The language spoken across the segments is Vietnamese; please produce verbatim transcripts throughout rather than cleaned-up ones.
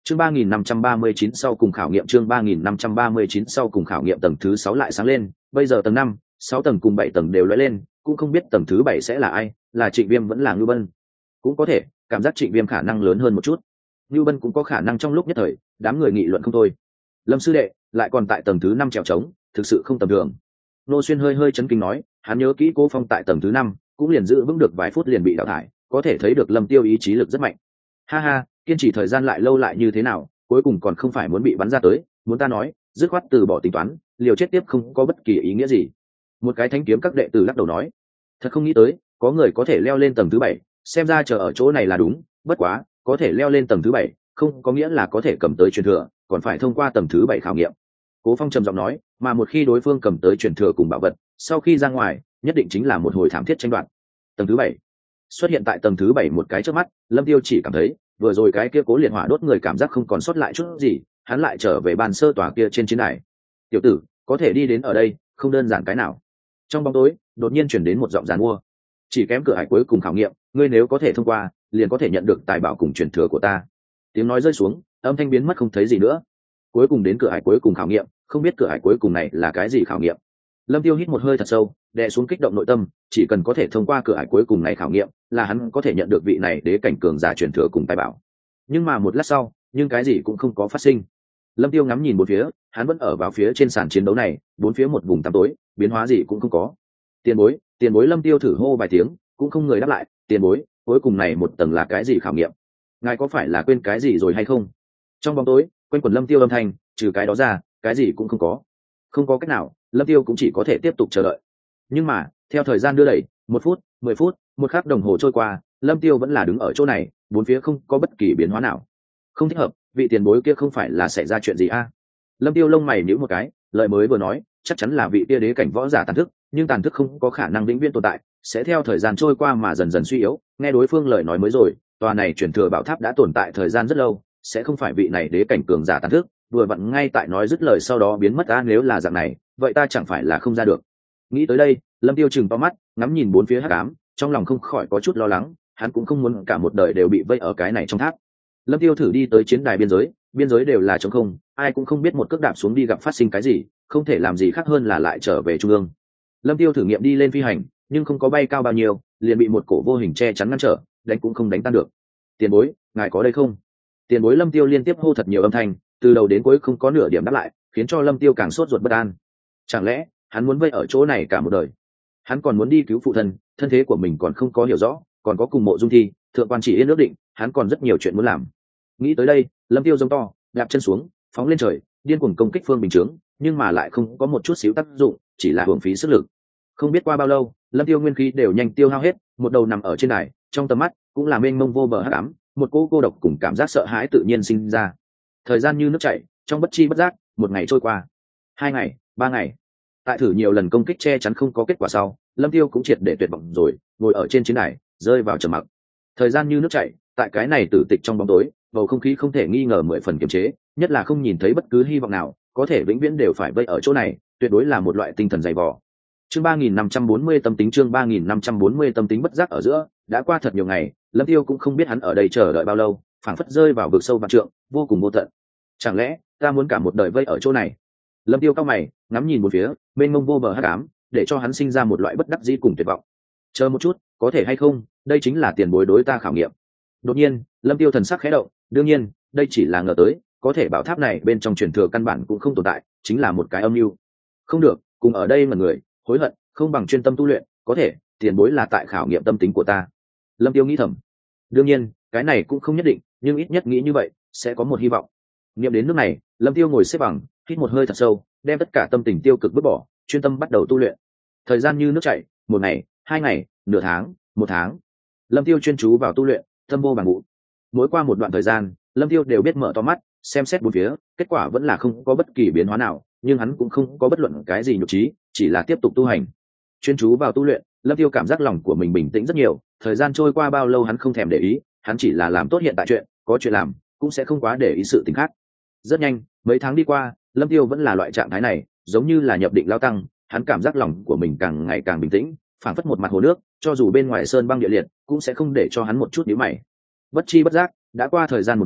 chương ba nghìn năm trăm ba mươi chín sau cùng khảo nghiệm chương ba nghìn năm trăm ba mươi chín sau cùng khảo nghiệm tầng thứ sáu lại sáng lên, bây giờ tầng năm, sáu tầng cùng bảy tầng đều lóe lên, cũng không biết tầng thứ bảy sẽ là ai, là Trịnh Viêm vẫn là Ngưu Bân. Cũng có thể, cảm giác Trịnh Viêm khả năng lớn hơn một chút. Ngưu Bân cũng có khả năng trong lúc nhất thời, đám người nghị luận không thôi. Lâm sư đệ, lại còn tại tầng thứ năm trèo trống, thực sự không tầm thường. Nô Xuyên hơi hơi chấn kinh nói, hắn nhớ kỹ Cố Phong tại tầng thứ năm, cũng liền giữ vững được vài phút liền bị đào thải, có thể thấy được Lâm Tiêu ý chí lực rất mạnh. Ha ha, kiên trì thời gian lại lâu lại như thế nào, cuối cùng còn không phải muốn bị bắn ra tới, muốn ta nói, dứt khoát từ bỏ tính toán, liều chết tiếp không có bất kỳ ý nghĩa gì. Một cái thanh kiếm các đệ tử lắc đầu nói, thật không nghĩ tới, có người có thể leo lên tầng thứ bảy, xem ra chờ ở chỗ này là đúng, bất quá, có thể leo lên tầng thứ bảy, không có nghĩa là có thể cầm tới truyền thừa, còn phải thông qua tầng thứ bảy khảo nghiệm. Cố Phong trầm giọng nói, mà một khi đối phương cầm tới truyền thừa cùng bảo vật, sau khi ra ngoài, nhất định chính là một hồi thảm thiết tranh đoạt. Tầng thứ bảy xuất hiện tại tầng thứ bảy một cái trước mắt, Lâm Tiêu chỉ cảm thấy vừa rồi cái kia cố liệt hỏa đốt người cảm giác không còn sót lại chút gì, hắn lại trở về bàn sơ tòa kia trên chiến đài. Tiểu tử, có thể đi đến ở đây, không đơn giản cái nào. Trong bóng tối, đột nhiên chuyển đến một giọng giàn mua. Chỉ kém cửa hải cuối cùng khảo nghiệm, ngươi nếu có thể thông qua, liền có thể nhận được tài bảo cùng truyền thừa của ta. Tiếng nói rơi xuống, âm thanh biến mất không thấy gì nữa. Cuối cùng đến cửa hải cuối cùng khảo nghiệm, không biết cửa hải cuối cùng này là cái gì khảo nghiệm. Lâm Tiêu hít một hơi thật sâu, đè xuống kích động nội tâm, chỉ cần có thể thông qua cửa ải cuối cùng này khảo nghiệm, là hắn có thể nhận được vị này đế cảnh cường giả truyền thừa cùng tài bảo. Nhưng mà một lát sau, nhưng cái gì cũng không có phát sinh. Lâm Tiêu ngắm nhìn bốn phía, hắn vẫn ở vào phía trên sàn chiến đấu này, bốn phía một vùng tăm tối, biến hóa gì cũng không có. Tiền bối, tiền bối Lâm Tiêu thử hô vài tiếng, cũng không người đáp lại. Tiền bối, cuối cùng này một tầng là cái gì khảo nghiệm? Ngài có phải là quên cái gì rồi hay không? Trong bóng tối, quanh quẩn Lâm Tiêu âm thanh, trừ cái đó ra, cái gì cũng không có. Không có cách nào, Lâm Tiêu cũng chỉ có thể tiếp tục chờ đợi. Nhưng mà theo thời gian đưa đẩy, một phút, mười phút, một khắc đồng hồ trôi qua, Lâm Tiêu vẫn là đứng ở chỗ này, bốn phía không có bất kỳ biến hóa nào. Không thích hợp, vị tiền bối kia không phải là xảy ra chuyện gì a? Lâm Tiêu lông mày nhíu một cái, lời mới vừa nói, chắc chắn là vị kia đế cảnh võ giả tàn thức, nhưng tàn thức không có khả năng vĩnh viễn tồn tại, sẽ theo thời gian trôi qua mà dần dần suy yếu. Nghe đối phương lời nói mới rồi, tòa này truyền thừa bảo tháp đã tồn tại thời gian rất lâu, sẽ không phải vị này đế cảnh cường giả tàn thức, vừa vặn ngay tại nói dứt lời sau đó biến mất a, nếu là dạng này, vậy ta chẳng phải là không ra được. Nghĩ tới đây, Lâm Tiêu chừng to mắt, ngắm nhìn bốn phía hắc ám, trong lòng không khỏi có chút lo lắng, hắn cũng không muốn cả một đời đều bị vây ở cái này trong tháp. Lâm Tiêu thử đi tới chiến đài biên giới, biên giới đều là trống không, ai cũng không biết một cước đạp xuống đi gặp phát sinh cái gì, không thể làm gì khác hơn là lại trở về trung ương. Lâm Tiêu thử nghiệm đi lên phi hành, nhưng không có bay cao bao nhiêu, liền bị một cổ vô hình che chắn ngăn trở, đánh cũng không đánh tan được. Tiền bối, ngài có đây không? Tiền bối Lâm Tiêu liên tiếp hô thật nhiều âm thanh, từ đầu đến cuối không có nửa điểm đáp lại, khiến cho Lâm Tiêu càng sốt ruột bất an. Chẳng lẽ hắn muốn vây ở chỗ này cả một đời? Hắn còn muốn đi cứu phụ thân, thân thế của mình còn không có hiểu rõ, còn có cùng Mộ Dung Thi, thượng quan chỉ yên ước định, hắn còn rất nhiều chuyện muốn làm. Nghĩ tới đây, Lâm Tiêu giống to, đạp chân xuống, phóng lên trời, điên cuồng công kích Phương Bình Trướng, nhưng mà lại không có một chút xíu tác dụng, chỉ là hưởng phí sức lực. Không biết qua bao lâu, Lâm Tiêu nguyên khí đều nhanh tiêu hao hết, một đầu nằm ở trên đài, trong tầm mắt cũng là mênh mông vô bờ hắc ám, một cô cô độc cùng cảm giác sợ hãi tự nhiên sinh ra. Thời gian như nước chảy, trong bất chi bất giác, một ngày trôi qua, hai ngày, ba ngày. Tại thử nhiều lần công kích che chắn không có kết quả sau, Lâm Tiêu cũng triệt để tuyệt vọng rồi, ngồi ở trên chiến đài, rơi vào trầm mặc. Thời gian như nước chảy, tại cái này tử tịch trong bóng tối, bầu không khí không thể nghi ngờ mười phần kiềm chế, nhất là không nhìn thấy bất cứ hy vọng nào, có thể vĩnh viễn đều phải vây ở chỗ này, tuyệt đối là một loại tinh thần dày vò. Chương ba nghìn năm trăm bốn mươi tâm tính chương ba nghìn năm trăm bốn mươi tâm tính bất giác ở giữa, đã qua thật nhiều ngày, Lâm Tiêu cũng không biết hắn ở đây chờ đợi bao lâu, phảng phất rơi vào vực sâu vạn trượng, vô cùng vô tận. Chẳng lẽ ta muốn cả một đời vây ở chỗ này? Lâm Tiêu cao mày, ngắm nhìn một phía, mênh mông vô bờ hắc ám, để cho hắn sinh ra một loại bất đắc dĩ cùng tuyệt vọng. Chờ một chút, có thể hay không, đây chính là tiền bối đối ta khảo nghiệm. Đột nhiên, Lâm Tiêu thần sắc khẽ động, đương nhiên, đây chỉ là ngờ tới, có thể bảo tháp này bên trong truyền thừa căn bản cũng không tồn tại, chính là một cái âm mưu. Không được, cùng ở đây mà người, hối hận, không bằng chuyên tâm tu luyện, có thể, tiền bối là tại khảo nghiệm tâm tính của ta. Lâm Tiêu nghĩ thầm. Đương nhiên, cái này cũng không nhất định, nhưng ít nhất nghĩ như vậy, sẽ có một hy vọng. Niệm đến nước này, Lâm Tiêu ngồi xếp bằng, hít một hơi thật sâu, đem tất cả tâm tình tiêu cực vứt bỏ, chuyên tâm bắt đầu tu luyện. Thời gian như nước chảy, một ngày, hai ngày, nửa tháng, một tháng. Lâm Tiêu chuyên chú vào tu luyện, tâm vô bằng ngũ. Mỗi qua một đoạn thời gian, Lâm Tiêu đều biết mở to mắt, xem xét bốn phía, kết quả vẫn là không có bất kỳ biến hóa nào, nhưng hắn cũng không có bất luận cái gì nhục trí, chỉ là tiếp tục tu hành. Chuyên chú vào tu luyện, Lâm Tiêu cảm giác lòng của mình bình tĩnh rất nhiều, thời gian trôi qua bao lâu hắn không thèm để ý, hắn chỉ là làm tốt hiện tại chuyện, có chuyện làm, cũng sẽ không quá để ý sự tình khác. Rất nhanh, mấy tháng đi qua, Lâm Tiêu vẫn là loại trạng thái này, giống như là nhập định lao tăng, hắn cảm giác lòng của mình càng ngày càng bình tĩnh, phảng phất một mặt hồ nước, cho dù bên ngoài sơn băng địa liệt, cũng sẽ không để cho hắn một chút nhíu mày. Bất chi bất giác, đã qua thời gian một năm,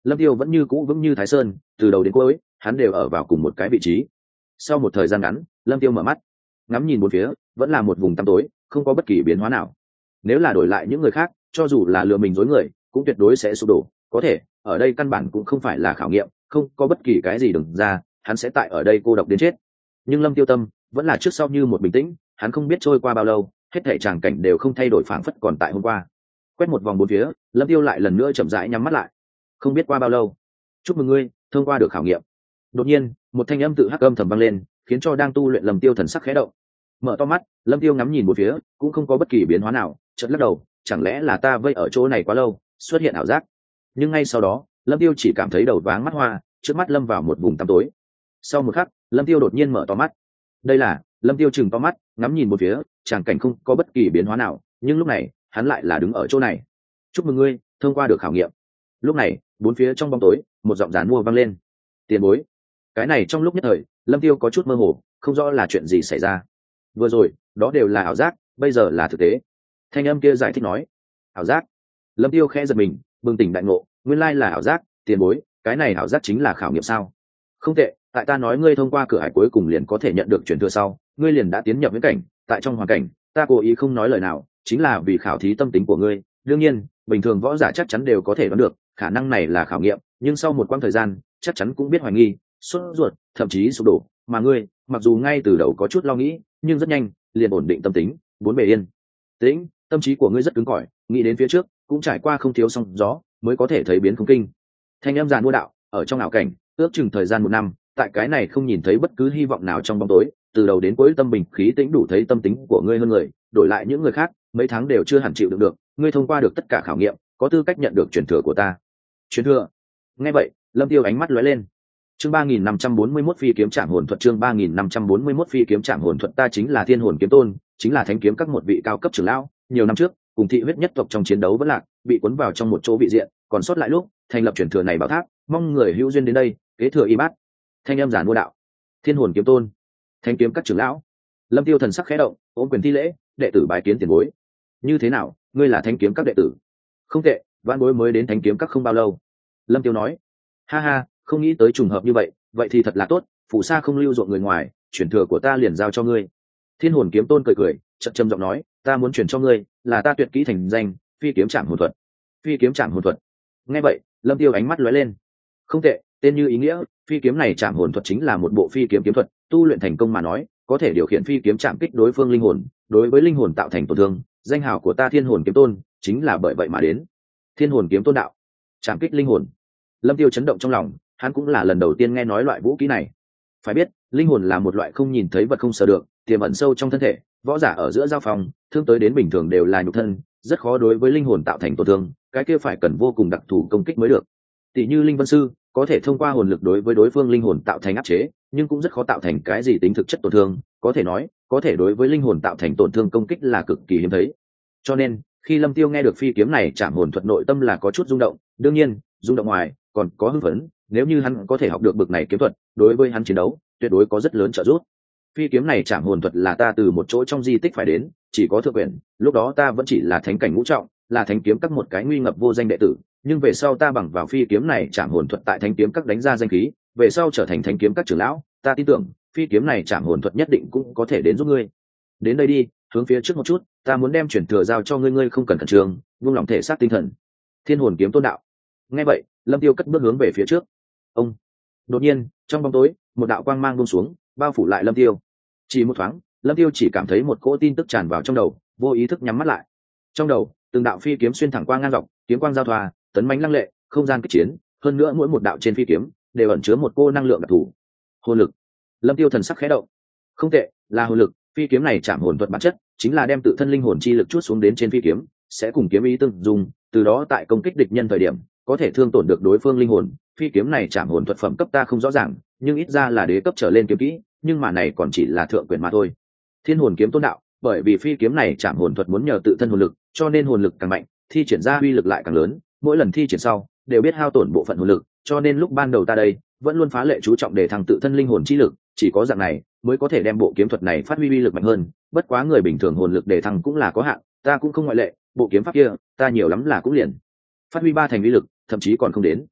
Lâm Tiêu vẫn như cũ vững như Thái Sơn, từ đầu đến cuối hắn đều ở vào cùng một cái vị trí. Sau một thời gian ngắn, Lâm Tiêu mở mắt, ngắm nhìn bốn phía, vẫn là một vùng tăm tối, không có bất kỳ biến hóa nào. Nếu là đổi lại những người khác, cho dù là lừa mình dối người, cũng tuyệt đối sẽ sụp đổ. Có thể, ở đây căn bản cũng không phải là khảo nghiệm, không có bất kỳ cái gì đừng ra, hắn sẽ tại ở đây cô độc đến chết. Nhưng Lâm Tiêu tâm vẫn là trước sau như một bình tĩnh, hắn không biết trôi qua bao lâu, hết thảy tràng cảnh đều không thay đổi, phảng phất còn tại hôm qua. Quét một vòng bốn phía, Lâm Tiêu lại lần nữa chậm rãi nhắm mắt lại. Không biết qua bao lâu, chúc mừng ngươi thông qua được khảo nghiệm. Đột nhiên, một thanh âm tự hắc âm thầm vang lên, khiến cho đang tu luyện Lâm Tiêu thần sắc khẽ động. Mở to mắt, Lâm Tiêu ngắm nhìn một phía, cũng không có bất kỳ biến hóa nào, chợt lắc đầu, chẳng lẽ là ta vây ở chỗ này quá lâu, xuất hiện ảo giác. Nhưng ngay sau đó, Lâm Tiêu chỉ cảm thấy đầu váng mắt hoa, trước mắt lâm vào một vùng tăm tối. Sau một khắc, Lâm Tiêu đột nhiên mở to mắt. Đây là, Lâm Tiêu chừng to mắt, ngắm nhìn một phía, tràng cảnh không có bất kỳ biến hóa nào, nhưng lúc này, hắn lại là đứng ở chỗ này. Chúc mừng ngươi, thông qua được khảo nghiệm. Lúc này, bốn phía trong bóng tối, một giọng giàn mua vang lên. Tiền bối. Cái này trong lúc nhất thời, Lâm Tiêu có chút mơ hồ, không rõ là chuyện gì xảy ra. Vừa rồi, đó đều là ảo giác, bây giờ là thực tế. Thanh âm kia giải thích nói. Ảo giác. Lâm Tiêu khẽ giật mình, bừng tỉnh đại ngộ, nguyên lai là ảo giác. Tiền bối, cái này ảo giác chính là khảo nghiệm sao? Không tệ, tại ta nói ngươi thông qua cửa hải cuối cùng liền có thể nhận được truyền thừa sau, ngươi liền đã tiến nhập viễn cảnh. Tại trong hoàn cảnh, ta cố ý không nói lời nào, chính là vì khảo thí tâm tính của ngươi. Đương nhiên, bình thường võ giả chắc chắn đều có thể đoán được, khả năng này là khảo nghiệm, nhưng sau một quãng thời gian, chắc chắn cũng biết hoài nghi, sốt ruột, thậm chí sụp đổ. Mà ngươi, mặc dù ngay từ đầu có chút lo nghĩ, nhưng rất nhanh liền ổn định tâm tính, bốn bề yên tĩnh, tâm trí của ngươi rất cứng cỏi, nghĩ đến phía trước cũng trải qua không thiếu sóng gió, mới có thể thấy biến không kinh. Thanh em giàn mua đạo ở trong ảo cảnh, ước chừng thời gian một năm, tại cái này không nhìn thấy bất cứ hy vọng nào trong bóng tối, từ đầu đến cuối tâm bình khí tĩnh đủ thấy tâm tính của ngươi hơn người, đổi lại những người khác, mấy tháng đều chưa hẳn chịu được được. Ngươi thông qua được tất cả khảo nghiệm, có tư cách nhận được truyền thừa của ta. Truyền thừa? Nghe vậy, Lâm Tiêu ánh mắt lóe lên. Chương ba nghìn năm trăm bốn mươi mốt phi kiếm trảm hồn thuật, chương ba nghìn năm trăm bốn mươi mốt phi kiếm trảm hồn thuật, ta chính là Thiên Hồn Kiếm Tôn, chính là thánh kiếm các một vị cao cấp trưởng lão, nhiều năm trước, cùng thị huyết nhất tộc trong chiến đấu vẫn lạc, bị cuốn vào trong một chỗ vị diện, còn sót lại lúc, thành lập truyền thừa này bảo tháp, mong người hữu duyên đến đây, kế thừa y bát. Thanh âm giản mua đạo. Thiên Hồn Kiếm Tôn, thánh kiếm các trưởng lão. Lâm Tiêu thần sắc khẽ động, ôm quyền thi lễ, đệ tử bái kiến tiền bối. Như thế nào, ngươi là thánh kiếm các đệ tử? Không tệ, vãn bối mới đến thánh kiếm các không bao lâu. Lâm Tiêu nói. Ha ha, không nghĩ tới trùng hợp như vậy, vậy thì thật là tốt, phủ sa không lưu ruộng người ngoài, truyền thừa của ta liền giao cho ngươi. Thiên Hồn Kiếm Tôn cười cười, chậm trầm giọng nói, ta muốn truyền cho ngươi, là ta tuyệt kỹ thành danh, phi kiếm trảm hồn thuật. Phi kiếm trảm hồn thuật. Nghe vậy, Lâm Tiêu ánh mắt lóe lên. Không tệ, tên như ý nghĩa, phi kiếm này trảm hồn thuật chính là một bộ phi kiếm kiếm thuật, tu luyện thành công mà nói, có thể điều khiển phi kiếm chạm kích đối phương linh hồn, đối với linh hồn tạo thành tổn thương. Danh hào của ta Thiên Hồn Kiếm Tôn chính là bởi vậy mà đến. Thiên Hồn Kiếm Tôn đạo, chạm kích linh hồn. Lâm Tiêu chấn động trong lòng, hắn cũng là lần đầu tiên nghe nói loại vũ khí này. Phải biết, linh hồn là một loại không nhìn thấy vật không sờ được, tiềm ẩn sâu trong thân thể, võ giả ở giữa giao phòng, thương tới đến bình thường đều là nhục thân, rất khó đối với linh hồn tạo thành tổn thương, cái kia phải cần vô cùng đặc thù công kích mới được. Tỷ như linh vân sư, có thể thông qua hồn lực đối với đối phương linh hồn tạo thành áp chế, nhưng cũng rất khó tạo thành cái gì tính thực chất tổn thương, có thể nói, có thể đối với linh hồn tạo thành tổn thương công kích là cực kỳ hiếm thấy. Cho nên, khi Lâm Tiêu nghe được phi kiếm này chạm hồn thuật, nội tâm là có chút rung động, đương nhiên, rung động ngoài, còn có hưng phấn, nếu như hắn có thể học được bực này kiếm thuật, đối với hắn chiến đấu, tuyệt đối có rất lớn trợ giúp. Phi kiếm này chạm hồn thuật là ta từ một chỗ trong di tích phải đến, chỉ có thượng quyền, lúc đó ta vẫn chỉ là thánh cảnh ngũ trọng, là thánh kiếm các một cái nguy ngập vô danh đệ tử, nhưng về sau ta bằng vào phi kiếm này chạm hồn thuật tại thánh kiếm các đánh ra danh khí, về sau trở thành thánh kiếm các trưởng lão, ta tin tưởng, phi kiếm này chạm hồn thuật nhất định cũng có thể đến giúp ngươi. Đến đây đi, hướng phía trước một chút, ta muốn đem chuyển thừa giao cho ngươi, ngươi không cần khẩn trương, buông lòng thể xác tinh thần. Thiên Hồn Kiếm Tôn đạo. Nghe vậy, Lâm Tiêu cất bước hướng về phía trước. Ông. Đột nhiên, trong bóng tối, một đạo quang mang buông xuống, bao phủ lại Lâm Tiêu. Chỉ một thoáng, Lâm Tiêu chỉ cảm thấy một cỗ tin tức tràn vào trong đầu, vô ý thức nhắm mắt lại. Trong đầu, từng đạo phi kiếm xuyên thẳng qua ngang dọc, kiếm quang giao thoa, tấn mãnh lăng lệ, không gian kích chiến, hơn nữa mỗi một đạo trên phi kiếm đều ẩn chứa một cô năng lượng đặc thù. Hồn lực. Lâm Tiêu thần sắc khẽ động. Không tệ, là hồn lực, phi kiếm này chạm hồn thuật bản chất chính là đem tự thân linh hồn chi lực chuốt xuống đến trên phi kiếm, sẽ cùng kiếm ý tương dung, từ đó tại công kích địch nhân thời điểm, có thể thương tổn được đối phương linh hồn. Phi kiếm này chạm hồn thuật phẩm cấp ta không rõ ràng, nhưng ít ra là đế cấp trở lên kiếm kỹ, nhưng mà này còn chỉ là thượng quyền mà thôi. Thiên Hồn Kiếm Tôn đạo, bởi vì phi kiếm này chạm hồn thuật muốn nhờ tự thân hồn lực, cho nên hồn lực càng mạnh, thi triển ra uy lực lại càng lớn, mỗi lần thi triển sau đều biết hao tổn bộ phận hồn lực, cho nên lúc ban đầu ta đây vẫn luôn phá lệ chú trọng để thăng tự thân linh hồn chi lực, chỉ có dạng này mới có thể đem bộ kiếm thuật này phát huy uy lực mạnh hơn. Bất quá người bình thường hồn lực để thăng cũng là có hạn, ta cũng không ngoại lệ, bộ kiếm pháp kia ta nhiều lắm là cũng liền phát huy ba thành uy lực, thậm chí còn không đến.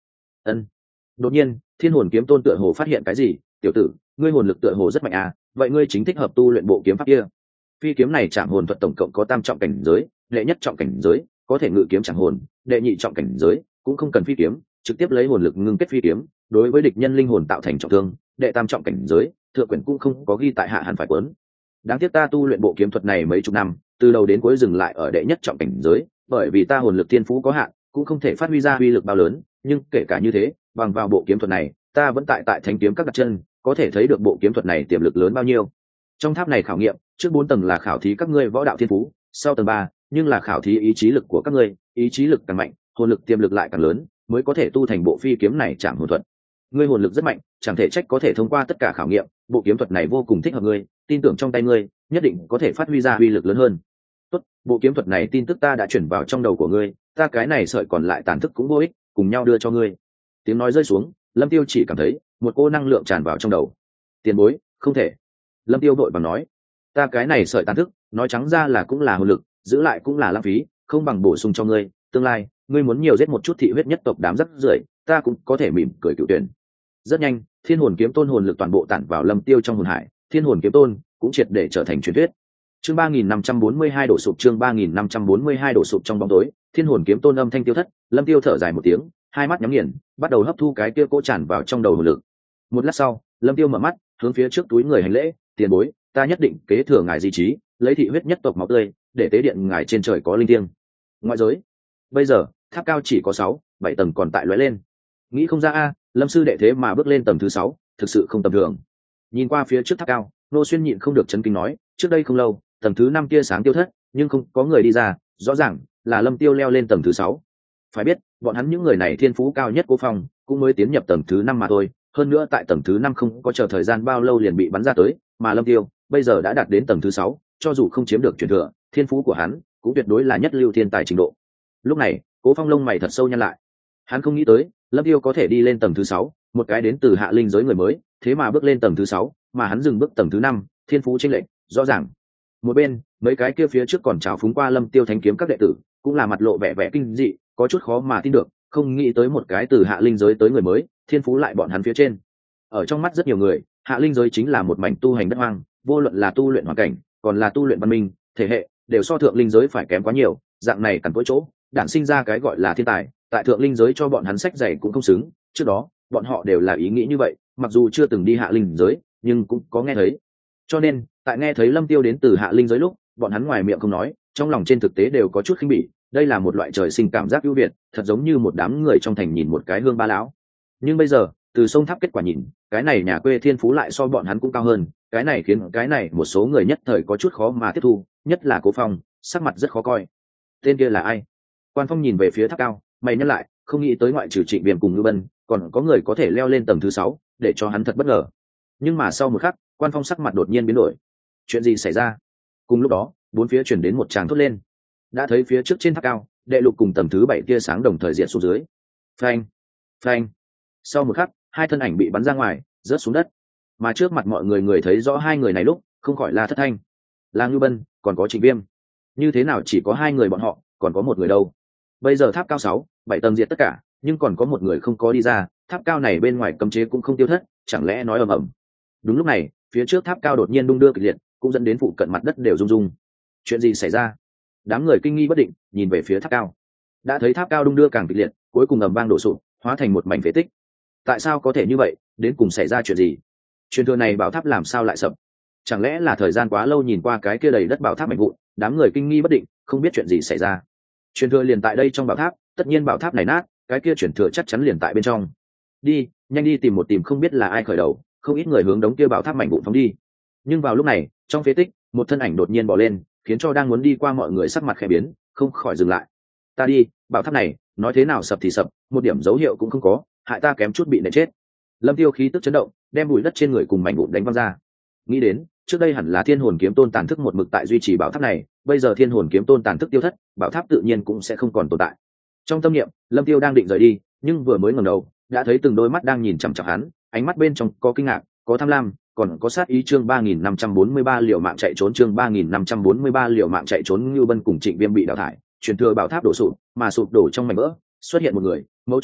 Ân. Đột nhiên thiên hồn kiếm tôn tựa hồ phát hiện cái gì. Tiểu tử, ngươi hồn lực tựa hồ rất mạnh à, vậy ngươi chính thích hợp tu luyện bộ kiếm pháp kia. Phi kiếm này chạm hồn thuật tổng cộng có tam trọng cảnh giới, đệ nhất trọng cảnh giới có thể ngự kiếm chẳng hồn, đệ nhị trọng cảnh giới cũng không cần phi kiếm, trực tiếp lấy hồn lực ngưng kết phi kiếm, đối với địch nhân linh hồn tạo thành trọng thương. Đệ tam trọng cảnh giới thượng quyển cũng không có ghi tại hạ hẳn phải quấn. Đáng tiếc ta tu luyện bộ kiếm thuật này mấy chục năm, từ đầu đến cuối dừng lại ở đệ nhất trọng cảnh giới, bởi vì ta hồn lực thiên phú có hạn, cũng không thể phát huy ra uy lực bao lớn. Nhưng kể cả như thế, bằng vào bộ kiếm thuật này, ta vẫn tại tại thánh kiếm các đặt chân, có thể thấy được bộ kiếm thuật này tiềm lực lớn bao nhiêu. Trong tháp này khảo nghiệm, trước bốn tầng là khảo thí các ngươi võ đạo thiên phú, sau tầng ba nhưng là khảo thí ý chí lực của các ngươi, ý chí lực càng mạnh, hồn lực tiềm lực lại càng lớn, mới có thể tu thành bộ phi kiếm này chạm hồn thuật. Ngươi hồn lực rất mạnh, chẳng thể trách có thể thông qua tất cả khảo nghiệm, bộ kiếm thuật này vô cùng thích hợp ngươi, tin tưởng trong tay ngươi nhất định có thể phát huy ra uy lực lớn hơn. Tốt, bộ kiếm thuật này tin tức ta đã chuyển vào trong đầu của ngươi, ta cái này sợi còn lại tàn thức cũng vô ích, cùng nhau đưa cho ngươi. Tiếng nói rơi xuống, Lâm Tiêu chỉ cảm thấy một cô năng lượng tràn vào trong đầu. Tiền bối, không thể. Lâm Tiêu vội vàng nói, ta cái này sợi tàn thức, nói trắng ra là cũng là hồn lực, giữ lại cũng là lãng phí, không bằng bổ sung cho ngươi, tương lai ngươi muốn nhiều giết một chút thị huyết nhất tộc đám rắc rưởi, ta cũng có thể mỉm cười cựu tuyển. Rất nhanh, thiên hồn kiếm tôn hồn lực toàn bộ tản vào Lâm Tiêu trong hồn hải, thiên hồn kiếm tôn cũng triệt để trở thành truyền thuyết. Chương ba nghìn năm trăm bốn mươi hai đổ sụp, chương ba nghìn năm trăm bốn mươi hai đổ sụp trong bóng tối, thiên hồn kiếm tôn âm thanh tiêu thất, Lâm Tiêu thở dài một tiếng, hai mắt nhắm nghiền, bắt đầu hấp thu cái kia cỗ tràn vào trong đầu hồn lực. Một lát sau, Lâm Tiêu mở mắt, hướng phía trước túi người hành lễ, tiền bối, ta nhất định kế thừa ngài di trí, lấy thị huyết nhất tộc máu tươi, để tế điện ngài trên trời có linh thiêng. Ngoại giới, bây giờ tháp cao chỉ có sáu, bảy tầng còn tại lóe lên. Nghĩ không ra a, Lâm sư đệ thế mà bước lên tầng thứ sáu, thực sự không tầm thường. Nhìn qua phía trước tháp cao, Nô Xuyên nhịn không được chấn kinh nói, trước đây không lâu, tầng thứ năm tia sáng tiêu thất, nhưng không có người đi ra, rõ ràng là Lâm Tiêu leo lên tầng thứ sáu. Phải biết, bọn hắn những người này thiên phú cao nhất Cố Phong, cũng mới tiến nhập tầng thứ năm mà thôi, hơn nữa tại tầng thứ năm không có chờ thời gian bao lâu liền bị bắn ra tới, mà Lâm Tiêu bây giờ đã đạt đến tầng thứ sáu, cho dù không chiếm được truyền thừa, thiên phú của hắn cũng tuyệt đối là nhất lưu thiên tài trình độ. Lúc này, Cố Phong lông mày thật sâu nhăn lại. Hắn không nghĩ tới, Lâm Tiêu có thể đi lên tầng thứ sáu, một cái đến từ hạ linh giới người mới, thế mà bước lên tầng thứ sáu, mà hắn dừng bước tầng thứ năm, thiên phú chênh lệch rõ ràng. Một bên, mấy cái kia phía trước còn trào phúng qua Lâm Tiêu thánh kiếm các đệ tử, cũng là mặt lộ vẻ vẻ kinh dị, có chút khó mà tin được, không nghĩ tới một cái từ hạ linh giới tới người mới, thiên phú lại bọn hắn phía trên. Ở trong mắt rất nhiều người, hạ linh giới chính là một mảnh tu hành đất hoang, vô luận là tu luyện hoàn cảnh, còn là tu luyện văn minh, thể hệ, đều so thượng linh giới phải kém quá nhiều, dạng này cằn cỗi chỗ, đản sinh ra cái gọi là thiên tài, tại thượng linh giới cho bọn hắn sách dạy cũng không xứng. Trước đó, bọn họ đều là ý nghĩ như vậy, mặc dù chưa từng đi hạ linh giới, nhưng cũng có nghe thấy. Cho nên, tại nghe thấy Lâm Tiêu đến từ hạ linh giới lúc, bọn hắn ngoài miệng không nói, trong lòng trên thực tế đều có chút khinh bỉ, đây là một loại trời sinh cảm giác ưu việt, thật giống như một đám người trong thành nhìn một cái hương ba lão. Nhưng bây giờ, từ sông tháp kết quả nhìn, cái này nhà quê thiên phú lại so bọn hắn cũng cao hơn, cái này khiến cái này một số người nhất thời có chút khó mà tiếp thu, nhất là Cố Phong, sắc mặt rất khó coi. Tên kia là ai? Quan Phong nhìn về phía tháp cao, mày nhắc lại, không nghĩ tới ngoại trừ Trịnh Viêm cùng Ngư Bân, còn có người có thể leo lên tầng thứ sáu, để cho hắn thật bất ngờ. Nhưng mà sau một khắc, Quan Phong sắc mặt đột nhiên biến đổi. Chuyện gì xảy ra? Cùng lúc đó, bốn phía chuyển đến một tràng thốt lên. Đã thấy phía trước trên tháp cao, đệ lục cùng tầng thứ bảy tia sáng đồng thời diệt xuống dưới. Phanh, phanh. Sau một khắc, hai thân ảnh bị bắn ra ngoài, rớt xuống đất. Mà trước mặt mọi người người thấy rõ hai người này lúc, không khỏi la thất thanh. Là Ngưu Bân, còn có Trịnh Viêm. Như thế nào chỉ có hai người bọn họ, còn có một người đâu? Bây giờ tháp cao sáu, bảy tầng diệt tất cả, nhưng còn có một người không có đi ra, tháp cao này bên ngoài cấm chế cũng không tiêu thất, chẳng lẽ nói ầm ầm. Đúng lúc này, phía trước tháp cao đột nhiên đung đưa kịch liệt, cũng dẫn đến phụ cận mặt đất đều rung rung. Chuyện gì xảy ra? Đám người kinh nghi bất định, nhìn về phía tháp cao. Đã thấy tháp cao đung đưa càng kịch liệt, cuối cùng ầm vang đổ sụp, hóa thành một mảnh phế tích. Tại sao có thể như vậy? Đến cùng xảy ra chuyện gì? Truyền thừa này bảo tháp làm sao lại sập? Chẳng lẽ là thời gian quá lâu nhìn qua cái kia đầy đất bảo tháp mạnh vụn, đám người kinh nghi bất định, không biết chuyện gì xảy ra. Truyền thừa liền tại đây trong bảo tháp, tất nhiên bảo tháp này nát, cái kia truyền thừa chắc chắn liền tại bên trong. Đi, nhanh đi tìm một tìm không biết là ai khởi đầu, không ít người hướng đống kia bảo tháp mạnh vụn phóng đi. Nhưng vào lúc này, trong phế tích, một thân ảnh đột nhiên bò lên, khiến cho đang muốn đi qua mọi người sắc mặt khẽ biến, không khỏi dừng lại. Ta đi, bảo tháp này, nói thế nào sập thì sập, một điểm dấu hiệu cũng không có, hại ta kém chút bị nện chết. Lâm Tiêu khí tức chấn động, đem bụi đất trên người cùng mảnh vụn đánh văng ra. Nghĩ đến, trước đây hẳn là Thiên Hồn Kiếm Tôn tàn thức một mực tại duy trì bảo tháp này, bây giờ Thiên Hồn Kiếm Tôn tàn thức tiêu thất, bảo tháp tự nhiên cũng sẽ không còn tồn tại. Trong tâm niệm, Lâm Tiêu đang định rời đi, nhưng vừa mới ngẩng đầu, đã thấy từng đôi mắt đang nhìn chằm chằm hắn, ánh mắt bên trong có kinh ngạc, có tham lam, còn có sát ý. Chương ba nghìn năm trăm bốn mươi ba liều mạng chạy trốn, chương ba nghìn năm trăm bốn mươi ba liều mạng chạy trốn. Ngưu Bân cùng Trịnh Viêm bị đào thải, truyền thừa bảo tháp đổ sụp, mà sụp đổ trong mảnh vỡ, xuất hiện một người, mấu chốt là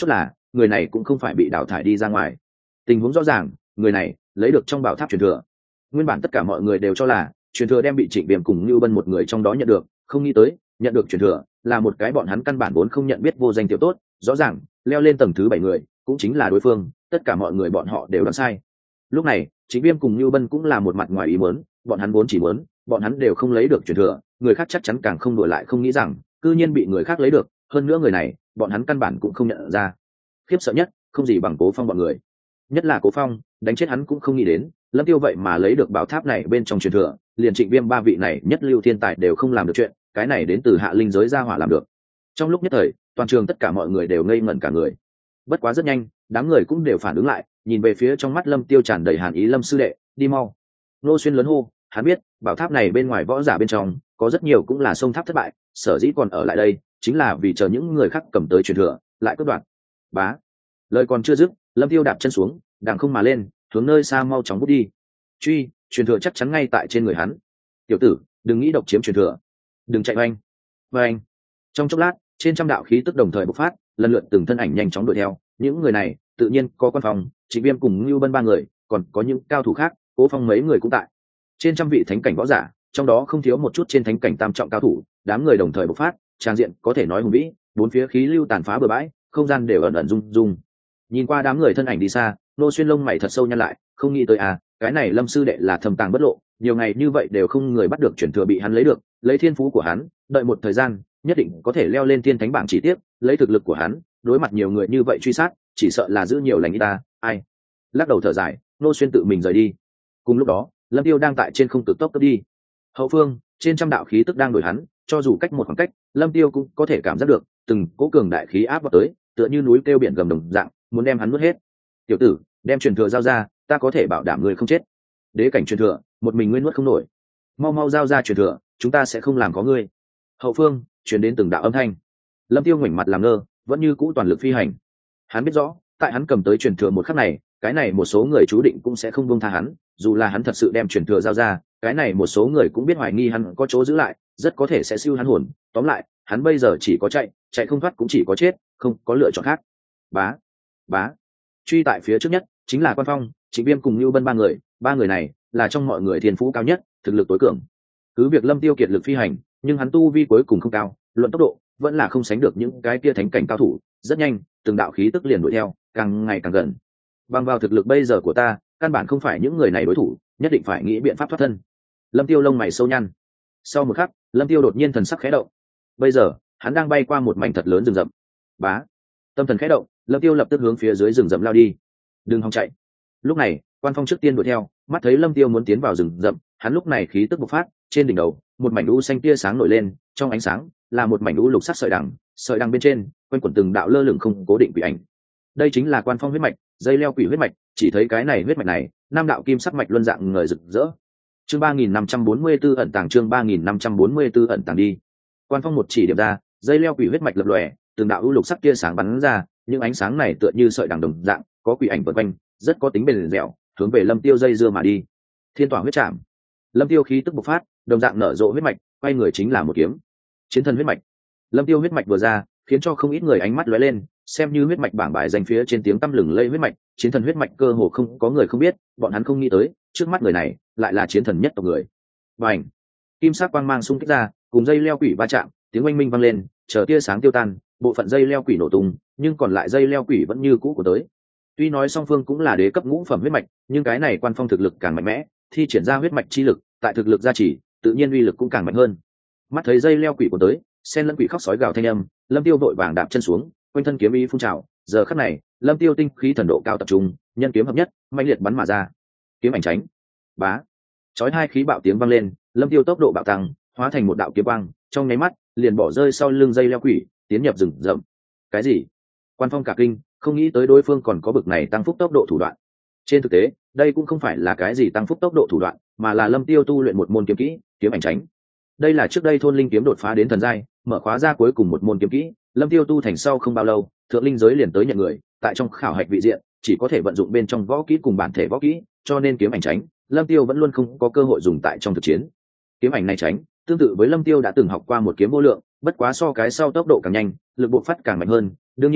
người này cũng không phải bị đào thải đi ra ngoài. Tình huống rõ ràng, người này lấy được trong bảo tháp truyền thừa. Nguyên bản tất cả mọi người đều cho là truyền thừa đem bị Trịnh Viêm cùng Nưu Bân một người trong đó nhận được, không nghĩ tới nhận được truyền thừa là một cái bọn hắn căn bản vốn không nhận biết vô danh tiểu tốt. Rõ ràng leo lên tầng thứ bảy người cũng chính là đối phương, tất cả mọi người bọn họ đều đoán sai. Lúc này Trịnh Viêm cùng Nưu Bân cũng là một mặt ngoài ý muốn, bọn hắn vốn chỉ muốn bọn hắn đều không lấy được truyền thừa, người khác chắc chắn càng không đổi lại không nghĩ rằng cư nhiên bị người khác lấy được, hơn nữa người này bọn hắn căn bản cũng không nhận ra. Khiếp sợ nhất không gì bằng Cố Phong bọn người, nhất là Cố Phong, đánh chết hắn cũng không nghĩ đến Lâm Tiêu vậy mà lấy được bảo tháp này bên trong truyền thừa, liền Trịnh Viêm ba vị này nhất lưu thiên tài đều không làm được chuyện, cái này đến từ hạ linh giới gia hỏa làm được. Trong lúc nhất thời toàn trường tất cả mọi người đều ngây ngẩn cả người. Bất quá rất nhanh đám người cũng đều phản ứng lại, nhìn về phía trong mắt Lâm Tiêu tràn đầy hàn ý. Lâm sư đệ, đi mau. Nô Xuyên lớn hô, hắn biết bảo tháp này bên ngoài võ giả bên trong có rất nhiều cũng là sông tháp thất bại, sở dĩ còn ở lại đây chính là vì chờ những người khác cầm tới truyền thừa lại cướp đoạt. Bá, lời còn chưa dứt, Lâm Tiêu đạp chân xuống, đằng không mà lên, hướng nơi xa mau chóng bút đi. Truy, truyền thừa chắc chắn ngay tại trên người hắn. Tiểu tử, đừng nghĩ độc chiếm truyền thừa, đừng chạy oanh. Oanh. Trong chốc lát, trên trăm đạo khí tức đồng thời bộc phát, lần lượt từng thân ảnh nhanh chóng đuổi theo. Những người này tự nhiên có Quan Phong, Trịnh Viêm cùng Nưu Bân ba người, còn có những cao thủ khác, Cố Phong mấy người cũng tại. Trên trăm vị thánh cảnh võ giả, trong đó không thiếu một chút trên thánh cảnh tam trọng cao thủ, đám người đồng thời bộc phát, trang diện có thể nói hùng vĩ, bốn phía khí lưu tàn phá bừa bãi, không gian đều ẩn ẩn rung rung. Nhìn qua đám người thân ảnh đi xa, Nô Xuyên lông mày thật sâu nhăn lại, không nghĩ tới à, cái này Lâm sư đệ là thầm tàng bất lộ, nhiều ngày như vậy đều không người bắt được chuyển thừa bị hắn lấy được, lấy thiên phú của hắn, đợi một thời gian, nhất định có thể leo lên thiên thánh bảng chỉ tiếc, lấy thực lực của hắn, đối mặt nhiều người như vậy truy sát, chỉ sợ là giữ nhiều lành ít ta, ai. Lắc đầu thở dài, Nô Xuyên tự mình rời đi. Cùng lúc đó, Lâm Tiêu đang tại trên không cực tốc cấp đi. Hậu phương, trên trăm đạo khí tức đang đuổi hắn, cho dù cách một khoảng cách, Lâm Tiêu cũng có thể cảm giác được, từng cỗ cường đại khí áp vào tới, tựa như núi kêu biển gầm đồng dạng, muốn đem hắn nuốt hết. Tiểu tử, đem truyền thừa giao ra, ta có thể bảo đảm ngươi không chết. Đế cảnh truyền thừa, một mình ngươi nuốt không nổi. Mau mau giao ra truyền thừa, chúng ta sẽ không làm có ngươi. Hậu phương, truyền đến từng đạo âm thanh. Lâm Tiêu ngoảnh mặt làm ngơ, vẫn như cũ toàn lực phi hành. Hắn biết rõ, tại hắn cầm tới truyền thừa một khắc này, cái này một số người chú định cũng sẽ không buông tha hắn, dù là hắn thật sự đem truyền thừa giao ra, cái này một số người cũng biết hoài nghi hắn có chỗ giữ lại, rất có thể sẽ siêu hắn hồn. Tóm lại, hắn bây giờ chỉ có chạy, chạy không thoát cũng chỉ có chết, không có lựa chọn khác. Bá, bá. Truy tại phía trước nhất chính là Quan Phong, Trịnh Viêm cùng Nưu Bân ba người, ba người này là trong mọi người thiên phú cao nhất, thực lực tối cường. Cứ việc Lâm Tiêu kiệt lực phi hành, nhưng hắn tu vi cuối cùng không cao, luận tốc độ vẫn là không sánh được những cái kia thánh cảnh cao thủ. Rất nhanh, từng đạo khí tức liền đuổi theo, càng ngày càng gần. Bằng vào thực lực bây giờ của ta, căn bản không phải những người này đối thủ, nhất định phải nghĩ biện pháp thoát thân. Lâm Tiêu lông mày sâu nhăn. Sau một khắc, Lâm Tiêu đột nhiên thần sắc khẽ động. Bây giờ, hắn đang bay qua một mảnh thật lớn rừng rậm. Bá, tâm thần khẽ động, Lâm Tiêu lập tức hướng phía dưới rừng rậm lao đi. Đừng hòng chạy. Lúc này, Quan Phong trước tiên đuổi theo, mắt thấy Lâm Tiêu muốn tiến vào rừng rậm, hắn lúc này khí tức bộc phát, trên đỉnh đầu, một mảnh u xanh tia sáng nổi lên, trong ánh sáng là một mảnh u lục sắc sợi đằng, sợi đằng bên trên quanh quẩn từng đạo lơ lửng không cố định quỷ ảnh. Đây chính là Quan Phong huyết mạch, dây leo quỷ huyết mạch, chỉ thấy cái này huyết mạch này, năm đạo kim sắc mạch luân dạng người rực rỡ. Chương ba nghìn năm trăm bốn mươi tư ẩn tàng, chương ba nghìn năm trăm bốn mươi tư ẩn tàng đi. Quan Phong một chỉ điểm ra, dây leo quỷ huyết mạch lập lòe, từng đạo u lục sắc tia sáng bắn ra, những ánh sáng này tựa như sợi đằng đồng dạng, có quỷ ảnh vần quanh, rất có tính bền dẻo, hướng về Lâm Tiêu dây dưa mà đi. Thiên tỏa huyết trảm. Lâm Tiêu khí tức bộc phát, đồng dạng nở rộ huyết mạch, quay người chính là một kiếm. Chiến thần huyết mạch. Lâm Tiêu huyết mạch vừa ra, khiến cho không ít người ánh mắt lóe lên, xem như huyết mạch bảng bài danh phía trên tiếng tăm lừng lây huyết mạch, chiến thần huyết mạch cơ hồ không có người không biết, bọn hắn không nghĩ tới, trước mắt người này lại là chiến thần nhất tộc người. Bành! Kim sắc quang mang xung kích ra, cùng dây leo quỷ va chạm, tiếng oanh minh vang lên, chờ tia sáng tiêu tan, bộ phận dây leo quỷ nổ tung, nhưng còn lại dây leo quỷ vẫn như cũ của tới. Tuy nói song phương cũng là đế cấp ngũ phẩm huyết mạch, nhưng cái này Quan Phong thực lực càng mạnh mẽ, thi triển ra huyết mạch chi lực, tại thực lực gia trì, tự nhiên uy lực cũng càng mạnh hơn. Mắt thấy dây leo quỷ của tới, sen lẫn quỷ khóc sói gào thanh âm, Lâm Tiêu vội vàng đạp chân xuống, quanh thân kiếm ý phun trào, giờ khắc này, Lâm Tiêu tinh khí thần độ cao tập trung, nhân kiếm hợp nhất, mãnh liệt bắn mà ra. Kiếm ảnh tránh. Bá. Chói hai khí bạo tiếng vang lên, Lâm Tiêu tốc độ bạo tăng, hóa thành một đạo kiếm quang, trong nháy mắt, liền bỏ rơi sau lưng dây leo quỷ, tiến nhập rừng rậm. Cái gì? Quan Phong cả kinh, không nghĩ tới đối phương còn có bực này tăng phúc tốc độ thủ đoạn. Trên thực tế, đây cũng không phải là cái gì tăng phúc tốc độ thủ đoạn, mà là Lâm Tiêu tu luyện một môn kiếm kỹ, kiếm ảnh tránh. Đây là trước đây thôn linh kiếm đột phá đến thần giai, mở khóa ra cuối cùng một môn kiếm kỹ, Lâm Tiêu tu thành sau không bao lâu, thượng linh giới liền tới nhận người, tại trong khảo hạch vị diện, chỉ có thể vận dụng bên trong võ kỹ cùng bản thể võ kỹ, cho nên kiếm ảnh tránh, Lâm Tiêu vẫn luôn không có cơ hội dùng tại trong thực chiến. Kiếm ảnh này tránh, tương tự với Lâm Tiêu đã từng học qua một kiếm vô lượng, bất quá so cái sau tốc độ càng nhanh, lực bộc phát càng mạnh hơn, đương nhiên,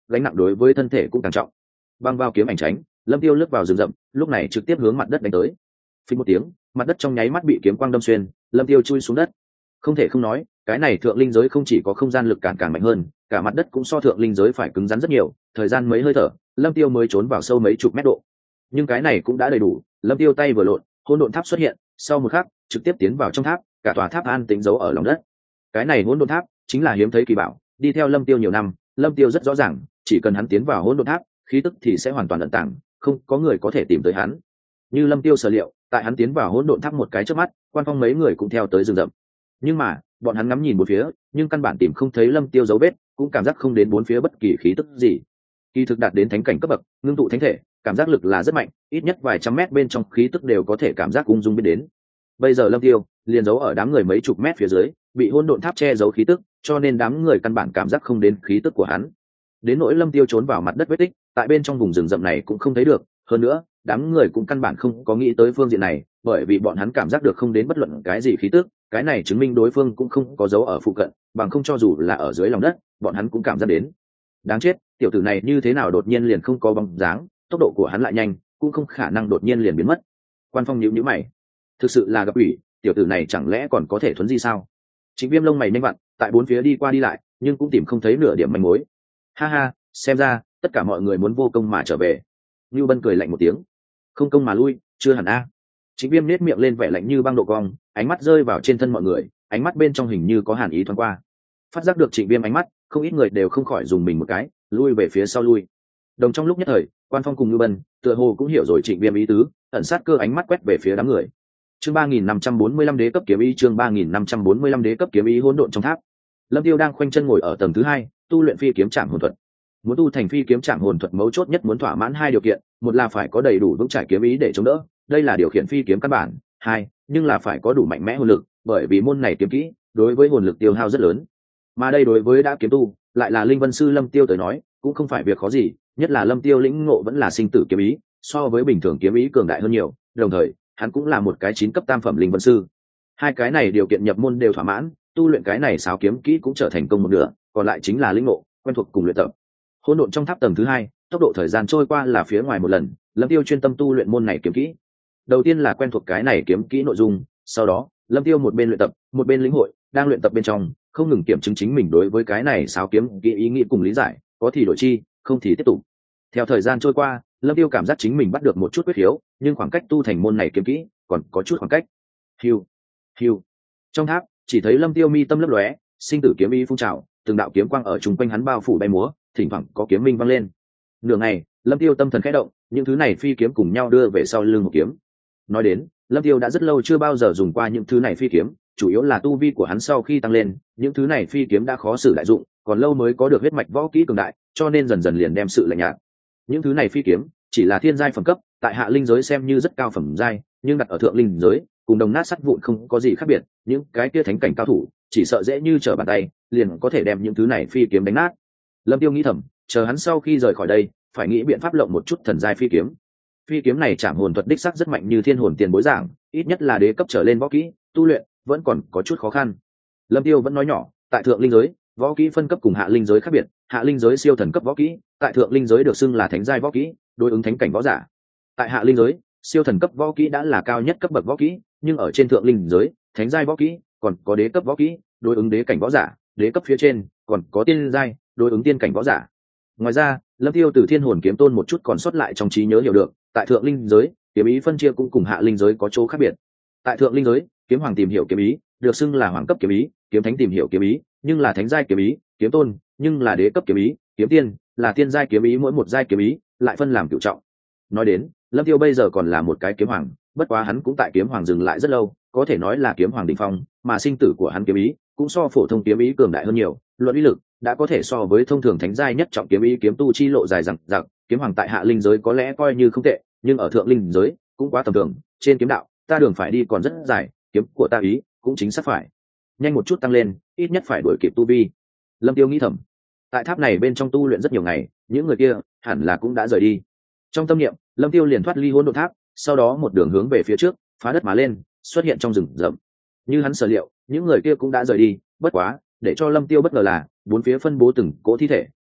gánh nặng đối với thân thể cũng càng trọng. Băng vào kiếm ảnh tránh, lâm tiêu lướt vào rừng rậm, lúc này trực tiếp hướng mặt đất đánh tới. Phình một tiếng, mặt đất trong nháy mắt bị kiếm quang đâm xuyên, lâm tiêu chui xuống đất. Không thể không nói, cái này thượng linh giới không chỉ có không gian lực càng càng mạnh hơn, cả mặt đất cũng so thượng linh giới phải cứng rắn rất nhiều. Thời gian mấy hơi thở, lâm tiêu mới trốn vào sâu mấy chục mét độ. Nhưng cái này cũng đã đầy đủ. Lâm tiêu tay vừa lộn, hỗn độn tháp xuất hiện, sau một khắc trực tiếp tiến vào trong tháp, cả tòa tháp an tĩnh giấu ở lòng đất. Cái này hỗn độn tháp chính là hiếm thấy kỳ bảo, đi theo lâm tiêu nhiều năm, lâm tiêu rất rõ ràng, chỉ cần hắn tiến vào hỗn độn tháp, khí tức thì sẽ hoàn toàn ẩn tàng, không có người có thể tìm tới hắn. Như lâm tiêu sở liệu, tại hắn tiến vào hỗn độn tháp một cái chớp mắt, quan phong mấy người cũng theo tới rừng rậm. Nhưng mà bọn hắn ngắm nhìn bốn phía, nhưng căn bản tìm không thấy lâm tiêu dấu vết, cũng cảm giác không đến bốn phía bất kỳ khí tức gì. Kỳ thực đạt đến thánh cảnh cấp bậc, ngưng tụ thánh thể, cảm giác lực là rất mạnh, ít nhất vài trăm mét bên trong khí tức đều có thể cảm giác ung dung biết đến. Bây giờ lâm tiêu liền giấu ở đám người mấy chục mét phía dưới, bị hỗn độn tháp che giấu khí tức, cho nên đám người căn bản cảm giác không đến khí tức của hắn. Đến nỗi lâm tiêu trốn vào mặt đất vết tích, tại bên trong vùng rừng rậm này cũng không thấy được. Hơn nữa, đám người cũng căn bản không có nghĩ tới phương diện này, bởi vì bọn hắn cảm giác được không đến bất luận cái gì khí tức, cái này chứng minh đối phương cũng không có dấu ở phụ cận, bằng không cho dù là ở dưới lòng đất, bọn hắn cũng cảm giác đến. Đáng chết, tiểu tử này như thế nào đột nhiên liền không có bóng dáng, tốc độ của hắn lại nhanh, cũng không khả năng đột nhiên liền biến mất. Quan Phong nhíu nhíu mày, thực sự là gặp ủy, tiểu tử này chẳng lẽ còn có thể thuấn di sao? Trịnh Viêm lông mày nhanh vặn, tại bốn phía đi qua đi lại, nhưng cũng tìm không thấy nửa điểm manh mối. Ha ha, xem ra tất cả mọi người muốn vô công mà trở về. Nưu Bân cười lạnh một tiếng, không công mà lui, chưa hẳn a. Trịnh Viêm nét miệng lên vẻ lạnh như băng độ cong, ánh mắt rơi vào trên thân mọi người, ánh mắt bên trong hình như có hàn ý thoáng qua. Phát giác được Trịnh Viêm ánh mắt, không ít người đều không khỏi dùng mình một cái, lui về phía sau lui. Đồng trong lúc nhất thời, Quan Phong cùng Nưu Bân, tựa hồ cũng hiểu rồi Trịnh Viêm ý tứ, ẩn sát cơ ánh mắt quét về phía đám người. Chương ba nghìn năm trăm bốn mươi lăm đế cấp kiếm ý, chương ba nghìn năm trăm bốn mươi lăm đế cấp kiếm ý hỗn độn trong tháp. Lâm Tiêu đang khoanh chân ngồi ở tầng thứ hai, tu luyện phi kiếm trảm hồn thuật. Muốn tu thành phi kiếm trảm hồn thuật mấu chốt nhất muốn thỏa mãn hai điều kiện, một là phải có đầy đủ vững chãi kiếm ý để chống đỡ, đây là điều khiển phi kiếm căn bản, hai, nhưng là phải có đủ mạnh mẽ hồn lực, bởi vì môn này kiếm kỹ đối với hồn lực tiêu hao rất lớn. Mà đây đối với đã kiếm tu, lại là linh vân sư Lâm Tiêu tới nói, cũng không phải việc khó gì, nhất là Lâm Tiêu lĩnh ngộ vẫn là sinh tử kiếm ý, so với bình thường kiếm ý cường đại hơn nhiều, đồng thời, hắn cũng là một cái chín cấp tam phẩm linh vân sư. Hai cái này điều kiện nhập môn đều thỏa mãn, tu luyện cái này sáo kiếm kỹ cũng trở thành công một nửa, còn lại chính là lĩnh ngộ, quen thuộc cùng luyện tập. Hỗn độn trong tháp tầng thứ hai, tốc độ thời gian trôi qua là phía ngoài một lần, Lâm Tiêu chuyên tâm tu luyện môn này kiếm kỹ. Đầu tiên là quen thuộc cái này kiếm kỹ nội dung, sau đó, Lâm Tiêu một bên luyện tập, một bên lĩnh hội, đang luyện tập bên trong, không ngừng kiểm chứng chính mình đối với cái này sáo kiếm kỹ ý nghĩ cùng lý giải, có thì đổi chi, không thì tiếp tục. Theo thời gian trôi qua, Lâm Tiêu cảm giác chính mình bắt được một chút quyết khiếu, nhưng khoảng cách tu thành môn này kiếm kỹ còn có chút khoảng cách. Hiu, hiu. Trong tháp, chỉ thấy Lâm Tiêu mi tâm lấp lóe, sinh tử kiếm ý phun trào, từng đạo kiếm quang ở chung quanh hắn bao phủ bay múa, thỉnh thoảng có kiếm minh vang lên. Nửa ngày, Lâm Tiêu tâm thần khẽ động, những thứ này phi kiếm cùng nhau đưa về sau lưng một kiếm. Nói đến, Lâm Tiêu đã rất lâu chưa bao giờ dùng qua những thứ này phi kiếm, chủ yếu là tu vi của hắn sau khi tăng lên, những thứ này phi kiếm đã khó xử đại dụng, còn lâu mới có được huyết mạch võ kỹ cường đại, cho nên dần dần liền đem sự lạnh nhạt. Những thứ này phi kiếm chỉ là thiên giai phẩm cấp, tại hạ linh giới xem như rất cao phẩm giai, nhưng đặt ở thượng linh giới, cùng đồng nát sắt vụn không có gì khác biệt, những cái kia thánh cảnh cao thủ, chỉ sợ dễ như trở bàn tay, liền có thể đem những thứ này phi kiếm đánh nát. Lâm Tiêu nghĩ thầm, chờ hắn sau khi rời khỏi đây, phải nghĩ biện pháp lộng một chút thần giai phi kiếm. Phi kiếm này trảm hồn thuật đích sắc rất mạnh như thiên hồn tiền bối giảng, ít nhất là đế cấp trở lên võ kỹ, tu luyện vẫn còn có chút khó khăn. Lâm Tiêu vẫn nói nhỏ, tại thượng linh giới, võ kỹ phân cấp cùng hạ linh giới khác biệt, hạ linh giới siêu thần cấp võ kỹ, tại thượng linh giới được xưng là thánh giai võ kỹ, đối ứng thánh cảnh võ giả. Tại hạ linh giới, siêu thần cấp võ kỹ đã là cao nhất cấp bậc võ kỹ, nhưng ở trên thượng linh giới, thánh giai võ kỹ còn có đế cấp võ kỹ, đối ứng đế cảnh võ giả, đế cấp phía trên còn có tiên giai, đối ứng tiên cảnh võ giả. Ngoài ra, Lâm Tiêu từ thiên hồn kiếm tôn một chút còn sót lại trong trí nhớ hiểu được, tại thượng linh giới, kiếm ý phân chia cũng cùng hạ linh giới có chỗ khác biệt. Tại thượng linh giới, kiếm hoàng tìm hiểu kiếm ý, được xưng là hoàng cấp kiếm ý, kiếm thánh tìm hiểu kiếm ý, nhưng là thánh giai kiếm ý, kiếm tôn, nhưng là đế cấp kiếm ý, kiếm tiên, là tiên giai kiếm ý, mỗi một giai kiếm ý lại phân làm cửu trọng. Nói đến, Lâm Tiêu bây giờ còn là một cái kiếm hoàng, bất quá hắn cũng tại kiếm hoàng dừng lại rất lâu, có thể nói là kiếm hoàng đỉnh phong, mà sinh tử của hắn kiếm ý cũng so phổ thông kiếm ý cường đại hơn nhiều, luận uy lực đã có thể so với thông thường thánh giai nhất trọng kiếm ý kiếm tu chi lộ dài dằng dặc. Kiếm hoàng tại hạ linh giới có lẽ coi như không tệ, nhưng ở thượng linh giới cũng quá tầm thường. Trên kiếm đạo, ta đường phải đi còn rất dài, kiếm của ta ý cũng chính xác phải nhanh một chút tăng lên, ít nhất phải đuổi kịp tu vi. Lâm Tiêu nghĩ thầm, tại tháp này bên trong tu luyện rất nhiều ngày, những người kia hẳn là cũng đã rời đi. Trong tâm niệm, Lâm Tiêu liền thoát ly hỗn độn tháp, sau đó một đường hướng về phía trước, phá đất mà lên, xuất hiện trong rừng rậm. Như hắn sở liệu, những người kia cũng đã rời đi, bất quá, để cho Lâm Tiêu bất ngờ là, bốn phía phân bố từng cỗ thi thể,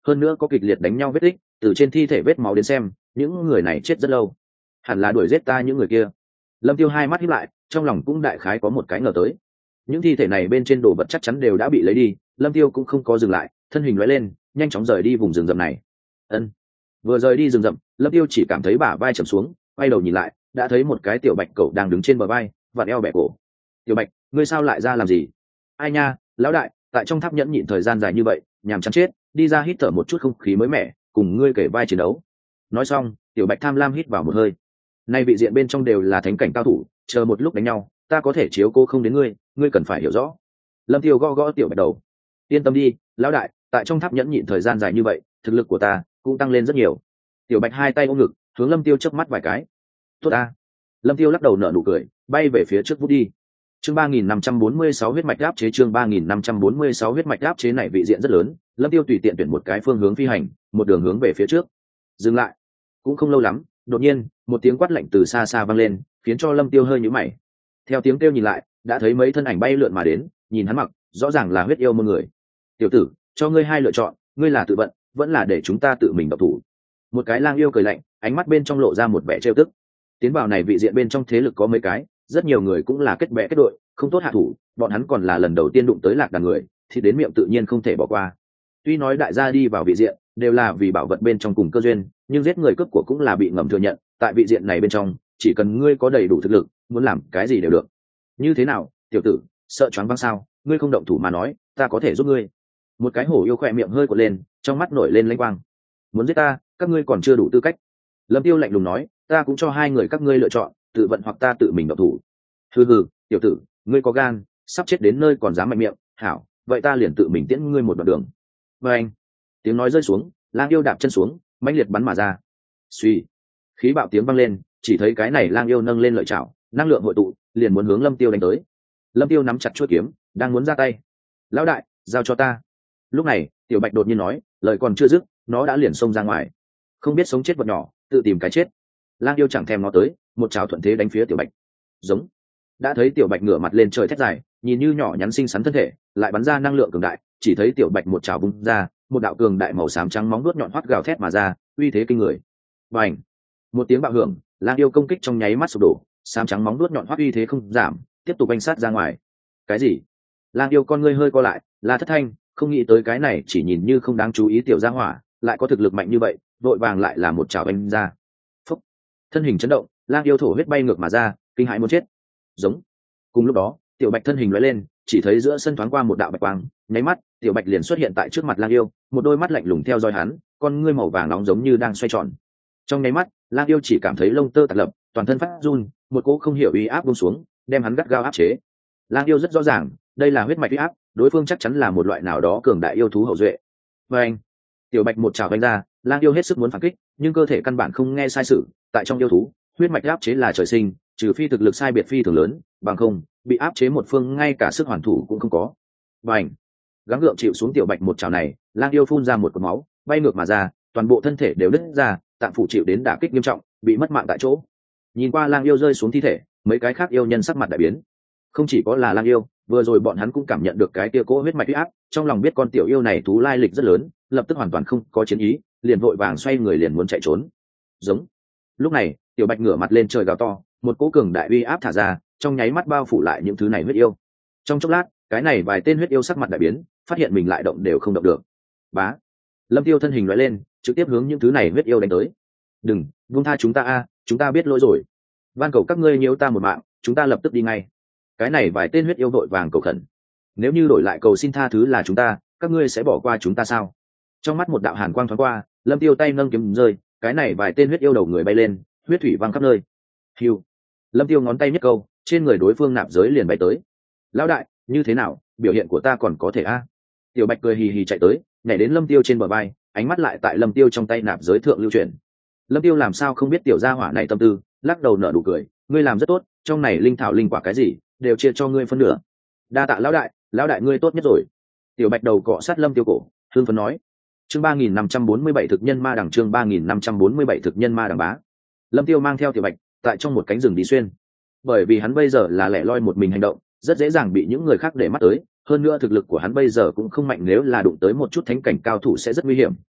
hơn nữa có kịch liệt đánh nhau vết tích, từ trên thi thể vết máu đến xem những người này chết rất lâu, hẳn là đuổi giết ta những người kia. Lâm Tiêu hai mắt híp lại, trong lòng cũng đại khái có một cái ngờ tới. Những thi thể này bên trên đồ vật chắc chắn đều đã bị lấy đi, Lâm Tiêu cũng không có dừng lại, thân hình lóe lên, nhanh chóng rời đi vùng rừng rậm này. Ân. Vừa rời đi rừng rậm, Lâm Tiêu chỉ cảm thấy bả vai trầm xuống, quay đầu nhìn lại, đã thấy một cái tiểu bạch cẩu đang đứng trên bờ vai, vặn eo bẻ cổ. Tiểu bạch, ngươi sao lại ra làm gì? Ai nha, lão đại, tại trong tháp nhẫn nhịn thời gian dài như vậy, nhàm chán chết, đi ra hít thở một chút không khí mới mẻ, cùng ngươi kể vai chiến đấu. Nói xong, tiểu bạch tham lam hít vào một hơi. Nay vị diện bên trong đều là thánh cảnh cao thủ, chờ một lúc đánh nhau, ta có thể chiếu cố không đến ngươi, ngươi cần phải hiểu rõ. Lâm Tiêu gõ gõ tiểu bạch đầu. Yên tâm đi, lão đại, tại trong tháp nhẫn nhịn thời gian dài như vậy, thực lực của ta cũng tăng lên rất nhiều. Tiểu bạch hai tay ôm ngực, hướng Lâm Tiêu chớp mắt vài cái. Tốt a. Lâm Tiêu lắc đầu nở nụ cười, bay về phía trước vút đi. Chương ba nghìn năm trăm bốn mươi sáu huyết mạch áp chế chương ba nghìn năm trăm bốn mươi sáu huyết mạch áp chế này vị diện rất lớn, Lâm Tiêu tùy tiện tuyển một cái phương hướng phi hành, một đường hướng về phía trước. Dừng lại. Cũng không lâu lắm, đột nhiên, một tiếng quát lạnh từ xa xa vang lên, khiến cho Lâm Tiêu hơi nhíu mày. Theo tiếng kêu nhìn lại, đã thấy mấy thân ảnh bay lượn mà đến, nhìn hắn mặc, rõ ràng là huyết yêu môn người. Tiểu tử, cho ngươi hai lựa chọn, ngươi là tự vận, vẫn là để chúng ta tự mình động thủ. Một cái lang yêu cười lạnh, ánh mắt bên trong lộ ra một vẻ trêu tức. Tiến vào này vị diện bên trong thế lực có mấy cái, rất nhiều người cũng là kết bè kết đội, không tốt hạ thủ, bọn hắn còn là lần đầu tiên đụng tới lạc đàn người, thì đến miệng tự nhiên không thể bỏ qua. Tuy nói đại gia đi vào vị diện đều là vì bảo vật bên trong cùng cơ duyên, nhưng giết người cướp của cũng là bị ngầm thừa nhận, tại vị diện này bên trong, chỉ cần ngươi có đầy đủ thực lực, muốn làm cái gì đều được. Như thế nào, tiểu tử, sợ choáng váng sao? Ngươi không động thủ mà nói, ta có thể giúp ngươi. Một cái hổ yêu khỏe miệng hơi cuộn lên, trong mắt nổi lên lanh quang. Muốn giết ta, các ngươi còn chưa đủ tư cách. Lâm Tiêu lạnh lùng nói, ta cũng cho hai người các ngươi lựa chọn, tự vận hoặc ta tự mình động thủ. Hừ hừ, tiểu tử, ngươi có gan, sắp chết đến nơi còn dám mạnh miệng, hảo, vậy ta liền tự mình tiễn ngươi một đoạn đường. Và anh, tiếng nói rơi xuống, lang yêu đạp chân xuống, mãnh liệt bắn mà ra. Suy, khí bạo tiếng vang lên, chỉ thấy cái này lang yêu nâng lên lợi chảo, năng lượng hội tụ, liền muốn hướng Lâm Tiêu đánh tới. Lâm Tiêu nắm chặt chuôi kiếm, đang muốn ra tay. Lão đại, giao cho ta. Lúc này, tiểu bạch đột nhiên nói, lời còn chưa dứt, nó đã liền xông ra ngoài. Không biết sống chết vật nhỏ, tự tìm cái chết. Lang yêu chẳng thèm nó tới, một chảo thuận thế đánh phía tiểu bạch. Giống. Đã thấy tiểu bạch ngửa mặt lên trời thét dài, nhìn như nhỏ nhắn xinh xắn thân thể, lại bắn ra năng lượng cường đại, chỉ thấy tiểu bạch một chảo bung ra, một đạo cường đại màu xám trắng móng vuốt nhọn hoắt gào thét mà ra, uy thế kinh người. Bành! Một tiếng bạo hưởng, lang yêu công kích trong nháy mắt sụp đổ, xám trắng móng vuốt nhọn hoắt uy thế không giảm, tiếp tục banh sát ra ngoài. Cái gì? Lang yêu con ngươi hơi co lại, là Thất Thanh, không nghĩ tới cái này chỉ nhìn như không đáng chú ý tiểu gia hỏa, lại có thực lực mạnh như vậy, vội vàng lại là một chảo banh ra. Phúc! Thân hình chấn động, lang yêu thổ huyết bay ngược mà ra, kinh hãi muốn chết. Giống. Cùng lúc đó, tiểu bạch thân hình lóe lên, chỉ thấy giữa sân thoáng qua một đạo bạch quang, nháy mắt, tiểu bạch liền xuất hiện tại trước mặt lang yêu, một đôi mắt lạnh lùng theo dõi hắn, con ngươi màu vàng nóng giống như đang xoay tròn. Trong nháy mắt, lang yêu chỉ cảm thấy lông tơ tạt lập, toàn thân phát run, một cỗ không hiểu uy áp buông xuống, đem hắn gắt gao áp chế. Lang yêu rất rõ ràng, đây là huyết mạch uy áp, đối phương chắc chắn là một loại nào đó cường đại yêu thú hậu duệ. Và anh, tiểu bạch một chảo đánh ra, lang yêu hết sức muốn phản kích, nhưng cơ thể căn bản không nghe sai sự, tại trong yêu thú, huyết mạch áp chế là trời sinh, trừ phi thực lực sai biệt phi thường lớn, bằng không, bị áp chế một phương ngay cả sức hoàn thủ cũng không có. Và ảnh, gắng gượng chịu xuống tiểu bạch một chảo này, lang yêu phun ra một cột máu, bay ngược mà ra, toàn bộ thân thể đều đứt ra, tạng phủ chịu đến đả kích nghiêm trọng, bị mất mạng tại chỗ. Nhìn qua lang yêu rơi xuống thi thể, mấy cái khác yêu nhân sắc mặt đại biến. Không chỉ có là lang yêu, vừa rồi bọn hắn cũng cảm nhận được cái tia cỗ huyết mạch uy áp, trong lòng biết con tiểu yêu này thú lai lịch rất lớn, lập tức hoàn toàn không có chiến ý, liền vội vàng xoay người liền muốn chạy trốn. Giống. Lúc này, tiểu bạch ngửa mặt lên trời gào to, một cỗ cường đại uy áp thả ra, trong nháy mắt bao phủ lại những thứ này huyết yêu. Trong chốc lát, cái này vài tên huyết yêu sắc mặt đại biến, phát hiện mình lại động đều không động được. Bá. Lâm Tiêu thân hình lóe lên, trực tiếp hướng những thứ này huyết yêu đánh tới. Đừng, buông tha chúng ta a, chúng ta biết lỗi rồi. Van cầu các ngươi nhiễu ta một mạng, chúng ta lập tức đi ngay. Cái này vài tên huyết yêu vội vàng cầu khẩn. Nếu như đổi lại cầu xin tha thứ là chúng ta, các ngươi sẽ bỏ qua chúng ta sao? Trong mắt một đạo hàn quang thoáng qua, Lâm Tiêu tay nâng kiếm rơi, cái này vài tên huyết yêu đầu người bay lên, huyết thủy văng khắp nơi. Hiu. Lâm Tiêu ngón tay nhất câu, trên người đối phương nạp giới liền bay tới. Lão đại, như thế nào, biểu hiện của ta còn có thể a? Tiểu bạch cười hì hì chạy tới, nhảy đến Lâm Tiêu trên bờ vai, ánh mắt lại tại Lâm Tiêu trong tay nạp giới thượng lưu chuyển. Lâm Tiêu làm sao không biết tiểu gia hỏa này tâm tư, lắc đầu nở nụ cười, ngươi làm rất tốt, trong này linh thảo linh quả cái gì đều chia cho ngươi phân nửa. Đa tạ lão đại, lão đại ngươi tốt nhất rồi. Tiểu bạch đầu cọ sát Lâm Tiêu cổ, hương phấn nói. Chương ba nghìn năm trăm bốn mươi bảy thực nhân ma đằng chương ba nghìn năm trăm bốn mươi bảy thực nhân ma đằng bá. Lâm Tiêu mang theo tiểu bạch tại trong một cánh rừng đi xuyên. Bởi vì hắn bây giờ là lẻ loi một mình hành động, rất dễ dàng bị những người khác để mắt tới, hơn nữa thực lực của hắn bây giờ cũng không mạnh, nếu là đụng tới một chút thánh cảnh cao thủ sẽ rất nguy hiểm,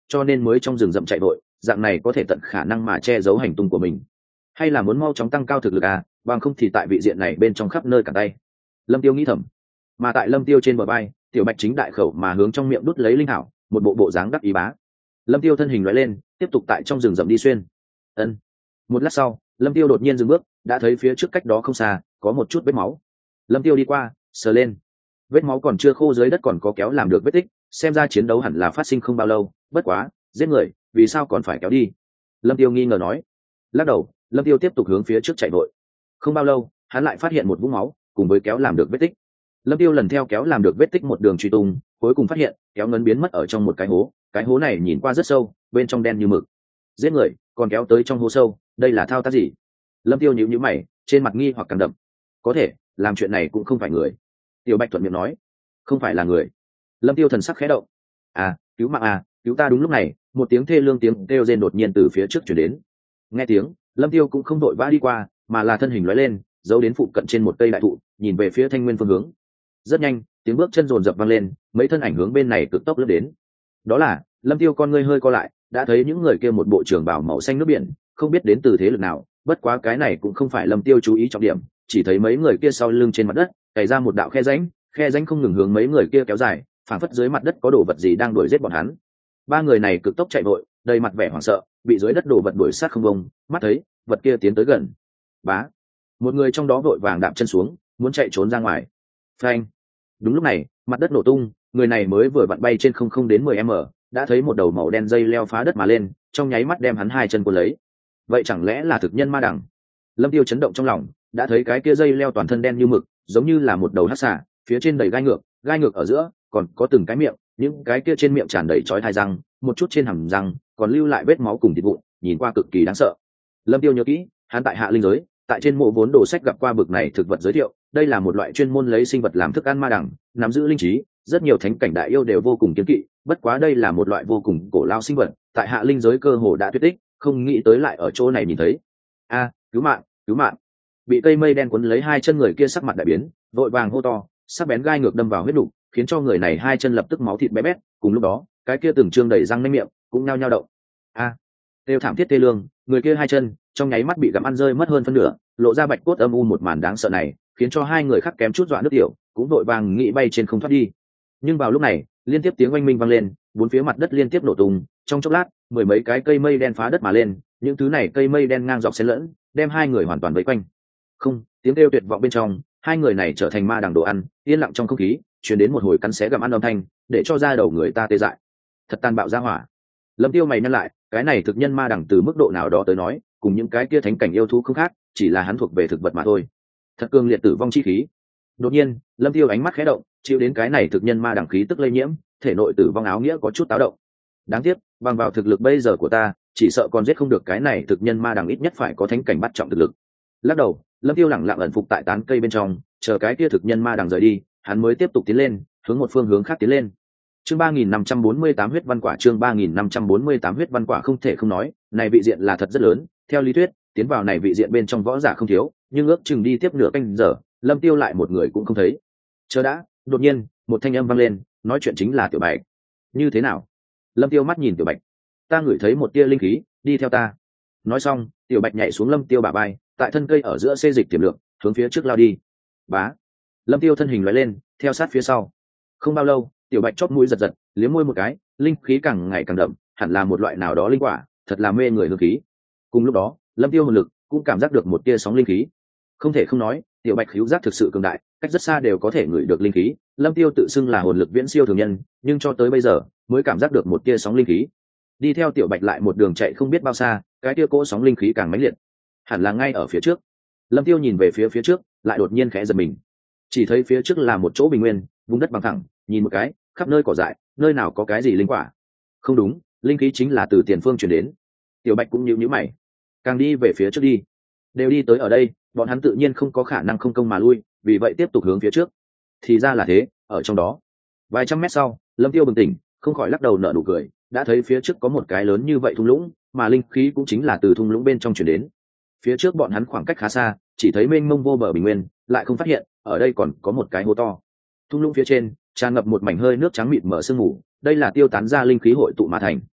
cho nên mới trong rừng rậm chạy vội, dạng này có thể tận khả năng mà che giấu hành tung của mình. Hay là muốn mau chóng tăng cao thực lực à, bằng không thì tại vị diện này bên trong khắp nơi cả tay. Lâm Tiêu nghĩ thầm. Mà tại Lâm Tiêu trên bờ vai, Tiểu Bạch chính đại khẩu mà hướng trong miệng đút lấy linh hảo, một bộ bộ dáng đắc ý bá. Lâm Tiêu thân hình lóe lên, tiếp tục tại trong rừng rậm đi xuyên. Ân. Một lát sau, Lâm Tiêu đột nhiên dừng bước, đã thấy phía trước cách đó không xa có một chút vết máu. Lâm Tiêu đi qua, sờ lên, vết máu còn chưa khô, dưới đất còn có kéo làm được vết tích, xem ra chiến đấu hẳn là phát sinh không bao lâu. Bất quá, giết người vì sao còn phải kéo đi? Lâm Tiêu nghi ngờ nói. Lắc đầu, Lâm Tiêu tiếp tục hướng phía trước chạy vội. Không bao lâu, hắn lại phát hiện một vũng máu cùng với kéo làm được vết tích. Lâm Tiêu lần theo kéo làm được vết tích một đường truy tung, cuối cùng phát hiện kéo ngấn biến mất ở trong một cái hố. Cái hố này nhìn qua rất sâu, bên trong đen như mực. Giết người còn kéo tới trong hố sâu, đây là thao tác gì? Lâm Tiêu nhíu nhíu mày, trên mặt nghi hoặc càng đậm. Có thể làm chuyện này cũng không phải người. Tiểu Bạch thuận miệng nói. Không phải là người. Lâm Tiêu thần sắc khẽ động. À, cứu mạng à, cứu ta! Đúng lúc này, một tiếng thê lương tiếng kêu rên đột nhiên từ phía trước truyền đến. Nghe tiếng, Lâm Tiêu cũng không đội vã đi qua, mà là thân hình lóe lên, giấu đến phụ cận trên một cây đại thụ, nhìn về phía Thanh Nguyên phương hướng. Rất nhanh, tiếng bước chân rồn rập vang lên, mấy thân ảnh hướng bên này cực tốc lướt đến. Đó là, Lâm Tiêu con ngươi hơi co lại, đã thấy những người kia một bộ trường bào màu xanh nước biển, không biết đến từ thế lực nào, bất quá cái này cũng không phải Lâm Tiêu chú ý trọng điểm, chỉ thấy mấy người kia sau lưng trên mặt đất, cày ra một đạo khe rãnh, khe rãnh không ngừng hướng mấy người kia kéo dài, phảng phất dưới mặt đất có đồ vật gì đang đuổi giết bọn hắn. Ba người này cực tốc chạy vội, đầy mặt vẻ hoảng sợ, bị dưới đất đồ vật đuổi sát không bông, mắt thấy vật kia tiến tới gần. Bá, một người trong đó vội vàng đạp chân xuống, muốn chạy trốn ra ngoài. Phanh! Đúng lúc này, mặt đất nổ tung, người này mới vừa vặn bay trên không không đến mười mét, đã thấy một đầu màu đen dây leo phá đất mà lên, trong nháy mắt đem hắn hai chân cuốn lấy. Vậy chẳng lẽ là thực nhân ma đằng? Lâm Tiêu chấn động trong lòng, đã thấy cái kia dây leo toàn thân đen như mực, giống như là một đầu hắc xà, phía trên đầy gai ngược, gai ngược ở giữa còn có từng cái miệng, những cái kia trên miệng tràn đầy chói tai răng, một chút trên hàm răng còn lưu lại vết máu cùng thịt vụn, nhìn qua cực kỳ đáng sợ. Lâm Tiêu nhớ kỹ, hắn tại Hạ Linh giới, tại trên mộ vốn đồ sách gặp qua bực này thực vật giới thiệu, đây là một loại chuyên môn lấy sinh vật làm thức ăn ma đằng, nắm giữ linh trí, rất nhiều thánh cảnh đại yêu đều vô cùng kiêng kỵ, bất quá đây là một loại vô cùng cổ lao sinh vật, tại Hạ Linh giới cơ hồ đã tuyệt tích, không nghĩ tới lại ở chỗ này nhìn thấy. A, cứu mạng, cứu mạng! Bị cây mây đen cuốn lấy hai chân người kia sắc mặt đại biến, vội vàng hô to, sắc bén gai ngược đâm vào huyết nục, khiến cho người này hai chân lập tức máu thịt bé bét, cùng lúc đó, cái kia từng trương đầy răng nanh miệng cũng nhao nhao động. A, tiêu thảm thiết tê lương, người kia hai chân trong nháy mắt bị gặm ăn rơi mất hơn phân nửa, lộ ra bạch cốt âm u, một màn đáng sợ này khiến cho hai người khác kém chút dọa nước tiểu, cũng vội vàng nghĩ bay trên không thoát đi. Nhưng vào lúc này, liên tiếp tiếng oanh minh vang lên, bốn phía mặt đất liên tiếp nổ tung, trong chốc lát, mười mấy cái cây mây đen phá đất mà lên, những thứ này cây mây đen ngang dọc xen lẫn, đem hai người hoàn toàn vây quanh. Không, tiếng kêu tuyệt vọng bên trong, hai người này trở thành ma đằng đồ ăn, yên lặng trong không khí, truyền đến một hồi cắn xé gặm ăn âm thanh, để cho da đầu người ta tê dại. Thật tàn bạo ra hỏa. Lâm Tiêu mày nhăn lại, cái này thực nhân ma đằng từ mức độ nào đó tới nói, cùng những cái kia thánh cảnh yêu thú không khác, chỉ là hắn thuộc về thực vật mà thôi. Thật cường liệt tử vong chi khí. Đột nhiên, Lâm Tiêu ánh mắt khẽ động, chịu đến cái này thực nhân ma đằng khí tức lây nhiễm, thể nội tử vong áo nghĩa có chút táo động. Đáng tiếc, bằng vào thực lực bây giờ của ta, chỉ sợ còn giết không được cái này thực nhân ma đằng, ít nhất phải có thánh cảnh bắt trọng thực lực. Lắc đầu, Lâm Tiêu lẳng lặng ẩn phục tại tán cây bên trong, chờ cái kia thực nhân ma đằng rời đi, hắn mới tiếp tục tiến lên, hướng một phương hướng khác tiến lên. Chương ba nghìn năm trăm bốn mươi tám huyết văn quả, chương ba nghìn năm trăm bốn mươi tám huyết văn quả. Không thể không nói, này vị diện là thật rất lớn, theo lý thuyết, tiến vào này vị diện bên trong võ giả không thiếu, nhưng ước chừng đi tiếp nửa canh giờ, Lâm Tiêu lại một người cũng không thấy. Chờ đã, đột nhiên, một thanh âm vang lên, nói chuyện chính là Tiểu Bạch. Như thế nào? Lâm Tiêu mắt nhìn Tiểu Bạch. Ta ngửi thấy một tia linh khí, đi theo ta. Nói xong, Tiểu Bạch nhảy xuống Lâm Tiêu bả vai, tại thân cây ở giữa xê dịch tiềm lượng, hướng phía trước lao đi. Bá. Lâm Tiêu thân hình lóe lên, theo sát phía sau. Không bao lâu, Tiểu Bạch chóp mũi giật giật, liếm môi một cái, linh khí càng ngày càng đậm, hẳn là một loại nào đó linh quả, thật là mê người hương khí. Cùng lúc đó, Lâm Tiêu hồn lực cũng cảm giác được một tia sóng linh khí. Không thể không nói, Tiểu Bạch khứu giác thực sự cường đại, cách rất xa đều có thể ngửi được linh khí. Lâm Tiêu tự xưng là hồn lực viễn siêu thường nhân, nhưng cho tới bây giờ mới cảm giác được một tia sóng linh khí. Đi theo Tiểu Bạch lại một đường chạy không biết bao xa, cái tia cỗ sóng linh khí càng mãnh liệt, hẳn là ngay ở phía trước. Lâm Tiêu nhìn về phía phía trước, lại đột nhiên khẽ giật mình. Chỉ thấy phía trước là một chỗ bình nguyên, vùng đất bằng thẳng, nhìn một cái, khắp nơi cỏ dại, nơi nào có cái gì linh quả. Không đúng, linh khí chính là từ tiền phương truyền đến. Tiểu Bạch cũng nhíu nhíu mày, càng đi về phía trước đi. Đều đi tới ở đây, bọn hắn tự nhiên không có khả năng không công mà lui, vì vậy tiếp tục hướng phía trước. Thì ra là thế, ở trong đó, vài trăm mét sau, Lâm Tiêu bừng tỉnh, không khỏi lắc đầu nở nụ cười, đã thấy phía trước có một cái lớn như vậy thung lũng, mà linh khí cũng chính là từ thung lũng bên trong truyền đến. Phía trước bọn hắn khoảng cách khá xa, chỉ thấy mênh mông vô bờ bình nguyên, lại không phát hiện ở đây còn có một cái hố to. Thung lũng phía trên tràn ngập một mảnh hơi nước trắng mịt mở sương mù, đây là tiêu tán ra linh khí hội tụ mà thành.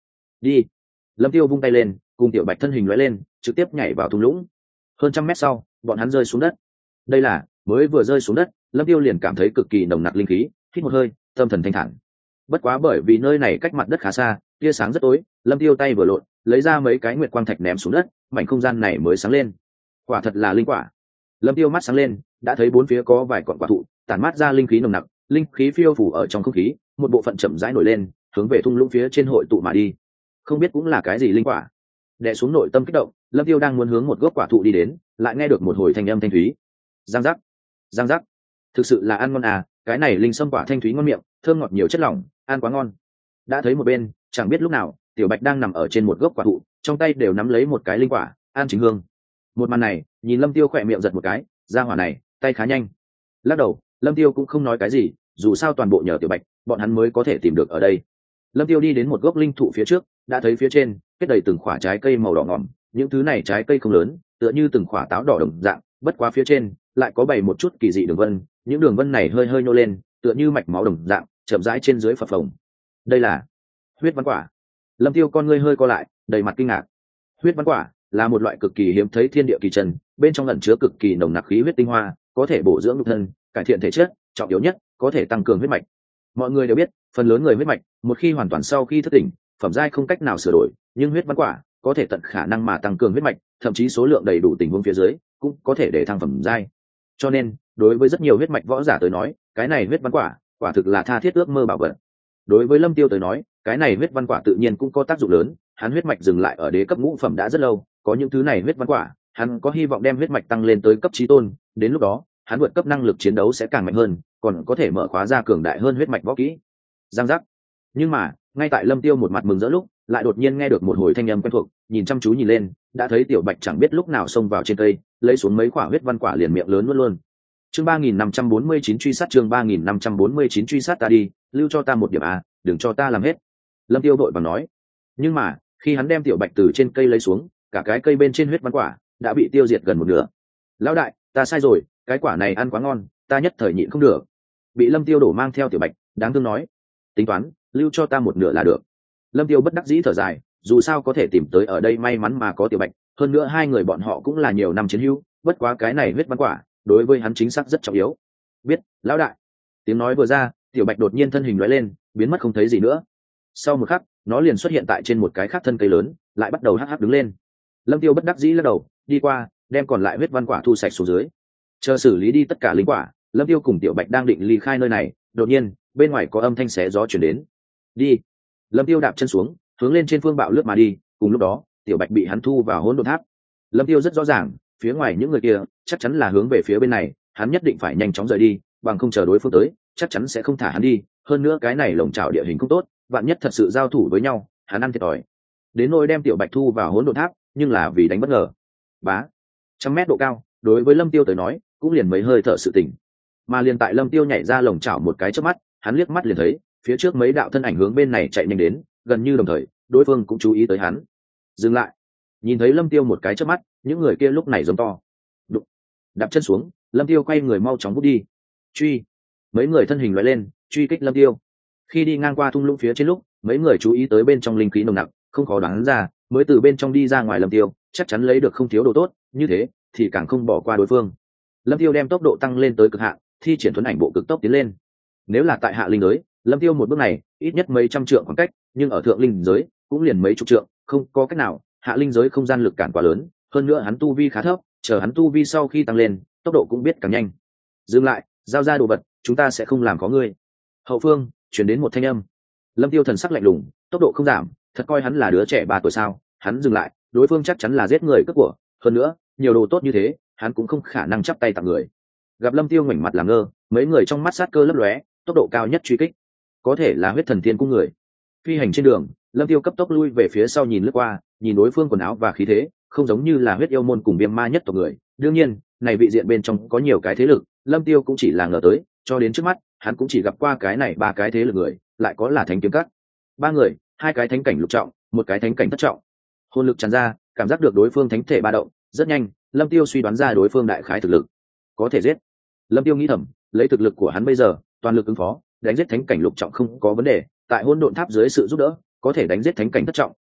đi. Lâm Tiêu vung tay lên, cùng tiểu bạch thân hình lóe lên, trực tiếp nhảy vào thung lũng. Hơn trăm mét sau, bọn hắn rơi xuống đất. Đây là mới vừa rơi xuống đất, Lâm Tiêu liền cảm thấy cực kỳ nồng nặc linh khí, hít một hơi, tâm thần thanh thản. Bất quá bởi vì nơi này cách mặt đất khá xa, tia sáng rất tối, Lâm Tiêu tay vừa lộn, lấy ra mấy cái nguyệt quang thạch ném xuống đất, mảnh không gian này mới sáng lên. Quả thật là linh quả. Lâm Tiêu mắt sáng lên, đã thấy bốn phía có vài cọn quả thụ, tản mát ra linh khí nồng nặc, linh khí phiêu phủ ở trong không khí, một bộ phận chậm rãi nổi lên, hướng về thung lũng phía trên hội tụ mà đi. Không biết cũng là cái gì linh quả. Đè xuống nội tâm kích động, Lâm Tiêu đang muốn hướng một gốc quả thụ đi đến, lại nghe được một hồi thanh âm thanh thúy. Giang giác, giang giác. Thực sự là ăn ngon à, cái này linh sâm quả thanh thúy ngon miệng, thơm ngọt nhiều chất lỏng, ăn quá ngon. Đã thấy một bên, chẳng biết lúc nào, tiểu bạch đang nằm ở trên một gốc quả thụ, trong tay đều nắm lấy một cái linh quả, ăn chính hương. Một màn này, nhìn Lâm Tiêu khỏe miệng giật một cái, ra hỏa này, tay khá nhanh. Lắc đầu, Lâm Tiêu cũng không nói cái gì, dù sao toàn bộ nhờ tiểu bạch, bọn hắn mới có thể tìm được ở đây. Lâm Tiêu đi đến một gốc linh thụ phía trước, đã thấy phía trên kết đầy từng quả trái cây màu đỏ ngỏm, những thứ này trái cây không lớn, tựa như từng quả táo đỏ đồng dạng, bất quá phía trên lại có bày một chút kỳ dị đường vân, những đường vân này hơi hơi nhô lên, tựa như mạch máu đồng dạng, chậm rãi trên dưới phập phồng. Đây là huyết văn quả. Lâm Tiêu con ngươi hơi co lại, đầy mặt kinh ngạc. Huyết văn quả là một loại cực kỳ hiếm thấy thiên địa kỳ trần, bên trong ẩn chứa cực kỳ nồng nặc khí huyết tinh hoa, có thể bổ dưỡng nhục thân, cải thiện thể chất, trọng yếu nhất, có thể tăng cường huyết mạch. Mọi người đều biết, phần lớn người huyết mạch, một khi hoàn toàn sau khi thức tỉnh, phẩm giai không cách nào sửa đổi, nhưng huyết văn quả có thể tận khả năng mà tăng cường huyết mạch, thậm chí số lượng đầy đủ tình huống phía dưới, cũng có thể để thăng phẩm giai. Cho nên, đối với rất nhiều huyết mạch võ giả tới nói, cái này huyết văn quả, quả thực là tha thiết ước mơ bảo vật. Đối với Lâm Tiêu tới nói, cái này huyết văn quả tự nhiên cũng có tác dụng lớn, hắn huyết mạch dừng lại ở đế cấp ngũ phẩm đã rất lâu, có những thứ này huyết văn quả, hắn có hy vọng đem huyết mạch tăng lên tới cấp chí tôn, đến lúc đó, hắn vượt cấp năng lực chiến đấu sẽ càng mạnh hơn, còn có thể mở khóa ra cường đại hơn huyết mạch võ kỹ. Giang giác. Nhưng mà, ngay tại Lâm Tiêu một mặt mừng rỡ lúc, lại đột nhiên nghe được một hồi thanh âm quen thuộc, nhìn chăm chú nhìn lên, đã thấy tiểu bạch chẳng biết lúc nào xông vào trên cây, lấy xuống mấy quả huyết văn quả liền miệng lớn luôn luôn. Chương ba nghìn năm trăm bốn mươi chín truy sát chương ba nghìn năm trăm bốn mươi chín truy sát ta đi, lưu cho ta một điểm à, đừng cho ta làm hết. Lâm Tiêu đội bằng nói. Nhưng mà, khi hắn đem tiểu bạch từ trên cây lấy xuống, cả cái cây bên trên huyết văn quả đã bị tiêu diệt gần một nửa. Lão đại, ta sai rồi, cái quả này ăn quá ngon, ta nhất thời nhịn không được. Bị Lâm Tiêu đổ mang theo tiểu bạch, đáng thương nói. Tính toán, lưu cho ta một nửa là được. Lâm Tiêu bất đắc dĩ thở dài, dù sao có thể tìm tới ở đây may mắn mà có tiểu bạch, hơn nữa hai người bọn họ cũng là nhiều năm chiến hữu, bất quá cái này huyết văn quả đối với hắn chính xác rất trọng yếu. Biết, lão đại. Tiếng nói vừa ra, tiểu bạch đột nhiên thân hình lóe lên, biến mất không thấy gì nữa. Sau một khắc, nó liền xuất hiện tại trên một cái khác thân cây lớn, lại bắt đầu hắc hắc đứng lên. Lâm Tiêu bất đắc dĩ lắc đầu, đi qua, đem còn lại huyết văn quả thu sạch xuống dưới. Chờ xử lý đi tất cả linh quả, Lâm Tiêu cùng tiểu bạch đang định ly khai nơi này, đột nhiên, bên ngoài có âm thanh xé gió truyền đến. Đi. Lâm Tiêu đạp chân xuống, hướng lên trên phương bạo lướt mà đi, cùng lúc đó, tiểu bạch bị hắn thu vào hỗn độn tháp. Lâm Tiêu rất rõ ràng, phía ngoài những người kia chắc chắn là hướng về phía bên này, hắn nhất định phải nhanh chóng rời đi, bằng không chờ đối phương tới, chắc chắn sẽ không thả hắn đi, hơn nữa cái này lồng chảo địa hình không tốt, vạn nhất thật sự giao thủ với nhau, hắn ăn thiệt thòi. Đến nỗi đem tiểu bạch thu vào hỗn độn tháp, nhưng là vì đánh bất ngờ. Bá, trăm mét độ cao, đối với Lâm Tiêu tới nói, cũng liền mấy hơi thở sự tỉnh. Mà liền tại Lâm Tiêu nhảy ra lồng chảo một cái chớp mắt, hắn liếc mắt liền thấy, phía trước mấy đạo thân ảnh hướng bên này chạy nhanh đến, gần như đồng thời, đối phương cũng chú ý tới hắn. Dừng lại. Nhìn thấy Lâm Tiêu một cái chớp mắt, những người kia lúc này giống to. Đụng. Đạp chân xuống, Lâm Tiêu quay người mau chóng vút đi. Truy. Mấy người thân hình lóe lên, truy kích Lâm Tiêu. Khi đi ngang qua thung lũng phía trên lúc, mấy người chú ý tới bên trong linh khí nồng nặc, không khó đoán ra, mới từ bên trong đi ra ngoài Lâm Tiêu, chắc chắn lấy được không thiếu đồ tốt, như thế thì càng không bỏ qua đối phương. Lâm Tiêu đem tốc độ tăng lên tới cực hạn, thi triển thuần ảnh bộ cực tốc tiến lên. Nếu là tại hạ linh giới, Lâm Tiêu một bước này, ít nhất mấy trăm trượng khoảng cách, nhưng ở thượng linh giới, cũng liền mấy chục trượng, không có cách nào, hạ linh giới không gian lực cản quá lớn, hơn nữa hắn tu vi khá thấp, chờ hắn tu vi sau khi tăng lên, tốc độ cũng biết càng nhanh. Dừng lại, giao ra đồ vật, chúng ta sẽ không làm có ngươi. Hậu phương truyền đến một thanh âm. Lâm Tiêu thần sắc lạnh lùng, tốc độ không giảm, thật coi hắn là đứa trẻ ba tuổi sao? Hắn dừng lại, đối phương chắc chắn là giết người cướp của, hơn nữa, nhiều đồ tốt như thế, hắn cũng không khả năng chắp tay tặng người. Gặp Lâm Tiêu ngoảnh mặt làm ngơ, mấy người trong mắt sát cơ lấp lóe, tốc độ cao nhất truy kích. Có thể là huyết thần thiên cung người. Phi hành trên đường, Lâm Tiêu cấp tốc lui về phía sau nhìn lướt qua, nhìn đối phương quần áo và khí thế, không giống như là huyết yêu môn cùng viêm ma nhất tộc người. Đương nhiên, này vị diện bên trong có nhiều cái thế lực, Lâm Tiêu cũng chỉ là ngờ tới, cho đến trước mắt, hắn cũng chỉ gặp qua cái này ba cái thế lực người, lại có là thánh kiếm các. Ba người, hai cái thánh cảnh lục trọng, một cái thánh cảnh thất trọng. Hồn lực tràn ra, cảm giác được đối phương thánh thể ba động, rất nhanh, Lâm Tiêu suy đoán ra đối phương đại khái thực lực, có thể giết. Lâm Tiêu nghĩ thầm, lấy thực lực của hắn bây giờ, toàn lực ứng phó, đánh giết thánh cảnh lục trọng không có vấn đề, tại hỗn độn tháp dưới sự giúp đỡ, có thể đánh giết thánh cảnh thất trọng,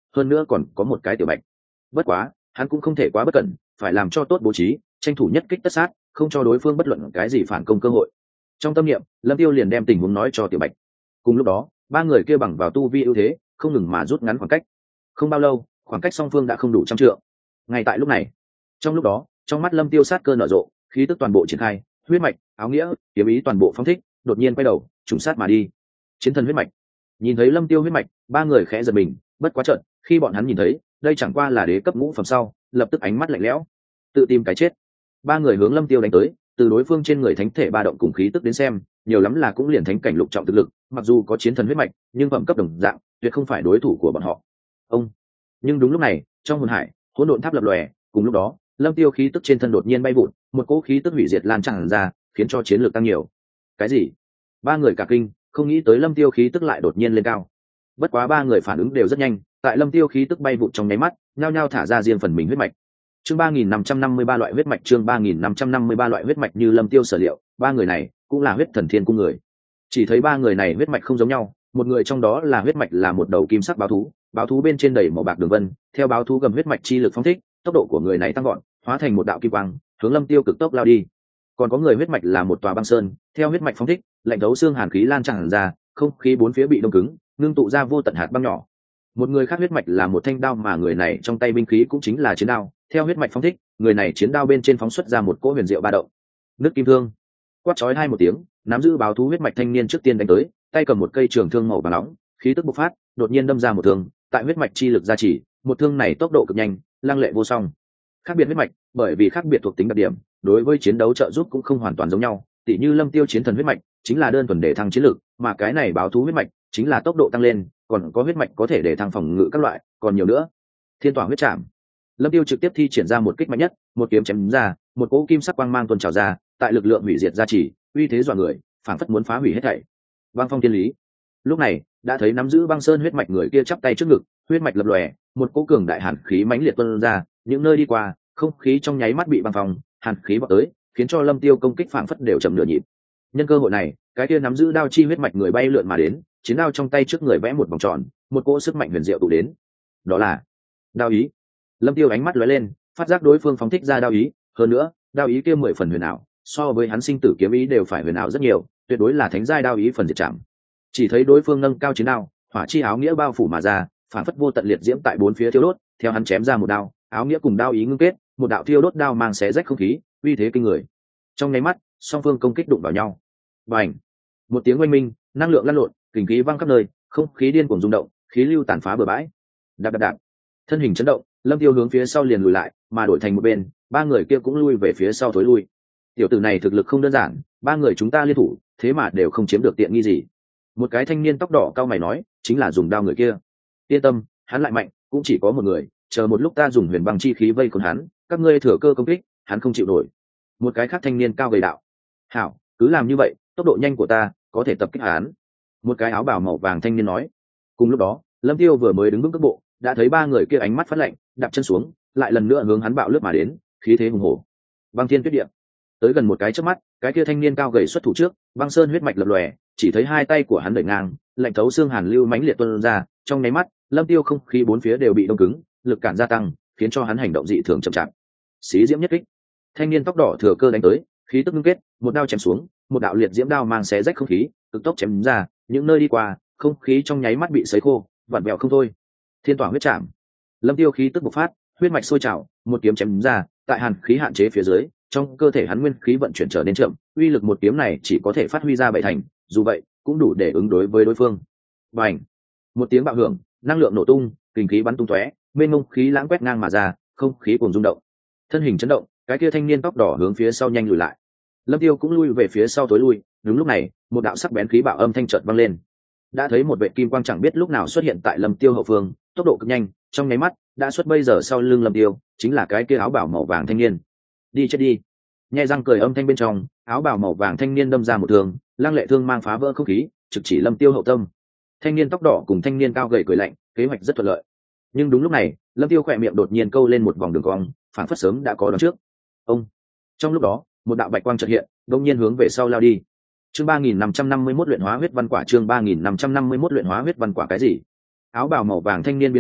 hơn nữa còn có một cái tiểu bạch. Bất quá hắn cũng không thể quá bất cẩn, phải làm cho tốt bố trí, tranh thủ nhất kích tất sát, không cho đối phương bất luận cái gì phản công cơ hội. Trong tâm niệm, Lâm Tiêu liền đem tình huống nói cho tiểu bạch. Cùng lúc đó, ba người kia bằng vào tu vi ưu thế, không ngừng mà rút ngắn khoảng cách. Không bao lâu, khoảng cách song phương đã không đủ trăm trượng. Ngay tại lúc này, trong lúc đó, trong mắt Lâm Tiêu sát cơ nở rộ, khí tức toàn bộ triển khai, huyết mạch, áo nghĩa, kiếm ý toàn bộ phóng thích, đột nhiên quay đầu, trùng sát mà đi. Chiến thần huyết mạch. Nhìn thấy Lâm Tiêu huyết mạch, ba người khẽ giật mình, bất quá chợt, khi bọn hắn nhìn thấy, đây chẳng qua là đế cấp ngũ phẩm sau, lập tức ánh mắt lạnh lẽo, tự tìm cái chết. Ba người hướng Lâm Tiêu đánh tới, từ đối phương trên người thánh thể ba động cùng khí tức đến xem, nhiều lắm là cũng liền thánh cảnh lục trọng thực lực, mặc dù có chiến thần huyết mạch, nhưng phẩm cấp đồng dạng, tuyệt không phải đối thủ của bọn họ. Ông. Nhưng đúng lúc này, trong hồn hải, hỗn độn tháp lập lòe, cùng lúc đó, Lâm Tiêu khí tức trên thân đột nhiên bay vụt, một cỗ khí tức hủy diệt lan tràn ra, khiến cho chiến lược tăng nhiều. Cái gì? Ba người cả kinh, không nghĩ tới Lâm Tiêu khí tức lại đột nhiên lên cao. Bất quá ba người phản ứng đều rất nhanh, tại Lâm Tiêu khí tức bay vụt trong nháy mắt, nhao nhao thả ra riêng phần mình huyết mạch. Chương ba nghìn năm trăm năm mươi ba loại huyết mạch, chương ba nghìn năm trăm năm mươi ba loại huyết mạch như Lâm Tiêu sở liệu, ba người này cũng là huyết thần thiên cung người. Chỉ thấy ba người này huyết mạch không giống nhau, một người trong đó là huyết mạch là một đầu kim sắc báo thú, báo thú bên trên đầy màu bạc đường vân, theo báo thú gầm huyết mạch chi lực phóng thích, tốc độ của người này tăng vọt, hóa thành một đạo kim quang, hướng Lâm Tiêu cực tốc lao đi. Còn có người huyết mạch là một tòa băng sơn, theo huyết mạch phóng thích, lạnh thấu xương hàn khí lan tràn ra, không khí bốn phía bị đông cứng, ngưng tụ ra vô tận hạt băng nhỏ. Một người khác huyết mạch là một thanh đao, mà người này trong tay binh khí cũng chính là chiến đao, theo huyết mạch phóng thích, người này chiến đao bên trên phóng xuất ra một cỗ huyền diệu ba động. Nước kim thương. Quát chói hai một tiếng, nắm giữ báo thú huyết mạch thanh niên trước tiên đánh tới, tay cầm một cây trường thương màu vàng nóng, khí tức bộc phát, đột nhiên đâm ra một thương, tại huyết mạch chi lực gia trì, một thương này tốc độ cực nhanh, lăng lệ vô song. Khác biệt huyết mạch, bởi vì khác biệt thuộc tính đặc điểm, đối với chiến đấu trợ giúp cũng không hoàn toàn giống nhau, tỉ như Lâm Tiêu chiến thần huyết mạch chính là đơn thuần để thăng chiến lực, mà cái này báo thú huyết mạch chính là tốc độ tăng lên, còn có huyết mạch có thể để thăng phòng ngự các loại, còn nhiều nữa. Thiên tỏa huyết trảm. Lâm Tiêu trực tiếp thi triển ra một kích mạnh nhất, một kiếm chém ra, một cỗ kim sắc quang mang tuôn trào ra, tại lực lượng hủy diệt gia trì, uy thế dọa người, phảng phất muốn phá hủy hết thảy. Băng phong thiên lý. Lúc này, đã thấy nắm giữ băng sơn huyết mạch người kia chắp tay trước ngực, huyết mạch lập lòe, một cỗ cường đại hàn khí mãnh liệt tuôn ra, những nơi đi qua, không khí trong nháy mắt bị băng phong, hàn khí bọc tới, khiến cho Lâm Tiêu công kích phảng phất đều chậm nửa nhịp. Nhân cơ hội này, cái kia nắm giữ đao chi huyết mạch người bay lượn mà đến, chiến đao trong tay trước người vẽ một vòng tròn, một cỗ sức mạnh huyền diệu tụ đến. Đó là đao ý. Lâm Tiêu ánh mắt lóe lên, phát giác đối phương phóng thích ra đao ý, hơn nữa, đao ý kia mười phần huyền ảo, so với hắn sinh tử kiếm ý đều phải huyền ảo rất nhiều, tuyệt đối là thánh giai đao ý phần diệt chạm. Chỉ thấy đối phương nâng cao chiến đao, hỏa chi áo nghĩa bao phủ mà ra, phản phất vô tận liệt diễm tại bốn phía thiêu đốt, theo hắn chém ra một đao, áo nghĩa cùng đao ý ngưng kết, một đạo thiêu đốt đao mang xé rách không khí, uy thế kinh người. Trong nháy mắt, song phương công kích đụng vào nhau. Bành! Một tiếng oanh minh, năng lượng lăn lộn, kình khí văng khắp nơi, không khí điên cuồng rung động, khí lưu tàn phá bừa bãi. Đạp đạp đạp. Thân hình chấn động, Lâm Tiêu hướng phía sau liền lùi lại, mà đổi thành một bên, ba người kia cũng lui về phía sau thối lui. Tiểu tử này thực lực không đơn giản, ba người chúng ta liên thủ, thế mà đều không chiếm được tiện nghi gì. Một cái thanh niên tóc đỏ cao mày nói, chính là dùng đao người kia. Yên tâm, hắn lại mạnh, cũng chỉ có một người, chờ một lúc ta dùng huyền băng chi khí vây khốn hắn, các ngươi thừa cơ công kích, hắn không chịu nổi. Một cái khác thanh niên cao gầy đạo. Hảo, cứ làm như vậy, tốc độ nhanh của ta có thể tập kích hắn. Một cái áo bào màu vàng thanh niên nói. Cùng lúc đó, Lâm Tiêu vừa mới đứng vững cước bộ, đã thấy ba người kia ánh mắt phát lạnh, đạp chân xuống, lại lần nữa hướng hắn bạo lướt mà đến, khí thế hùng hổ. Băng thiên tuyết địa. Tới gần một cái chớp mắt, cái kia thanh niên cao gầy xuất thủ trước, băng sơn huyết mạch lập lòe, chỉ thấy hai tay của hắn đẩy ngang, lạnh thấu xương hàn lưu mãnh liệt tuôn ra, trong nháy mắt, Lâm Tiêu không khí bốn phía đều bị đông cứng, lực cản gia tăng, khiến cho hắn hành động dị thường chậm chạp. Xí diễm nhất kích. Thanh niên tóc đỏ thừa cơ đánh tới, khí tức ngưng kết, một đao chém xuống, một đạo liệt diễm đao mang xé rách không khí, cực tốc chém ra, những nơi đi qua, không khí trong nháy mắt bị sấy khô, vặn vẹo không thôi. Thiên tỏa huyết trảm. Lâm Tiêu khí tức bộc phát, huyết mạch sôi trào, một kiếm chém ra, tại hàn khí hạn chế phía dưới, trong cơ thể hắn nguyên khí vận chuyển trở nên chậm, uy lực một kiếm này chỉ có thể phát huy ra bảy thành, dù vậy, cũng đủ để ứng đối với đối phương. Bành! Một tiếng bạo hưởng, năng lượng nổ tung, kình khí bắn tung tóe, mênh mông khí lãng quét ngang mà ra, không khí cuồng rung động. Thân hình chấn động, cái kia thanh niên tóc đỏ hướng phía sau nhanh lùi lại. Lâm Tiêu cũng lui về phía sau tối lui, đúng lúc này, một đạo sắc bén khí bạo âm thanh chợt vang lên. Đã thấy một vệ kim quang chẳng biết lúc nào xuất hiện tại Lâm Tiêu hậu phương, tốc độ cực nhanh, trong nháy mắt đã xuất bây giờ sau lưng Lâm Tiêu, chính là cái kia áo bào màu vàng thanh niên. Đi chết đi! Nhẹ răng cười âm thanh bên trong, áo bào màu vàng thanh niên đâm ra một thương, lăng lệ thương mang phá vỡ không khí, trực chỉ Lâm Tiêu hậu tâm. Thanh niên tóc đỏ cùng thanh niên cao gầy cười lạnh, kế hoạch rất thuận lợi. Nhưng đúng lúc này, Lâm Tiêu khỏe miệng đột nhiên câu lên một vòng đường cong, phản phất sớm đã có đón trước. Ông! Trong lúc đó, một đạo bạch quang chợt hiện, đột nhiên hướng về sau lao đi. Chương ba nghìn năm trăm năm mươi mốt luyện hóa huyết văn quả, chương ba nghìn năm trăm năm mươi mốt luyện hóa huyết văn quả cái gì? Áo bào màu vàng thanh niên biến sắc,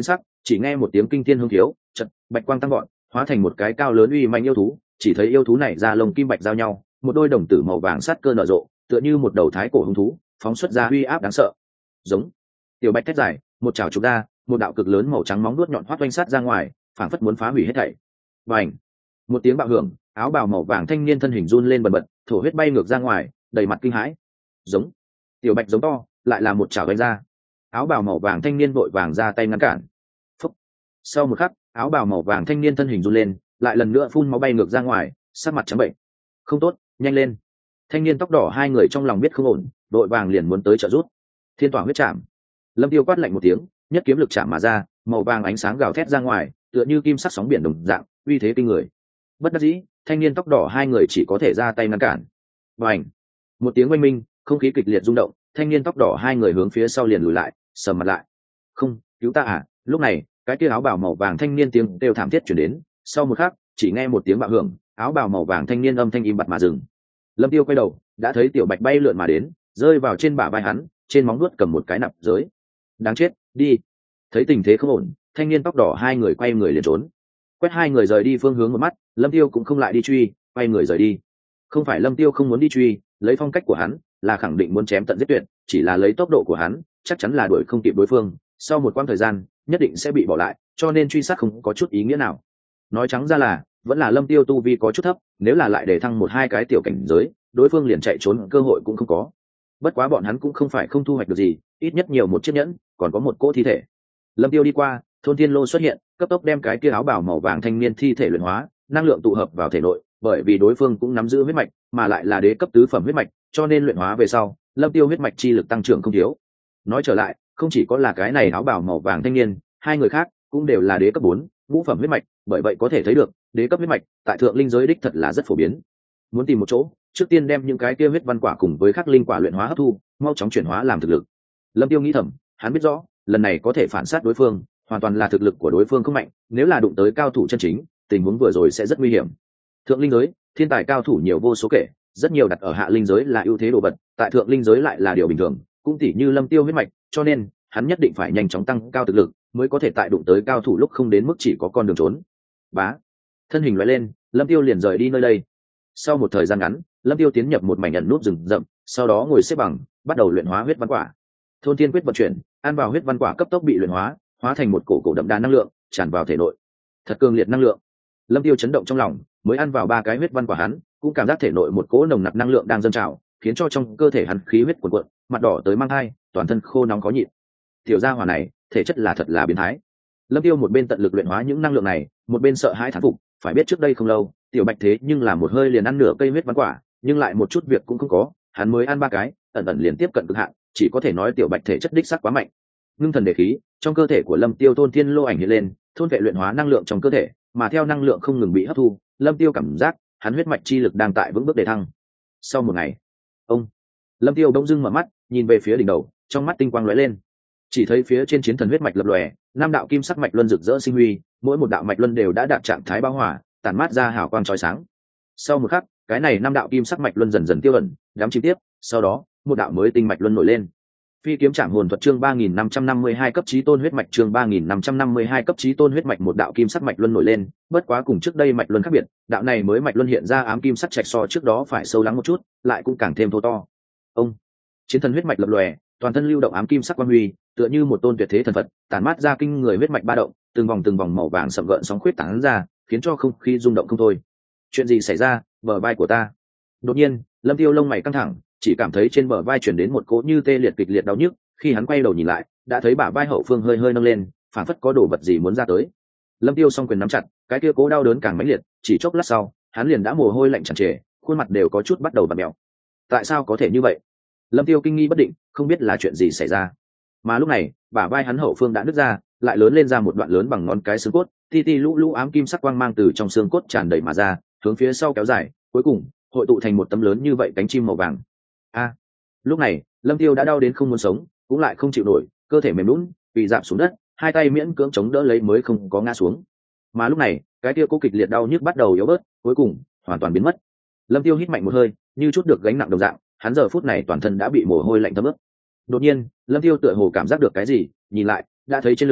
chỉ nghe một tiếng kinh thiên hương thiếu, chật bạch quang tăng gọn, hóa thành một cái cao lớn uy manh yêu thú. Chỉ thấy yêu thú này da lông kim bạch giao nhau, một đôi đồng tử màu vàng sát cơ nở rộ, tựa như một đầu thái cổ hung thú, phóng xuất ra uy áp đáng sợ. Giống. Tiểu bạch thét dài, một chảo chụp ra, một đạo cực lớn màu trắng móng nuốt nhọn hoắt oanh sát ra ngoài, phảng phất muốn phá hủy hết thảy. Bành. Một tiếng bạo hưởng, áo bào màu vàng thanh niên thân hình run lên bần bật, thổ huyết bay ngược ra ngoài, đầy mặt kinh hãi. Giống. Tiểu bạch giống to, lại là một chảo đánh ra. Áo bào màu vàng thanh niên vội vàng ra tay ngăn cản. Phúc. Sau một khắc, áo bào màu vàng thanh niên thân hình run lên, lại lần nữa phun máu bay ngược ra ngoài, sắc mặt trắng bệnh. Không tốt, nhanh lên. Thanh niên tóc đỏ hai người trong lòng biết không ổn, đội vàng liền muốn tới trợ giúp. Thiên tỏa huyết chạm. Lâm Tiêu quát lạnh một tiếng, nhất kiếm lực chạm mà ra, màu vàng ánh sáng gào thét ra ngoài, tựa như kim sắc sóng biển đồng dạng, uy thế kinh người. Bất đắc dĩ, thanh niên tóc đỏ hai người chỉ có thể ra tay ngăn cản. Bành. Một tiếng oanh minh, không khí kịch liệt rung động, thanh niên tóc đỏ hai người hướng phía sau liền lùi lại, sầm mặt lại. Không, cứu ta à! Lúc này, cái kia áo bào màu vàng thanh niên tiếng kêu thảm thiết truyền đến, sau một khắc, chỉ nghe một tiếng bạo hưởng, áo bào màu vàng thanh niên âm thanh im bặt mà dừng. Lâm Tiêu quay đầu, đã thấy tiểu bạch bay lượn mà đến, rơi vào trên bả vai hắn, trên móng vuốt cầm một cái nạp giới. Đáng chết, đi! Thấy tình thế không ổn, thanh niên tóc đỏ hai người quay người liền trốn. Quét hai người rời đi phương hướng một mắt, Lâm Tiêu cũng không lại đi truy, quay người rời đi. Không phải Lâm Tiêu không muốn đi truy, lấy phong cách của hắn, là khẳng định muốn chém tận giết tuyệt, chỉ là lấy tốc độ của hắn, chắc chắn là đuổi không kịp đối phương, sau một quãng thời gian, nhất định sẽ bị bỏ lại, cho nên truy sát không có chút ý nghĩa nào. Nói trắng ra là, vẫn là Lâm Tiêu tu vi có chút thấp, nếu là lại để thăng một hai cái tiểu cảnh giới, đối phương liền chạy trốn cơ hội cũng không có. Bất quá bọn hắn cũng không phải không thu hoạch được gì, ít nhất nhiều một chiếc nhẫn, còn có một cỗ thi thể. Lâm Tiêu đi qua, thôn thiên lô xuất hiện, cấp tốc đem cái kia áo bào màu vàng thanh niên thi thể luyện hóa, năng lượng tụ hợp vào thể nội, bởi vì đối phương cũng nắm giữ huyết mạch, mà lại là đế cấp tứ phẩm huyết mạch, cho nên luyện hóa về sau, Lâm Tiêu huyết mạch chi lực tăng trưởng không thiếu. Nói trở lại, không chỉ có là cái này áo bào màu vàng thanh niên, hai người khác cũng đều là đế cấp bốn, ngũ phẩm huyết mạch, bởi vậy có thể thấy được, đế cấp huyết mạch tại thượng linh giới đích thật là rất phổ biến. Muốn tìm một chỗ, trước tiên đem những cái kia huyết văn quả cùng với khắc linh quả luyện hóa hấp thu, mau chóng chuyển hóa làm thực lực. Lâm Tiêu nghĩ thầm, hắn biết rõ, lần này có thể phản sát đối phương, hoàn toàn là thực lực của đối phương không mạnh, nếu là đụng tới cao thủ chân chính, tình huống vừa rồi sẽ rất nguy hiểm. Thượng linh giới, thiên tài cao thủ nhiều vô số kể, rất nhiều đặt ở hạ linh giới là ưu thế đồ vật, tại thượng linh giới lại là điều bình thường, cũng tỉ như Lâm Tiêu huyết mạch, cho nên hắn nhất định phải nhanh chóng tăng cao thực lực, mới có thể tại đụng tới cao thủ lúc không đến mức chỉ có con đường trốn. Bá, thân hình lóe lên, Lâm Tiêu liền rời đi nơi đây. Sau một thời gian ngắn, Lâm Tiêu tiến nhập một mảnh ẩn núp rừng rậm, sau đó ngồi xếp bằng, bắt đầu luyện hóa huyết văn quả. Thôn thiên quyết vận chuyển, ăn vào huyết văn quả cấp tốc bị luyện hóa, hóa thành một cổ cổ đậm đà năng lượng, tràn vào thể nội. Thật cường liệt năng lượng. Lâm Tiêu chấn động trong lòng, mới ăn vào ba cái huyết văn quả hắn, cũng cảm giác thể nội một cỗ nồng nặc năng lượng đang dâng trào, khiến cho trong cơ thể hắn khí huyết cuồn cuộn, mặt đỏ tới mang hai, toàn thân khô nóng khó nhịn. Tiểu gia hỏa này, thể chất là thật là biến thái. Lâm Tiêu một bên tận lực luyện hóa những năng lượng này, một bên sợ hãi thán phục, phải biết trước đây không lâu, tiểu bạch thế nhưng là một hơi liền ăn nửa cây huyết văn quả, nhưng lại một chút việc cũng không có, hắn mới ăn ba cái, ẩn ẩn liền tiếp cận cực hạn, chỉ có thể nói tiểu bạch thể chất đích xác quá mạnh. Ngưng thần đề khí, trong cơ thể của Lâm Tiêu thôn thiên lô ảnh hiện lên, thôn vệ luyện hóa năng lượng trong cơ thể, mà theo năng lượng không ngừng bị hấp thu, Lâm Tiêu cảm giác hắn huyết mạch chi lực đang tại vững bước đề thăng. Sau một ngày, ông Lâm Tiêu bỗng dưng mở mắt, nhìn về phía đỉnh đầu, trong mắt tinh quang lóe lên. Chỉ thấy phía trên chiến thần huyết mạch lập lòe, năm đạo kim sắc mạch luân rực rỡ sinh huy, mỗi một đạo mạch luân đều đã đạt trạng thái bão hỏa, tản mát ra hào quang chói sáng. Sau một khắc, cái này năm đạo kim sắc mạch luân dần dần tiêu ẩn, đám chìm tiếp, sau đó, một đạo mới tinh mạch luân nổi lên. Phi kiếm trảm hồn thuật chương ba nghìn năm trăm năm mươi hai cấp chí tôn huyết mạch chương ba nghìn năm trăm năm mươi hai cấp chí tôn huyết mạch một đạo kim sắc mạch luân nổi lên, bất quá cùng trước đây mạch luân khác biệt, đạo này mới mạch luân hiện ra ám kim sắc trạch so trước đó phải sâu lắng một chút, lại cũng càng thêm thô to. Ông chiến thần huyết mạch lập lòe, toàn thân lưu động ám kim sắc quang huy, tựa như một tôn tuyệt thế thần phật, tản mát ra kinh người huyết mạch ba động, từng vòng từng vòng màu vàng sậm gợn sóng khuyết tán ra, khiến cho không khí rung động không thôi. Chuyện gì xảy ra? Bờ vai của ta. Đột nhiên, Lâm Tiêu lông mày căng thẳng, chỉ cảm thấy trên bờ vai chuyển đến một cỗ như tê liệt kịch liệt đau nhức, khi hắn quay đầu nhìn lại, đã thấy bả vai hậu phương hơi hơi nâng lên, phảng phất có đồ vật gì muốn ra tới. Lâm Tiêu song quyền nắm chặt, cái kia cố đau đớn càng mãnh liệt, chỉ chốc lát sau, hắn liền đã mồ hôi lạnh tràn trề, khuôn mặt đều có chút bắt đầu vặn mèo. Tại sao có thể như vậy? Lâm Tiêu kinh nghi bất định, không biết là chuyện gì xảy ra. Mà lúc này, bả vai hắn hậu phương đã nứt ra, lại lớn lên ra một đoạn lớn bằng ngón cái xương cốt, ti ti lũ lũ ám kim sắc quang mang từ trong xương cốt tràn đầy mà ra, hướng phía sau kéo dài, cuối cùng hội tụ thành một tấm lớn như vậy cánh chim màu vàng. A! Lúc này, Lâm Tiêu đã đau đến không muốn sống, cũng lại không chịu nổi, cơ thể mềm nhũn, bị dạp xuống đất, hai tay miễn cưỡng chống đỡ lấy mới không có ngã xuống. Mà lúc này, cái kia cố kịch liệt đau nhức bắt đầu yếu bớt, cuối cùng hoàn toàn biến mất. Lâm Tiêu hít mạnh một hơi, như chút được gánh nặng đồng dạng, hắn giờ phút này toàn thân đã bị mồ hôi lạnh thấm ướt. Đột nhiên, Lâm Tiêu tựa hồ cảm giác được cái gì, nhìn lại, đã thấy trên lưng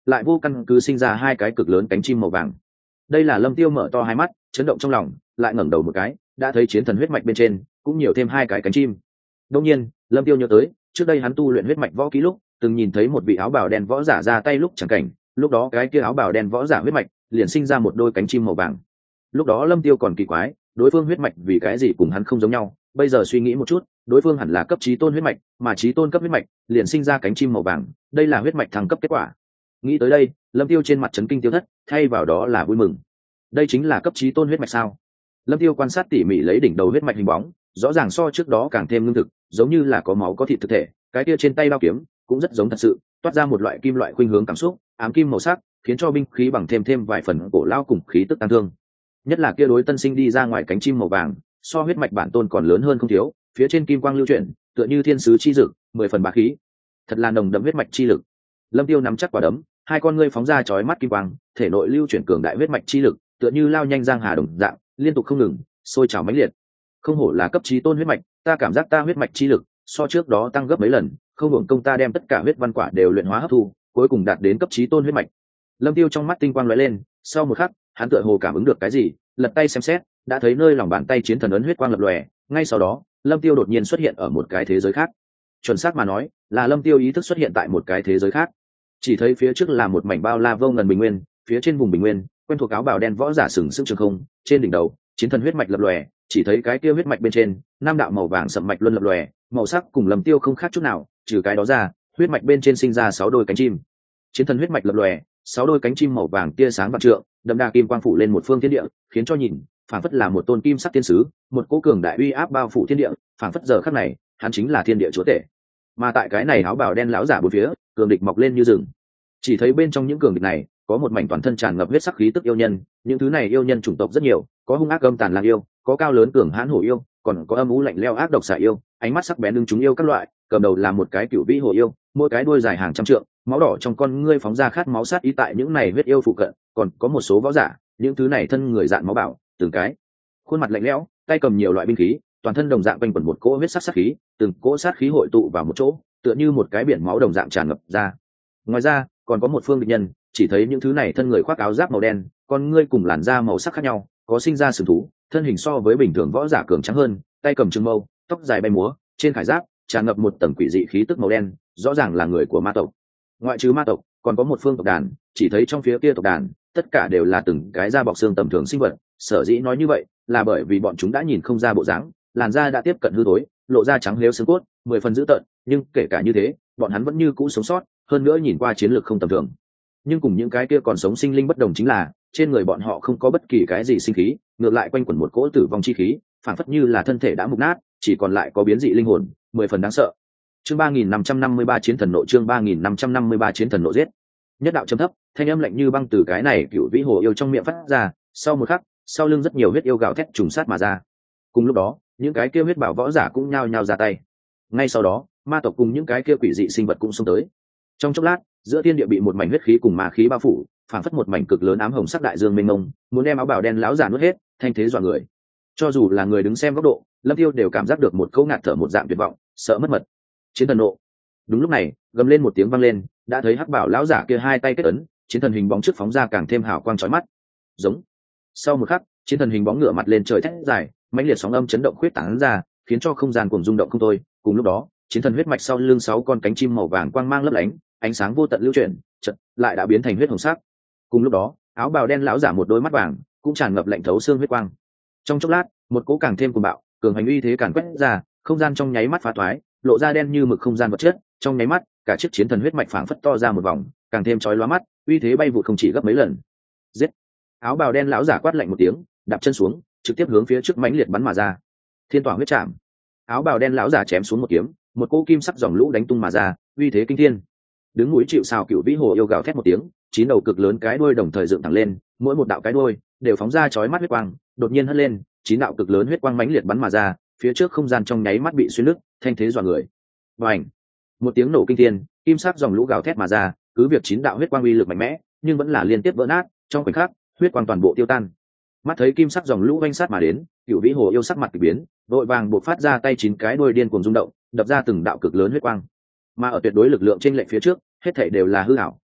lại vô căn cứ sinh ra hai cái cực lớn cánh chim màu vàng. Đây là Lâm Tiêu mở to hai mắt, chấn động trong lòng, lại ngẩng đầu một cái, đã thấy chiến thần huyết mạch bên trên cũng nhiều thêm hai cái cánh chim. Đương nhiên, Lâm Tiêu nhớ tới, trước đây hắn tu luyện huyết mạch võ ký lúc, từng nhìn thấy một vị áo bào đen võ giả ra tay lúc chẳng cảnh, lúc đó cái kia áo bào đen võ giả huyết mạch liền sinh ra một đôi cánh chim màu vàng. Lúc đó Lâm Tiêu còn kỳ quái, đối phương huyết mạch vì cái gì cùng hắn không giống nhau, bây giờ suy nghĩ một chút, đối phương hẳn là cấp chí tôn huyết mạch, mà chí tôn cấp huyết mạch liền sinh ra cánh chim màu vàng, đây là huyết mạch thăng cấp kết quả. Nghĩ tới đây, Lâm Tiêu trên mặt chấn kinh tiêu thất, thay vào đó là vui mừng. Đây chính là cấp chí tôn huyết mạch sao? Lâm Tiêu quan sát tỉ mỉ lấy đỉnh đầu huyết mạch hình bóng, rõ ràng so trước đó càng thêm lương thực, giống như là có máu có thịt thực thể, cái kia trên tay đao kiếm cũng rất giống thật sự, toát ra một loại kim loại khuynh hướng cảm xúc, ám kim màu sắc, khiến cho binh khí bằng thêm thêm vài phần cổ lao cùng khí tức tăng thương. Nhất là kia đối tân sinh đi ra ngoài cánh chim màu vàng, so huyết mạch bản tôn còn lớn hơn không thiếu, phía trên kim quang lưu chuyển, tựa như thiên sứ chi dực, mười phần bá khí. Thật là nồng đậm huyết mạch chi lực. Lâm Tiêu nắm chắc quả đấm, hai con ngươi phóng ra chói mắt kim quang, thể nội lưu chuyển cường đại huyết mạch chi lực, tựa như lao nhanh giang hà đồng dạng, liên tục không ngừng, sôi trào mãnh liệt. Không hổ là cấp chí tôn huyết mạch, ta cảm giác ta huyết mạch chi lực so trước đó tăng gấp mấy lần, không hưởng công ta đem tất cả huyết văn quả đều luyện hóa hấp thu, cuối cùng đạt đến cấp chí tôn huyết mạch. Lâm Tiêu trong mắt tinh quang lóe lên, sau một khắc, hắn tựa hồ cảm ứng được cái gì, lật tay xem xét, đã thấy nơi lòng bàn tay chiến thần ấn huyết quang lập lòe, ngay sau đó, Lâm Tiêu đột nhiên xuất hiện ở một cái thế giới khác. Chuẩn xác mà nói, là Lâm Tiêu ý thức xuất hiện tại một cái thế giới khác. Chỉ thấy phía trước là một mảnh bao la vô ngần bình nguyên, phía trên vùng bình nguyên, quen thuộc áo bào đen võ giả sừng sững trường không, trên đỉnh đầu, chiến thần huyết mạch lập lòe, chỉ thấy cái kia huyết mạch bên trên, năm đạo màu vàng sậm mạch luân lập lòe, màu sắc cùng Lâm Tiêu không khác chút nào, trừ cái đó ra, huyết mạch bên trên sinh ra sáu đôi cánh chim. Chiến thần huyết mạch lập lòe, sáu đôi cánh chim màu vàng tia sáng vạn trượng, đậm đà kim quang phủ lên một phương thiên địa, khiến cho nhìn, phảng phất là một tôn kim sắc thiên sứ, một cỗ cường đại uy áp bao phủ thiên địa, phảng phất giờ khắc này, hắn chính là thiên địa chúa tể. Mà tại cái này áo bào đen lão giả bốn phía, cường địch mọc lên như rừng. Chỉ thấy bên trong những cường địch này, có một mảnh toàn thân tràn ngập huyết sắc khí tức yêu nhân, những thứ này yêu nhân chủng tộc rất nhiều, có hung ác âm tàn lang yêu, có cao lớn cường hãn hổ yêu, còn có âm u lạnh lẽo ác độc xà yêu, ánh mắt sắc bén lưng chúng yêu các loại, cầm đầu là một cái cựu vĩ hổ yêu, mỗi cái đuôi dài hàng trăm trượng, máu đỏ trong con ngươi phóng ra khát máu sát ý tại những này huyết yêu phụ cận, còn có một số võ giả, những thứ này thân người dạn máu bảo, từng cái khuôn mặt lạnh lẽo, tay cầm nhiều loại binh khí, toàn thân đồng dạng quanh quẩn một cỗ huyết sắc sát khí, từng cỗ sát khí hội tụ vào một chỗ, tựa như một cái biển máu đồng dạng tràn ngập ra. Ngoài ra, còn có một phương địch nhân, chỉ thấy những thứ này thân người khoác áo giáp màu đen, con ngươi cùng làn da màu sắc khác nhau, có sinh ra sừng thú, thân hình so với bình thường võ giả cường trắng hơn, tay cầm trường mâu, tóc dài bay múa, trên khải giáp tràn ngập một tầng quỷ dị khí tức màu đen, rõ ràng là người của ma tộc. Ngoại trừ ma tộc, còn có một phương tộc đàn, chỉ thấy trong phía kia tộc đàn, tất cả đều là từng cái da bọc xương tầm thường sinh vật, sở dĩ nói như vậy, là bởi vì bọn chúng đã nhìn không ra bộ dáng, làn da đã tiếp cận hư thối, lộ ra trắng lếu xương cốt, mười phần dữ tợn, nhưng kể cả như thế, bọn hắn vẫn như cũ sống sót, hơn nữa nhìn qua chiến lược không tầm thường. Nhưng cùng những cái kia còn sống sinh linh bất đồng chính là, trên người bọn họ không có bất kỳ cái gì sinh khí, ngược lại quanh quẩn một cỗ tử vong chi khí, phản phất như là thân thể đã mục nát, chỉ còn lại có biến dị linh hồn, mười phần đáng sợ. Chương ba nghìn năm trăm năm mươi ba chiến thần nộ, chương ba nghìn năm trăm năm mươi ba chiến thần nộ giết. Nhất đạo trầm thấp, thanh âm lạnh như băng từ cái này cựu vĩ hồ yêu trong miệng phát ra, sau một khắc, sau lưng rất nhiều huyết yêu gào thét trùng sát mà ra. Cùng lúc đó, những cái kia huyết bảo võ giả cũng nhao nhao ra tay. Ngay sau đó, ma tộc cùng những cái kia quỷ dị sinh vật cũng xông tới. Trong chốc lát, giữa thiên địa bị một mảnh huyết khí cùng ma khí bao phủ, phảng phất một mảnh cực lớn ám hồng sắc đại dương mênh mông, muốn đem áo bào đen lão giả nuốt hết, thanh thế dọa người. Cho dù là người đứng xem góc độ, Lâm Tiêu đều cảm giác được một câu ngạt thở một dạng tuyệt vọng, sợ mất mật. Chiến thần nộ. Đúng lúc này, gầm lên một tiếng vang lên, đã thấy hắc bảo lão giả kia hai tay kết ấn, chiến thần hình bóng trước phóng ra càng thêm hào quang chói mắt. Giống. Sau một khắc, chiến thần hình bóng ngửa mặt lên trời thét dài, mãnh liệt sóng âm chấn động khuyết tán ra, khiến cho không gian cuồng rung động không thôi. Cùng lúc đó, chiến thần huyết mạch sau lưng sáu con cánh chim màu vàng quang mang lấp lánh, ánh sáng vô tận lưu chuyển, chợt lại đã biến thành huyết hồng sắc. Cùng lúc đó, áo bào đen lão giả một đôi mắt vàng cũng tràn ngập lạnh thấu xương huyết quang. Trong chốc lát, một cỗ càng thêm cuồng bạo, cường hành uy thế càn quét ra, không gian trong nháy mắt phá toái, lộ ra đen như mực không gian vật chất, trong nháy mắt, cả chiếc chiến thần huyết mạch phảng phất to ra một vòng, càng thêm chói lóa mắt, uy thế bay vụt không chỉ gấp mấy lần. Giết! Áo bào đen lão giả quát lạnh một tiếng, đạp chân xuống, trực tiếp hướng phía trước mãnh liệt bắn mà ra. Thiên tỏa huyết trảm. Áo bào đen lão giả chém xuống một kiếm, một cỗ kim sắc dòng lũ đánh tung mà ra, uy thế kinh thiên. Đứng núi chịu sào cựu vĩ hồ yêu gào thét một tiếng, chín đầu cực lớn cái đuôi đồng thời dựng thẳng lên, mỗi một đạo cái đuôi đều phóng ra chói mắt huyết quang, đột nhiên hất lên, chín đạo cực lớn huyết quang mãnh liệt bắn mà ra, phía trước không gian trong nháy mắt bị xuyên nứt, thanh thế dọa người. Bành! Một tiếng nổ kinh thiên, kim sắc dòng lũ gào thét mà ra, cứ việc chín đạo huyết quang uy lực mạnh mẽ, nhưng vẫn là liên tiếp vỡ nát, trong khoảnh khắc, huyết quang toàn bộ tiêu tan. Mắt thấy kim sắc dòng lũ vanh sát mà đến, cựu vĩ hồ yêu sắc mặt kỳ biến, vội vàng buộc phát ra tay chín cái đuôi điên cuồng rung động, đập ra từng đạo cực lớn huyết quang. Mà ở tuyệt đối lực lượng trên lệnh phía trước, hết thảy đều là hư ảo,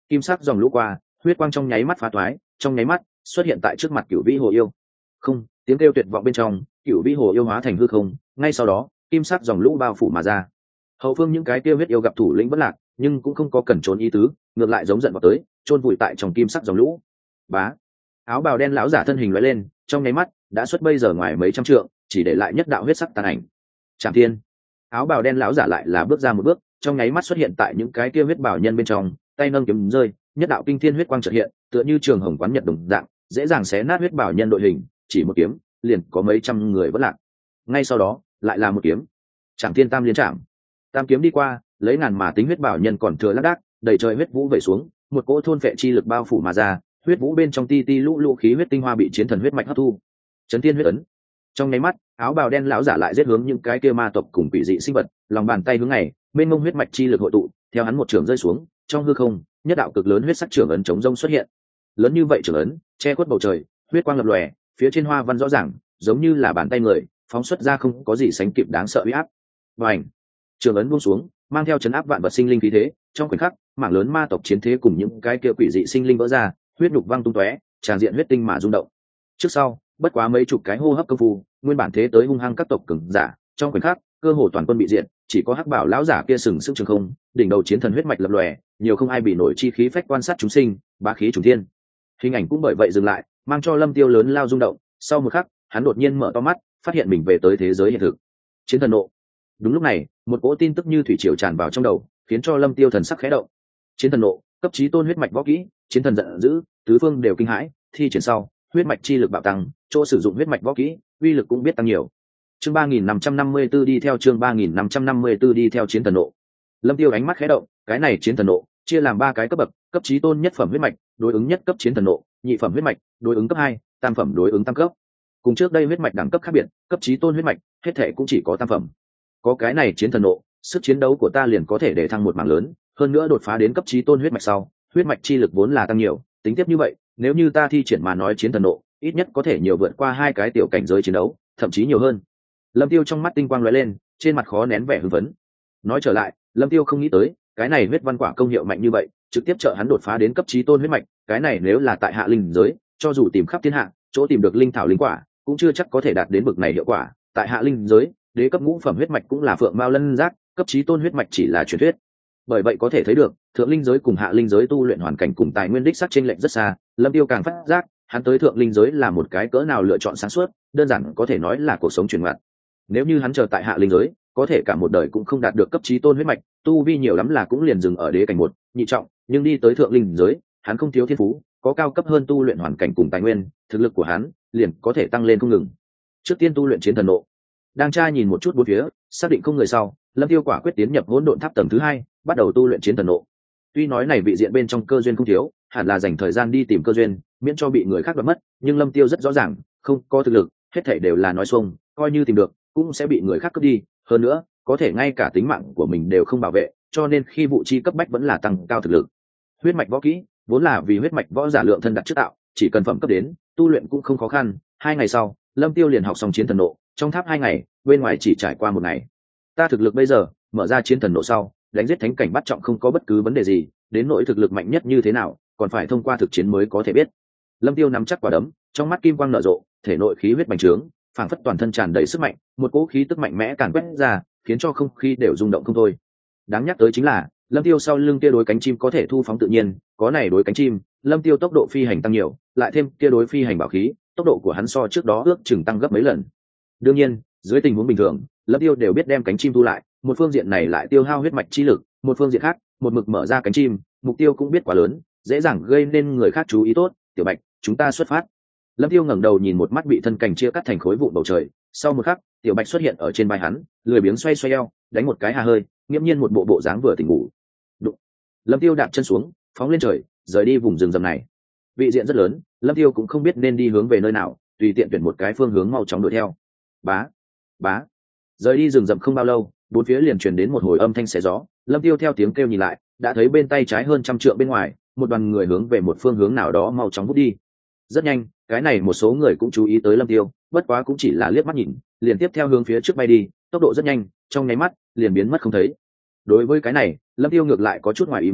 kim sắc dòng lũ qua, huyết quang trong nháy mắt phá toái, trong nháy mắt xuất hiện tại trước mặt cửu vĩ hồ yêu. Không, tiếng kêu tuyệt vọng bên trong, cửu vĩ hồ yêu hóa thành hư không, ngay sau đó kim sắc dòng lũ bao phủ mà ra. Hậu phương những cái tiêu huyết yêu gặp thủ lĩnh bất lạc, nhưng cũng không có cần trốn ý tứ, ngược lại giống giận vào tới, chôn vùi tại trong kim sắc dòng lũ. Bá, áo bào đen lão giả thân hình lóe lên, trong nháy mắt đã xuất bây giờ ngoài mấy trăm trượng, chỉ để lại nhất đạo huyết sắc tàn ảnh. Trảm thiên, áo bào đen lão giả lại là bước ra một bước, trong nháy mắt xuất hiện tại những cái tiêu huyết bảo nhân bên trong, tay nâng kiếm rơi, nhất đạo kinh thiên huyết quang chợt hiện, tựa như trường hồng quán nhật đồng dạng, dễ dàng xé nát huyết bảo nhân đội hình, chỉ một kiếm, liền có mấy trăm người vỡ lạc. Ngay sau đó, lại là một kiếm. Trảm thiên tam liên trảm. Tam kiếm đi qua, lấy ngàn mà tính huyết bảo nhân còn thừa lác đác, đầy trời huyết vũ vẩy xuống, một cỗ thôn phệ chi lực bao phủ mà ra, huyết vũ bên trong ti ti lũ lũ khí huyết tinh hoa bị chiến thần huyết mạch hấp thu. Chấn thiên huyết ấn. Trong nháy mắt, áo bào đen lão giả lại giết hướng những cái kia ma tộc cùng quỷ dị sinh vật, lòng bàn tay hướng này, mênh mông huyết mạch chi lực hội tụ, theo hắn một trường rơi xuống, trong hư không, nhất đạo cực lớn huyết sắc trường ấn chống rông xuất hiện. Lớn như vậy trường ấn, che khuất bầu trời, huyết quang lập lòe, phía trên hoa văn rõ ràng, giống như là bàn tay người, phóng xuất ra không có gì sánh kịp đáng sợ uy áp. Bành! Trường ấn buông xuống, mang theo chấn áp vạn vật sinh linh khí thế, trong khoảnh khắc, mảng lớn ma tộc chiến thế cùng những cái kia quỷ dị sinh linh vỡ ra, huyết nhục văng tung tóe, tràn diện huyết tinh mà rung động. Trước sau, bất quá mấy chục cái hô hấp công phu, nguyên bản thế tới hung hăng các tộc cường giả, trong khoảnh khắc, cơ hồ toàn quân bị diệt, chỉ có hắc bảo lão giả kia sừng sững trường không, đỉnh đầu chiến thần huyết mạch lập lòe, nhiều không ai bị nổi chi khí phách quan sát chúng sinh, bá khí trùng thiên. Hình ảnh cũng bởi vậy dừng lại, mang cho Lâm Tiêu lớn lao rung động, sau một khắc, hắn đột nhiên mở to mắt, phát hiện mình về tới thế giới hiện thực. Chiến thần nộ. Đúng lúc này, một cỗ tin tức như thủy triều tràn vào trong đầu, khiến cho Lâm Tiêu thần sắc khẽ động. Chiến thần nộ, cấp chí tôn huyết mạch võ kỹ, chiến thần giận dữ, tứ phương đều kinh hãi, thi triển sau, huyết mạch chi lực bạo tăng, chỗ sử dụng huyết mạch võ kỹ, uy lực cũng biết tăng nhiều. Chương ba nghìn năm trăm năm mươi tư đi theo chương ba nghìn năm trăm năm mươi tư đi theo chiến thần nộ. Lâm Tiêu ánh mắt khẽ động, cái này chiến thần nộ chia làm ba cái cấp bậc, cấp chí tôn nhất phẩm huyết mạch, đối ứng nhất cấp chiến thần nộ, nhị phẩm huyết mạch, đối ứng cấp hai, tam phẩm đối ứng tam cấp. Cùng trước đây huyết mạch đẳng cấp khác biệt, cấp chí tôn huyết mạch, hết thể cũng chỉ có tam phẩm. Có cái này chiến thần nộ, sức chiến đấu của ta liền có thể để thăng một mảng lớn, hơn nữa đột phá đến cấp chí tôn huyết mạch sau, huyết mạch chi lực vốn là tăng nhiều, tính tiếp như vậy, nếu như ta thi triển mà nói chiến thần nộ, ít nhất có thể nhiều vượt qua hai cái tiểu cảnh giới chiến đấu, thậm chí nhiều hơn. Lâm Tiêu trong mắt tinh quang lóe lên, trên mặt khó nén vẻ hưng phấn. Nói trở lại, Lâm Tiêu không nghĩ tới, cái này huyết văn quả công hiệu mạnh như vậy, trực tiếp trợ hắn đột phá đến cấp chí tôn huyết mạch, cái này nếu là tại hạ linh giới, cho dù tìm khắp thiên hạ, chỗ tìm được linh thảo linh quả, cũng chưa chắc có thể đạt đến bậc này hiệu quả. Tại hạ linh giới, đế cấp ngũ phẩm huyết mạch cũng là phượng mao lân giác, cấp chí tôn huyết mạch chỉ là truyền thuyết. Bởi vậy có thể thấy được, thượng linh giới cùng hạ linh giới tu luyện hoàn cảnh cùng tài nguyên đích sắc chênh lệch rất xa. Lâm Tiêu càng phát giác, hắn tới thượng linh giới là một cái cỡ nào lựa chọn sáng suốt, đơn giản có thể nói là cuộc sống chuyển ngoặt. Nếu như hắn chờ tại hạ linh giới, có thể cả một đời cũng không đạt được cấp chí tôn huyết mạch, tu vi nhiều lắm là cũng liền dừng ở đế cảnh một, nhị trọng, nhưng đi tới thượng linh giới, hắn không thiếu thiên phú, có cao cấp hơn tu luyện hoàn cảnh cùng tài nguyên, thực lực của hắn liền có thể tăng lên không ngừng. Trước tiên tu luyện chiến thần nộ. Đang tra nhìn một chút bốn phía, xác định không người sau, Lâm Tiêu quả quyết tiến nhập hỗn độn tháp tầng thứ hai, bắt đầu tu luyện chiến thần nộ. Tuy nói này vị diện bên trong cơ duyên không thiếu, hẳn là dành thời gian đi tìm cơ duyên, miễn cho bị người khác đoạt mất, nhưng Lâm Tiêu rất rõ ràng, không có thực lực, hết thảy đều là nói xuông, coi như tìm được, cũng sẽ bị người khác cướp đi, hơn nữa, có thể ngay cả tính mạng của mình đều không bảo vệ, cho nên khi vụ chi cấp bách vẫn là tăng cao thực lực. Huyết mạch võ kỹ, vốn là vì huyết mạch võ giả lượng thân đặt trước tạo, chỉ cần phẩm cấp đến, tu luyện cũng không khó khăn. Hai ngày sau, Lâm Tiêu liền học xong chiến thần nộ, trong tháp hai ngày, bên ngoài chỉ trải qua một ngày. Ta thực lực bây giờ, mở ra chiến thần nộ sau, đánh giết thánh cảnh bắt trọng không có bất cứ vấn đề gì, đến nỗi thực lực mạnh nhất như thế nào, còn phải thông qua thực chiến mới có thể biết. Lâm Tiêu nắm chắc quả đấm, trong mắt kim quang nở rộ, thể nội khí huyết bành trướng, phảng phất toàn thân tràn đầy sức mạnh, một cỗ khí tức mạnh mẽ càn quét ra, khiến cho không khí đều rung động không thôi. Đáng nhắc tới chính là, Lâm Tiêu sau lưng kia đối cánh chim có thể thu phóng tự nhiên, có này đối cánh chim, Lâm Tiêu tốc độ phi hành tăng nhiều, lại thêm kia đối phi hành bảo khí, tốc độ của hắn so trước đó ước chừng tăng gấp mấy lần. Đương nhiên, dưới tình huống bình thường, Lâm Tiêu đều biết đem cánh chim thu lại, một phương diện này lại tiêu hao huyết mạch chi lực, một phương diện khác, một mực mở ra cánh chim, mục tiêu cũng biết quá lớn, dễ dàng gây nên người khác chú ý. Tốt, Tiểu Bạch, chúng ta xuất phát. Lâm Tiêu ngẩng đầu nhìn một mắt bị thân cảnh chia cắt thành khối vụn bầu trời, sau một khắc, Tiểu Bạch xuất hiện ở trên vai hắn, lười biếng xoay xoay eo, đánh một cái hà hơi, nghiễm nhiên một bộ bộ dáng vừa tỉnh ngủ. Đụng. Lâm Tiêu đạp chân xuống, phóng lên trời, rời đi vùng rừng rậm này. Vị diện rất lớn, Lâm Tiêu cũng không biết nên đi hướng về nơi nào, tùy tiện tuyển một cái phương hướng mau chóng đuổi theo. Bá, bá. Rời đi rừng rậm không bao lâu, bốn phía liền truyền đến một hồi âm thanh xé gió. Lâm Tiêu theo tiếng kêu nhìn lại, đã thấy bên tay trái hơn trăm trượng bên ngoài, một đoàn người hướng về một phương hướng nào đó mau chóng vút đi. Rất nhanh, cái này một số người cũng chú ý tới Lâm Tiêu, bất quá cũng chỉ là liếc mắt nhìn, liền tiếp theo hướng phía trước bay đi, tốc độ rất nhanh, trong nháy mắt liền biến mất không thấy. Đối với cái này, Lâm Tiêu ngược lại có chút ngoài ý muốn,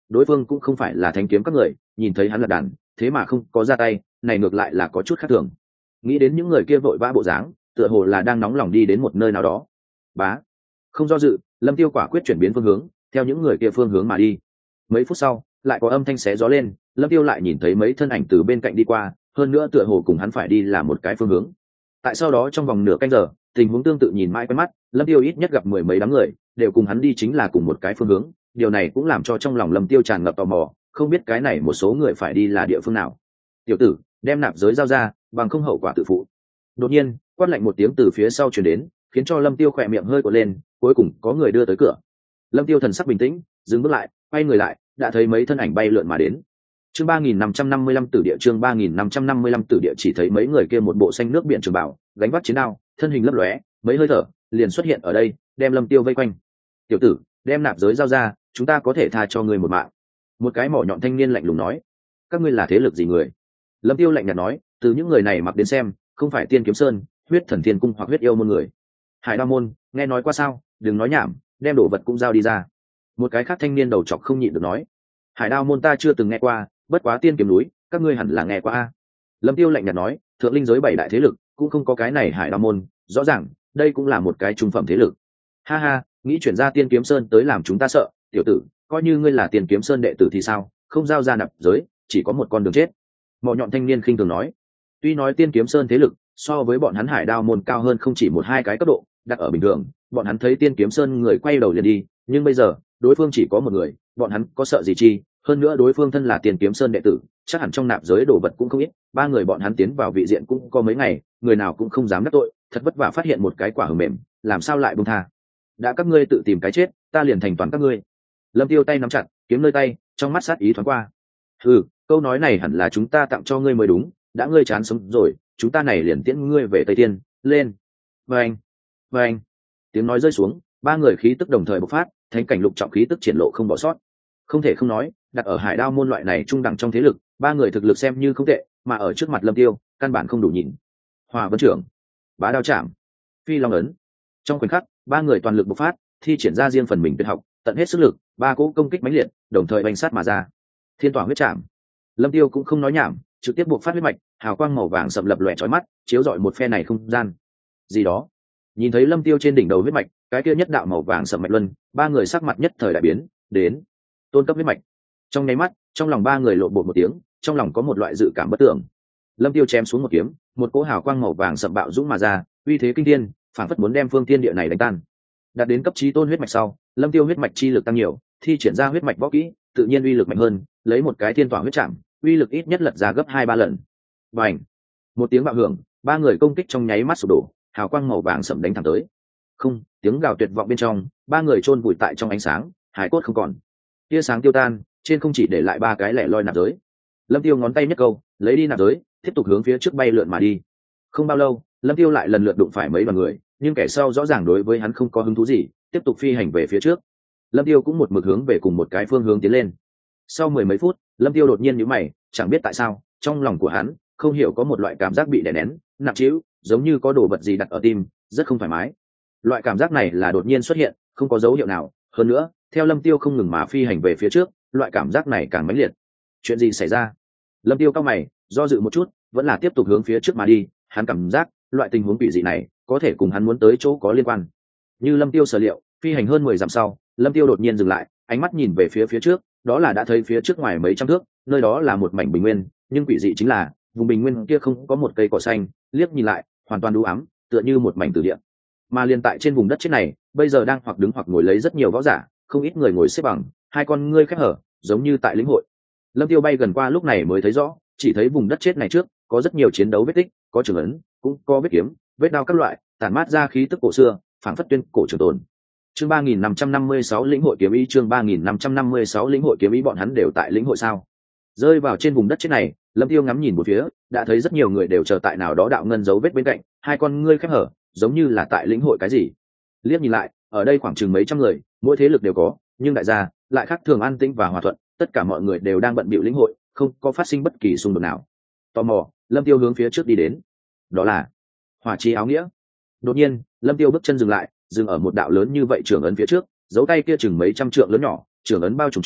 đối phương cũng không phải là thanh kiếm các người, nhìn thấy hắn là đàn thế mà không có ra tay, này ngược lại là có chút khác thường. Nghĩ đến những người kia vội vã bộ dáng, tựa hồ là đang nóng lòng đi đến một nơi nào đó. Bá, không do dự, Lâm Tiêu quả quyết chuyển biến phương hướng, theo những người kia phương hướng mà đi. Mấy phút sau, lại có âm thanh xé gió lên, Lâm Tiêu lại nhìn thấy mấy thân ảnh từ bên cạnh đi qua, hơn nữa tựa hồ cùng hắn phải đi là một cái phương hướng. Tại sau đó trong vòng nửa canh giờ, tình huống tương tự nhìn mãi quen mắt, Lâm Tiêu ít nhất gặp mười mấy đám người, đều cùng hắn đi chính là cùng một cái phương hướng, điều này cũng làm cho trong lòng Lâm Tiêu tràn ngập tò mò, không biết cái này một số người phải đi là địa phương nào. Tiểu tử, đem nạp giới giao ra, bằng không hậu quả tự phụ. Đột nhiên, quát lạnh một tiếng từ phía sau truyền đến, khiến cho Lâm Tiêu khỏe miệng hơi cột lên, cuối cùng có người đưa tới cửa. Lâm Tiêu thần sắc bình tĩnh, dừng bước lại, quay người lại, đã thấy mấy thân ảnh bay lượn mà đến. Chương ba nghìn năm trăm năm mươi lăm tử địa chương ba nghìn năm trăm năm mươi lăm tử địa chỉ thấy mấy người kia một bộ xanh nước biển trường bảo, gánh vác chiến đao, thân hình lấp lóe, mấy hơi thở, liền xuất hiện ở đây, đem Lâm Tiêu vây quanh. "Tiểu tử, đem nạp giới giao ra, chúng ta có thể tha cho ngươi một mạng." Một cái mỏ nhọn thanh niên lạnh lùng nói. "Các ngươi là thế lực gì người?" Lâm Tiêu lạnh nhạt nói, "Từ những người này mặc đến xem, không phải Tiên Kiếm Sơn, Huyết Thần Thiên Cung hoặc Huyết Yêu môn người. Hải Đao môn, nghe nói qua sao, đừng nói nhảm, đem đồ vật cũng giao đi ra." Một cái khác thanh niên đầu chọc không nhịn được nói. "Hải Đao môn ta chưa từng nghe qua, bất quá Tiên Kiếm núi, các ngươi hẳn là nghe qua a." Lâm Tiêu lạnh nhạt nói, thượng linh giới bảy đại thế lực cũng không có cái này Hải Đao môn, rõ ràng đây cũng là một cái trung phẩm thế lực. "Ha ha, nghĩ chuyển ra Tiên Kiếm Sơn tới làm chúng ta sợ, tiểu tử, coi như ngươi là Tiên Kiếm Sơn đệ tử thì sao, không giao ra nạp giới, chỉ có một con đường chết." Mỏ nhọn thanh niên khinh thường nói. Tuy nói Tiên Kiếm Sơn thế lực so với bọn hắn Hải Đao môn cao hơn không chỉ một hai cái cấp độ, đặt ở bình thường, bọn hắn thấy Tiên Kiếm Sơn người quay đầu liền đi, nhưng bây giờ, đối phương chỉ có một người, bọn hắn có sợ gì chi, hơn nữa đối phương thân là Tiên Kiếm Sơn đệ tử, chắc hẳn trong nạp giới đồ vật cũng không ít, ba người bọn hắn tiến vào vị diện cũng có mấy ngày, người nào cũng không dám đắc tội, thật vất vả phát hiện một cái quả hờ mềm, làm sao lại buông tha. Đã các ngươi tự tìm cái chết, ta liền thành toàn các ngươi. Lâm Tiêu tay nắm chặt, kiếm nơi tay, trong mắt sát ý thoáng qua. "Ừ, câu nói này hẳn là chúng ta tặng cho ngươi mới đúng, đã ngươi chán sống rồi, chúng ta này liền tiễn ngươi về Tây Thiên, lên." Vâng, vâng. Tiếng nói rơi xuống, ba người khí tức đồng thời bộc phát, thánh cảnh lục trọng khí tức triển lộ không bỏ sót. Không thể không nói, đặt ở Hải Đao môn loại này trung đẳng trong thế lực, ba người thực lực xem như không tệ, mà ở trước mặt Lâm Tiêu, căn bản không đủ nhìn. Hòa Vân trưởng, Bá Đao chạm, Phi Long ấn. Trong khoảnh khắc, ba người toàn lực bộc phát, thi triển ra riêng phần mình tuyệt học, tận hết sức lực, ba cỗ công kích mãnh liệt, đồng thời bành sát mà ra. Thiên Tỏa huyết chạm. Lâm Tiêu cũng không nói nhảm, trực tiếp buộc phát huyết mạch, hào quang màu vàng sậm lập lòe chói mắt, chiếu rọi một phe này không gian. Gì đó? Nhìn thấy Lâm Tiêu trên đỉnh đầu huyết mạch, cái kia nhất đạo màu vàng sậm mạch luân, ba người sắc mặt nhất thời đại biến, đến tôn cấp huyết mạch. Trong nháy mắt, trong lòng ba người lộ bột một tiếng, trong lòng có một loại dự cảm bất tưởng. Lâm Tiêu chém xuống một kiếm, một cỗ hào quang màu vàng sậm bạo dũng mà ra, uy thế kinh thiên, phảng phất muốn đem phương thiên địa này đánh tan. Đạt đến cấp chí tôn huyết mạch sau, Lâm Tiêu huyết mạch chi lực tăng nhiều, thi triển ra huyết mạch võ kỹ, tự nhiên uy lực mạnh hơn, lấy một cái thiên tỏa huyết chạm, uy lực ít nhất lật ra gấp hai ba lần. Bành! Một tiếng bạo hưởng, ba người công kích trong nháy mắt sụp đổ, hào quang màu vàng sậm đánh thẳng tới. Không, tiếng gào tuyệt vọng bên trong, ba người chôn vùi tại trong ánh sáng, hải cốt không còn. Tia sáng tiêu tan, trên không chỉ để lại ba cái lẻ loi nạp giới. Lâm Tiêu ngón tay nhất câu, lấy đi nạp giới, tiếp tục hướng phía trước bay lượn mà đi. Không bao lâu, Lâm Tiêu lại lần lượt đụng phải mấy đoàn người, nhưng kẻ sau rõ ràng đối với hắn không có hứng thú gì, tiếp tục phi hành về phía trước. Lâm Tiêu cũng một mực hướng về cùng một cái phương hướng tiến lên. Sau mười mấy phút, Lâm Tiêu đột nhiên nhíu mày, chẳng biết tại sao, trong lòng của hắn không hiểu có một loại cảm giác bị đè nén, nặng trĩu, giống như có đồ vật gì đặt ở tim, rất không thoải mái. Loại cảm giác này là đột nhiên xuất hiện, không có dấu hiệu nào, hơn nữa, theo Lâm Tiêu không ngừng mà phi hành về phía trước, loại cảm giác này càng mãnh liệt. Chuyện gì xảy ra? Lâm Tiêu cau mày, do dự một chút, vẫn là tiếp tục hướng phía trước mà đi, hắn cảm giác, loại tình huống quỷ dị này có thể cùng hắn muốn tới chỗ có liên quan. Như Lâm Tiêu sở liệu, phi hành hơn mười dặm sau, Lâm Tiêu đột nhiên dừng lại, ánh mắt nhìn về phía phía trước, đó là đã thấy phía trước ngoài mấy trăm thước, nơi đó là một mảnh bình nguyên, nhưng quỷ dị chính là, vùng bình nguyên kia không có một cây cỏ xanh, liếc nhìn lại, hoàn toàn u ám, tựa như một mảnh tử địa. Mà liên tại trên vùng đất chết này, bây giờ đang hoặc đứng hoặc ngồi lấy rất nhiều võ giả, không ít người ngồi xếp bằng, hai con ngươi khép hở, giống như tại lĩnh hội. Lâm Tiêu bay gần qua lúc này mới thấy rõ, chỉ thấy vùng đất chết này trước có rất nhiều chiến đấu vết tích, có trường ấn, cũng có vết kiếm, vết đao các loại, tản mát ra khí tức cổ xưa, phảng phất tuyên cổ trường tồn. Chương ba nghìn năm trăm năm mươi sáu lĩnh hội kiếm ý chương ba nghìn năm trăm năm mươi sáu lĩnh hội kiếm ý bọn hắn đều tại lĩnh hội sao? Rơi vào trên vùng đất chết này, Lâm Tiêu ngắm nhìn một phía, đã thấy rất nhiều người đều chờ tại nào đó đạo ngân dấu vết bên cạnh, hai con ngươi khép hở, giống như là tại lĩnh hội cái gì. Liếc nhìn lại, ở đây khoảng chừng mấy trăm người, mỗi thế lực đều có, nhưng đại gia lại khác thường an tĩnh và hòa thuận, tất cả mọi người đều đang bận bịu lĩnh hội, không có phát sinh bất kỳ xung đột nào. Tò mò, Lâm Tiêu hướng phía trước đi đến. Đó là Hỏa Chi áo nghĩa. Đột nhiên, Lâm Tiêu bước chân dừng lại, dừng ở một đạo lớn như vậy trường ấn phía trước, dấu tay kia chừng mấy trăm trượng lớn nhỏ, trường ấn bao trùm chỗ,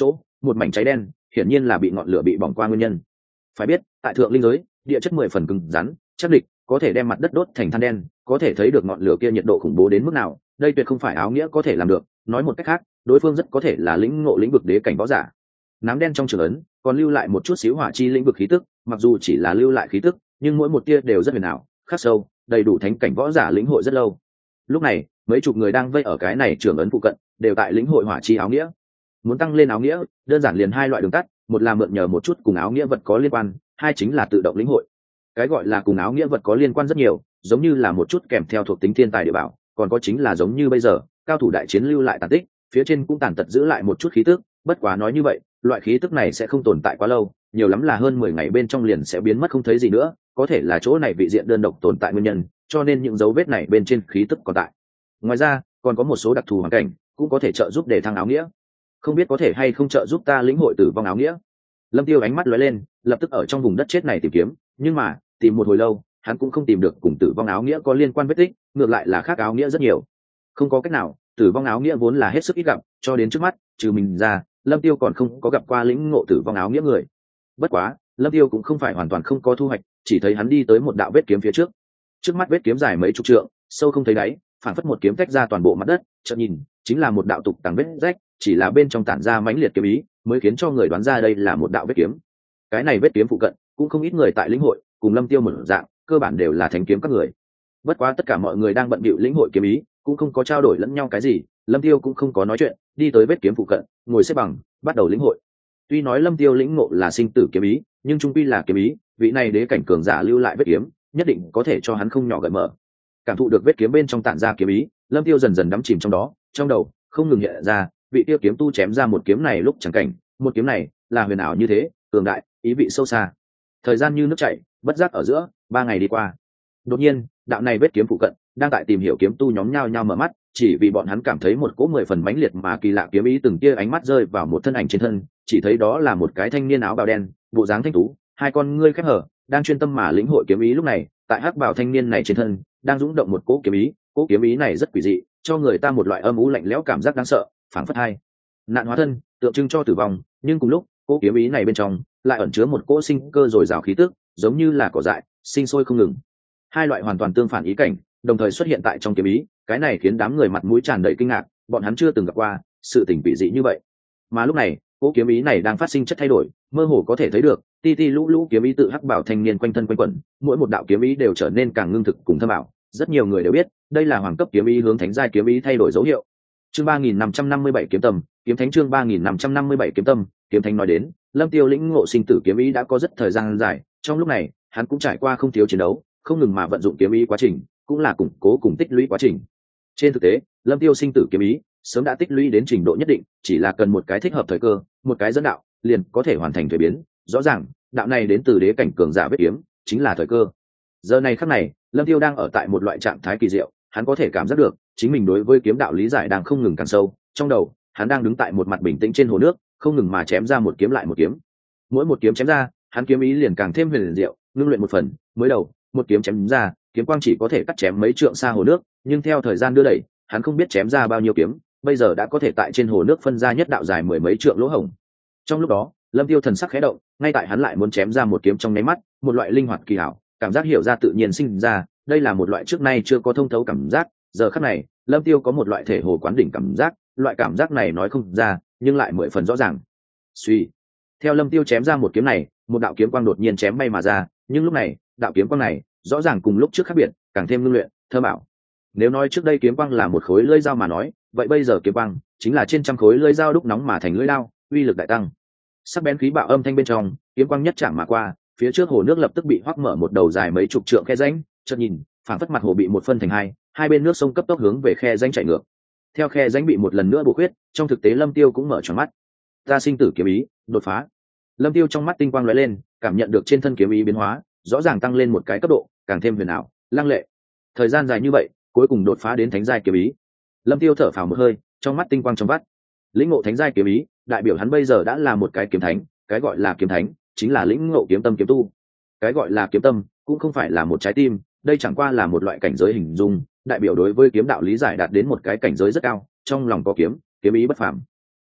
một mảnh cháy đen, hiển nhiên là bị ngọn lửa bị bỏng qua nguyên nhân. Phải biết, tại thượng linh giới, địa chất mười phần cứng rắn, chắc địch, có thể đem mặt đất đốt thành than đen, có thể thấy được ngọn lửa kia nhiệt độ khủng bố đến mức nào, đây tuyệt không phải áo nghĩa có thể làm được, nói một cách khác, đối phương rất có thể là lĩnh ngộ lĩnh vực đế cảnh võ giả. Nám đen trong trường ấn, còn lưu lại một chút xíu hỏa chi lĩnh vực khí tức, mặc dù chỉ là lưu lại khí tức, nhưng mỗi một tia đều rất huyền ảo, khắc sâu, đầy đủ thánh cảnh võ giả lĩnh hội rất lâu. Lúc này, mấy chục người đang vây ở cái này trường ấn phụ cận, đều tại lĩnh hội hỏa chi áo nghĩa. Muốn tăng lên áo nghĩa, đơn giản liền hai loại đường tắt, một là mượn nhờ một chút cùng áo nghĩa vật có liên quan, hai chính là tự động lĩnh hội. Cái gọi là cùng áo nghĩa vật có liên quan rất nhiều, giống như là một chút kèm theo thuộc tính thiên tài địa bảo, còn có chính là giống như bây giờ, cao thủ đại chiến lưu lại tàn tích, phía trên cũng tàn tật giữ lại một chút khí tức, bất quá nói như vậy, loại khí tức này sẽ không tồn tại quá lâu, nhiều lắm là hơn mười ngày bên trong liền sẽ biến mất không thấy gì nữa, có thể là chỗ này vị diện đơn độc tồn tại nguyên nhân, cho nên những dấu vết này bên trên khí tức còn tại. Ngoài ra, còn có một số đặc thù hoàn cảnh, cũng có thể trợ giúp để thăng áo nghĩa. Không biết có thể hay không trợ giúp ta lĩnh hội tử vong áo nghĩa. Lâm Tiêu ánh mắt lóe lên, lập tức ở trong vùng đất chết này tìm kiếm, nhưng mà, tìm một hồi lâu, hắn cũng không tìm được cùng tử vong áo nghĩa có liên quan vết tích, ngược lại là khác áo nghĩa rất nhiều. Không có cách nào, tử vong áo nghĩa vốn là hết sức ít gặp, cho đến trước mắt, trừ mình ra, Lâm Tiêu còn không có gặp qua lĩnh ngộ tử vong áo nghĩa người. Bất quá, Lâm Tiêu cũng không phải hoàn toàn không có thu hoạch, chỉ thấy hắn đi tới một đạo vết kiếm phía trước. Trước mắt vết kiếm dài mấy chục trượng, sâu không thấy đáy, phản phất một kiếm tách ra toàn bộ mặt đất, chợt nhìn, chính là một đạo tục tàng vết rách, chỉ là bên trong tản ra mãnh liệt kiếm ý, mới khiến cho người đoán ra đây là một đạo vết kiếm. Cái này vết kiếm phụ cận, cũng không ít người tại lĩnh hội, cùng Lâm Tiêu một dạng, cơ bản đều là thánh kiếm các người. Bất quá tất cả mọi người đang bận bịu lĩnh hội kiếm ý, cũng không có trao đổi lẫn nhau cái gì, Lâm Tiêu cũng không có nói chuyện, đi tới vết kiếm phụ cận, ngồi xếp bằng, bắt đầu lĩnh hội. Tuy nói Lâm Tiêu lĩnh ngộ là sinh tử kiếm ý, nhưng trung quy là kiếm ý, vị này đế cảnh cường giả lưu lại vết kiếm, nhất định có thể cho hắn không nhỏ gợi mở. Cảm thụ được vết kiếm bên trong tản ra kiếm ý, Lâm Tiêu dần dần đắm chìm trong đó, trong đầu không ngừng hiện ra, vị tiêu kiếm tu chém ra một kiếm này lúc chẳng cảnh, một kiếm này là huyền ảo như thế, cường đại, ý vị sâu xa. Thời gian như nước chảy, bất giác ở giữa, ba ngày đi qua. Đột nhiên, đạo này vết kiếm phụ cận, đang tại tìm hiểu kiếm tu nhóm nhao nhao mở mắt, chỉ vì bọn hắn cảm thấy một cỗ mười phần mãnh liệt mà kỳ lạ kiếm ý từng tia ánh mắt rơi vào một thân ảnh trên thân, chỉ thấy đó là một cái thanh niên áo bào đen, bộ dáng thanh tú, hai con ngươi khép hở, đang chuyên tâm mà lĩnh hội kiếm ý lúc này, tại hắc bào thanh niên này trên thân, đang dũng động một cỗ kiếm ý, cỗ kiếm ý này rất quỷ dị, cho người ta một loại âm u lạnh lẽo cảm giác đáng sợ, phảng phất hai nạn hóa thân, tượng trưng cho tử vong, nhưng cùng lúc, cỗ kiếm ý này bên trong lại ẩn chứa một cỗ sinh cơ dồi dào khí tức, giống như là cỏ dại, sinh sôi không ngừng. Hai loại hoàn toàn tương phản ý cảnh, đồng thời xuất hiện tại trong kiếm ý, cái này khiến đám người mặt mũi tràn đầy kinh ngạc, bọn hắn chưa từng gặp qua sự tình quỷ dị như vậy. Mà lúc này, cỗ kiếm ý này đang phát sinh chất thay đổi, mơ hồ có thể thấy được, ti ti lũ lũ kiếm ý tự hắc bảo thanh niên quanh thân quanh quẩn, mỗi một đạo kiếm ý đều trở nên càng ngưng thực cùng thâm ảo. Rất nhiều người đều biết, đây là hoàng cấp kiếm ý hướng thánh giai kiếm ý thay đổi dấu hiệu. Chương ba nghìn năm trăm năm mươi bảy kiếm tâm, kiếm thánh chương ba nghìn năm trăm năm mươi bảy kiếm tâm, kiếm thánh nói đến, Lâm Tiêu lĩnh ngộ sinh tử kiếm ý đã có rất thời gian dài, trong lúc này, hắn cũng trải qua không thiếu chiến đấu, không ngừng mà vận dụng kiếm ý quá trình, cũng là củng cố cùng tích lũy quá trình. Trên thực tế, Lâm Tiêu sinh tử kiếm ý sớm đã tích lũy đến trình độ nhất định, chỉ là cần một cái thích hợp thời cơ, một cái dẫn đạo, liền có thể hoàn thành thuế biến. Rõ ràng, đạo này đến từ đế cảnh cường giả vết kiếm, chính là thời cơ. Giờ này khắc này, Lâm Tiêu đang ở tại một loại trạng thái kỳ diệu, hắn có thể cảm giác được, chính mình đối với kiếm đạo lý giải đang không ngừng càng sâu. Trong đầu, hắn đang đứng tại một mặt bình tĩnh trên hồ nước, không ngừng mà chém ra một kiếm lại một kiếm. Mỗi một kiếm chém ra, hắn kiếm ý liền càng thêm huyền diệu, ngưng luyện một phần. Mới đầu, một kiếm chém ra, kiếm quang chỉ có thể cắt chém mấy trượng xa hồ nước, nhưng theo thời gian đưa đẩy, hắn không biết chém ra bao nhiêu kiếm, bây giờ đã có thể tại trên hồ nước phân ra nhất đạo dài mười mấy trượng lỗ hổng. Trong lúc đó, Lâm Tiêu thần sắc khẽ động, ngay tại hắn lại muốn chém ra một kiếm trong nháy mắt, một loại linh hoạt kỳ hảo, cảm giác hiểu ra tự nhiên sinh ra, đây là một loại trước nay chưa có thông thấu cảm giác. Giờ khắc này, Lâm Tiêu có một loại thể hồ quán đỉnh cảm giác, loại cảm giác này nói không ra, nhưng lại mười phần rõ ràng. Suy, theo Lâm Tiêu chém ra một kiếm này, một đạo kiếm quang đột nhiên chém bay mà ra, nhưng lúc này, đạo kiếm quang này rõ ràng cùng lúc trước khác biệt, càng thêm ngưng luyện, thơ bảo. Nếu nói trước đây kiếm quang là một khối lưỡi dao mà nói, vậy bây giờ kiếm quang chính là trên trăm khối lưỡi dao đúc nóng mà thành lưỡi dao, uy lực đại tăng. Sắc bén khí bạo âm thanh bên trong, kiếm quang nhất chạm mà qua, phía trước hồ nước lập tức bị hoắc mở một đầu dài mấy chục trượng khe rãnh, chợt nhìn, phảng phất mặt hồ bị một phân thành hai, hai bên nước sông cấp tốc hướng về khe rãnh chảy ngược. Theo khe rãnh bị một lần nữa bổ khuyết, trong thực tế Lâm Tiêu cũng mở tròn mắt. Ta sinh tử kiếm ý, đột phá. Lâm Tiêu trong mắt tinh quang lóe lên, cảm nhận được trên thân kiếm ý biến hóa, rõ ràng tăng lên một cái cấp độ, càng thêm huyền ảo, lăng lệ. Thời gian dài như vậy, cuối cùng đột phá đến thánh giai kiếm ý. Lâm Tiêu thở phào một hơi, trong mắt tinh quang trong vắt. Lĩnh ngộ thánh giai kiếm ý, đại biểu hắn bây giờ đã là một cái kiếm thánh, cái gọi là kiếm thánh, chính là lĩnh ngộ kiếm tâm kiếm tu. Cái gọi là kiếm tâm, cũng không phải là một trái tim, đây chẳng qua là một loại cảnh giới hình dung, đại biểu đối với kiếm đạo lý giải đạt đến một cái cảnh giới rất cao, trong lòng có kiếm, kiếm ý bất phàm.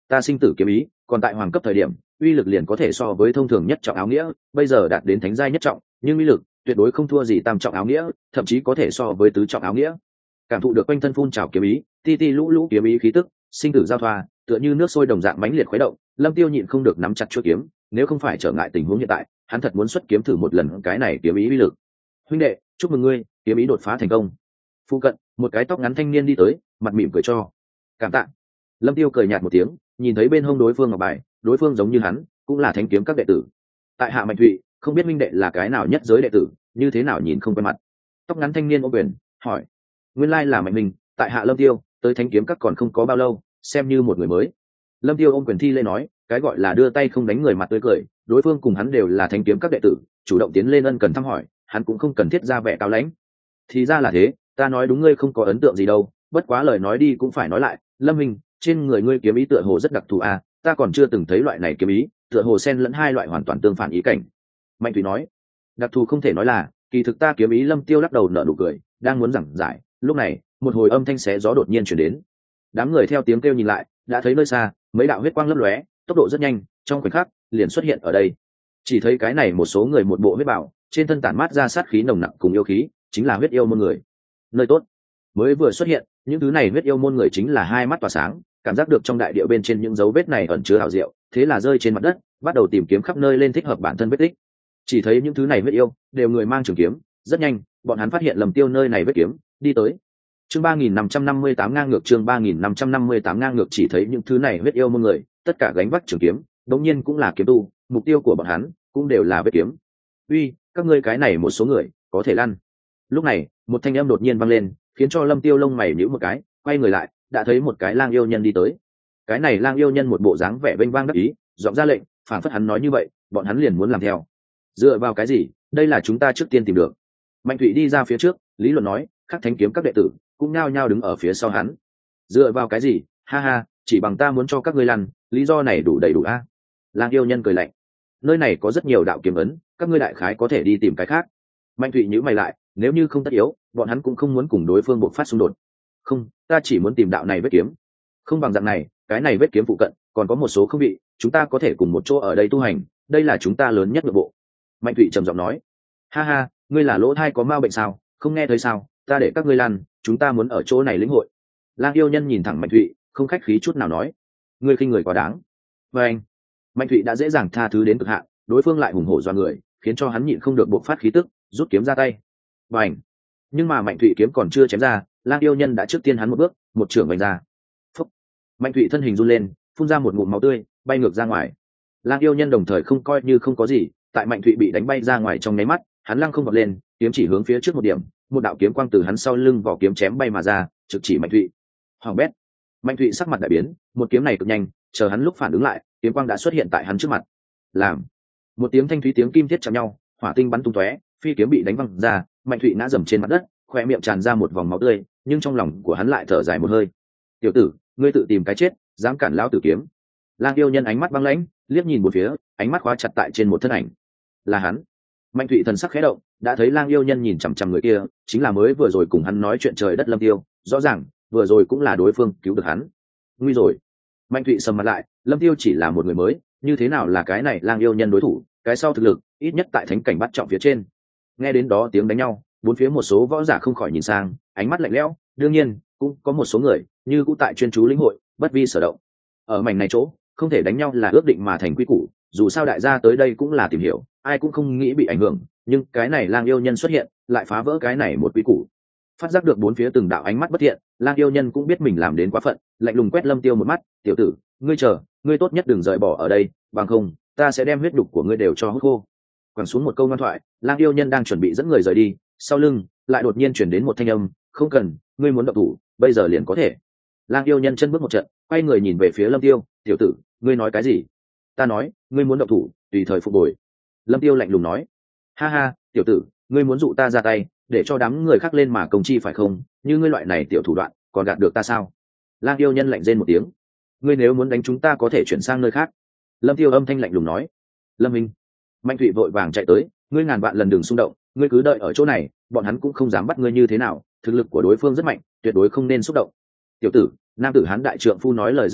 ta sinh tử kiếm ý còn tại hoàng cấp thời điểm uy lực liền có thể so với thông thường nhất trọng áo nghĩa, bây giờ đạt đến thánh giai nhất trọng, nhưng uy lực tuyệt đối không thua gì tam trọng áo nghĩa, thậm chí có thể so với tứ trọng áo nghĩa. Cảm thụ được quanh thân phun trào kiếm ý, ti ti lũ lũ kiếm ý khí tức, sinh tử giao thoa, tựa như nước sôi đồng dạng mãnh liệt khuấy động, Lâm Tiêu nhịn không được nắm chặt chuôi kiếm, nếu không phải trở ngại tình huống hiện tại, hắn thật muốn xuất kiếm thử một lần cái này kiếm ý uy lực. Huynh đệ, chúc mừng ngươi, kiếm ý đột phá thành công. Phu cận, một cái tóc ngắn thanh niên đi tới, mặt mỉm cười cho. Cảm tạ. Lâm Tiêu cười nhạt một tiếng, nhìn thấy bên hông đối phương ngọc bài, đối phương giống như hắn, cũng là thánh kiếm các đệ tử. Tại hạ Mạnh Thụy, không biết minh đệ là cái nào nhất giới đệ tử, như thế nào nhìn không quen mặt. Tóc ngắn thanh niên ôm quyền, hỏi. Nguyên lai là Mạnh Minh, tại hạ Lâm Tiêu, tới thánh kiếm các còn không có bao lâu, xem như một người mới. Lâm Tiêu ôm quyền thi lễ nói, cái gọi là đưa tay không đánh người mặt tươi cười, đối phương cùng hắn đều là thánh kiếm các đệ tử, chủ động tiến lên ân cần thăm hỏi, hắn cũng không cần thiết ra vẻ cao lãnh. Thì ra là thế, ta nói đúng ngươi không có ấn tượng gì đâu, bất quá lời nói đi cũng phải nói lại, Lâm Minh, trên người ngươi kiếm ý tựa hồ rất đặc thù à, ta còn chưa từng thấy loại này kiếm ý, tựa hồ xen lẫn hai loại hoàn toàn tương phản ý cảnh. Mạnh Thủy nói, đặc thù không thể nói là, kỳ thực ta kiếm ý. Lâm Tiêu lắc đầu nở nụ cười, đang muốn giảng giải, lúc này, một hồi âm thanh xé gió đột nhiên truyền đến. Đám người theo tiếng kêu nhìn lại, đã thấy nơi xa, mấy đạo huyết quang lấp lóe, tốc độ rất nhanh, trong khoảnh khắc, liền xuất hiện ở đây. Chỉ thấy cái này một số người một bộ huyết bào, trên thân tản mát ra sát khí nồng nặc cùng yêu khí, chính là huyết yêu môn người. Nơi tốt, mới vừa xuất hiện, những thứ này huyết yêu môn người chính là hai mắt tỏa sáng, cảm giác được trong đại địa bên trên những dấu vết này ẩn chứa hảo diệu, thế là rơi trên mặt đất, bắt đầu tìm kiếm khắp nơi lên thích hợp bản thân vết tích. Chỉ thấy những thứ này huyết yêu đều người mang trường kiếm, rất nhanh, bọn hắn phát hiện Lâm Tiêu nơi này vết kiếm, đi tới. Chương ba nghìn năm trăm năm mươi tám ngang ngược chương ba nghìn năm trăm năm mươi tám ngang ngược chỉ thấy những thứ này huyết yêu môn người, tất cả gánh vác trường kiếm, đống nhiên cũng là kiếm tu, mục tiêu của bọn hắn cũng đều là vết kiếm. Uy, các ngươi cái này một số người, có thể lăn. Lúc này, một thanh âm đột nhiên vang lên, khiến cho Lâm Tiêu lông mày nhíu một cái, quay người lại, đã thấy một cái lang yêu nhân đi tới. Cái này lang yêu nhân một bộ dáng vẻ vênh vang đắc ý, giọng ra lệnh, phản phất hắn nói như vậy, bọn hắn liền muốn làm theo. Dựa vào cái gì? Đây là chúng ta trước tiên tìm được. Mạnh Thụy đi ra phía trước, lý luận nói, khắc thánh kiếm các đệ tử cũng nhao nhao đứng ở phía sau hắn. Dựa vào cái gì? Ha ha, chỉ bằng ta muốn cho các ngươi lăn, lý do này đủ đầy đủ a. Lang yêu nhân cười lạnh, nơi này có rất nhiều đạo kiếm ấn, các ngươi đại khái có thể đi tìm cái khác. Mạnh Thụy nhíu mày lại, nếu như không tất yếu, bọn hắn cũng không muốn cùng đối phương buộc phát xung đột. Không, ta chỉ muốn tìm đạo này vết kiếm. Không bằng dạng này, cái này vết kiếm phụ cận còn có một số không vị, chúng ta có thể cùng một chỗ ở đây tu hành, đây là chúng ta lớn nhất nội bộ. Mạnh Thụy trầm giọng nói, ha ha, ngươi là lỗ thai có ma bệnh sao, không nghe thấy sao, ta để các ngươi lăn, chúng ta muốn ở chỗ này lĩnh hội. Lang yêu nhân nhìn thẳng Mạnh Thụy, không khách khí chút nào nói, ngươi khinh người quá đáng. Và anh, Mạnh Thụy đã dễ dàng tha thứ đến cực hạn, đối phương lại hùng hổ do người, khiến cho hắn nhịn không được bộc phát khí tức, rút kiếm ra tay. Và anh, nhưng mà Mạnh Thụy kiếm còn chưa chém ra, Lang yêu nhân đã trước tiên hắn một bước, một trưởng vành ra. Phúc. Mạnh Thụy thân hình run lên, phun ra một ngụm máu tươi, bay ngược ra ngoài. Lang yêu nhân đồng thời không coi như không có gì, tại Mạnh Thụy bị đánh bay ra ngoài trong nháy mắt, hắn lăng không vọt lên, kiếm chỉ hướng phía trước một điểm, một đạo kiếm quang từ hắn sau lưng vỏ kiếm chém bay mà ra, trực chỉ Mạnh Thụy. Hoàng bét. Mạnh Thụy sắc mặt đại biến, một kiếm này cực nhanh, chờ hắn lúc phản ứng lại, kiếm quang đã xuất hiện tại hắn trước mặt. Làm. Một tiếng thanh thúy tiếng kim thiết chạm nhau, hỏa tinh bắn tung tóe, phi kiếm bị đánh văng ra, Mạnh Thụy ngã dầm trên mặt đất, khoe miệng tràn ra một vòng máu tươi, nhưng trong lòng của hắn lại thở dài một hơi. Tiểu tử, ngươi tự tìm cái chết, dám cản lão tử kiếm. Lang yêu nhân ánh mắt băng lãnh, liếc nhìn một phía, ánh mắt khóa chặt tại trên một thân ảnh. Là hắn. Mạnh Thụy thần sắc khẽ động, đã thấy Lang yêu nhân nhìn chằm chằm người kia, chính là mới vừa rồi cùng hắn nói chuyện trời đất Lâm Tiêu, rõ ràng, vừa rồi cũng là đối phương cứu được hắn. Nguy rồi. Mạnh Thụy sầm mặt lại, Lâm Tiêu chỉ là một người mới, như thế nào là cái này Lang yêu nhân đối thủ, cái sau thực lực, ít nhất tại thánh cảnh bắt trọng phía trên. Nghe đến đó tiếng đánh nhau, bốn phía một số võ giả không khỏi nhìn sang, ánh mắt lạnh lẽo, đương nhiên, cũng có một số người, như cũng tại chuyên chú lĩnh hội, bất vi sở động. Ở mảnh này chỗ, không thể đánh nhau là ước định mà thành quy củ, dù sao đại gia tới đây cũng là tìm hiểu, ai cũng không nghĩ bị ảnh hưởng, nhưng cái này Lang yêu nhân xuất hiện, lại phá vỡ cái này một quy củ. Phát giác được bốn phía từng đạo ánh mắt bất thiện, Lang yêu nhân cũng biết mình làm đến quá phận, lạnh lùng quét Lâm Tiêu một mắt, "Tiểu tử, ngươi chờ, ngươi tốt nhất đừng rời bỏ ở đây, bằng không, ta sẽ đem huyết đục của ngươi đều cho hút khô." Quẳng xuống một câu ngoan thoại, Lang yêu nhân đang chuẩn bị dẫn người rời đi, sau lưng lại đột nhiên chuyển đến một thanh âm, "Không cần, ngươi muốn động thủ, bây giờ liền có thể." Lang yêu nhân chân bước một trận, quay người nhìn về phía Lâm Tiêu, "Tiểu tử, ngươi nói cái gì?" "Ta nói, ngươi muốn động thủ, tùy thời phục hồi." Lâm Tiêu lạnh lùng nói. "Ha ha, tiểu tử, ngươi muốn dụ ta ra tay, để cho đám người khác lên mà công chi phải không? Như ngươi loại này tiểu thủ đoạn, còn gạt được ta sao?" Lang yêu nhân lạnh rên một tiếng. "Ngươi nếu muốn đánh chúng ta có thể chuyển sang nơi khác." Lâm Tiêu âm thanh lạnh lùng nói. "Lâm Minh." Mạnh Thụy vội vàng chạy tới, "Ngươi ngàn vạn lần đừng xung động, ngươi cứ đợi ở chỗ này, bọn hắn cũng không dám bắt ngươi như thế nào, thực lực của đối phương rất mạnh, tuyệt đối không nên xúc động." "Tiểu tử, nam tử hán đại trượng phu nói lời giữ lời,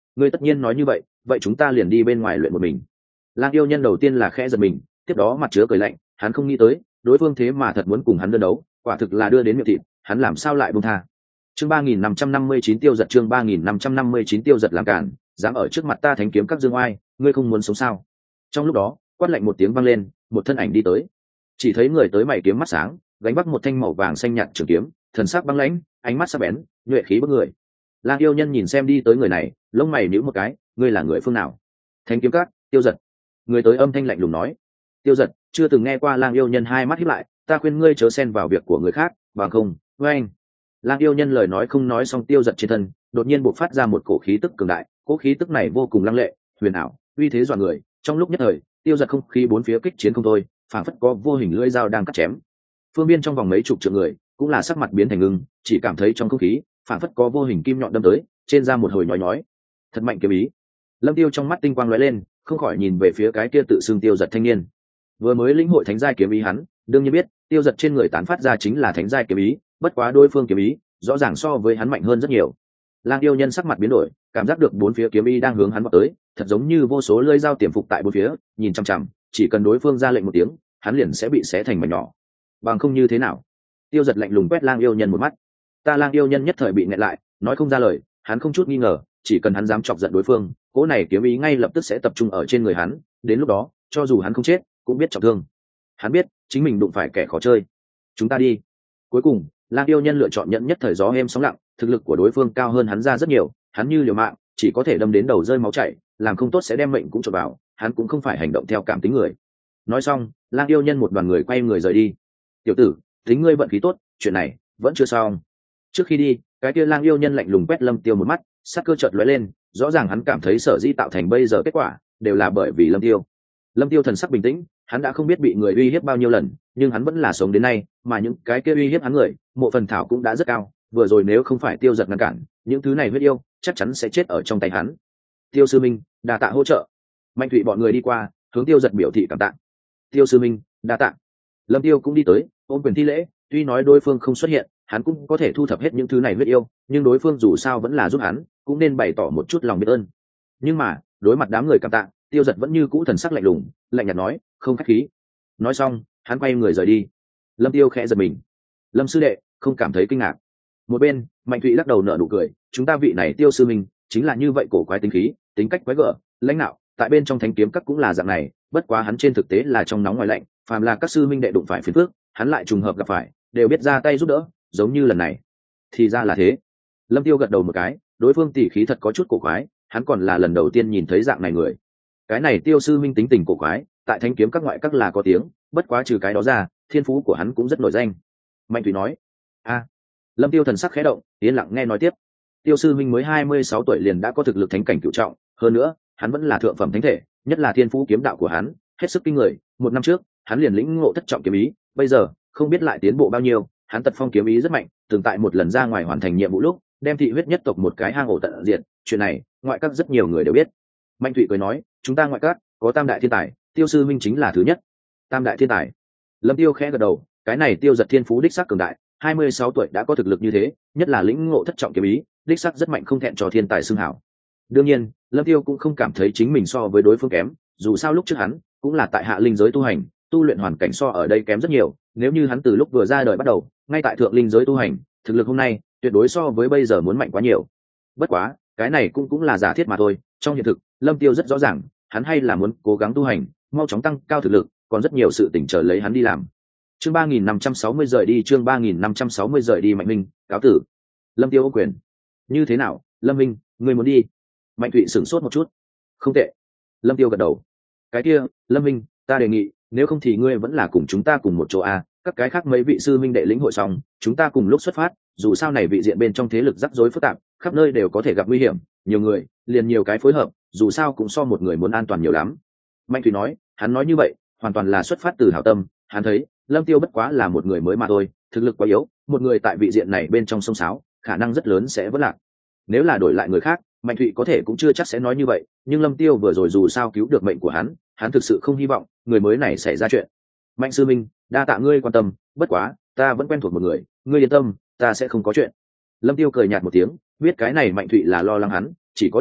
ngươi tất nhiên nói như vậy vậy chúng ta liền đi bên ngoài luyện một mình. Lang yêu nhân đầu tiên là khẽ giật mình, tiếp đó mặt chứa cười lạnh, hắn không nghĩ tới đối phương thế mà thật muốn cùng hắn đơn đấu, quả thực là đưa đến miệng thịt, hắn làm sao lại buông tha. Chương ba nghìn năm trăm năm mươi chín tiêu giật chương ba nghìn năm trăm năm mươi chín tiêu giật làm cản, dám ở trước mặt ta thánh kiếm các dương oai, ngươi không muốn sống sao? Trong lúc đó, quát lạnh một tiếng vang lên, một thân ảnh đi tới. Chỉ thấy người tới mày kiếm mắt sáng, gánh vác một thanh màu vàng xanh nhạt trường kiếm, thần sắc băng lãnh, ánh mắt sắc bén, nhuệ khí bức người. Lang yêu nhân nhìn xem đi tới người này, lông mày nhíu một cái, ngươi là người phương nào? Thánh kiếm các, tiêu giật. Người tới âm thanh lạnh lùng nói. Tiêu giật, chưa từng nghe qua Lang yêu nhân hai mắt híp lại, ta khuyên ngươi chớ xen vào việc của người khác, bằng không, với anh. Lang yêu nhân lời nói không nói xong, tiêu giật trên thân đột nhiên bộc phát ra một cổ khí tức cường đại, cỗ khí tức này vô cùng lăng lệ, huyền ảo, uy thế dọa người. Trong lúc nhất thời, tiêu giật không khí bốn phía kích chiến không thôi, phảng phất có vô hình lưỡi dao đang cắt chém. Phương biên trong vòng mấy chục triệu người cũng là sắc mặt biến thành ngưng, chỉ cảm thấy trong không khí phảng phất có vô hình kim nhọn đâm tới, trên da một hồi nhói nhói. Thật mạnh kiếm ý. Lâm Tiêu trong mắt tinh quang lóe lên, không khỏi nhìn về phía cái kia tự xưng tiêu giật thanh niên. Vừa mới lĩnh hội thánh giai kiếm ý hắn, đương nhiên biết, tiêu giật trên người tán phát ra chính là thánh giai kiếm ý, bất quá đối phương kiếm ý rõ ràng so với hắn mạnh hơn rất nhiều. Lang yêu nhân sắc mặt biến đổi, cảm giác được bốn phía kiếm ý đang hướng hắn vọt tới, thật giống như vô số lưỡi dao tiềm phục tại bốn phía, nhìn chằm chằm, chỉ cần đối phương ra lệnh một tiếng, hắn liền sẽ bị xé thành mảnh nhỏ. Bằng không như thế nào? Tiêu giật lạnh lùng quét Lang yêu nhân một mắt. Ta Lang yêu nhân nhất thời bị nghẹn lại, nói không ra lời, hắn không chút nghi ngờ, chỉ cần hắn dám chọc giận đối phương, cỗ này kiếm ý ngay lập tức sẽ tập trung ở trên người hắn, đến lúc đó, cho dù hắn không chết, cũng biết trọng thương. Hắn biết, chính mình đụng phải kẻ khó chơi. Chúng ta đi. Cuối cùng, Lang yêu nhân lựa chọn nhận nhất thời gió êm sóng lặng, thực lực của đối phương cao hơn hắn ra rất nhiều, hắn như liều mạng, chỉ có thể đâm đến đầu rơi máu chảy, làm không tốt sẽ đem mệnh cũng trộn vào, hắn cũng không phải hành động theo cảm tính người. Nói xong, Lang yêu nhân một đoàn người quay người rời đi. Tiểu tử, tính ngươi vận khí tốt, chuyện này vẫn chưa xong. Trước khi đi, cái kia Lang yêu nhân lạnh lùng quét Lâm Tiêu một mắt, sắc cơ chợt lóe lên, rõ ràng hắn cảm thấy sở dĩ tạo thành bây giờ kết quả đều là bởi vì Lâm Tiêu. Lâm Tiêu thần sắc bình tĩnh, hắn đã không biết bị người uy hiếp bao nhiêu lần, nhưng hắn vẫn là sống đến nay, mà những cái kia uy hiếp hắn người, mộ phần thảo cũng đã rất cao, vừa rồi nếu không phải Tiêu giật ngăn cản, những thứ này huyết yêu chắc chắn sẽ chết ở trong tay hắn. Tiêu sư minh, đa tạ hỗ trợ. Mạnh Thụy bọn người đi qua, hướng Tiêu giật biểu thị cảm tạ. Tiêu sư minh, đa tạ. Lâm Tiêu cũng đi tới, ôm quyền thi lễ, tuy nói đối phương không xuất hiện, hắn cũng có thể thu thập hết những thứ này huyết yêu, nhưng đối phương dù sao vẫn là giúp hắn, cũng nên bày tỏ một chút lòng biết ơn. Nhưng mà, đối mặt đám người cảm tạ, Tiêu giật vẫn như cũ thần sắc lạnh lùng, lạnh nhạt nói, không khách khí. Nói xong, hắn quay người rời đi. Lâm Tiêu khẽ giật mình. Lâm sư đệ không cảm thấy kinh ngạc. Một bên, Mạnh Thụy lắc đầu nở nụ cười, chúng ta vị này Tiêu sư minh chính là như vậy, cổ quái tính khí, tính cách quái gở, lãnh đạo, tại bên trong thánh kiếm các cũng là dạng này, bất quá hắn trên thực tế là trong nóng ngoài lạnh, phàm là các sư minh đệ đụng phải phiền phức, hắn lại trùng hợp gặp phải, đều biết ra tay giúp đỡ, giống như lần này. Thì ra là thế. Lâm Tiêu gật đầu một cái, đối phương tỉ khí thật có chút cổ quái, hắn còn là lần đầu tiên nhìn thấy dạng này người. Cái này Tiêu sư minh tính tình cổ quái, tại thánh kiếm các ngoại các là có tiếng, bất quá trừ cái đó ra, thiên phú của hắn cũng rất nổi danh. Mạnh Thủy nói. A. Lâm Tiêu thần sắc khẽ động, yên lặng nghe nói tiếp. Tiêu sư minh mới hai mươi sáu tuổi liền đã có thực lực thánh cảnh cửu trọng, hơn nữa, hắn vẫn là thượng phẩm thánh thể, nhất là thiên phú kiếm đạo của hắn, hết sức kinh người. Một năm trước, hắn liền lĩnh ngộ thất trọng kiếm ý, bây giờ, không biết lại tiến bộ bao nhiêu. Hắn tật phong kiếm ý rất mạnh, từng tại một lần ra ngoài hoàn thành nhiệm vụ lúc, đem thị huyết nhất tộc một cái hang ổ tận diệt. Chuyện này, ngoại các rất nhiều người đều biết. Mạnh Thụy cười nói, chúng ta ngoại các có tam đại thiên tài, Tiêu sư minh chính là thứ nhất. Tam đại thiên tài. Lâm Tiêu khẽ gật đầu, cái này Tiêu giật thiên phú đích sắc cường đại, hai mươi sáu tuổi đã có thực lực như thế, nhất là lĩnh ngộ thất trọng kiếm ý, đích sắc rất mạnh, không thẹn cho thiên tài xưng hảo. Đương nhiên, Lâm Tiêu cũng không cảm thấy chính mình so với đối phương kém, dù sao lúc trước hắn cũng là tại hạ linh giới tu hành, tu luyện hoàn cảnh so ở đây kém rất nhiều, nếu như hắn từ lúc vừa ra đời bắt đầu, ngay tại thượng linh giới tu hành, thực lực hôm nay tuyệt đối so với bây giờ muốn mạnh quá nhiều. Bất quá, cái này cũng cũng là giả thiết mà thôi, trong hiện thực, Lâm Tiêu rất rõ ràng, hắn hay là muốn cố gắng tu hành, mau chóng tăng cao thực lực, còn rất nhiều sự tình chờ lấy hắn đi làm. Chương ba nghìn năm trăm sáu mươi rời đi, chương ba nghìn năm trăm sáu mươi rời đi. Mạnh Minh, cáo tử. Lâm Tiêu ô quyền. Như thế nào, Lâm Minh, ngươi muốn đi? Mạnh Thụy sửng sốt một chút. Không tệ. Lâm Tiêu gật đầu. Cái kia, Lâm Minh, ta đề nghị, nếu không thì ngươi vẫn là cùng chúng ta cùng một chỗ a, các cái khác mấy vị sư minh đệ lĩnh hội xong, chúng ta cùng lúc xuất phát, dù sao này vị diện bên trong thế lực rắc rối phức tạp, khắp nơi đều có thể gặp nguy hiểm, nhiều người, liền nhiều cái phối hợp, dù sao cũng so một người muốn an toàn nhiều lắm. Mạnh Thụy nói, hắn nói như vậy, hoàn toàn là xuất phát từ hảo tâm, hắn thấy, Lâm Tiêu bất quá là một người mới mà thôi, thực lực quá yếu, một người tại vị diện này bên trong sông sáo, khả năng rất lớn sẽ vỡ lạc. Nếu là đổi lại người khác, Mạnh Thụy có thể cũng chưa chắc sẽ nói như vậy, nhưng Lâm Tiêu vừa rồi dù sao cứu được mệnh của hắn, hắn thực sự không hy vọng người mới này xảy ra chuyện. Mạnh sư minh, đa tạ ngươi quan tâm, bất quá, ta vẫn quen thuộc một người, ngươi yên tâm, ta sẽ không có chuyện. Lâm Tiêu cười nhạt một tiếng, biết cái này Mạnh Thụy là lo lắng hắn, chỉ có điều,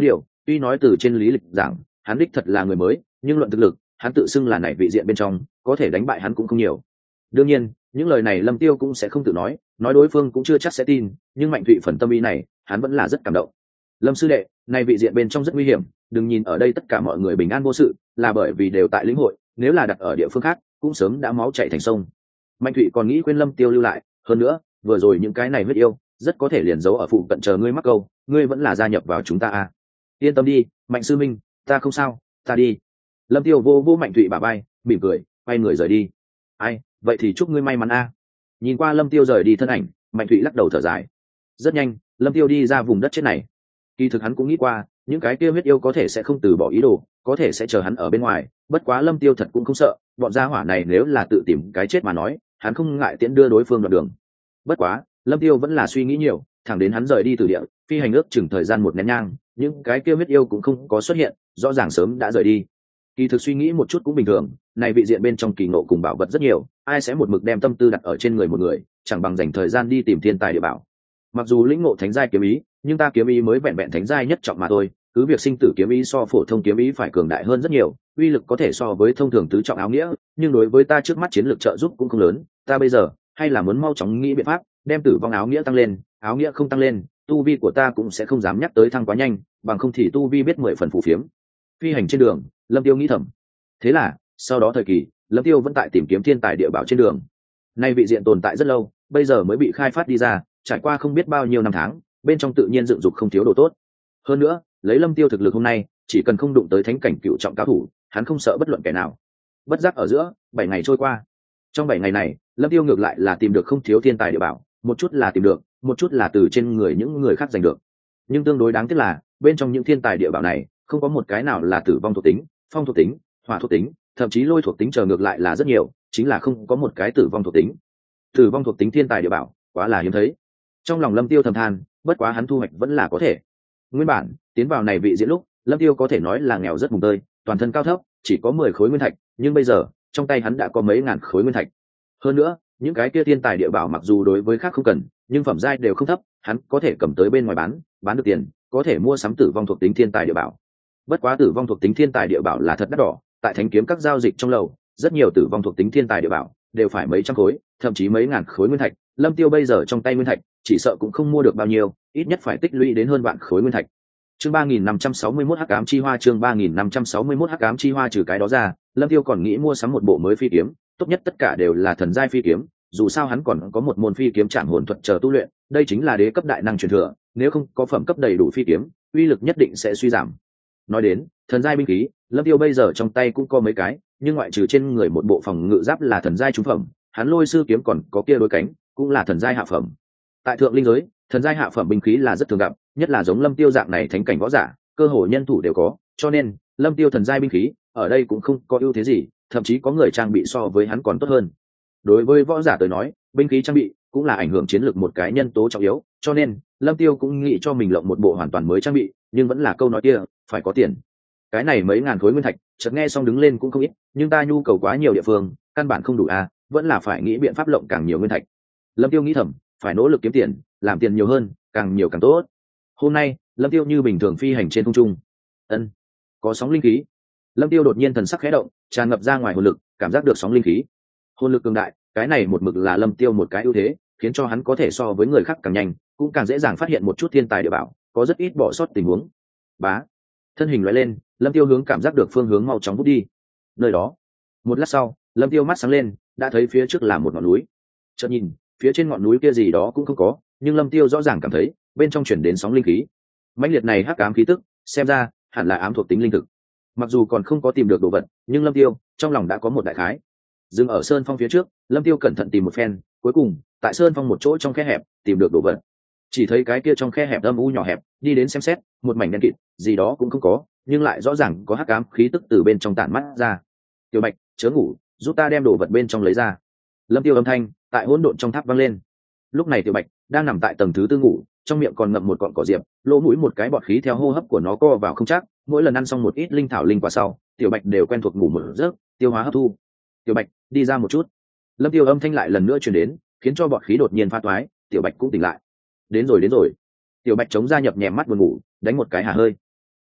Tuy nói từ trên lý lịch giảng hắn đích thật là người mới, nhưng luận thực lực hắn tự xưng là này vị diện bên trong có thể đánh bại hắn cũng không nhiều. Đương nhiên những lời này Lâm Tiêu cũng sẽ không tự nói, nói đối phương cũng chưa chắc sẽ tin, nhưng Mạnh Thụy phần tâm ý này hắn vẫn là rất cảm động. Lâm sư đệ, này vị diện bên trong rất nguy hiểm, đừng nhìn ở đây tất cả mọi người bình an vô sự, là bởi vì đều tại lĩnh hội, nếu là đặt ở địa phương khác cũng sớm đã máu chảy thành sông. Mạnh Thụy còn nghĩ khuyên Lâm Tiêu lưu lại, hơn nữa vừa rồi những cái này huyết yêu rất có thể liền giấu ở phụ cận chờ ngươi mắc câu, ngươi vẫn là gia nhập vào chúng ta à. Yên tâm đi Mạnh sư minh, ta không sao, ta đi. Lâm Tiêu vô vô Mạnh Thụy bả vai, mỉm cười quay người rời đi. Ai, vậy thì chúc ngươi may mắn a. Nhìn qua Lâm Tiêu rời đi thân ảnh, Mạnh Thụy lắc đầu thở dài. Rất nhanh Lâm Tiêu đi ra vùng đất chết này. Kỳ thực hắn cũng nghĩ qua những cái kia huyết yêu có thể sẽ không từ bỏ ý đồ, có thể sẽ chờ hắn ở bên ngoài, bất quá Lâm Tiêu thật cũng không sợ, bọn gia hỏa này nếu là tự tìm cái chết mà nói, hắn không ngại tiễn đưa đối phương đoạn đường. Bất quá Lâm Tiêu vẫn là suy nghĩ nhiều, thẳng đến hắn rời đi từ địa phi hành ước chừng thời gian một nén nhang, những cái kia huyết yêu cũng không có xuất hiện, rõ ràng sớm đã rời đi. Kỳ thực suy nghĩ một chút cũng bình thường, này vị diện bên trong kỳ ngộ cùng bảo vật rất nhiều, ai sẽ một mực đem tâm tư đặt ở trên người một người, chẳng bằng dành thời gian đi tìm thiên tài địa bảo. Mặc dù lĩnh ngộ thánh giai kiếm ý, nhưng ta kiếm ý mới vẹn vẹn thánh giai nhất trọng mà thôi, cứ việc sinh tử kiếm ý so phổ thông kiếm ý phải cường đại hơn rất nhiều, uy lực có thể so với thông thường tứ trọng áo nghĩa, nhưng đối với ta trước mắt chiến lược trợ giúp cũng không lớn, ta bây giờ hay là muốn mau chóng nghĩ biện pháp đem tử vong áo nghĩa tăng lên, áo nghĩa không tăng lên, tu vi của ta cũng sẽ không dám nhắc tới thăng quá nhanh, bằng không thì tu vi biết mười phần phù phiếm. Phi hành trên đường, Lâm Tiêu nghĩ thầm. Thế là sau đó thời kỳ Lâm Tiêu vẫn tại tìm kiếm thiên tài địa bảo trên đường. Nay vị diện tồn tại rất lâu, bây giờ mới bị khai phát đi ra, trải qua không biết bao nhiêu năm tháng, bên trong tự nhiên dựng dục không thiếu đồ tốt. Hơn nữa lấy Lâm Tiêu thực lực hôm nay, chỉ cần không đụng tới thánh cảnh cựu trọng cao thủ, hắn không sợ bất luận kẻ nào. Bất giác ở giữa bảy ngày trôi qua. Trong bảy ngày này Lâm Tiêu ngược lại là tìm được không thiếu thiên tài địa bảo, một chút là tìm được, một chút là từ trên người những người khác giành được. Nhưng tương đối đáng tiếc là bên trong những thiên tài địa bảo này không có một cái nào là tử vong thuộc tính, phong thuộc tính, hỏa thuộc tính, thậm chí lôi thuộc tính chờ ngược lại là rất nhiều, chính là không có một cái tử vong thuộc tính. Tử vong thuộc tính thiên tài địa bảo quá là hiếm thấy. Trong lòng Lâm Tiêu thầm than, bất quá hắn thu hoạch vẫn là có thể. Nguyên bản tiến vào này vị diễn lúc Lâm Tiêu có thể nói là nghèo rất mùng tơi, toàn thân cao thấp chỉ có mười khối nguyên thạch, nhưng bây giờ trong tay hắn đã có mấy ngàn khối nguyên thạch. Hơn nữa những cái kia thiên tài địa bảo mặc dù đối với khác không cần, nhưng phẩm giai đều không thấp, hắn có thể cầm tới bên ngoài bán, bán được tiền có thể mua sắm tử vong thuộc tính thiên tài địa bảo. Bất quá tử vong thuộc tính thiên tài địa bảo là thật đắt đỏ, tại thánh kiếm các giao dịch trong lầu rất nhiều tử vong thuộc tính thiên tài địa bảo đều phải mấy trăm khối, thậm chí mấy ngàn khối nguyên thạch. Lâm Tiêu bây giờ trong tay nguyên thạch chỉ sợ cũng không mua được bao nhiêu, ít nhất phải tích lũy đến hơn vạn khối nguyên thạch. Chương ba nghìn năm trăm sáu mươi mốt Hắc ám chi hoa, chương ba nghìn năm trăm sáu mươi mốt Hắc ám chi hoa. Trừ cái đó ra, Lâm Tiêu còn nghĩ mua sắm một bộ mới phi kiếm, tốt nhất tất cả đều là thần giai phi kiếm, dù sao hắn còn có một môn phi kiếm trảm hồn thuật chờ tu luyện, đây chính là đế cấp đại năng truyền thừa, nếu không có phẩm cấp đầy đủ phi kiếm, uy lực nhất định sẽ suy giảm. Nói đến thần giai binh khí, Lâm Tiêu bây giờ trong tay cũng có mấy cái, nhưng ngoại trừ trên người một bộ phòng ngự giáp là thần giai trung phẩm, hắn lôi sư kiếm còn có kia đôi cánh cũng là thần giai hạ phẩm. Tại thượng linh giới, thần giai hạ phẩm binh khí là rất thường gặp, nhất là giống Lâm Tiêu dạng này thánh cảnh võ giả, cơ hội nhân thủ đều có, cho nên Lâm Tiêu thần giai binh khí ở đây cũng không có ưu thế gì, thậm chí có người trang bị so với hắn còn tốt hơn. Đối với võ giả tới nói, binh khí trang bị cũng là ảnh hưởng chiến lược một cái nhân tố trọng yếu, cho nên Lâm Tiêu cũng nghĩ cho mình lộng một bộ hoàn toàn mới trang bị, nhưng vẫn là câu nói kia, phải có tiền. Cái này mấy ngàn khối nguyên thạch, chợt nghe xong đứng lên cũng không ít, nhưng ta nhu cầu quá nhiều địa phương, căn bản không đủ à, vẫn là phải nghĩ biện pháp lộng càng nhiều nguyên thạch. Lâm Tiêu nghĩ thầm, phải nỗ lực kiếm tiền, làm tiền nhiều hơn, càng nhiều càng tốt. Hôm nay Lâm Tiêu như bình thường phi hành trên không trung. Ân, có sóng linh khí. Lâm Tiêu đột nhiên thần sắc khẽ động, tràn ngập ra ngoài hồn lực, cảm giác được sóng linh khí. Hồn lực cường đại, cái này một mực là Lâm Tiêu một cái ưu thế, khiến cho hắn có thể so với người khác càng nhanh, cũng càng dễ dàng phát hiện một chút thiên tài địa bảo, có rất ít bỏ sót tình huống. Bá, thân hình lóe lên, Lâm Tiêu hướng cảm giác được phương hướng mau chóng vút đi. Nơi đó, một lát sau, Lâm Tiêu mắt sáng lên, đã thấy phía trước là một ngọn núi. Chợt nhìn, phía trên ngọn núi kia gì đó cũng không có, nhưng Lâm Tiêu rõ ràng cảm thấy bên trong chuyển đến sóng linh khí. Mãnh liệt này hắc ám khí tức, xem ra hẳn là ám thuộc tính linh thực. Mặc dù còn không có tìm được đồ vật, nhưng Lâm Tiêu trong lòng đã có một đại khái. Dừng ở sơn phong phía trước, Lâm Tiêu cẩn thận tìm một phen, cuối cùng tại sơn phong một chỗ trong khe hẹp tìm được đồ vật. Chỉ thấy cái kia trong khe hẹp âm u nhỏ hẹp, đi đến xem xét, một mảnh đen kịt, gì đó cũng không có, nhưng lại rõ ràng có hắc ám khí tức từ bên trong tản mắt ra. Tiểu Bạch, chớ ngủ, giúp ta đem đồ vật bên trong lấy ra. Lâm Tiêu âm thanh tại hỗn độn trong tháp vang lên. Lúc này Tiểu Bạch đang nằm tại tầng thứ tư ngủ, trong miệng còn ngậm một cọng cỏ diệp, lỗ mũi một cái bọt khí theo hô hấp của nó co vào không chắc. Mỗi lần ăn xong một ít linh thảo linh quả sau, Tiểu Bạch đều quen thuộc ngủ một giấc, tiêu hóa hấp thu. Tiểu Bạch, đi ra một chút. Lâm Tiêu âm thanh lại lần nữa truyền đến, khiến cho bọt khí đột nhiên pha toái, Tiểu Bạch cũng tỉnh lại. Đến rồi đến rồi. Tiểu Bạch chống ra nhập nhèm mắt buồn ngủ, đánh một cái hà hơi.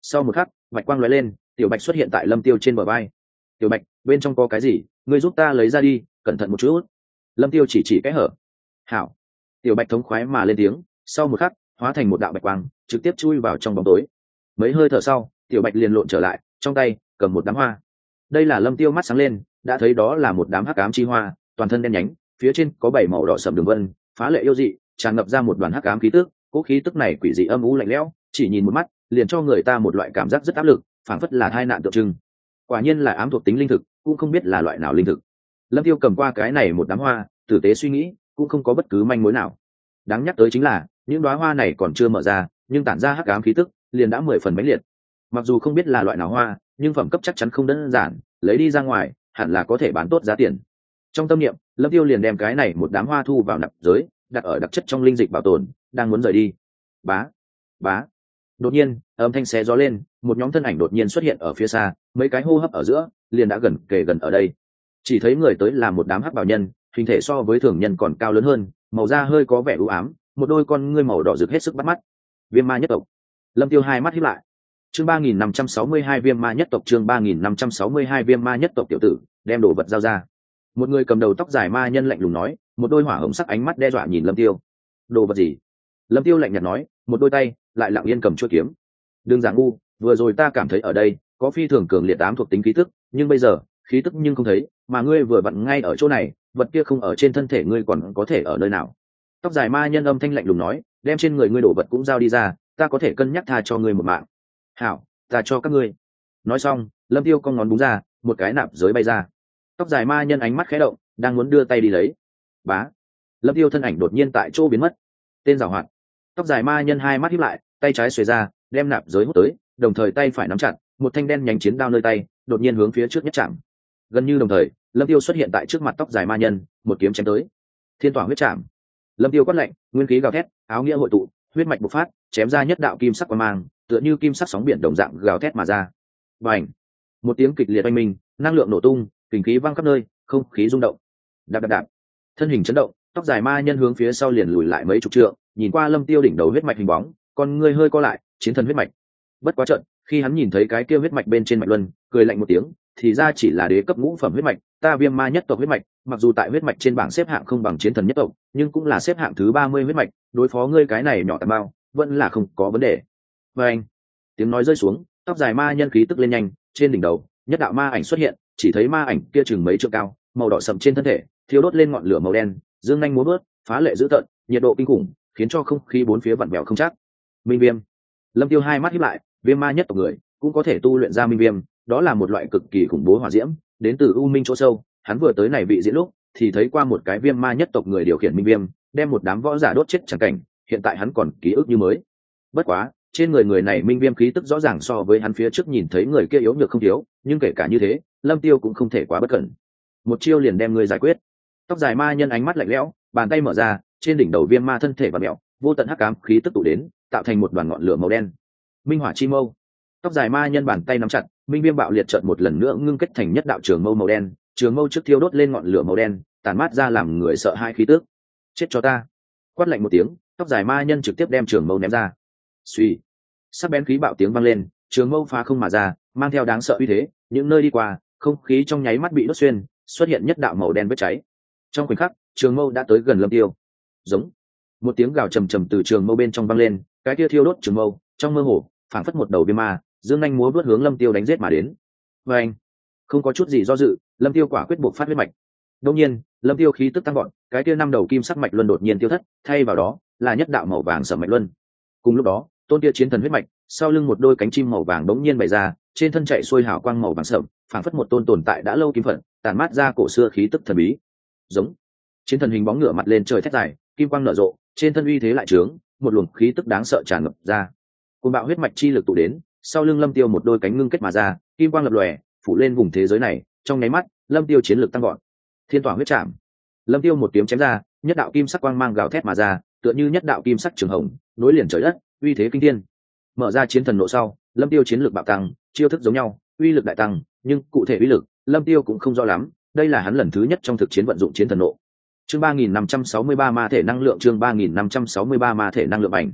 Sau một khắc bạch quang lóe lên, tiểu bạch xuất hiện tại lâm tiêu trên bờ vai. Tiểu bạch, bên trong có cái gì, ngươi giúp ta lấy ra đi, cẩn thận một chút. Lâm tiêu chỉ chỉ cái hở. Hảo. Tiểu bạch thống khoái mà lên tiếng, sau một khắc hóa thành một đạo bạch quang trực tiếp chui vào trong bóng tối. Mấy hơi thở sau, tiểu bạch liền lộn trở lại, trong tay cầm một đám hoa. Đây là lâm tiêu mắt sáng lên, đã thấy đó là một đám hắc ám chi hoa, toàn thân đen nhánh, phía trên có bảy màu đỏ sẫm đường vân, phá lệ yêu dị, tràn ngập ra một đoàn hắc ám khí tức. Cố khí tức này quỷ dị âm u lạnh lẽo, chỉ nhìn một mắt liền cho người ta một loại cảm giác rất áp lực, phảng phất là tai nạn tượng trưng. Quả nhiên là ám thuộc tính linh thực, cũng không biết là loại nào linh thực. Lâm tiêu cầm qua cái này một đám hoa, tử tế suy nghĩ, cũng không có bất cứ manh mối nào. Đáng nhắc tới chính là những đóa hoa này còn chưa mở ra, nhưng tản ra hắc ám khí tức liền đã mười phần mãnh liệt. Mặc dù không biết là loại nào hoa, nhưng phẩm cấp chắc chắn không đơn giản, lấy đi ra ngoài hẳn là có thể bán tốt giá tiền. Trong tâm niệm, Lâm Tiêu liền đem cái này một đám hoa thu vào nạp giới, đặt ở đặc chất trong linh dịch bảo tồn, đang muốn rời đi. Bá, bá. Đột nhiên, âm thanh xé gió lên, một nhóm thân ảnh đột nhiên xuất hiện ở phía xa, mấy cái hô hấp ở giữa, liền đã gần kề gần ở đây. Chỉ thấy người tới là một đám hắc bảo nhân, hình thể so với thường nhân còn cao lớn hơn, màu da hơi có vẻ u ám, một đôi con ngươi màu đỏ rực hết sức bắt mắt. Viêm ma nhất tộc. Lâm Tiêu hai mắt híp lại. Chương ba nghìn năm trăm sáu mươi hai viêm ma nhất tộc, chương ba nghìn năm trăm sáu mươi hai viêm ma nhất tộc. Tiểu tử, đem đồ vật giao ra. Một người cầm đầu tóc dài ma nhân lạnh lùng nói, một đôi hỏa hồng sắc ánh mắt đe dọa nhìn Lâm Tiêu. Đồ vật gì? Lâm Tiêu lạnh nhạt nói, một đôi tay lại lặng yên cầm chuôi kiếm. Đừng giả ngu, vừa rồi ta cảm thấy ở đây có phi thường cường liệt ám thuộc tính khí tức, nhưng bây giờ khí tức nhưng không thấy, mà ngươi vừa vặn ngay ở chỗ này, vật kia không ở trên thân thể ngươi còn có thể ở nơi nào? Tóc dài ma nhân âm thanh lạnh lùng nói, đem trên người ngươi đổ vật cũng giao đi ra, ta có thể cân nhắc tha cho ngươi một mạng. Hảo, ta cho các ngươi. Nói xong, Lâm Tiêu cong ngón búng ra, một cái nạp giới bay ra. Tóc dài ma nhân ánh mắt khẽ động, đang muốn đưa tay đi lấy. Bá. Lâm Tiêu thân ảnh đột nhiên tại chỗ biến mất. Tên giàu hoạt. Tóc dài ma nhân hai mắt híp lại, tay trái xuề ra, đem nạp giới hút tới, đồng thời tay phải nắm chặt, một thanh đen nhánh chiến đao nơi tay, đột nhiên hướng phía trước nhất chạm. Gần như đồng thời, Lâm Tiêu xuất hiện tại trước mặt tóc dài ma nhân, một kiếm chém tới. Thiên tỏa huyết chạm. Lâm Tiêu quát lạnh, nguyên khí gào thét, áo nghĩa hội tụ, huyết mạch bộc phát, chém ra nhất đạo kim sắc quang mang, tựa như kim sắc sóng biển đồng dạng gào thét mà ra. Bành! Một tiếng kịch liệt oanh minh, năng lượng nổ tung, kình khí vang khắp nơi, không khí rung động. Đạp đạp đạp. Thân hình chấn động, tóc dài ma nhân hướng phía sau liền lùi lại mấy chục trượng, nhìn qua Lâm Tiêu đỉnh đầu huyết mạch hình bóng, con ngươi hơi co lại, chiến thần huyết mạch. Bất quá trận, khi hắn nhìn thấy cái kia huyết mạch bên trên mạch luân, cười lạnh một tiếng, thì ra chỉ là đế cấp ngũ phẩm huyết mạch, ta viêm ma nhất tộc huyết mạch, mặc dù tại huyết mạch trên bảng xếp hạng không bằng chiến thần nhất tộc, nhưng cũng là xếp hạng thứ ba mươi huyết mạch, đối phó ngươi cái này nhỏ tạm bao, vẫn là không có vấn đề. Và anh, tiếng nói rơi xuống, tóc dài ma nhân khí tức lên nhanh, trên đỉnh đầu, nhất đạo ma ảnh xuất hiện, chỉ thấy ma ảnh kia chừng mấy trượng cao, màu đỏ sậm trên thân thể, thiêu đốt lên ngọn lửa màu đen, dương nhanh múa bước, phá lệ dữ tợn, nhiệt độ kinh khủng, khiến cho không khí bốn phía vặn vẹo không chắc. Minh viêm. Lâm Tiêu hai mắt híp lại, viêm ma nhất tộc người cũng có thể tu luyện ra minh viêm, đó là một loại cực kỳ khủng bố hỏa diễm, đến từ u minh chỗ sâu. Hắn vừa tới này vị diễn lúc thì thấy qua một cái viêm ma nhất tộc người điều khiển minh viêm, đem một đám võ giả đốt chết chẳng cảnh, hiện tại hắn còn ký ức như mới. Bất quá, trên người người này minh viêm khí tức rõ ràng so với hắn phía trước nhìn thấy người kia yếu nhược không thiếu, nhưng kể cả như thế, Lâm Tiêu cũng không thể quá bất cẩn. Một chiêu liền đem người giải quyết. Tóc dài ma nhân ánh mắt lạnh lẽo, bàn tay mở ra, trên đỉnh đầu viêm ma thân thể vặn mèo, vô tận hắc ám khí tức tụ đến, tạo thành một đoàn ngọn lửa màu đen. Minh hỏa chi mâu. Tóc dài ma nhân bàn tay nắm chặt, minh viêm bạo liệt chợt một lần nữa ngưng kết thành nhất đạo trường mâu màu đen, trường mâu trước thiêu đốt lên ngọn lửa màu đen, tàn mát ra làm người sợ hãi khí tức. Chết cho ta! Quát lạnh một tiếng, tóc dài ma nhân trực tiếp đem trường mâu ném ra. Suy, sắc bén khí bạo tiếng vang lên, trường mâu phá không mà ra, mang theo đáng sợ uy thế, những nơi đi qua, không khí trong nháy mắt bị đốt xuyên, xuất hiện nhất đạo màu đen vết cháy. Trong khoảnh khắc, trường mâu đã tới gần Lâm Tiêu. Giống, một tiếng gào trầm trầm từ trường mâu bên trong vang lên, cái kia thiêu đốt trường mâu, trong mơ hồ, phảng phất một đầu viêm ma, dương nhanh múa vớt hướng Lâm Tiêu đánh giết mà đến. Và anh, không có chút gì do dự, Lâm Tiêu quả quyết buộc phát huyết mạch. Đương nhiên, Lâm Tiêu khí tức tăng vọt, cái kia năm đầu kim sắc mạch luân đột nhiên tiêu thất, thay vào đó là nhất đạo màu vàng sẫm mạch luân. Cùng lúc đó, tôn kia chiến thần huyết mạch, sau lưng một đôi cánh chim màu vàng bỗng nhiên bày ra, trên thân chạy xuôi hào quang màu vàng sẫm, phảng phất một tôn tồn tại đã lâu kim phận, tàn mát ra cổ xưa khí tức thần bí. Giống, chiến thần hình bóng ngửa mặt lên trời thét dài, kim quang nở rộ, trên thân uy thế lại trướng, một luồng khí tức đáng sợ tràn ngập ra. Cuồng bạo huyết mạch chi lực tụ đến, sau lưng Lâm Tiêu một đôi cánh ngưng kết mà ra, kim quang lập lòe, phủ lên vùng thế giới này, trong nháy mắt, Lâm Tiêu chiến lực tăng vọt. Thiên tỏa huyết trảm. Lâm Tiêu một kiếm chém ra, nhất đạo kim sắc quang mang gào thét mà ra, tựa như nhất đạo kim sắc trường hồng, nối liền trời đất, uy thế kinh thiên. Mở ra chiến thần nộ sau, Lâm Tiêu chiến lực bạo tăng, chiêu thức giống nhau, uy lực đại tăng, nhưng cụ thể uy lực, Lâm Tiêu cũng không rõ lắm, đây là hắn lần thứ nhất trong thực chiến vận dụng chiến thần nộ. Chương ba nghìn năm trăm sáu mươi ba ma thể năng lượng, chương ba nghìn năm trăm sáu mươi ba ma thể năng lượng ảnh.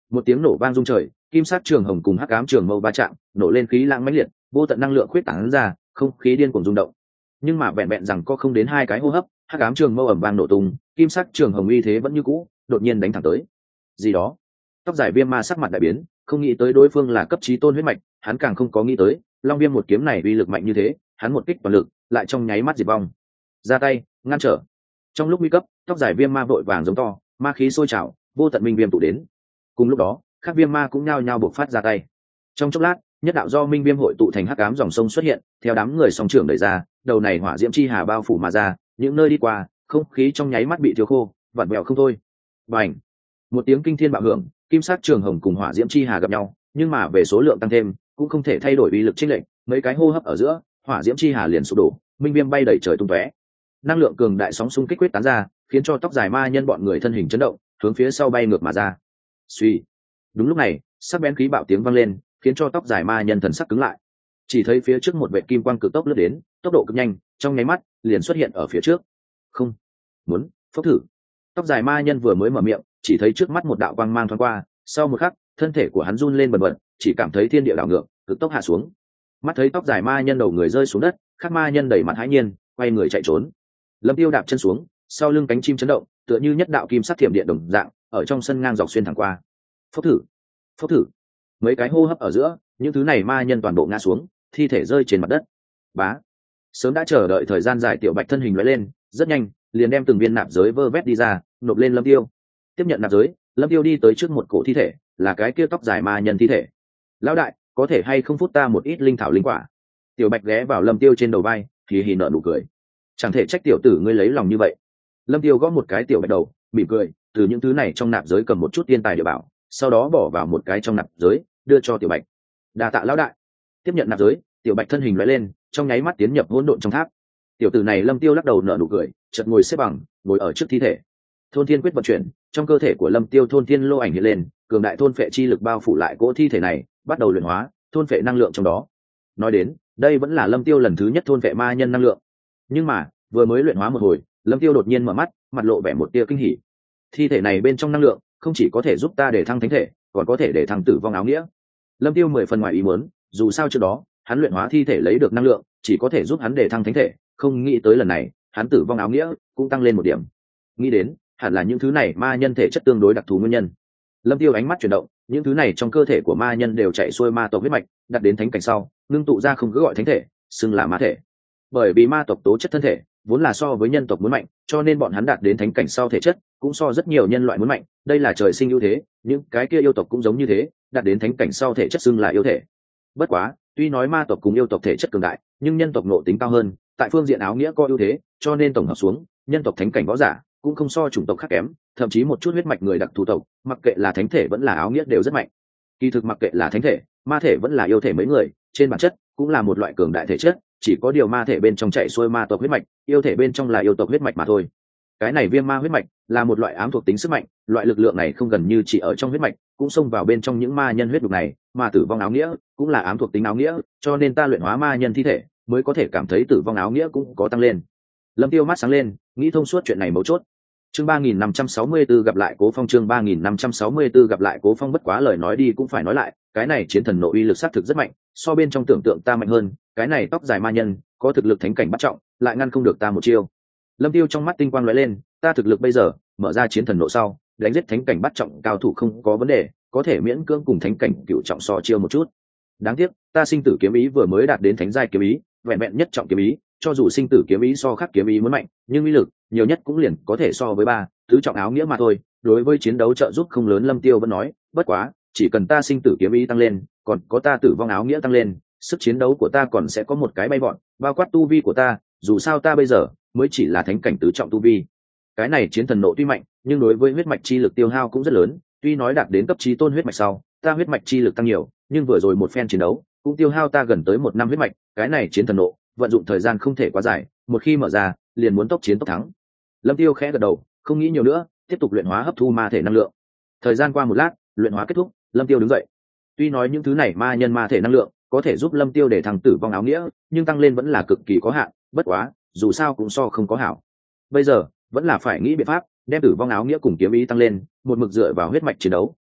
Một tiếng nổ vang rung trời, kim sắc trường hồng cùng hắc ám trường mâu va chạm, nổ lên khí lãng mãnh liệt, vô tận năng lượng khuyết tán ra, không khí điên cuồng rung động. Nhưng mà vẹn vẹn rằng có không đến hai cái hô hấp, hắc ám trường mâu ầm vang nổ tung, kim sắc trường hồng uy thế vẫn như cũ, đột nhiên đánh thẳng tới. Gì đó? Tóc dài Viêm Ma sắc mặt đại biến, không nghĩ tới đối phương là cấp chí tôn huyết mạch, hắn càng không có nghĩ tới, Long Viêm một kiếm này uy lực mạnh như thế, hắn một kích toàn lực, lại trong nháy mắt diệt vong. Ra tay, ngăn trở. Trong lúc nguy cấp, tóc dài Viêm Ma vội vàng giống to, ma khí sôi trào, vô tận minh viêm tụ đến. Cùng lúc đó, các viêm ma cũng nhao nhao bộc phát ra tay. Trong chốc lát, nhất đạo do minh viêm hội tụ thành hắc ám dòng sông xuất hiện, theo đám người song trưởng đẩy ra, đầu này hỏa diễm chi hà bao phủ mà ra, những nơi đi qua, không khí trong nháy mắt bị thiếu khô, vặn vẹo không thôi. Bành! Một tiếng kinh thiên bạo hưởng, kim sắc trường hồng cùng hỏa diễm chi hà gặp nhau, nhưng mà về số lượng tăng thêm, cũng không thể thay đổi uy lực chênh lệch, mấy cái hô hấp ở giữa, hỏa diễm chi hà liền sụp đổ, minh viêm bay đầy trời tung tóe. Năng lượng cường đại sóng xung kích quyết tán ra, khiến cho tóc dài ma nhân bọn người thân hình chấn động, hướng phía sau bay ngược mà ra. Suy. Đúng lúc này, sắc bén khí bạo tiếng vang lên, khiến cho tóc dài ma nhân thần sắc cứng lại. Chỉ thấy phía trước một vệ kim quang cực tốc lướt đến, tốc độ cực nhanh, trong nháy mắt liền xuất hiện ở phía trước. Không, muốn, phốc thử. Tóc dài ma nhân vừa mới mở miệng, chỉ thấy trước mắt một đạo quang mang thoáng qua, sau một khắc, thân thể của hắn run lên bần bật, chỉ cảm thấy thiên địa đảo ngược, cực tốc hạ xuống. Mắt thấy tóc dài ma nhân đầu người rơi xuống đất, các ma nhân đẩy mặt hãi nhiên, quay người chạy trốn. Lâm Tiêu đạp chân xuống, sau lưng cánh chim chấn động, tựa như nhất đạo kim sắc thiểm điện đồng dạng, ở trong sân ngang dọc xuyên thẳng qua. Phốc thử, phốc thử. Mấy cái hô hấp ở giữa, những thứ này ma nhân toàn bộ ngã xuống, thi thể rơi trên mặt đất. Bá. Sớm đã chờ đợi thời gian dài, Tiểu Bạch thân hình lóe lên, rất nhanh, liền đem từng viên nạp giới vơ vét đi ra, nộp lên Lâm Tiêu. Tiếp nhận nạp giới, Lâm Tiêu đi tới trước một cổ thi thể, là cái kia tóc dài ma nhân thi thể. Lão đại, có thể hay không phút ta một ít linh thảo linh quả? Tiểu Bạch ghé vào Lâm Tiêu trên đầu vai, hì hì nở nụ cười. Chẳng thể trách tiểu tử ngươi lấy lòng như vậy. Lâm Tiêu gõ một cái Tiểu Bạch đầu, mỉm cười, từ những thứ này trong nạp giới cầm một chút tiên tài địa bảo, sau đó bỏ vào một cái trong nạp giới, đưa cho Tiểu Bạch. Đa tạ lão đại. Tiếp nhận nạp giới, Tiểu Bạch thân hình lóe lên, trong nháy mắt tiến nhập hỗn độn trong tháp. Tiểu tử này Lâm Tiêu lắc đầu nở nụ cười, chợt ngồi xếp bằng, ngồi ở trước thi thể. Thôn thiên quyết vận chuyển, trong cơ thể của Lâm Tiêu thôn thiên lô ảnh hiện lên, cường đại thôn phệ chi lực bao phủ lại cỗ thi thể này, bắt đầu luyện hóa, thôn phệ năng lượng trong đó. Nói đến, đây vẫn là Lâm Tiêu lần thứ nhất thôn phệ ma nhân năng lượng. Nhưng mà, vừa mới luyện hóa một hồi, Lâm Tiêu đột nhiên mở mắt, mặt lộ vẻ một tia kinh hỉ. Thi thể này bên trong năng lượng, không chỉ có thể giúp ta để thăng thánh thể, còn có thể để thăng tử vong áo nghĩa. Lâm Tiêu mười phần ngoài ý muốn, dù sao trước đó, hắn luyện hóa thi thể lấy được năng lượng, chỉ có thể giúp hắn để thăng thánh thể, không nghĩ tới lần này, hắn tử vong áo nghĩa cũng tăng lên một điểm. Nghĩ đến, hẳn là những thứ này ma nhân thể chất tương đối đặc thù nguyên nhân. Lâm Tiêu ánh mắt chuyển động, những thứ này trong cơ thể của ma nhân đều chạy xuôi ma tộc huyết mạch, đặt đến thánh cảnh sau, ngưng tụ ra không cứ gọi thánh thể, xưng là ma thể. Bởi vì ma tộc tố chất thân thể vốn là so với nhân tộc muốn mạnh, cho nên bọn hắn đạt đến thánh cảnh sau thể chất cũng so rất nhiều nhân loại muốn mạnh, đây là trời sinh ưu thế, những cái kia yêu tộc cũng giống như thế, đạt đến thánh cảnh sau thể chất xưng là yêu thể. Bất quá, tuy nói ma tộc cùng yêu tộc thể chất cường đại, nhưng nhân tộc nội tính cao hơn, tại phương diện áo nghĩa có ưu thế, cho nên tổng hợp xuống, nhân tộc thánh cảnh võ giả cũng không so chủng tộc khác kém, thậm chí một chút huyết mạch người đặc thù tộc, mặc kệ là thánh thể vẫn là áo nghĩa đều rất mạnh. Kỳ thực mặc kệ là thánh thể, ma thể vẫn là yêu thể, mấy người trên bản chất cũng là một loại cường đại thể chất, chỉ có điều ma thể bên trong chạy xuôi ma tộc huyết mạch, yêu thể bên trong là yêu tộc huyết mạch mà thôi. Cái này viêm ma huyết mạch là một loại ám thuộc tính sức mạnh, loại lực lượng này không gần như chỉ ở trong huyết mạch, cũng xông vào bên trong những ma nhân huyết đục này, mà tử vong áo nghĩa cũng là ám thuộc tính áo nghĩa, cho nên ta luyện hóa ma nhân thi thể mới có thể cảm thấy tử vong áo nghĩa cũng có tăng lên. Lâm Tiêu mắt sáng lên, nghĩ thông suốt chuyện này mấu chốt. Chương ba nghìn năm trăm sáu mươi tư gặp lại Cố Phong, chương ba nghìn năm trăm sáu mươi tư gặp lại Cố Phong. Bất quá lời nói đi cũng phải nói lại, cái này chiến thần nộ uy lực sát thực rất mạnh, so bên trong tưởng tượng ta mạnh hơn, cái này tóc dài ma nhân có thực lực thánh cảnh bắt trọng, lại ngăn không được ta một chiêu. Lâm Tiêu trong mắt tinh quang lóe lên, ta thực lực bây giờ, mở ra chiến thần nộ sau, đánh giết thánh cảnh bắt trọng cao thủ không có vấn đề, có thể miễn cưỡng cùng thánh cảnh cựu trọng so chiêu một chút. Đáng tiếc, ta sinh tử kiếm ý vừa mới đạt đến thánh giai kiếm ý, vẹn vẹn nhất trọng kiếm ý, cho dù sinh tử kiếm ý so khác kiếm ý muốn mạnh, nhưng uy lực nhiều nhất cũng liền có thể so với ba tứ trọng áo nghĩa mà thôi, đối với chiến đấu trợ giúp không lớn. Lâm Tiêu vẫn nói, bất quá chỉ cần ta sinh tử kiếm ý tăng lên, còn có ta tử vong áo nghĩa tăng lên, sức chiến đấu của ta còn sẽ có một cái bay vọt, bao quát tu vi của ta, dù sao ta bây giờ mới chỉ là thánh cảnh tứ trọng tu vi. Cái này chiến thần nộ tuy mạnh, nhưng đối với huyết mạch chi lực tiêu hao cũng rất lớn, tuy nói đạt đến cấp chí tôn huyết mạch sau, ta huyết mạch chi lực tăng nhiều, nhưng vừa rồi một phen chiến đấu cũng tiêu hao ta gần tới một năm huyết mạch. Cái này chiến thần nộ vận dụng thời gian không thể quá dài, một khi mở ra liền muốn tốc chiến tốc thắng. Lâm Tiêu khẽ gật đầu, không nghĩ nhiều nữa, tiếp tục luyện hóa hấp thu ma thể năng lượng. Thời gian qua một lát, luyện hóa kết thúc, Lâm Tiêu đứng dậy. Tuy nói những thứ này ma nhân ma thể năng lượng có thể giúp Lâm Tiêu để thăng tử vong áo nghĩa, nhưng tăng lên vẫn là cực kỳ có hạn, bất quá dù sao cũng so không có hảo. Bây giờ vẫn là phải nghĩ biện pháp đem tử vong áo nghĩa cùng kiếm ý tăng lên, một mực dựa vào huyết mạch chiến đấu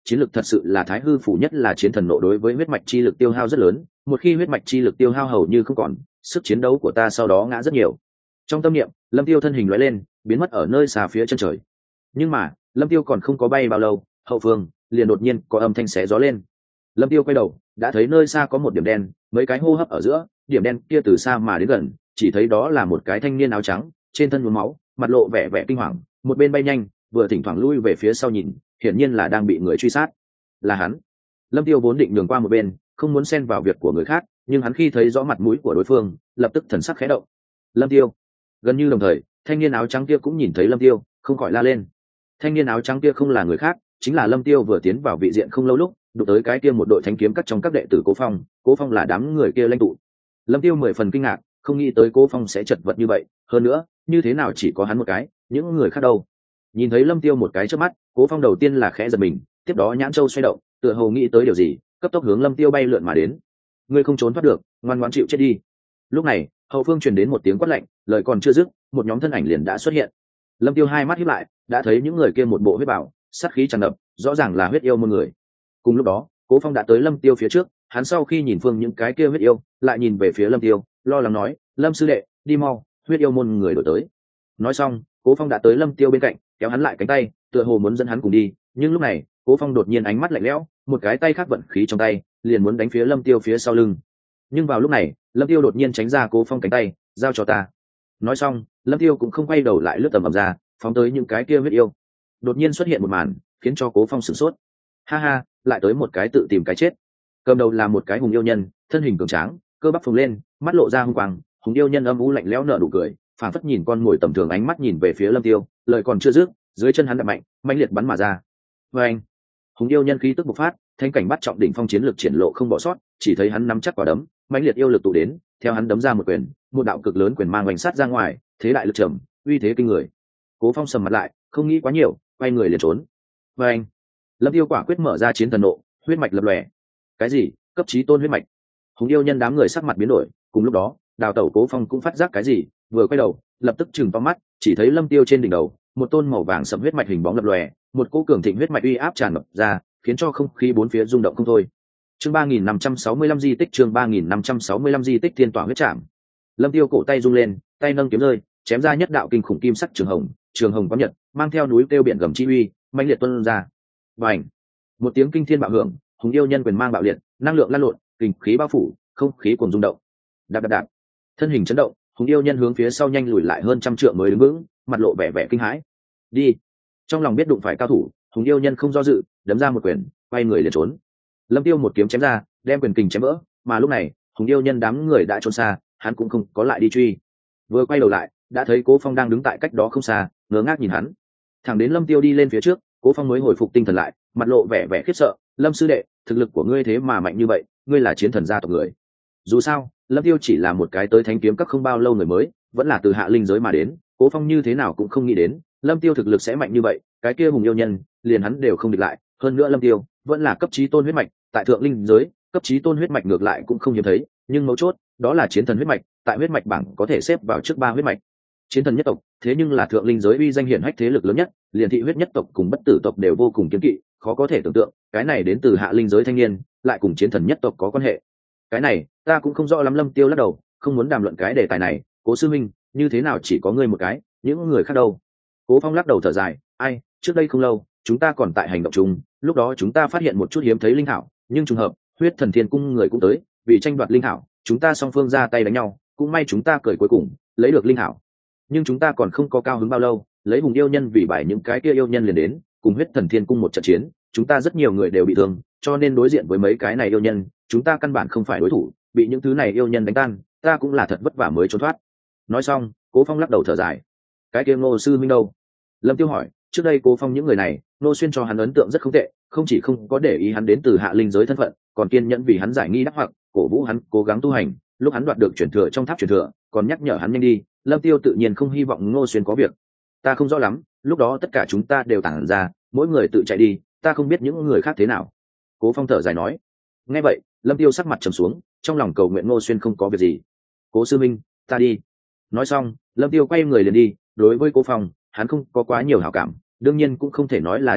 chiến lực thật sự là thái hư phủ nhất là chiến thần nộ đối với huyết mạch chi lực tiêu hao rất lớn, một khi huyết mạch chi lực tiêu hao hầu như không còn, sức chiến đấu của ta sau đó ngã rất nhiều. Trong tâm niệm, lâm tiêu thân hình lóe lên, biến mất ở nơi xa phía chân trời. Nhưng mà lâm tiêu còn không có bay bao lâu, hậu phương liền đột nhiên có âm thanh xé gió lên. Lâm tiêu quay đầu, đã thấy nơi xa có một điểm đen, mấy cái hô hấp ở giữa, điểm đen kia từ xa mà đến gần, chỉ thấy đó là một cái thanh niên áo trắng, trên thân nhuốm máu, mặt lộ vẻ vẻ kinh hoàng, một bên bay nhanh, vừa thỉnh thoảng lui về phía sau nhìn, hiển nhiên là đang bị người truy sát. Là hắn. Lâm tiêu vốn định đường qua một bên, không muốn xen vào việc của người khác, nhưng hắn khi thấy rõ mặt mũi của đối phương, lập tức thần sắc khẽ động. Lâm tiêu. Gần như đồng thời, thanh niên áo trắng kia cũng nhìn thấy lâm tiêu, không khỏi la lên. Thanh niên áo trắng kia không là người khác, chính là lâm tiêu vừa tiến vào vị diện không lâu lúc đụng tới cái kia một đội thanh kiếm cắt trong các đệ tử Cố Phong. Cố Phong là đám người kia lãnh tụ. Lâm tiêu mười phần kinh ngạc, không nghĩ tới Cố Phong sẽ chật vật như vậy, hơn nữa như thế nào chỉ có hắn một cái, những người khác đâu? Nhìn thấy lâm tiêu một cái trước mắt, Cố Phong đầu tiên là khẽ giật mình, tiếp đó nhãn châu xoay động, tựa hồ nghĩ tới điều gì, cấp tốc hướng lâm tiêu bay lượn mà đến. Ngươi không trốn thoát được, ngoan ngoãn chịu chết đi. Lúc này hậu phương truyền đến một tiếng quát lạnh, lời còn chưa dứt, một nhóm thân ảnh liền đã xuất hiện. Lâm tiêu hai mắt híp lại, đã thấy những người kia một bộ huyết bào, sát khí tràn ngập, rõ ràng là huyết yêu môn người. Cùng lúc đó Cố Phong đã tới lâm tiêu phía trước, hắn sau khi nhìn phương những cái kia huyết yêu, lại nhìn về phía lâm tiêu, lo lắng nói, lâm sư đệ, đi mau, huyết yêu môn người đổi tới. Nói xong Cố Phong đã tới lâm tiêu bên cạnh, kéo hắn lại cánh tay, tựa hồ muốn dẫn hắn cùng đi, nhưng lúc này Cố Phong đột nhiên ánh mắt lạnh lẽo, một cái tay khác vận khí trong tay, liền muốn đánh phía lâm tiêu phía sau lưng. Nhưng vào lúc này lâm tiêu đột nhiên tránh ra Cố Phong cánh tay, giao cho ta. Nói xong lâm tiêu cũng không quay đầu lại, lướt tầm ầm ra, phóng tới những cái kia huyết yêu. Đột nhiên xuất hiện một màn khiến cho Cố Phong sửng sốt. Ha ha, lại tới một cái tự tìm cái chết. Cầm đầu là một cái hùng yêu nhân, thân hình cường tráng, cơ bắp phồng lên, mắt lộ ra hung quang. Hùng yêu nhân âm u lạnh lẽo nở nụ cười, phảng phất nhìn con mồi tầm thường, ánh mắt nhìn về phía lâm tiêu, lời còn chưa dứt, dưới chân hắn đập mạnh, mãnh liệt bắn mà ra. Và anh, hùng yêu nhân khí tức bộc phát, thanh cảnh bắt trọng đỉnh phong chiến lực triển lộ không bỏ sót, chỉ thấy hắn nắm chắc quả đấm, mãnh liệt yêu lực tụ đến, theo hắn đấm ra một quyền, một đạo cực lớn quyền mang oanh sát ra ngoài, thế đại lực trầm, uy thế kinh người. Cố Phong sầm mặt lại, không nghĩ quá nhiều, quay người liền trốn. Và anh, lâm tiêu quả quyết mở ra chiến thần nộ, huyết mạch lập lòe. Cái gì? Cấp chí tôn huyết mạch? Hùng yêu nhân đám người sắc mặt biến đổi. Cùng lúc đó đào tẩu Cố Phong cũng phát giác cái gì, vừa quay đầu lập tức chừng to mắt, chỉ thấy lâm tiêu trên đỉnh đầu một tôn màu vàng sẫm huyết mạch hình bóng lập lòe, một cỗ cường thịnh huyết mạch uy áp tràn ngập ra, khiến cho không khí bốn phía rung động không thôi. Chương ba nghìn năm trăm sáu mươi lăm di tích, chương ba nghìn năm trăm sáu mươi lăm di tích thiên tỏa huyết trảm. Lâm tiêu cổ tay rung lên, tay nâng kiếm rơi, chém ra nhất đạo kinh khủng kim sắc trường hồng, trường hồng quang nhật, mang theo núi kêu biển gầm chi uy, mãnh liệt tuôn ra. Bành! Một tiếng kinh thiên bạo hưởng, hùng yêu nhân quyền mang bạo liệt, năng lượng lan lộn, kinh khí bao phủ, không khí cuồng rung động. Đạp đạp đạp, thân hình chấn động, hùng yêu nhân hướng phía sau nhanh lùi lại hơn trăm trượng mới đứng vững, mặt lộ vẻ vẻ kinh hãi. Đi! Trong lòng biết đụng phải cao thủ, hùng yêu nhân không do dự, đấm ra một quyền, quay người liền trốn. Lâm tiêu một kiếm chém ra, đem quyền kình chém vỡ, mà lúc này hùng yêu nhân đám người đã trốn xa, hắn cũng không có lại đi truy. Vừa quay đầu lại đã thấy Cố Phong đang đứng tại cách đó không xa, ngớ ngác nhìn hắn. Thẳng đến lâm tiêu đi lên phía trước, Cố Phong mới hồi phục tinh thần lại, mặt lộ vẻ vẻ khiếp sợ. Lâm sư đệ, thực lực của ngươi thế mà mạnh như vậy, ngươi là chiến thần gia tộc người. Dù sao lâm tiêu chỉ là một cái tới thánh kiếm các không bao lâu người mới, vẫn là từ hạ linh giới mà đến, Cố Phong như thế nào cũng không nghĩ đến lâm tiêu thực lực sẽ mạnh như vậy. Cái kia hùng yêu nhân liền hắn đều không địch lại, hơn nữa lâm tiêu vẫn là cấp chí tôn huyết mạch, tại thượng linh giới cấp chí tôn huyết mạch ngược lại cũng không hiếm thấy, nhưng mấu chốt đó là chiến thần huyết mạch, tại huyết mạch bảng có thể xếp vào trước ba huyết mạch. Chiến thần nhất tộc thế nhưng là thượng linh giới uy danh hiển hách thế lực lớn nhất, liền thị huyết nhất tộc cùng bất tử tộc đều vô cùng kiêng kỵ, khó có thể tưởng tượng cái này đến từ hạ linh giới thanh niên lại cùng chiến thần nhất tộc có quan hệ. Cái này ta cũng không rõ lắm. Lâm tiêu lắc đầu, không muốn đàm luận cái đề tài này. Cố sư minh, như thế nào chỉ có ngươi một cái, những người khác đâu? Cố Phong lắc đầu thở dài, ai, trước đây không lâu chúng ta còn tại hành động chung, lúc đó chúng ta phát hiện một chút hiếm thấy linh thảo, nhưng trùng hợp huyết thần thiên cung người cũng tới, vì tranh đoạt linh thảo chúng ta song phương ra tay đánh nhau, cũng may chúng ta cởi cuối cùng lấy được linh thảo. Nhưng chúng ta còn không có cao hứng bao lâu, lấy hùng yêu nhân vì bài những cái kia yêu nhân liền đến, cùng huyết thần thiên cung một trận chiến, chúng ta rất nhiều người đều bị thương, cho nên đối diện với mấy cái này yêu nhân chúng ta căn bản không phải đối thủ, bị những thứ này yêu nhân đánh tan, ta cũng là thật vất vả mới trốn thoát. Nói xong Cố Phong lắc đầu thở dài. Cái kia Ngô sư minh đâu? Lâm tiêu hỏi. Trước đây Cố Phong những người này Ngô Xuyên cho hắn ấn tượng rất không tệ, không chỉ không có để ý hắn đến từ hạ linh giới thân phận, còn kiên nhẫn vì hắn giải nghi đắc hoặc, cổ vũ hắn cố gắng tu hành, lúc hắn đoạt được truyền thừa trong tháp truyền thừa còn nhắc nhở hắn nhanh đi. Lâm tiêu tự nhiên không hy vọng Ngô Xuyên có việc. Ta không rõ lắm, lúc đó tất cả chúng ta đều tản ra, mỗi người tự chạy đi, ta không biết những người khác thế nào. Cố Phong thở dài nói. Nghe vậy Lâm tiêu sắc mặt trầm xuống, trong lòng cầu nguyện Ngô Xuyên không có việc gì. Cố sư minh, ta đi. Nói xong Lâm tiêu quay người liền đi. Đối với Cố Phong hắn không có quá nhiều hảo cảm, đương nhiên cũng không thể nói là chẳng ghét,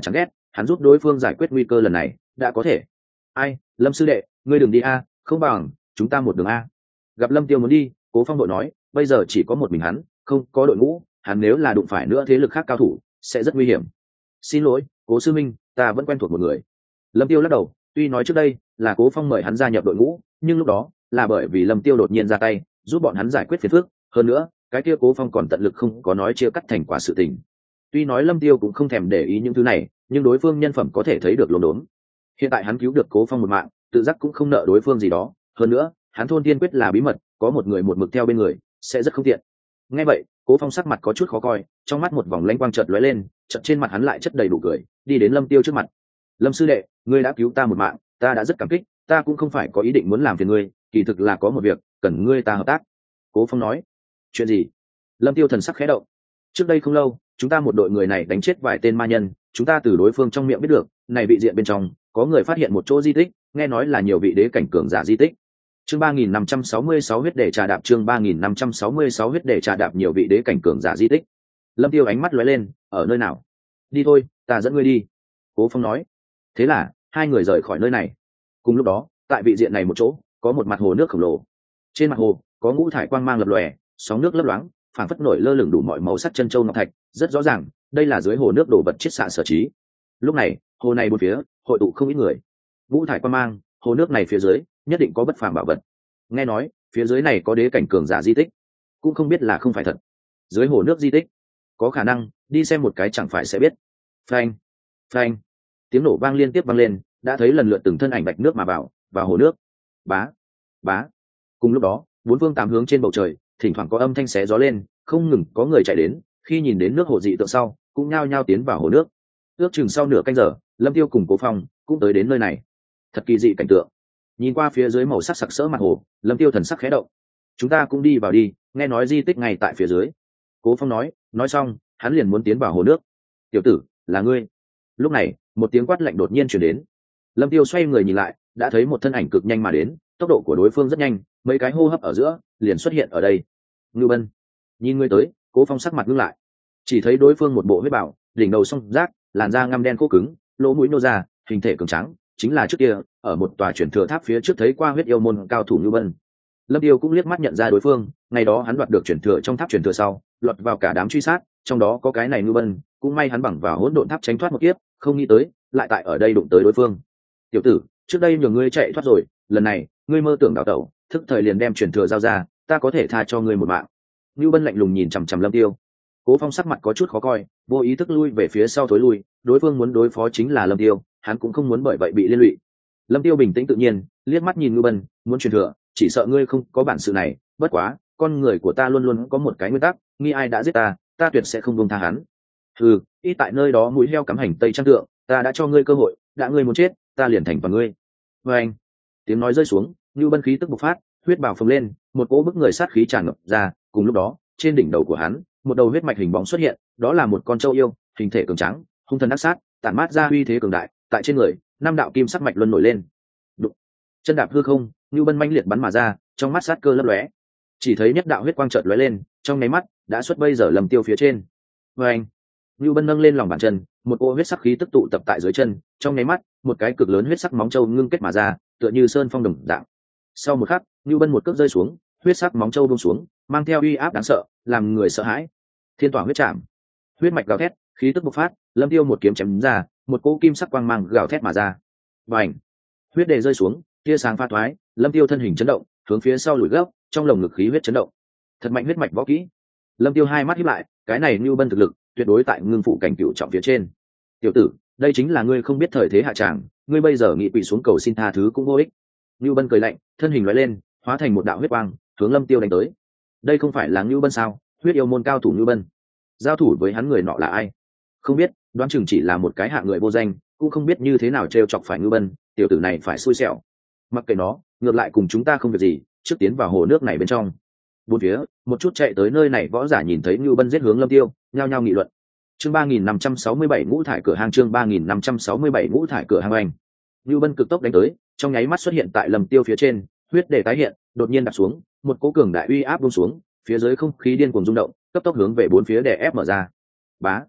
hắn giúp đối phương giải quyết nguy cơ lần này đã có thể. Ai, Lâm sư đệ, ngươi đừng đi a, không bằng chúng ta một đường a. Gặp Lâm Tiêu muốn đi, Cố Phong đội nói, bây giờ chỉ có một mình hắn, không có đội ngũ, hắn nếu là đụng phải nữa thế lực khác cao thủ sẽ rất nguy hiểm. Xin lỗi, Cố sư minh, ta vẫn quen thuộc một người. Lâm Tiêu lắc đầu, tuy nói trước đây là Cố Phong mời hắn gia nhập đội ngũ, nhưng lúc đó là bởi vì Lâm Tiêu đột nhiên ra tay giúp bọn hắn giải quyết phiền phức, hơn nữa cái kia Cố Phong còn tận lực không có nói chia cắt thành quả sự tình. Tuy nói Lâm Tiêu cũng không thèm để ý những thứ này, nhưng đối phương nhân phẩm có thể thấy được lồn đốn. Hiện tại hắn cứu được Cố Phong một mạng, tự giác cũng không nợ đối phương gì đó, hơn nữa hắn thôn tiên quyết là bí mật, có một người một mực theo bên người sẽ rất không tiện. Nghe vậy, Cố Phong sắc mặt có chút khó coi, trong mắt một vòng lanh quang chợt lóe lên, chợt trên mặt hắn lại chất đầy đủ cười, đi đến Lâm Tiêu trước mặt. Lâm sư đệ, ngươi đã cứu ta một mạng, ta đã rất cảm kích, ta cũng không phải có ý định muốn làm phiền ngươi, kỳ thực là có một việc cần ngươi ta hợp tác. Cố Phong nói. Chuyện gì? Lâm Tiêu thần sắc khẽ động. Trước đây không lâu, chúng ta một đội người này đánh chết vài tên ma nhân, chúng ta từ đối phương trong miệng biết được, này vị diện bên trong có người phát hiện một chỗ di tích, nghe nói là nhiều vị đế cảnh cường giả di tích. Chương ba nghìn năm trăm sáu mươi sáu huyết để trà đạp, chương ba nghìn năm trăm sáu mươi sáu huyết để trà đạp nhiều vị đế cảnh cường giả di tích. Lâm Tiêu ánh mắt lóe lên, ở nơi nào? Đi thôi, ta dẫn ngươi đi. Cố Phong nói. Thế là hai người rời khỏi nơi này. Cùng lúc đó, tại vị diện này một chỗ có một mặt hồ nước khổng lồ. Trên mặt hồ có ngũ thải quang mang lập lòe, sóng nước lấp loáng, phảng phất nổi lơ lửng đủ mọi màu sắc chân châu ngọc thạch, rất rõ ràng, đây là dưới hồ nước đổ vật chiết xạ sở trí. Lúc này, hồ này bốn phía hội tụ không ít người. Ngũ thải quang mang, hồ nước này phía dưới nhất định có bất phàm bảo vật. Nghe nói phía dưới này có đế cảnh cường giả di tích, cũng không biết là không phải thật. Dưới hồ nước di tích có khả năng đi xem một cái chẳng phải sẽ biết. Phanh, phanh, tiếng nổ vang liên tiếp vang lên, đã thấy lần lượt từng thân ảnh bạch nước mà vào vào hồ nước. Bá, bá. Cùng lúc đó, bốn phương tám hướng trên bầu trời thỉnh thoảng có âm thanh xé gió lên, không ngừng có người chạy đến, khi nhìn đến nước hồ dị tượng sau cũng nhao nhao tiến vào hồ nước. Ước chừng sau nửa canh giờ, Lâm Tiêu cùng Cố Phong cũng tới đến nơi này. Thật kỳ dị cảnh tượng. Nhìn qua phía dưới màu sắc sặc sỡ mặt hồ, Lâm Tiêu thần sắc khẽ động. Chúng ta cũng đi vào đi, nghe nói di tích ngay tại phía dưới. Cố Phong nói, nói xong hắn liền muốn tiến vào hồ nước. Tiểu tử, là ngươi? Lúc này một tiếng quát lạnh đột nhiên truyền đến. Lâm Tiêu xoay người nhìn lại, đã thấy một thân ảnh cực nhanh mà đến, tốc độ của đối phương rất nhanh, mấy cái hô hấp ở giữa liền xuất hiện ở đây. Ngưu Bân. Nhìn ngươi tới, Cố Phong sắc mặt ngưng lại. Chỉ thấy đối phương một bộ huyết bào, đỉnh đầu song rác, làn da ngăm đen khô cứng, lỗ mũi nô ra, hình thể cường trắng, chính là trước kia ở một tòa truyền thừa tháp phía trước thấy qua huyết yêu môn cao thủ Ngưu Bân. Lâm Tiêu cũng liếc mắt nhận ra đối phương, ngày đó hắn đoạt được truyền thừa trong tháp truyền thừa sau, lọt vào cả đám truy sát, trong đó có cái này Ngưu Bân, cũng may hắn bằng vào hỗn độn tháp tránh thoát một kiếp, không nghĩ tới, lại tại ở đây đụng tới đối phương. Tiểu tử, trước đây nhường ngươi chạy thoát rồi, lần này ngươi mơ tưởng đào tẩu, thức thời liền đem truyền thừa giao ra, ta có thể tha cho ngươi một mạng. Ngưu Bân lạnh lùng nhìn chằm chằm Lâm Tiêu. Cố Phong sắc mặt có chút khó coi, vô ý thức lui về phía sau thối lui, đối phương muốn đối phó chính là Lâm Tiêu, hắn cũng không muốn bởi vậy bị liên lụy. Lâm Tiêu bình tĩnh tự nhiên, liếc mắt nhìn Ngưu Bân, muốn truyền thừa, chỉ sợ ngươi không có bản sự này, bất quá, con người của ta luôn luôn có một cái nguyên tắc, nghi ai đã giết ta, ta tuyệt sẽ không buông tha hắn. Ừ, ít tại nơi đó mũi heo cắm hành tây trang tượng, ta đã cho ngươi cơ hội, đã ngươi muốn chết, ta liền thành toàn ngươi. Và anh, tiếng nói rơi xuống, Ngưu Bân khí tức bộc phát, huyết bào phồng lên, một cỗ bức người sát khí tràn ngập ra, cùng lúc đó, trên đỉnh đầu của hắn, một đầu huyết mạch hình bóng xuất hiện, đó là một con trâu yêu, hình thể cường tráng, hung thần ác sát, tản mát ra uy thế cường đại, tại trên người, năm đạo kim sắc mạch luân nổi lên. Đụng. Chân đạp hư không, Ngưu Bân mãnh liệt bắn mà ra, trong mắt sát cơ lấp lóe. Chỉ thấy nhất đạo huyết quang chợt lóe lên, trong nháy mắt đã xuất bây giờ Lâm Tiêu phía trên. Và anh, Ngưu Bân nâng lên lòng bàn chân, một ô huyết sắc khí tức tụ tập tại dưới chân, trong nháy mắt, một cái cực lớn huyết sắc móng trâu ngưng kết mà ra, tựa như sơn phong đồng dạng. Sau một khắc, Ngưu Bân một cước rơi xuống, huyết sắc móng trâu buông xuống, mang theo uy áp đáng sợ, làm người sợ hãi. Thiên tỏa huyết trảm, huyết mạch gào thét, khí tức bộc phát, Lâm Tiêu một kiếm chém ra, một cỗ kim sắc quang mang gào thét mà ra. Bành! Huyết đề rơi xuống, tia sáng pha thoái, Lâm Tiêu thân hình chấn động, hướng phía sau lùi gấp, trong lồng ngực khí huyết chấn động. Thật mạnh huyết mạch võ kỹ. Lâm Tiêu hai mắt híp lại, cái này Nưu Bân thực lực, tuyệt đối tại ngưng phụ cảnh cửu trọng phía trên. Tiểu tử, đây chính là ngươi không biết thời thế hạ tràng, ngươi bây giờ nghị quỵ xuống cầu xin tha thứ cũng vô ích. Nưu Bân cười lạnh, thân hình lóe lên, hóa thành một đạo huyết quang, hướng Lâm Tiêu đánh tới. Đây không phải là Nưu Bân sao? Huyết yêu môn cao thủ Nưu Bân. Giao thủ với hắn người nọ là ai? Không biết, đoán chừng chỉ là một cái hạng người vô danh, cũng không biết như thế nào trêu chọc phải Nưu Bân, tiểu tử này phải xui xẻo. Mặc kệ nó, ngược lại cùng chúng ta không việc gì, trước tiến vào hồ nước này bên trong. Bốn phía, một chút chạy tới nơi này võ giả nhìn thấy Nưu Bân giết hướng Lâm Tiêu, nhao nhao nghị luận. Chương ba nghìn năm trăm sáu mươi bảy ngũ thải cửa hang, chương ba nghìn năm trăm sáu mươi bảy ngũ thải cửa hang anh. Nưu Bân cực tốc đánh tới, trong nháy mắt xuất hiện tại Lâm Tiêu phía trên, huyết để tái hiện, đột nhiên đạp xuống, một cỗ cường đại uy áp buông xuống, phía dưới không khí điên cuồng rung động, cấp tốc hướng về bốn phía đè ép mở ra. Bá,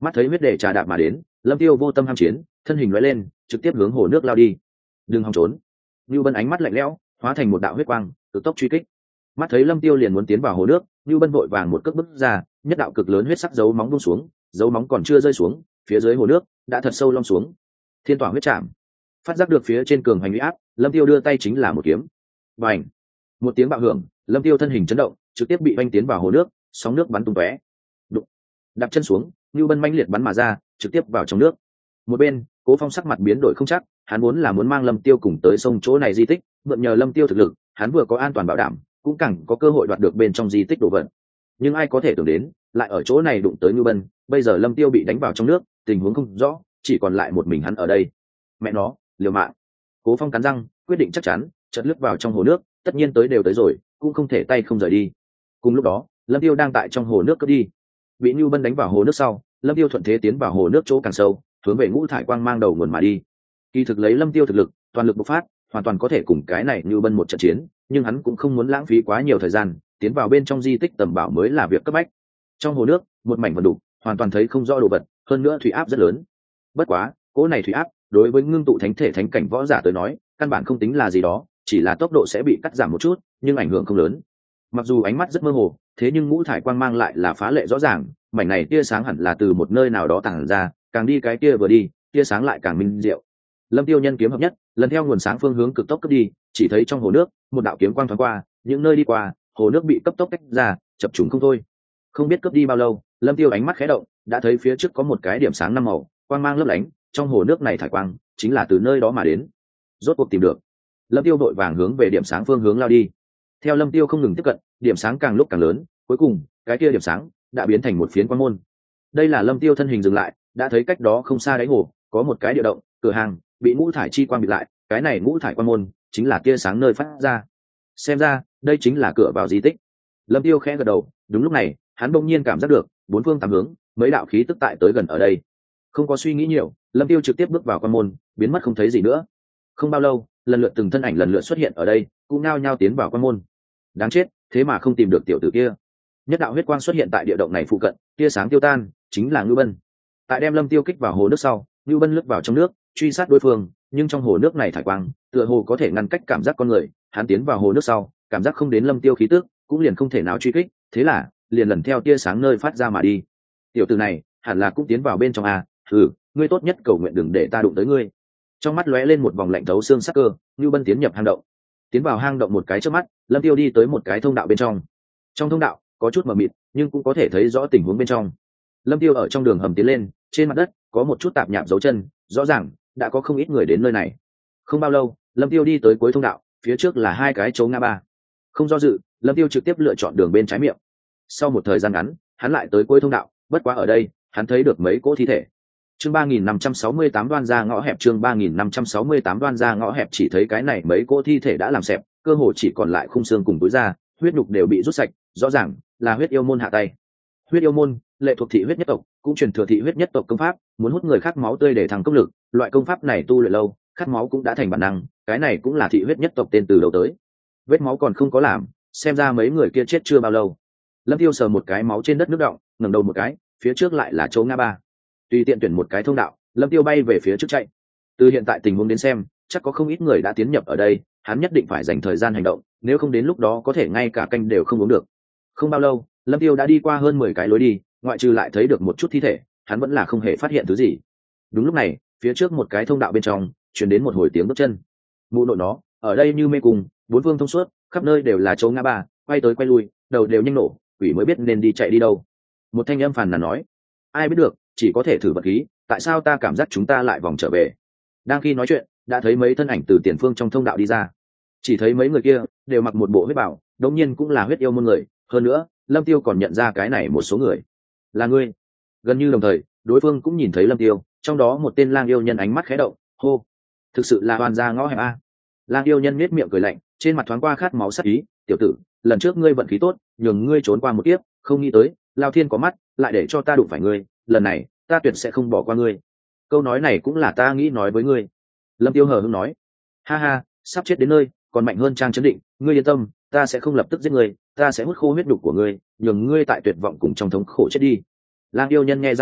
Mắt thấy huyết để trà đạp mà đến, lâm tiêu vô tâm ham chiến, thân hình lóe lên trực tiếp hướng hồ nước lao đi. Đừng hòng trốn. Nưu Bân ánh mắt lạnh lẽo, hóa thành một đạo huyết quang cực tốc truy kích. Mắt thấy lâm tiêu liền muốn tiến vào hồ nước, Nưu Bân vội vàng một cước bước ra, nhất đạo cực lớn huyết sắc dấu móng buông xuống, dấu móng còn chưa rơi xuống, phía dưới hồ nước đã thật sâu lom xuống. Thiên tỏa huyết chạm. Phát giác được phía trên cường hành uy áp, lâm tiêu đưa tay chính là một kiếm. Bành! Một tiếng bạo hưởng, lâm tiêu thân hình chấn động, trực tiếp bị vanh tiến vào hồ nước, sóng nước bắn tung tóe. Đụng! Đạp chân xuống, Nưu Bân mãnh liệt bắn mà ra, trực tiếp vào trong nước. Một bên, Cố Phong sắc mặt biến đổi không chắc, hắn muốn là muốn mang lâm tiêu cùng tới sông chỗ này di tích, mượn nhờ lâm tiêu thực lực, hắn vừa có an toàn bảo đảm, cũng càng có cơ hội đoạt được bên trong di tích đồ vật. Nhưng ai có thể tưởng đến, lại ở chỗ này đụng tới Nưu Bân, bây giờ lâm tiêu bị đánh vào trong nước, tình huống không rõ, chỉ còn lại một mình hắn ở đây. Mẹ nó, liều mạng. Cố Phong cắn răng, quyết định chắc chắn, chợt lướt vào trong hồ nước, tất nhiên tới đều tới rồi, cũng không thể tay không rời đi. Cùng lúc đó, lâm tiêu đang tại trong hồ nước cướp đi. Bị Nưu Bân đánh vào hồ nước sau, lâm tiêu thuận thế tiến vào hồ nước chỗ càng sâu, hướng về ngũ thải quang mang đầu nguồn mà đi. Kỳ thực lấy lâm tiêu thực lực, toàn lực bộc phát, hoàn toàn có thể cùng cái này Nưu Bân một trận chiến, nhưng hắn cũng không muốn lãng phí quá nhiều thời gian, tiến vào bên trong di tích tầm bảo mới là việc cấp bách. Trong hồ nước, một mảnh vần đục, hoàn toàn thấy không rõ đồ vật, hơn nữa thủy áp rất lớn. Bất quá, cỗ này thủy áp, đối với ngưng tụ thánh thể thánh cảnh võ giả tới nói, căn bản không tính là gì đó, chỉ là tốc độ sẽ bị cắt giảm một chút, nhưng ảnh hưởng không lớn. Mặc dù ánh mắt rất mơ hồ, thế nhưng ngũ thải quang mang lại là phá lệ rõ ràng, mảnh này tia sáng hẳn là từ một nơi nào đó tản ra, càng đi cái kia vừa đi, tia sáng lại càng minh diệu. Lâm Tiêu nhân kiếm hợp nhất, lần theo nguồn sáng phương hướng cực tốc cấp đi, chỉ thấy trong hồ nước, một đạo kiếm quang thoáng qua, những nơi đi qua, hồ nước bị cấp tốc tách ra, chập trùng không thôi. Không biết cướp đi bao lâu, Lâm Tiêu ánh mắt khẽ động, đã thấy phía trước có một cái điểm sáng năm màu, quang mang lấp lánh, trong hồ nước này thải quang, chính là từ nơi đó mà đến. Rốt cuộc tìm được. Lâm Tiêu đội vàng hướng về điểm sáng phương hướng lao đi. Theo Lâm Tiêu không ngừng tiếp cận, điểm sáng càng lúc càng lớn, cuối cùng, cái kia điểm sáng đã biến thành một phiến quang môn. Đây là Lâm Tiêu thân hình dừng lại, đã thấy cách đó không xa đáy hồ, có một cái địa động, cửa hàng bị ngũ thải chi quang bịt lại, cái này ngũ thải quang môn chính là tia sáng nơi phát ra. Xem ra, đây chính là cửa vào di tích. Lâm Tiêu khẽ gật đầu, đúng lúc này, hắn bỗng nhiên cảm giác được, bốn phương tám hướng, mấy đạo khí tức tại tới gần ở đây. Không có suy nghĩ nhiều, Lâm Tiêu trực tiếp bước vào quang môn, biến mất không thấy gì nữa. Không bao lâu, lần lượt từng thân ảnh lần lượt xuất hiện ở đây, cũng nao nhao tiến vào quang môn. Đáng chết, thế mà không tìm được tiểu tử kia. Nhất đạo huyết quang xuất hiện tại địa động này phụ cận, tia sáng tiêu tan, chính là Ngưu Bân. Tại đem Lâm Tiêu kích vào hồ nước sau, Ngưu Bân lướt vào trong nước, truy sát đối phương, nhưng trong hồ nước này thải quang, tựa hồ có thể ngăn cách cảm giác con người, hắn tiến vào hồ nước sau, cảm giác không đến Lâm Tiêu khí tức, cũng liền không thể nào truy kích, thế là liền lần theo tia sáng nơi phát ra mà đi. Tiểu tử này, hẳn là cũng tiến vào bên trong à? Ừ, ngươi tốt nhất cầu nguyện đừng để ta đụng tới ngươi. Trong mắt lóe lên một vòng lạnh thấu xương sắc cơ, Ngưu Bân tiến nhập hang động. Tiến vào hang động một cái trước mắt, Lâm Tiêu đi tới một cái thông đạo bên trong. Trong thông đạo có chút mờ mịt, nhưng cũng có thể thấy rõ tình huống bên trong. Lâm Tiêu ở trong đường hầm tiến lên, trên mặt đất có một chút tạp nhạp dấu chân, rõ ràng đã có không ít người đến nơi này. Không bao lâu, Lâm Tiêu đi tới cuối thông đạo, phía trước là hai cái chỗ ngã ba. Không do dự, Lâm Tiêu trực tiếp lựa chọn đường bên trái miệng. Sau một thời gian ngắn, hắn lại tới cuối thông đạo, bất quá ở đây, hắn thấy được mấy cỗ thi thể. Chương ba nghìn năm trăm sáu mươi tám đoan ra ngõ hẹp, chương ba nghìn năm trăm sáu mươi tám đoan ra ngõ hẹp, chỉ thấy cái này mấy cỗ thi thể đã làm xẹp, cơ hồ chỉ còn lại khung xương cùng túi da, huyết nhục đều bị rút sạch, rõ ràng là huyết yêu môn hạ tay. Huyết yêu môn, lệ thuộc thị huyết nhất tộc, cũng truyền thừa thị huyết nhất tộc công pháp, muốn hút người khác máu tươi để thăng công lực, loại công pháp này tu luyện lâu, khát máu cũng đã thành bản năng, cái này cũng là thị huyết nhất tộc tên từ đầu tới. Vết máu còn không có làm, xem ra mấy người kia chết chưa bao lâu. Lâm Tiêu sờ một cái máu trên đất nước động, ngẩng đầu một cái, phía trước lại là chỗ ngã ba. Tùy tiện tuyển một cái thông đạo, Lâm Tiêu bay về phía trước chạy. Từ hiện tại tình huống đến xem, chắc có không ít người đã tiến nhập ở đây, hắn nhất định phải dành thời gian hành động, nếu không đến lúc đó có thể ngay cả canh đều không uống được. Không bao lâu, Lâm Tiêu đã đi qua hơn mười cái lối đi, ngoại trừ lại thấy được một chút thi thể, hắn vẫn là không hề phát hiện thứ gì. Đúng lúc này, phía trước một cái thông đạo bên trong truyền đến một hồi tiếng bước chân. Mụ nội nó, ở đây như mê cung, bốn phương thông suốt, khắp nơi đều là chỗ ngã ba, quay tới quay lui, đầu đều nhanh nổ, quỷ mới biết nên đi chạy đi đâu. Một thanh âm phàn nàn nói, ai biết được, chỉ có thể thử vật khí, tại sao ta cảm giác chúng ta lại vòng trở về. Đang khi nói chuyện, đã thấy mấy thân ảnh từ tiền phương trong thông đạo đi ra. Chỉ thấy mấy người kia đều mặc một bộ huyết bào, đống nhiên cũng là huyết yêu môn người, hơn nữa Lâm Tiêu còn nhận ra cái này một số người. Là ngươi. Gần như đồng thời, đối phương cũng nhìn thấy Lâm Tiêu, trong đó một tên lang yêu nhân ánh mắt khẽ động, hô, thực sự là hoàn gia ngõ hẹp a. Lang yêu nhân nhếch miệng cười lạnh, trên mặt thoáng qua khát máu sắc ý, tiểu tử, lần trước ngươi vận khí tốt, nhường ngươi trốn qua một kiếp, không nghĩ tới, Lao Thiên có mắt, lại để cho ta đụng phải ngươi, lần này, ta tuyệt sẽ không bỏ qua ngươi. Câu nói này cũng là ta nghĩ nói với ngươi. Lâm Tiêu hờ hững nói, ha ha, sắp chết đến nơi, còn mạnh hơn Trang chấn định, ngươi yên tâm, ta sẽ không lập tức giết ngươi, ta sẽ hút khô huyết nhục của ngươi, nhường ngươi tại tuyệt vọng cùng trong thống khổ chết đi. Lang yêu nhân nghe răng cười,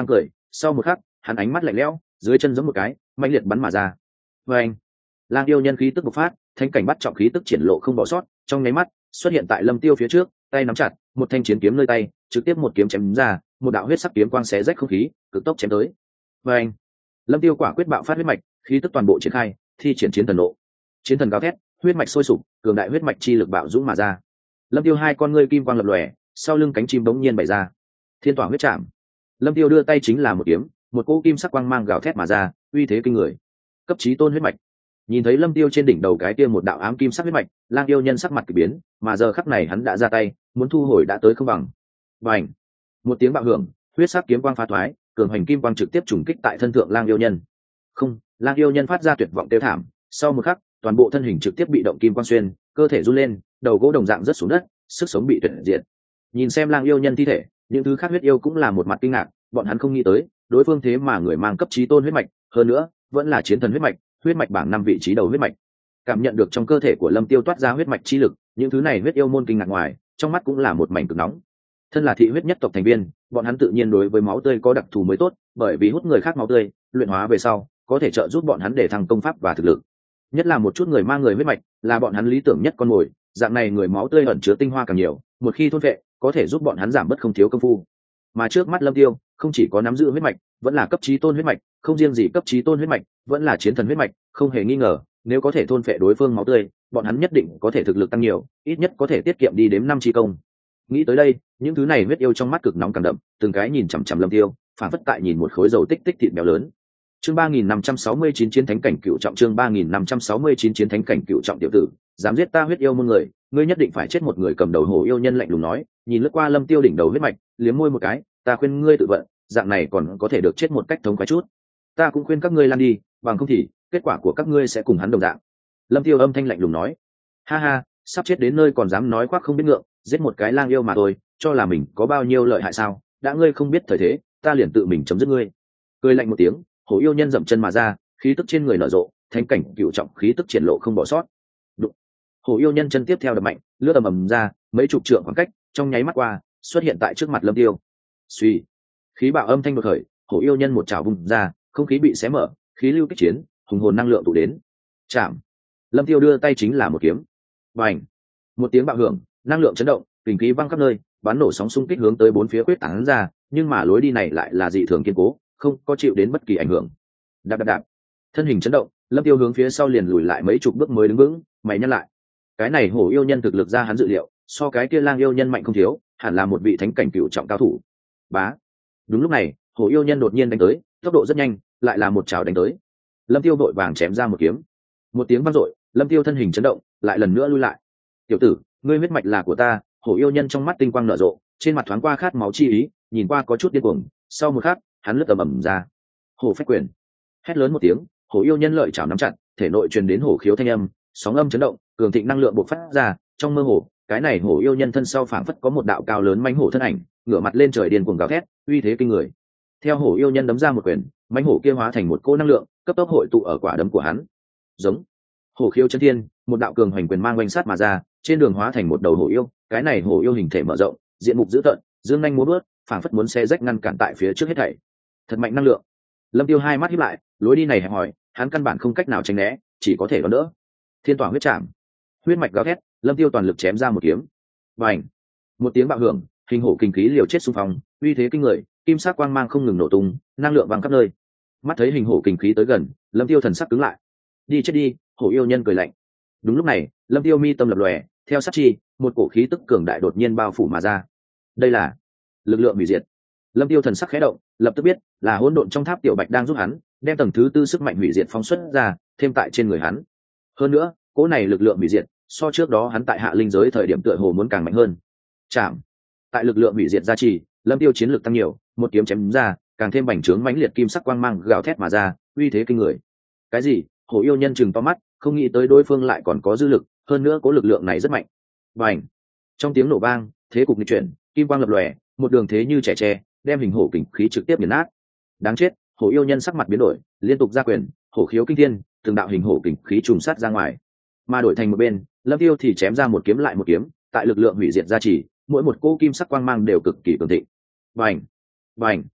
sau một khắc hắn ánh mắt lạnh lẽo, dưới chân giống một cái mạnh liệt bắn mà ra. Và anh, lang yêu nhân khí tức bộc phát, thanh cảnh bắt trọng khí tức triển lộ không bỏ sót, trong nháy mắt xuất hiện tại Lâm Tiêu phía trước, tay nắm chặt một thanh chiến kiếm nơi tay, trực tiếp một kiếm chém ra, một đạo huyết sắc kiếm quang xé rách không khí, cực tốc chém tới. Và anh, Lâm Tiêu quả quyết bạo phát huyết mạch, khí tức toàn bộ triển khai, thi triển chiến thần nộ. Chiến thần gào thét, huyết mạch sôi sục, cường đại huyết mạch chi lực bạo dũng mà ra. Lâm Tiêu hai con ngươi kim quang lập lòe, sau lưng cánh chim bỗng nhiên bày ra. Thiên tỏa huyết trảm. Lâm Tiêu đưa tay chính là một kiếm, một cỗ kim sắc quang mang gào thét mà ra, uy thế kinh người. Cấp chí tôn huyết mạch. Nhìn thấy Lâm Tiêu trên đỉnh đầu cái kia một đạo ám kim sắc huyết mạch, lang yêu nhân sắc mặt kỳ biến, mà giờ khắc này hắn đã ra tay, muốn thu hồi đã tới không bằng. Bành! Một tiếng bạo hưởng, huyết sắc kiếm quang phá thoái, cường hành kim quang trực tiếp trùng kích tại thân thượng lang yêu nhân. Không, lang yêu nhân phát ra tuyệt vọng tiêu thảm, sau một khắc, toàn bộ thân hình trực tiếp bị động kim quang xuyên, cơ thể run lên, đầu gỗ đồng dạng rớt xuống đất, sức sống bị tuyệt diệt. Nhìn xem lang yêu nhân thi thể, những thứ khác huyết yêu cũng là một mặt kinh ngạc, bọn hắn không nghĩ tới, đối phương thế mà người mang cấp chí tôn huyết mạch, hơn nữa, vẫn là chiến thần huyết mạch, huyết mạch bảng năm vị trí đầu huyết mạch. Cảm nhận được trong cơ thể của Lâm Tiêu toát ra huyết mạch chi lực, những thứ này huyết yêu môn kinh ngạc ngoài, trong mắt cũng là một mảnh cực nóng. Thân là thị huyết nhất tộc thành viên, bọn hắn tự nhiên đối với máu tươi có đặc thù mới tốt, bởi vì hút người khác máu tươi, luyện hóa về sau, có thể trợ giúp bọn hắn để thăng công pháp và thực lực. Nhất là một chút người mang người huyết mạch, là bọn hắn lý tưởng nhất con mồi, dạng này người máu tươi ẩn chứa tinh hoa càng nhiều, một khi thôn vệ, có thể giúp bọn hắn giảm bớt không thiếu công phu. Mà trước mắt Lâm Tiêu, không chỉ có nắm giữ huyết mạch, vẫn là cấp chí tôn huyết mạch, không riêng gì cấp chí tôn huyết mạch, vẫn là chiến thần huyết mạch, không hề nghi ngờ, nếu có thể thôn phệ đối phương máu tươi, bọn hắn nhất định có thể thực lực tăng nhiều, ít nhất có thể tiết kiệm đi đếm năm chi công. Nghĩ tới đây, những thứ này huyết yêu trong mắt cực nóng càng đậm, từng cái nhìn chằm chằm Lâm Tiêu, phản phất tại nhìn một khối dầu tích tích thịt béo lớn. Chương ba nghìn năm trăm sáu mươi chín chiến thánh cảnh cựu trọng, chương ba nghìn năm trăm sáu mươi chín chiến thánh cảnh cựu trọng tiểu tử, dám giết ta huyết yêu môn người, ngươi nhất định phải chết. Một người cầm đầu hổ yêu nhân lạnh lùng nói, nhìn lướt qua Lâm Tiêu đỉnh đầu huyết mạch, liếm môi một cái, ta khuyên ngươi tự vận, dạng này còn có thể được chết một cách thống khoái chút. Ta cũng khuyên các ngươi lan đi, bằng không thì kết quả của các ngươi sẽ cùng hắn đồng dạng. Lâm Tiêu âm thanh lạnh lùng nói, ha ha, sắp chết đến nơi còn dám nói khoác không biết ngượng, giết một cái lang yêu mà thôi, cho là mình có bao nhiêu lợi hại sao? Đã ngươi không biết thời thế, ta liền tự mình chấm dứt ngươi. Cười lạnh một tiếng, hổ yêu nhân dậm chân mà ra, khí tức trên người nở rộ, thánh cảnh cựu trọng khí tức triển lộ không bỏ sót. Đụng. Hổ yêu nhân chân tiếp theo đập mạnh, lướt ầm ầm ra, mấy chục trượng khoảng cách, trong nháy mắt qua, xuất hiện tại trước mặt Lâm Tiêu. Suy, khí bạo âm thanh đột khởi, hổ yêu nhân một chảo vung ra, không khí bị xé mở, khí lưu kích chiến, hùng hồn năng lượng tụ đến. Chạm. Lâm Tiêu đưa tay chính là một kiếm. Bành. Một tiếng bạo hưởng, năng lượng chấn động, kình khí văng khắp nơi, bắn nổ sóng xung kích hướng tới bốn phía quyết tán ra, nhưng mà lối đi này lại là dị thường kiên cố, không có chịu đến bất kỳ ảnh hưởng. Đạp đạp đạp. Thân hình chấn động, Lâm Tiêu hướng phía sau liền lùi lại mấy chục bước mới đứng vững, mày nhăn lại. Cái này hổ yêu nhân thực lực ra hắn dự liệu, so cái kia lang yêu nhân mạnh không thiếu, hẳn là một vị thánh cảnh cựu trọng cao thủ. Bá. Đúng lúc này, hổ yêu nhân đột nhiên đánh tới, tốc độ rất nhanh, lại là một chảo đánh tới. Lâm Tiêu vội vàng chém ra một kiếm. Một tiếng vang dội, Lâm Tiêu thân hình chấn động, lại lần nữa lui lại. Tiểu tử, ngươi huyết mạch là của ta. Hổ yêu nhân trong mắt tinh quang nở rộ, trên mặt thoáng qua khát máu chi ý, nhìn qua có chút điên cuồng. Sau một khắc, hắn lướt tầm ầm ra. Hổ phách quyền. Hét lớn một tiếng, hổ yêu nhân lợi chảo nắm chặt, thể nội truyền đến hổ khiếu thanh âm, sóng âm chấn động, cường thịnh năng lượng bộc phát ra. Trong mơ hồ, cái này hổ yêu nhân thân sau phảng phất có một đạo cao lớn mãnh hổ thân ảnh, ngửa mặt lên trời điên cuồng gào thét, uy thế kinh người. Theo hổ yêu nhân đấm ra một quyền, mãnh hổ kia hóa thành một cỗ năng lượng, cấp tốc hội tụ ở quả đấm của hắn. Giống. Hổ khiếu chân thiên, một đạo cường hoành quyền mang quanh sát mà ra, trên đường hóa thành một đầu hổ yêu, cái này hổ yêu hình thể mở rộng, diện mục dữ tợn, dương nhanh múa bước, phảng phất muốn xé rách ngăn cản tại phía trước hết thảy. Thật mạnh năng lượng. Lâm Tiêu hai mắt híp lại, lối đi này hẹp hòi, hắn căn bản không cách nào tránh né, chỉ có thể đón đỡ. Thiên tỏa huyết trảm. Huyết mạch gào thét, Lâm Tiêu toàn lực chém ra một kiếm. Bành. Một tiếng bạo hưởng, hình hổ kinh khí liều chết xung phong, uy thế kinh người, kim sắc quang mang không ngừng nổ tung, năng lượng vang khắp nơi. Mắt thấy hình hổ kinh khí tới gần, Lâm Tiêu thần sắc cứng lại. Đi chết đi, hổ yêu nhân cười lạnh. Đúng lúc này, Lâm Tiêu mi tâm lập lòe, theo sát chi, một cổ khí tức cường đại đột nhiên bao phủ mà ra. Đây là lực lượng hủy diệt. Lâm Tiêu thần sắc khẽ động, lập tức biết là hỗn độn trong tháp tiểu bạch đang giúp hắn, đem tầng thứ tư sức mạnh hủy diệt phóng xuất ra, thêm tại trên người hắn. Hơn nữa, cỗ này lực lượng hủy diệt, so trước đó hắn tại hạ linh giới thời điểm tựa hồ muốn càng mạnh hơn. Chạm. Tại lực lượng hủy diệt gia trì, Lâm Tiêu chiến lực tăng nhiều, một kiếm chém ra, càng thêm bành trướng mãnh liệt kim sắc quang mang gào thét mà ra, uy thế kinh người. Cái gì? Hổ yêu nhân chừng to mắt, không nghĩ tới đối phương lại còn có dư lực, hơn nữa cố lực lượng này rất mạnh. Bành. Trong tiếng nổ vang, thế cục nghịch chuyển, kim quang lập lòe, một đường thế như trẻ tre, đem hình hổ kình khí trực tiếp nghiền nát. Đáng chết, hổ yêu nhân sắc mặt biến đổi, liên tục ra quyền, hổ khiếu kinh thiên, từng đạo hình hổ kình khí trùng sát ra ngoài. Mà đổi thành một bên, Lâm Tiêu thì chém ra một kiếm lại một kiếm, tại lực lượng hủy diệt gia trì, mỗi một cô kim sắc quang mang đều cực kỳ cường thịnh. Bành, bành.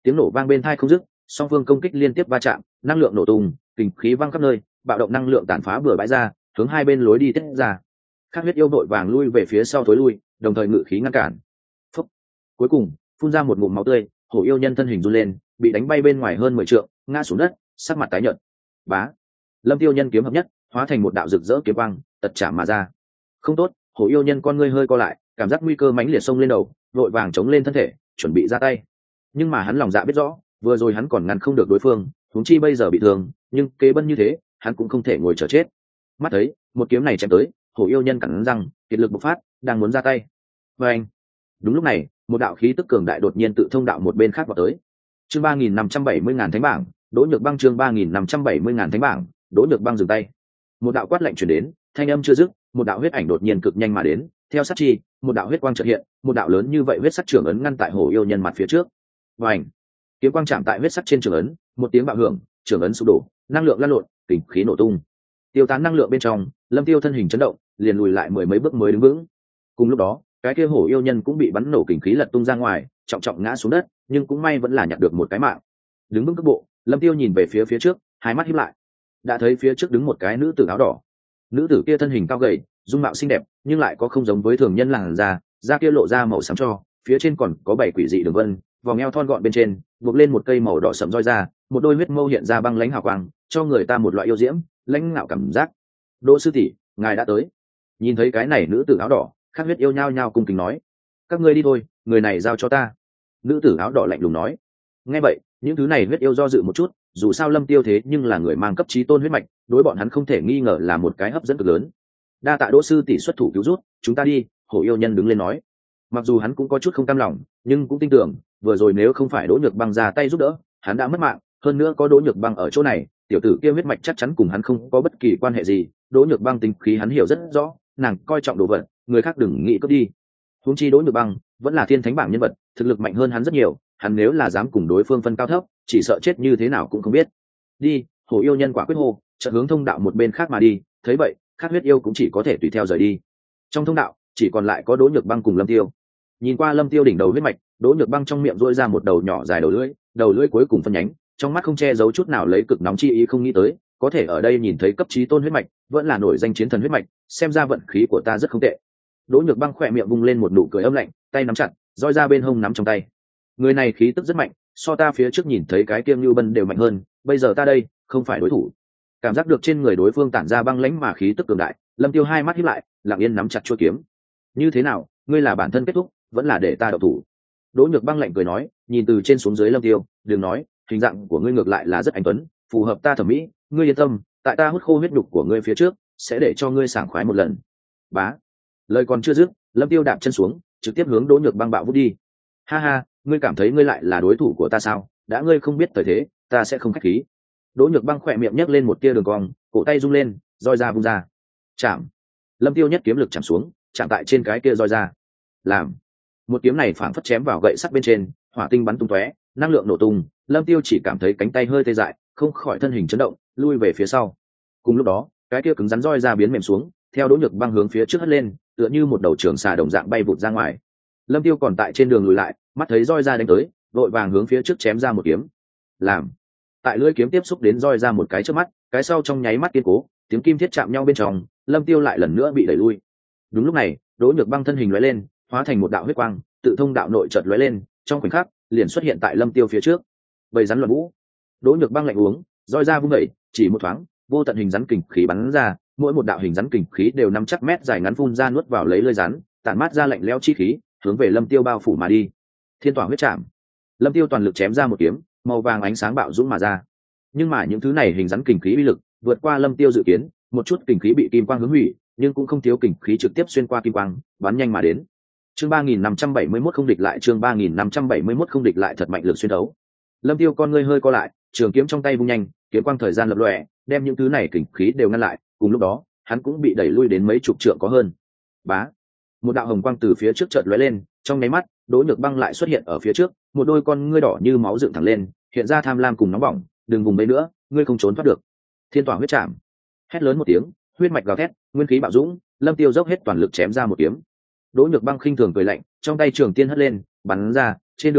tiếng nổ vang bên tai không dứt, song phương công kích liên tiếp va chạm, năng lượng nổ tung, kình khí văng khắp nơi, bạo động năng lượng tàn phá bừa bãi ra, hướng hai bên lối đi tiết ra. Khắc huyết yêu đội vàng lui về phía sau thối lui, đồng thời ngự khí ngăn cản. Phúc. Cuối cùng phun ra một ngụm máu tươi, hổ yêu nhân thân hình run lên, bị đánh bay bên ngoài hơn mười trượng, ngã xuống đất, sắc mặt tái nhợt. Bá. Lâm Tiêu nhân kiếm hợp nhất, hóa thành một đạo rực rỡ kiếm quang, tật chạm mà ra. Không tốt, hổ yêu nhân con ngươi hơi co lại, cảm giác nguy cơ mãnh liệt xông lên đầu, vội vàng chống lên thân thể, chuẩn bị ra tay. Nhưng mà hắn lòng dạ biết rõ, vừa rồi hắn còn ngăn không được đối phương, huống chi bây giờ bị thương, nhưng kế bân như thế, hắn cũng không thể ngồi chờ chết. Mắt thấy một kiếm này chém tới, hổ yêu nhân cắn răng, kiệt lực bộc phát, đang muốn ra tay. Và anh, đúng lúc này, một đạo khí tức cường đại đột nhiên tự thông đạo một bên khác vào tới. Chương ba nghìn năm trăm bảy mươi ngàn thánh bảng, Đỗ Nhược Băng chương ba nghìn năm trăm bảy mươi ngàn thánh bảng, Đỗ Nhược Băng dừng tay. Một đạo quát lạnh truyền đến, thanh âm chưa dứt, một đạo huyết ảnh đột nhiên cực nhanh mà đến, theo sát chi, một đạo huyết quang chợt hiện, một đạo lớn như vậy huyết sắc trường ấn ngăn tại hổ yêu nhân mặt phía trước. Và ảnh, kiếm quang chạm tại huyết sắc trên trường ấn, một tiếng bạo hưởng, trường ấn sụp đổ, năng lượng lan lộn, kình khí nổ tung. Tiêu tán năng lượng bên trong, Lâm Tiêu thân hình chấn động, liền lùi lại mười mấy bước mới đứng vững. Cùng lúc đó, cái kia hổ yêu nhân cũng bị bắn nổ kình khí lật tung ra ngoài, trọng trọng ngã xuống đất, nhưng cũng may vẫn là nhặt được một cái mạng. Đứng vững cước bộ, Lâm Tiêu nhìn về phía phía trước, hai mắt híp lại. Đã thấy phía trước đứng một cái nữ tử áo đỏ. Nữ tử kia thân hình cao gầy, dung mạo xinh đẹp, nhưng lại có không giống với thường nhân làn da, da kia lộ ra màu xám cho, phía trên còn có bảy quỷ dị đường vân, vòng eo thon gọn bên trên, buộc lên một cây màu đỏ sẫm roi ra, một đôi huyết mâu hiện ra băng lãnh hào quang, cho người ta một loại yêu diễm, lãnh ngạo cảm giác. Đỗ sư tỷ, ngài đã tới. Nhìn thấy cái này nữ tử áo đỏ, Khắc huyết yêu nhao nhao cung kính nói: các ngươi đi thôi, người này giao cho ta. Nữ tử áo đỏ lạnh lùng nói. Nghe vậy, những thứ này huyết yêu do dự một chút, dù sao Lâm Tiêu thế nhưng là người mang cấp chí tôn huyết mạch, đối bọn hắn không thể nghi ngờ là một cái hấp dẫn cực lớn. Đa tạ Đỗ sư tỷ xuất thủ cứu rút, chúng ta đi. Hổ yêu nhân đứng lên nói. Mặc dù hắn cũng có chút không cam lòng, nhưng cũng tin tưởng, vừa rồi nếu không phải Đỗ Nhược Băng ra tay giúp đỡ, hắn đã mất mạng. Hơn nữa có Đỗ Nhược Băng ở chỗ này, tiểu tử kia huyết mạch chắc chắn cùng hắn không có bất kỳ quan hệ gì. Đỗ Nhược Băng tính khí hắn hiểu rất rõ, nàng coi trọng đồ vật, người khác đừng nghĩ cướp đi. Huống chi Đỗ Nhược Băng vẫn là thiên thánh bảng nhân vật, thực lực mạnh hơn hắn rất nhiều, hắn nếu là dám cùng đối phương phân cao thấp, chỉ sợ chết như thế nào cũng không biết. Đi. Hổ yêu nhân quả quyết hô, chợt hướng thông đạo một bên khác mà đi. Thấy vậy, Khắc huyết yêu cũng chỉ có thể tùy theo rời đi. Trong thông đạo chỉ còn lại có Đỗ Nhược Băng cùng Lâm Tiêu. Nhìn qua Lâm Tiêu đỉnh đầu huyết mạch, Đỗ Nhược Băng trong miệng rũa ra một đầu nhỏ dài đầu lưỡi, đầu lưỡi cuối cùng phân nhánh, trong mắt không che giấu chút nào lấy cực nóng chi ý, không nghĩ tới có thể ở đây nhìn thấy cấp chí tôn huyết mạch, vẫn là nổi danh chiến thần huyết mạch, xem ra vận khí của ta rất không tệ. Đỗ Nhược Băng khỏe miệng vung lên một nụ cười âm lạnh, tay nắm chặt, roi ra bên hông nắm trong tay. Người này khí tức rất mạnh, so ta phía trước nhìn thấy cái kiêm Lưu Bân đều mạnh hơn, bây giờ ta đây không phải đối thủ. Cảm giác được trên người đối phương tản ra băng lãnh mà khí tức cường đại, Lâm Tiêu hai mắt híp lại, lặng yên nắm chặt chuôi kiếm. Như thế nào, ngươi là bản thân kết thúc, vẫn là để ta đậu thủ? Đỗ Nhược Băng lạnh cười nói, nhìn từ trên xuống dưới Lâm Tiêu, đừng nói, hình dạng của ngươi ngược lại là rất anh tuấn, phù hợp ta thẩm mỹ, ngươi yên tâm, tại ta hút khô huyết đục của ngươi phía trước, sẽ để cho ngươi sảng khoái một lần. Bá. Lời còn chưa dứt, Lâm Tiêu đạp chân xuống, trực tiếp hướng Đỗ Nhược Băng bạo vút đi. Ha ha, ngươi cảm thấy ngươi lại là đối thủ của ta sao? Đã ngươi không biết thời thế, ta sẽ không khách khí. Đỗ Nhược Băng khỏe miệng nhếch lên một tia đường cong, cổ tay rung lên, roi ra vung ra. Chạm. Lâm Tiêu nhất kiếm lực chạm xuống, chạm tại trên cái kia roi ra. Làm. Một kiếm này phảng phất chém vào gậy sắt bên trên, hỏa tinh bắn tung tóe, năng lượng nổ tung. Lâm Tiêu chỉ cảm thấy cánh tay hơi tê dại, không khỏi thân hình chấn động, lui về phía sau. Cùng lúc đó, cái kia cứng rắn roi ra biến mềm xuống, theo Đỗ Nhược Băng hướng phía trước hất lên, tựa như một đầu trường xà đồng dạng bay vụt ra ngoài. Lâm Tiêu còn tại trên đường lùi lại, mắt thấy roi ra đánh tới, vội vàng hướng phía trước chém ra một kiếm. Làm. Tại lưỡi kiếm tiếp xúc đến roi ra một cái trước mắt, cái sau trong nháy mắt kiên cố, tiếng kim thiết chạm nhau bên trong, Lâm Tiêu lại lần nữa bị đẩy lui. Đúng lúc này, Đỗ Nhược Băng thân hình lóe lên, hóa thành một đạo huyết quang, tự thông đạo nội chợt lóe lên, trong khoảnh khắc liền xuất hiện tại Lâm Tiêu phía trước. Bầy rắn loạn vũ. Đỗ Nhược Băng lạnh uống, roi ra vung đẩy, chỉ một thoáng, vô tận hình rắn kình khí bắn ra, mỗi một đạo hình rắn kình khí đều năm chắc mét dài ngắn phun ra nuốt vào lấy lưỡi rắn, tản mát ra lạnh lẽo chi khí, hướng về Lâm Tiêu bao phủ mà đi. Thiên tỏa huyết trảm. Lâm Tiêu toàn lực chém ra một kiếm, màu vàng ánh sáng bạo dũng mà ra. Nhưng mà những thứ này hình rắn kình khí uy lực vượt qua Lâm Tiêu dự kiến, một chút kình khí bị kim quang hướng hủy, nhưng cũng không thiếu kình khí trực tiếp xuyên qua kim quang, bắn nhanh mà đến. Chương ba nghìn năm trăm bảy mươi mốt không địch lại, chương ba nghìn năm trăm bảy mươi mốt không địch lại, thật mạnh lực xuyên đấu. Lâm Tiêu con ngươi hơi co lại, trường kiếm trong tay vung nhanh, kiếm quang thời gian lập lòe, đem những thứ này kình khí đều ngăn lại, cùng lúc đó, hắn cũng bị đẩy lui đến mấy chục trượng có hơn. Bá. Một đạo hồng quang từ phía trước chợt lóe lên, trong nháy mắt, Đỗ Nhược Băng lại xuất hiện ở phía trước, một đôi con ngươi đỏ như máu dựng thẳng lên, hiện ra tham lam cùng nóng bỏng, đừng vùng đấy nữa, ngươi không trốn thoát được. Thiên tỏa huyết trảm. Hét lớn một tiếng, huyết mạch gào thét, nguyên khí bạo dũng, Lâm Tiêu dốc hết toàn lực chém ra một kiếm. Đỗ Nhược Băng khinh thường cười lạnh, trong tay trường tiên hất lên, bắn ra, trên đường,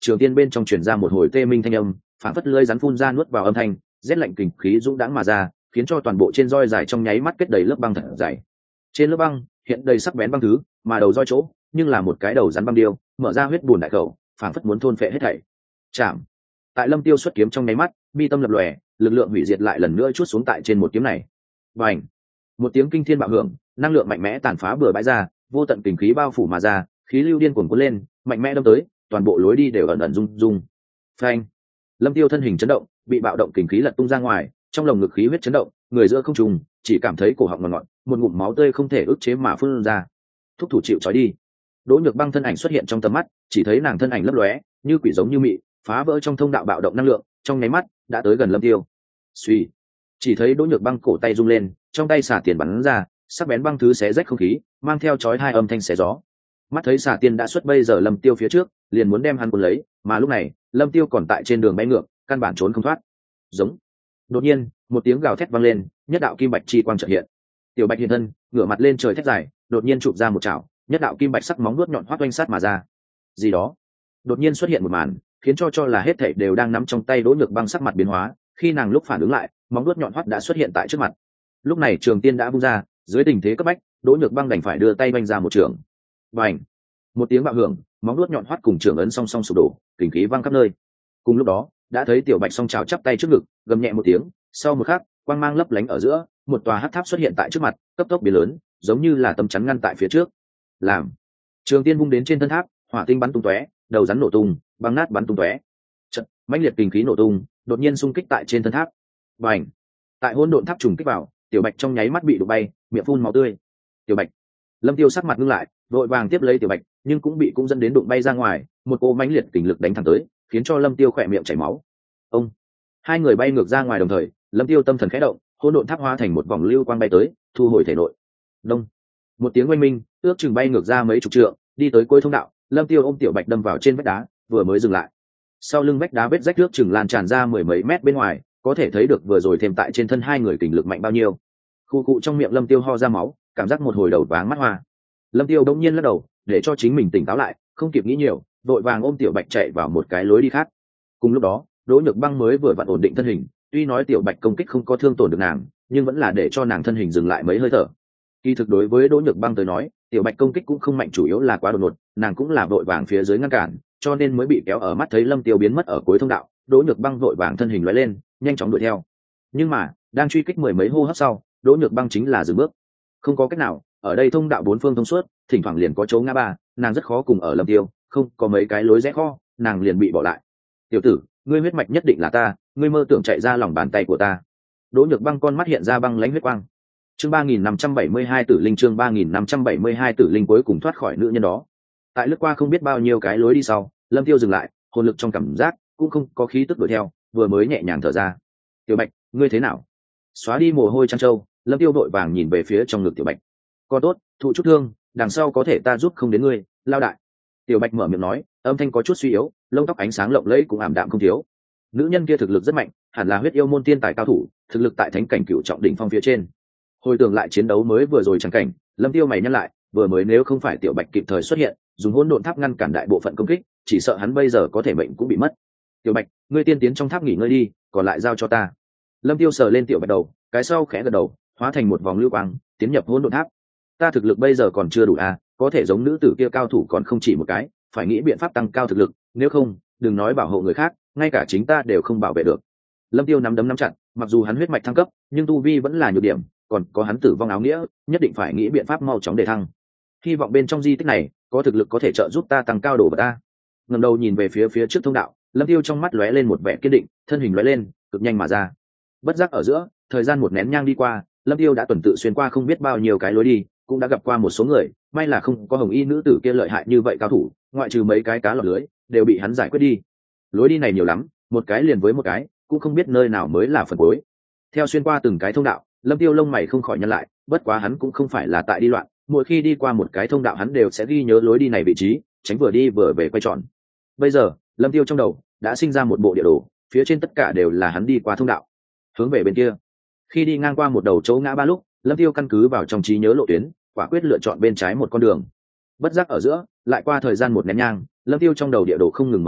trường tiên bên trong truyền ra một hồi tê minh thanh âm, phản phất lưỡi rắn phun ra nuốt vào âm thanh, rét lạnh kình khí dũng đãng mà ra, khiến cho toàn bộ trên roi dài trong nháy mắt kết đầy lớp băng thật dày. Trên lớp băng hiện đầy sắc bén băng thứ, mà đầu roi chỗ nhưng là một cái đầu rắn băng điêu, mở ra huyết bùn đại khẩu, phản phất muốn thôn phệ hết thảy. Chạm. Tại Lâm Tiêu xuất kiếm trong nháy mắt, mi tâm lập lòe, lực lượng hủy diệt lại lần nữa chuốt xuống tại trên một kiếm này. Bành! Một tiếng kinh thiên bạo hưởng, năng lượng mạnh mẽ tàn phá bừa bãi ra, vô tận kình khí bao phủ mà ra, khí lưu điên cuồng cuốn lên, mạnh mẽ đâm tới, toàn bộ lối đi đều ẩn ẩn rung rung. Phanh! Lâm Tiêu thân hình chấn động, bị bạo động kình khí lật tung ra ngoài, trong lồng ngực khí huyết chấn động, người giữa không trung, chỉ cảm thấy cổ họng ngọt ngọt, một ngụm máu tươi không thể ức chế mà phun ra. Thúc thủ chịu trói đi. Đỗ Nhược Băng thân ảnh xuất hiện trong tầm mắt, chỉ thấy nàng thân ảnh lấp lóe, như quỷ giống như mị, phá vỡ trong thông đạo bạo động năng lượng, trong nháy mắt đã tới gần Lâm Tiêu. Suy, chỉ thấy Đỗ Nhược Băng cổ tay rung lên, trong tay xả tiền bắn ra, sắc bén băng thứ xé rách không khí, mang theo chói hai âm thanh xé gió. Mắt thấy xả tiền đã xuất bây giờ Lâm Tiêu phía trước, liền muốn đem hắn cuốn lấy, mà lúc này, Lâm Tiêu còn tại trên đường bay ngược, căn bản trốn không thoát. Giống. Đột nhiên, một tiếng gào thét vang lên, nhất đạo kim bạch chi quang chợt hiện. Tiểu Bạch hiện thân, ngửa mặt lên trời thét dài, đột nhiên chụp ra một chảo, nhất đạo kim bạch sắc móng nuốt nhọn hoắt oanh sát mà ra. Gì đó? Đột nhiên xuất hiện một màn, khiến cho cho là hết thảy đều đang nắm trong tay Đỗ Nhược Băng sắc mặt biến hóa, khi nàng lúc phản ứng lại, móng nuốt nhọn hoắt đã xuất hiện tại trước mặt. Lúc này trường tiên đã vung ra, dưới tình thế cấp bách, Đỗ Nhược Băng đành phải đưa tay vung ra một trường. Bành! Một tiếng bạo hưởng, móng nuốt nhọn hoắt cùng trường ấn song song sụp đổ, kình khí văng khắp nơi. Cùng lúc đó, đã thấy Tiểu Bạch song trào chắp tay trước ngực, gầm nhẹ một tiếng, sau một khắc, quang mang lấp lánh ở giữa, một tòa hắc tháp xuất hiện tại trước mặt, cấp tốc biến lớn, giống như là tấm chắn ngăn tại phía trước. Làm. Trường tiên vung đến trên thân tháp, hỏa tinh bắn tung tóe, đầu rắn nổ tung, băng nát bắn tung tóe. Trận, mãnh liệt kình khí nổ tung, đột nhiên xung kích tại trên thân tháp. Bành! Tại hỗn độn tháp trùng kích vào, Tiểu Bạch trong nháy mắt bị đụng bay, miệng phun máu tươi. Tiểu Bạch! Lâm Tiêu sắc mặt ngưng lại, vội vàng tiếp lấy Tiểu Bạch, nhưng cũng bị cũng dẫn đến đụng bay ra ngoài, một cỗ mãnh liệt kình lực đánh thẳng tới, khiến cho Lâm Tiêu khỏe miệng chảy máu. Ông! Hai người bay ngược ra ngoài đồng thời, Lâm Tiêu tâm thần khẽ động, hỗn độn tháp hóa thành một vòng lưu quang bay tới, thu hồi thể nội. Đông! Một tiếng oanh minh, ước chừng bay ngược ra mấy chục trượng, đi tới cuối thông đạo, Lâm Tiêu ôm Tiểu Bạch đâm vào trên vách đá, vừa mới dừng lại. Sau lưng vách đá vết rách ước chừng lan tràn ra mười mấy mét bên ngoài, có thể thấy được vừa rồi thêm tại trên thân hai người kình lực mạnh bao nhiêu. Khu cụ trong miệng Lâm Tiêu ho ra máu, cảm giác một hồi đầu váng mắt hoa. Lâm Tiêu đống nhiên lắc đầu, để cho chính mình tỉnh táo lại, không kịp nghĩ nhiều, vội vàng ôm Tiểu Bạch chạy vào một cái lối đi khác. Cùng lúc đó, Đỗ Nhược Băng mới vừa vặn ổn định thân hình, tuy nói Tiểu Bạch công kích không có thương tổn được nàng, nhưng vẫn là để cho nàng thân hình dừng lại mấy hơi thở. Kỳ thực đối với Đỗ Nhược Băng tới nói, Tiểu Bạch công kích cũng không mạnh, chủ yếu là quá đột ngột, nàng cũng là vội vàng phía dưới ngăn cản, cho nên mới bị kéo ở mắt thấy Lâm Tiêu biến mất ở cuối thông đạo, Đỗ Nhược Băng vội vàng thân hình lóe lên, nhanh chóng đuổi theo. Nhưng mà, đang truy kích mười mấy hô hấp sau, Đỗ Nhược Băng chính là dừng bước. Không có cách nào, ở đây thông đạo bốn phương thông suốt, thỉnh thoảng liền có chỗ ngã ba, nàng rất khó cùng ở Lâm Tiêu, không có mấy cái lối rẽ kho, nàng liền bị bỏ lại. Tiểu tử, ngươi huyết mạch nhất định là ta, ngươi mơ tưởng chạy ra lòng bàn tay của ta. Đỗ Nhược Băng con mắt hiện ra băng lãnh huyết quang. Chương ba nghìn năm trăm bảy mươi hai tử linh chương ba nghìn năm trăm bảy mươi hai tử linh cuối cùng thoát khỏi nữ nhân đó. Tại lướt qua không biết bao nhiêu cái lối đi sau, Lâm Tiêu dừng lại, hồn lực trong cảm giác cũng không có khí tức đuổi theo, vừa mới nhẹ nhàng thở ra. Tiểu Bạch, ngươi thế nào? Xóa đi mồ hôi trăng trâu, Lâm Tiêu vội vàng nhìn về phía trong ngực Tiểu Bạch. Con tốt, thụ chút thương, đằng sau có thể ta giúp không đến ngươi, lao đại. Tiểu Bạch mở miệng nói, âm thanh có chút suy yếu, lông tóc ánh sáng lộng lẫy cũng ảm đạm không thiếu. Nữ nhân kia thực lực rất mạnh, hẳn là huyết yêu môn tiên tài cao thủ, thực lực tại thánh cảnh cửu trọng đỉnh phong phía trên. Hồi tưởng lại chiến đấu mới vừa rồi chẳng cảnh, Lâm Tiêu mày nhăn lại, vừa mới nếu không phải Tiểu Bạch kịp thời xuất hiện, dùng hỗn độn tháp ngăn cản đại bộ phận công kích, chỉ sợ hắn bây giờ có thể mệnh cũng bị mất. Tiểu Bạch, ngươi tiên tiến trong tháp nghỉ ngơi đi, còn lại giao cho ta. Lâm Tiêu sờ lên Tiểu Bạch đầu, cái sau khẽ gật đầu, hóa thành một vòng lưu quang, tiến nhập hỗn độn tháp. Ta thực lực bây giờ còn chưa đủ à, có thể giống nữ tử kia cao thủ còn không chỉ một cái, phải nghĩ biện pháp tăng cao thực lực, nếu không, đừng nói bảo hộ người khác, ngay cả chính ta đều không bảo vệ được. Lâm Tiêu nắm đấm nắm chặt, mặc dù hắn huyết mạch thăng cấp, nhưng tu vi vẫn là nhược điểm, còn có hắn tử vong áo nghĩa, nhất định phải nghĩ biện pháp mau chóng để thăng. Hy vọng bên trong di tích này có thực lực có thể trợ giúp ta tăng cao độ của ta. Ngẩng đầu nhìn về phía phía trước thông đạo, Lâm Tiêu trong mắt lóe lên một vẻ kiên định, thân hình lóe lên, cực nhanh mà ra. Bất giác ở giữa, thời gian một nén nhang đi qua, Lâm Tiêu đã tuần tự xuyên qua không biết bao nhiêu cái lối đi, cũng đã gặp qua một số người, may là không có hồng y nữ tử kia lợi hại như vậy cao thủ, ngoại trừ mấy cái cá lọt lưới, đều bị hắn giải quyết đi. Lối đi này nhiều lắm, một cái liền với một cái, cũng không biết nơi nào mới là phần cuối. Theo xuyên qua từng cái thông đạo, Lâm Tiêu lông mày không khỏi nhăn lại, bất quá hắn cũng không phải là tại đi loạn, mỗi khi đi qua một cái thông đạo hắn đều sẽ ghi nhớ lối đi này vị trí, tránh vừa đi vừa về quay tròn. Bây giờ, Lâm Tiêu trong đầu đã sinh ra một bộ địa đồ, phía trên tất cả đều là hắn đi qua thông đạo, hướng về bên kia. Khi đi ngang qua một đầu chỗ ngã ba lúc, Lâm Tiêu căn cứ vào trong trí nhớ lộ tuyến, quả quyết lựa chọn bên trái một con đường. Bất giác ở giữa, lại qua thời gian một nén nhang, Lâm Tiêu trong đầu địa đồ không ngừng mở rộng,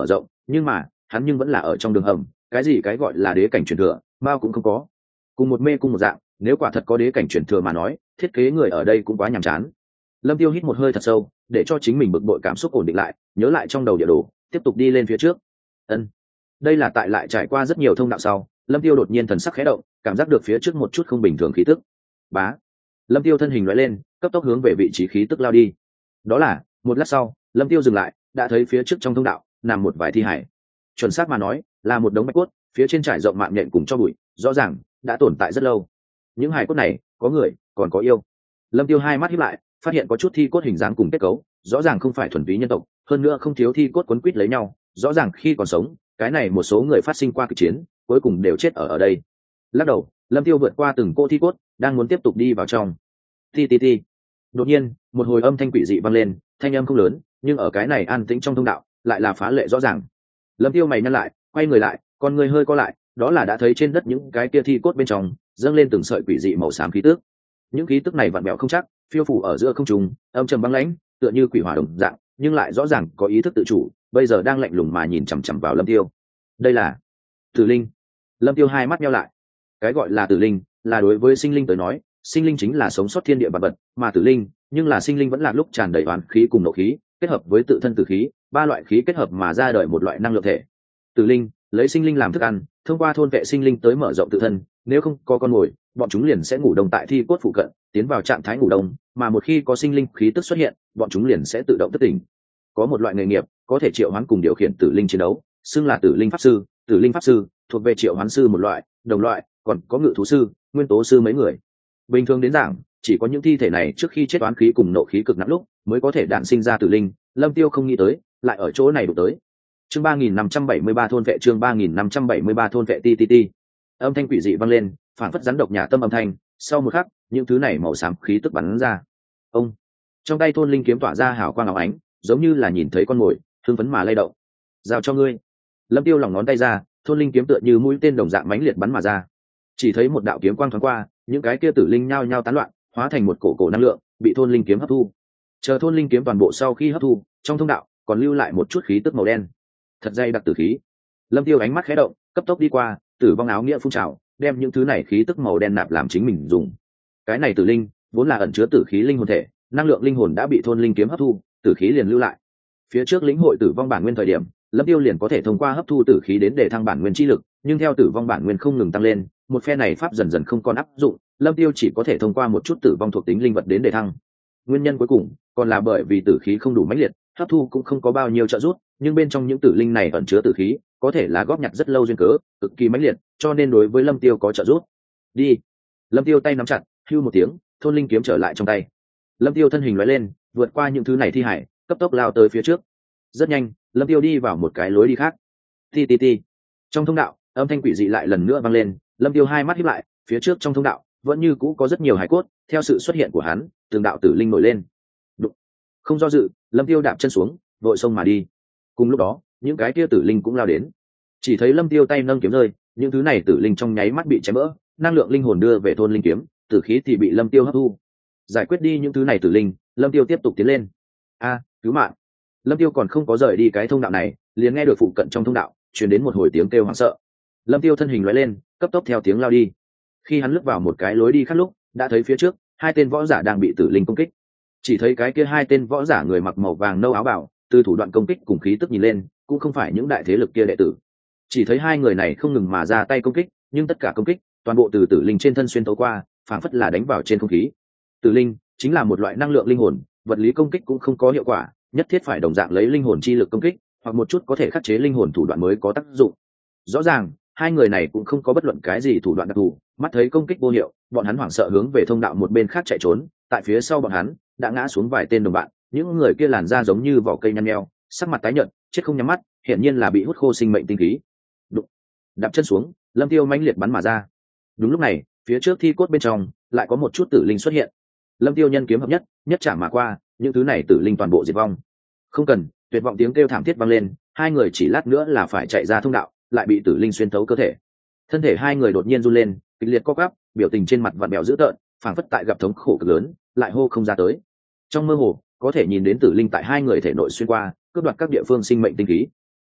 nhưng mà hắn nhưng vẫn là ở trong đường hầm, cái gì cái gọi là đế cảnh truyền thừa mao cũng không có. Cùng một mê cung một dạng, nếu quả thật có đế cảnh truyền thừa mà nói, thiết kế người ở đây cũng quá nhàm chán. Lâm Tiêu hít một hơi thật sâu, để cho chính mình bực bội cảm xúc ổn định lại, nhớ lại trong đầu địa đồ, tiếp tục đi lên phía trước. Ân, đây là tại lại trải qua rất nhiều thông đạo sau, Lâm Tiêu đột nhiên thần sắc khẽ động, cảm giác được phía trước một chút không bình thường khí tức. Bá, Lâm Tiêu thân hình lóe lên, cấp tốc hướng về vị trí khí tức lao đi. Đó là, một lát sau, Lâm Tiêu dừng lại, đã thấy phía trước trong thông đạo nằm một vài thi hải. Chuẩn xác mà nói, là một đống bạch cốt, phía trên trải rộng mạng nhện cùng cho bụi, rõ ràng đã tồn tại rất lâu. Những hải cốt này, có người, còn có yêu. Lâm Tiêu hai mắt híp lại, phát hiện có chút thi cốt hình dáng cùng kết cấu, rõ ràng không phải thuần túy nhân tộc, hơn nữa không thiếu thi cốt quấn quýt lấy nhau, rõ ràng khi còn sống, cái này một số người phát sinh qua kịch chiến, cuối cùng đều chết ở ở đây. Lắc đầu, Lâm Tiêu vượt qua từng cô thi cốt, đang muốn tiếp tục đi vào trong. Ti ti ti. Đột nhiên, một hồi âm thanh quỷ dị vang lên, thanh âm không lớn, nhưng ở cái này an tĩnh trong thông đạo, lại là phá lệ rõ ràng. Lâm Tiêu mày nhăn lại, quay người lại, con người hơi co lại, đó là đã thấy trên đất những cái kia thi cốt bên trong dâng lên từng sợi quỷ dị màu xám khí tức. Những khí tức này vặn vẹo không chắc, phiêu phủ ở giữa không trung, âm trầm băng lãnh, tựa như quỷ hỏa đồng dạng, nhưng lại rõ ràng có ý thức tự chủ, bây giờ đang lạnh lùng mà nhìn chằm chằm vào Lâm Tiêu. Đây là Tử Linh. Lâm Tiêu hai mắt nheo lại. Cái gọi là Tử Linh, là đối với sinh linh tới nói, sinh linh chính là sống sót thiên địa vật vật, mà Tử Linh, nhưng là sinh linh vẫn là lúc tràn đầy oán khí cùng nộ khí, kết hợp với tự thân tử khí, ba loại khí kết hợp mà ra đời một loại năng lượng thể. Tử Linh lấy sinh linh làm thức ăn, thông qua thôn vệ sinh linh tới mở rộng tự thân, nếu không có con mồi, bọn chúng liền sẽ ngủ đông tại thi cốt phụ cận, tiến vào trạng thái ngủ đông, mà một khi có sinh linh khí tức xuất hiện, bọn chúng liền sẽ tự động thức tỉnh. Có một loại nghề nghiệp có thể triệu hoán cùng điều khiển tử linh chiến đấu, xưng là tử linh pháp sư. Tử linh pháp sư thuộc về triệu hoán sư một loại, đồng loại, còn có ngự thú sư, nguyên tố sư mấy người. Bình thường đến giảng, chỉ có những thi thể này trước khi chết oán khí cùng nộ khí cực nặng lúc mới có thể đản sinh ra tử linh. Lâm Tiêu không nghĩ tới, lại ở chỗ này đụng tới. Chương ba nghìn năm trăm bảy mươi ba thôn vệ, chương ba nghìn năm trăm bảy mươi ba thôn vệ ti ti ti. Âm thanh quỷ dị vang lên, phản phất rắn độc nhà tâm âm thanh, sau một khắc, những thứ này màu xám khí tức bắn ra. Ông, trong tay thôn linh kiếm tỏa ra hào quang óng ánh, giống như là nhìn thấy con mồi, hưng phấn mà lay động. Giao cho ngươi. Lâm Tiêu lòng ngón tay ra, thôn linh kiếm tựa như mũi tên đồng dạng mãnh liệt bắn mà ra. Chỉ thấy một đạo kiếm quang thoáng qua, những cái kia tử linh nhao nhao tán loạn, hóa thành một cổ cổ năng lượng, bị thôn linh kiếm hấp thu. Chờ thôn linh kiếm toàn bộ sau khi hấp thu, trong thông đạo còn lưu lại một chút khí tức màu đen. Thật dày đặc tử khí. Lâm Tiêu ánh mắt khẽ động, cấp tốc đi qua, tử vong áo nghĩa phun trào, đem những thứ này khí tức màu đen nạp làm chính mình dùng. Cái này tử linh vốn là ẩn chứa tử khí linh hồn thể, năng lượng linh hồn đã bị thôn linh kiếm hấp thu, tử khí liền lưu lại. Phía trước lĩnh hội tử vong bản nguyên thời điểm, Lâm Tiêu liền có thể thông qua hấp thu tử khí đến để thăng bản nguyên chi lực, nhưng theo tử vong bản nguyên không ngừng tăng lên, một phe này pháp dần dần không còn áp dụng, Lâm Tiêu chỉ có thể thông qua một chút tử vong thuộc tính linh vật đến để thăng. Nguyên nhân cuối cùng còn là bởi vì tử khí không đủ mãnh liệt, hấp thu cũng không có bao nhiêu trợ giúp, nhưng bên trong những tử linh này ẩn chứa tử khí, có thể là góp nhặt rất lâu duyên cớ, cực kỳ mãnh liệt, cho nên đối với Lâm Tiêu có trợ giúp. Đi. Lâm Tiêu tay nắm chặt, hưu một tiếng, thôn linh kiếm trở lại trong tay. Lâm Tiêu thân hình lóe lên, vượt qua những thứ này thi hải, cấp tốc lao tới phía trước. Rất nhanh, Lâm Tiêu đi vào một cái lối đi khác. Ti ti ti. Trong thông đạo, âm thanh quỷ dị lại lần nữa vang lên, Lâm Tiêu hai mắt híp lại, phía trước trong thông đạo vẫn như cũ có rất nhiều hải cốt, theo sự xuất hiện của hắn, từng đạo tử linh nổi lên. Đụng. Không do dự, Lâm Tiêu đạp chân xuống, vội xông mà đi. Cùng lúc đó, những cái kia tử linh cũng lao đến. Chỉ thấy Lâm Tiêu tay nâng kiếm rơi, những thứ này tử linh trong nháy mắt bị chém vỡ, năng lượng linh hồn đưa về thôn linh kiếm, tử khí thì bị Lâm Tiêu hấp thu. Giải quyết đi những thứ này tử linh, Lâm Tiêu tiếp tục tiến lên. A, cứu mạng. Lâm Tiêu còn không có rời đi cái thông đạo này, liền nghe được phụ cận trong thông đạo truyền đến một hồi tiếng kêu hoảng sợ. Lâm Tiêu thân hình lóe lên, cấp tốc theo tiếng lao đi. Khi hắn lướt vào một cái lối đi khác lúc, đã thấy phía trước hai tên võ giả đang bị tử linh công kích. Chỉ thấy cái kia hai tên võ giả người mặc màu vàng nâu áo bào, từ thủ đoạn công kích cùng khí tức nhìn lên, cũng không phải những đại thế lực kia đệ tử. Chỉ thấy hai người này không ngừng mà ra tay công kích, nhưng tất cả công kích toàn bộ từ tử linh trên thân xuyên tấu qua, phảng phất là đánh vào trên không khí. Tử linh chính là một loại năng lượng linh hồn, vật lý công kích cũng không có hiệu quả, nhất thiết phải đồng dạng lấy linh hồn chi lực công kích, hoặc một chút có thể khắc chế linh hồn thủ đoạn mới có tác dụng. Rõ ràng hai người này cũng không có bất luận cái gì thủ đoạn đặc thù, mắt thấy công kích vô hiệu, bọn hắn hoảng sợ hướng về thông đạo một bên khác chạy trốn. Tại phía sau bọn hắn đã ngã xuống vài tên đồng bạn, những người kia làn da giống như vỏ cây nhăn nheo, sắc mặt tái nhợt, chết không nhắm mắt, hiển nhiên là bị hút khô sinh mệnh tinh khí. Đụng. Đạp chân xuống, Lâm Tiêu mãnh liệt bắn mà ra. Đúng lúc này, phía trước thi cốt bên trong lại có một chút tử linh xuất hiện. Lâm Tiêu nhân kiếm hợp nhất, nhất chạm mà qua, những thứ này tử linh toàn bộ diệt vong. Không cần, tuyệt vọng tiếng kêu thảm thiết vang lên, hai người chỉ lát nữa là phải chạy ra thông đạo, lại bị tử linh xuyên thấu cơ thể. Thân thể hai người đột nhiên run lên, kịch liệt co quắp, biểu tình trên mặt vặn vẹo dữ tợn, phảng phất tại gặp thống khổ cực lớn, lại hô không ra tới. Trong mơ hồ, có thể nhìn đến tử linh tại hai người thể nội xuyên qua, cướp đoạt các địa phương sinh mệnh tinh khí.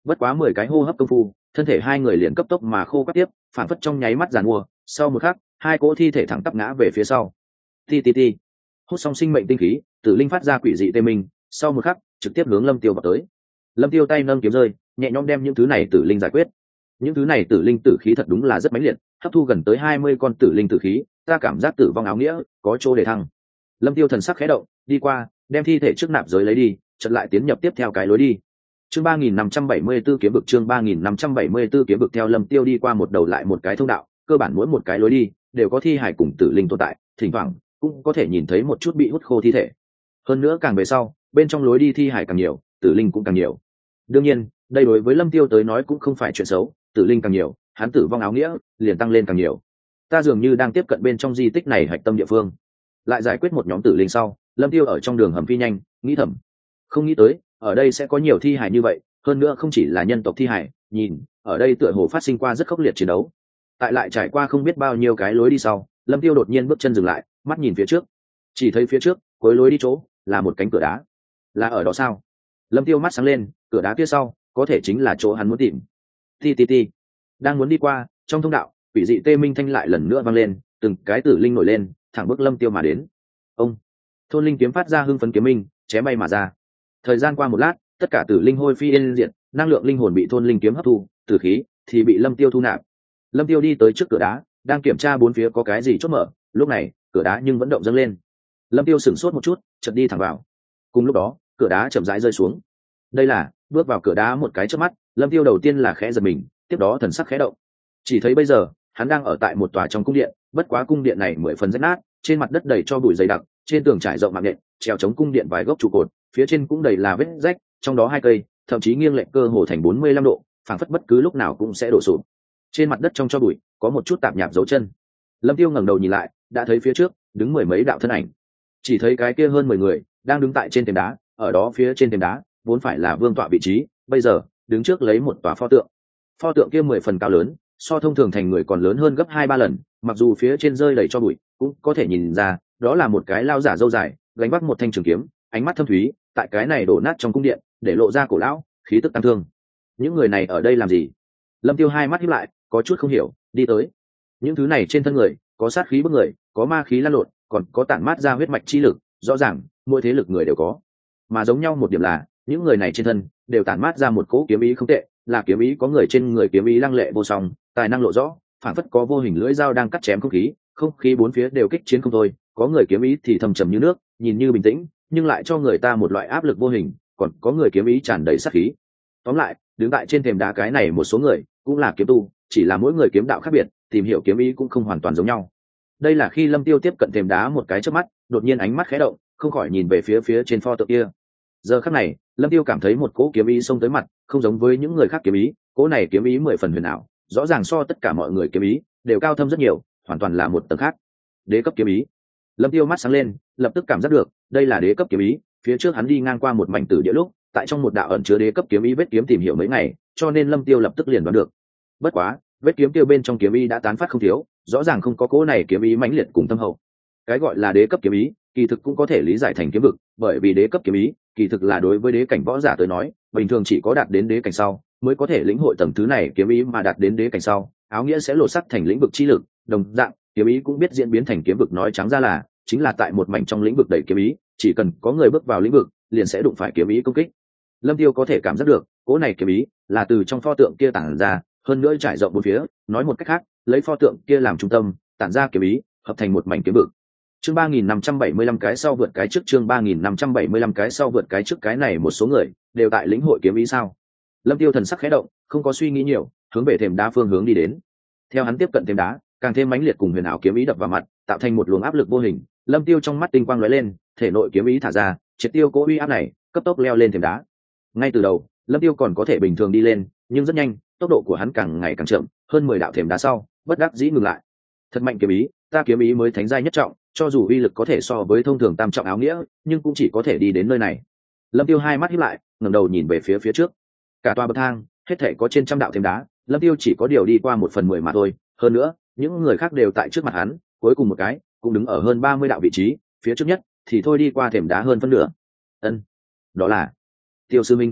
bất quá mười cái hô hấp công phu, thân thể hai người liền cấp tốc mà khô quắt tiếp, phản phất trong nháy mắt giàn mua. Sau một khắc, hai cỗ thi thể thẳng tắp ngã về phía sau. Ti ti ti, hút xong sinh mệnh tinh khí, tử linh phát ra quỷ dị tê minh, sau một khắc trực tiếp hướng lâm tiêu vào tới. Lâm tiêu tay nâng kiếm rơi, nhẹ nhõm đem những thứ này tử linh giải quyết. Những thứ này tử linh tử khí thật đúng là rất mãnh liệt, hấp thu gần tới hai mươi con tử linh tử khí, ta cảm giác tử vong áo nghĩa có chỗ để thăng. Lâm tiêu thần sắc khẽ động, đi qua đem thi thể trước nạp giới lấy đi, chợt lại tiến nhập tiếp theo cái lối đi. Chương ba nghìn năm trăm bảy mươi 574 kiếm vực chương ba nghìn năm trăm bảy mươi 574 kiếm vực theo Lâm tiêu đi qua một đầu lại một cái thông đạo, cơ bản mỗi một cái lối đi đều có thi hải cùng tử linh tồn tại, thỉnh thoảng cũng có thể nhìn thấy một chút bị hút khô thi thể. Hơn nữa càng về sau, bên trong lối đi thi hải càng nhiều, tử linh cũng càng nhiều. Đương nhiên, đây đối với Lâm tiêu tới nói cũng không phải chuyện xấu, tử linh càng nhiều, hắn tử vong áo nghĩa liền tăng lên càng nhiều. Ta dường như đang tiếp cận bên trong di tích này hạch tâm địa phương. Lại giải quyết một nhóm tử linh sau, Lâm tiêu ở trong đường hầm phi nhanh, nghĩ thầm, không nghĩ tới ở đây sẽ có nhiều thi hải như vậy, hơn nữa không chỉ là nhân tộc thi hải, nhìn ở đây tựa hồ phát sinh qua rất khốc liệt chiến đấu. Tại lại trải qua không biết bao nhiêu cái lối đi sau, Lâm tiêu đột nhiên bước chân dừng lại, mắt nhìn phía trước, chỉ thấy phía trước cuối lối đi chỗ là một cánh cửa đá. Là ở đó sao? Lâm tiêu mắt sáng lên, cửa đá phía sau có thể chính là chỗ hắn muốn tìm. Ti ti ti, đang muốn đi qua, trong thông đạo quỷ dị tê minh thanh lại lần nữa vang lên, từng cái tử linh nổi lên, thẳng bước Lâm tiêu mà đến. Ông thôn linh kiếm phát ra hưng phấn kiếm minh, chém bay mà ra. Thời gian qua một lát, tất cả tử linh hôi phi yên diệt, năng lượng linh hồn bị thôn linh kiếm hấp thu, tử khí thì bị Lâm tiêu thu nạp. Lâm tiêu đi tới trước cửa đá, đang kiểm tra bốn phía có cái gì chốt mở, lúc này cửa đá nhưng vẫn động dâng lên. Lâm tiêu sửng sốt một chút, chợt đi thẳng vào. Cùng lúc đó cửa đá chậm rãi rơi xuống. Đây là bước vào cửa đá một cái chớp mắt, Lâm tiêu đầu tiên là khẽ giật mình, tiếp đó thần sắc khẽ động. Chỉ thấy bây giờ hắn đang ở tại một tòa trong cung điện, bất quá cung điện này mười phần rách nát, trên mặt đất đầy cho bụi dày đặc, trên tường trải rộng mạng nhện, treo chống cung điện vài gốc trụ cột, phía trên cũng đầy là vết rách, trong đó hai cây thậm chí nghiêng lệch cơ hồ thành bốn mươi lăm độ, phảng phất bất cứ lúc nào cũng sẽ đổ sụp. Trên mặt đất trong cho bụi có một chút tạp nhạp dấu chân. Lâm tiêu ngẩng đầu nhìn lại, đã thấy phía trước đứng mười mấy đạo thân ảnh. Chỉ thấy cái kia hơn mười người đang đứng tại trên thềm đá, ở đó phía trên thềm đá vốn phải là vương tọa vị trí, bây giờ đứng trước lấy một tòa pho tượng. Pho tượng kia mười phần cao lớn, so thông thường thành người còn lớn hơn gấp hai ba lần, mặc dù phía trên rơi đầy cho bụi, cũng có thể nhìn ra đó là một cái lao giả râu dài, gánh vác một thanh trường kiếm, ánh mắt thâm thúy, tại cái này đổ nát trong cung điện để lộ ra cổ lão khí tức tăng thương. Những người này ở đây làm gì? Lâm tiêu hai mắt híp lại, có chút không hiểu, đi tới. Những thứ này trên thân người có sát khí bức người, có ma khí lan lộn, còn có tản mát ra huyết mạch chi lực, rõ ràng mỗi thế lực người đều có. Mà giống nhau một điểm là những người này trên thân đều tản mát ra một cỗ kiếm ý không tệ, là kiếm ý có người trên người kiếm ý lăng lệ vô song, tài năng lộ rõ, phản phất có vô hình lưỡi dao đang cắt chém không khí, không khí bốn phía đều kích chiến không thôi. Có người kiếm ý thì thầm trầm như nước, nhìn như bình tĩnh, nhưng lại cho người ta một loại áp lực vô hình, còn có người kiếm ý tràn đầy sát khí. Tóm lại, đứng tại trên thềm đá cái này một số người cũng là kiếm tu, chỉ là mỗi người kiếm đạo khác biệt, tìm hiểu kiếm ý cũng không hoàn toàn giống nhau. Đây là khi Lâm tiêu tiếp cận thềm đá một cái chớp mắt, đột nhiên ánh mắt khẽ động, không khỏi nhìn về phía phía trên pho tượng kia. Giờ khắc này, Lâm tiêu cảm thấy một cỗ kiếm ý xông tới mặt, không giống với những người khác kiếm ý, cỗ này kiếm ý mười phần huyền ảo, rõ ràng so tất cả mọi người kiếm ý đều cao thâm rất nhiều, hoàn toàn là một tầng khác. Đế cấp kiếm ý. Lâm tiêu mắt sáng lên, lập tức cảm giác được đây là đế cấp kiếm ý. Phía trước hắn đi ngang qua một mảnh tử địa lúc, tại trong một đạo ẩn chứa đế cấp kiếm ý vết kiếm tìm hiểu mấy ngày, cho nên Lâm tiêu lập tức liền đoán được. Bất quá vết kiếm tiêu bên trong kiếm ý đã tán phát không thiếu, rõ ràng không có cỗ này kiếm ý mãnh liệt cùng thâm hậu. Cái gọi là đế cấp kiếm ý kỳ thực cũng có thể lý giải thành kiếm vực, bởi vì đế cấp kiếm ý kỳ thực là đối với đế cảnh võ giả tới nói, bình thường chỉ có đạt đến đế cảnh sau mới có thể lĩnh hội tầng thứ này kiếm ý, mà đạt đến đế cảnh sau áo nghĩa sẽ lộ sắc thành lĩnh vực chi lực, đồng dạng kiếm ý cũng biết diễn biến thành kiếm vực, nói trắng ra là chính là tại một mảnh trong lĩnh vực đầy kiếm ý, chỉ cần có người bước vào lĩnh vực liền sẽ đụng phải kiếm ý công kích. Lâm tiêu có thể cảm giác được cỗ này kiếm ý là từ trong pho tượng kia tản ra, hơn nữa trải rộng bốn phía, nói một cách khác, lấy pho tượng kia làm trung tâm tản ra kiếm ý hợp thành một mảnh kiếm vực. Chương ba nghìn năm trăm bảy mươi lăm cái sau vượt cái trước chương ba nghìn năm trăm bảy mươi lăm cái sau vượt cái trước cái này một số người đều tại lĩnh hội kiếm ý sao? Lâm tiêu thần sắc khẽ động, không có suy nghĩ nhiều, hướng về thềm đá phương hướng đi đến. Theo hắn tiếp cận thềm đá, càng thêm mãnh liệt cùng huyền ảo kiếm ý đập vào mặt, tạo thành một luồng áp lực vô hình. Lâm tiêu trong mắt tinh quang lóe lên, thể nội kiếm ý thả ra, triệt tiêu cỗ uy áp này, cấp tốc leo lên thềm đá. Ngay từ đầu, Lâm tiêu còn có thể bình thường đi lên, nhưng rất nhanh, tốc độ của hắn càng ngày càng chậm, hơn mười đạo thềm đá sau, bất đắc dĩ ngừng lại. Thật mạnh kiếm ý, ta kiếm ý mới thánh giai nhất trọng, cho dù uy lực có thể so với thông thường tam trọng áo nghĩa, nhưng cũng chỉ có thể đi đến nơi này. Lâm tiêu hai mắt híp lại, ngẩng đầu nhìn về phía phía trước. Cả tòa bậc thang hết thảy có trên trăm đạo thềm đá, Lâm tiêu chỉ có điều đi qua một phần mười mà thôi. Hơn nữa, những người khác đều tại trước mặt hắn, cuối cùng một cái cũng đứng ở hơn ba mươi đạo vị trí, phía trước nhất thì thôi đi qua thềm đá hơn phân nửa. Ân, đó là Tiêu sư minh.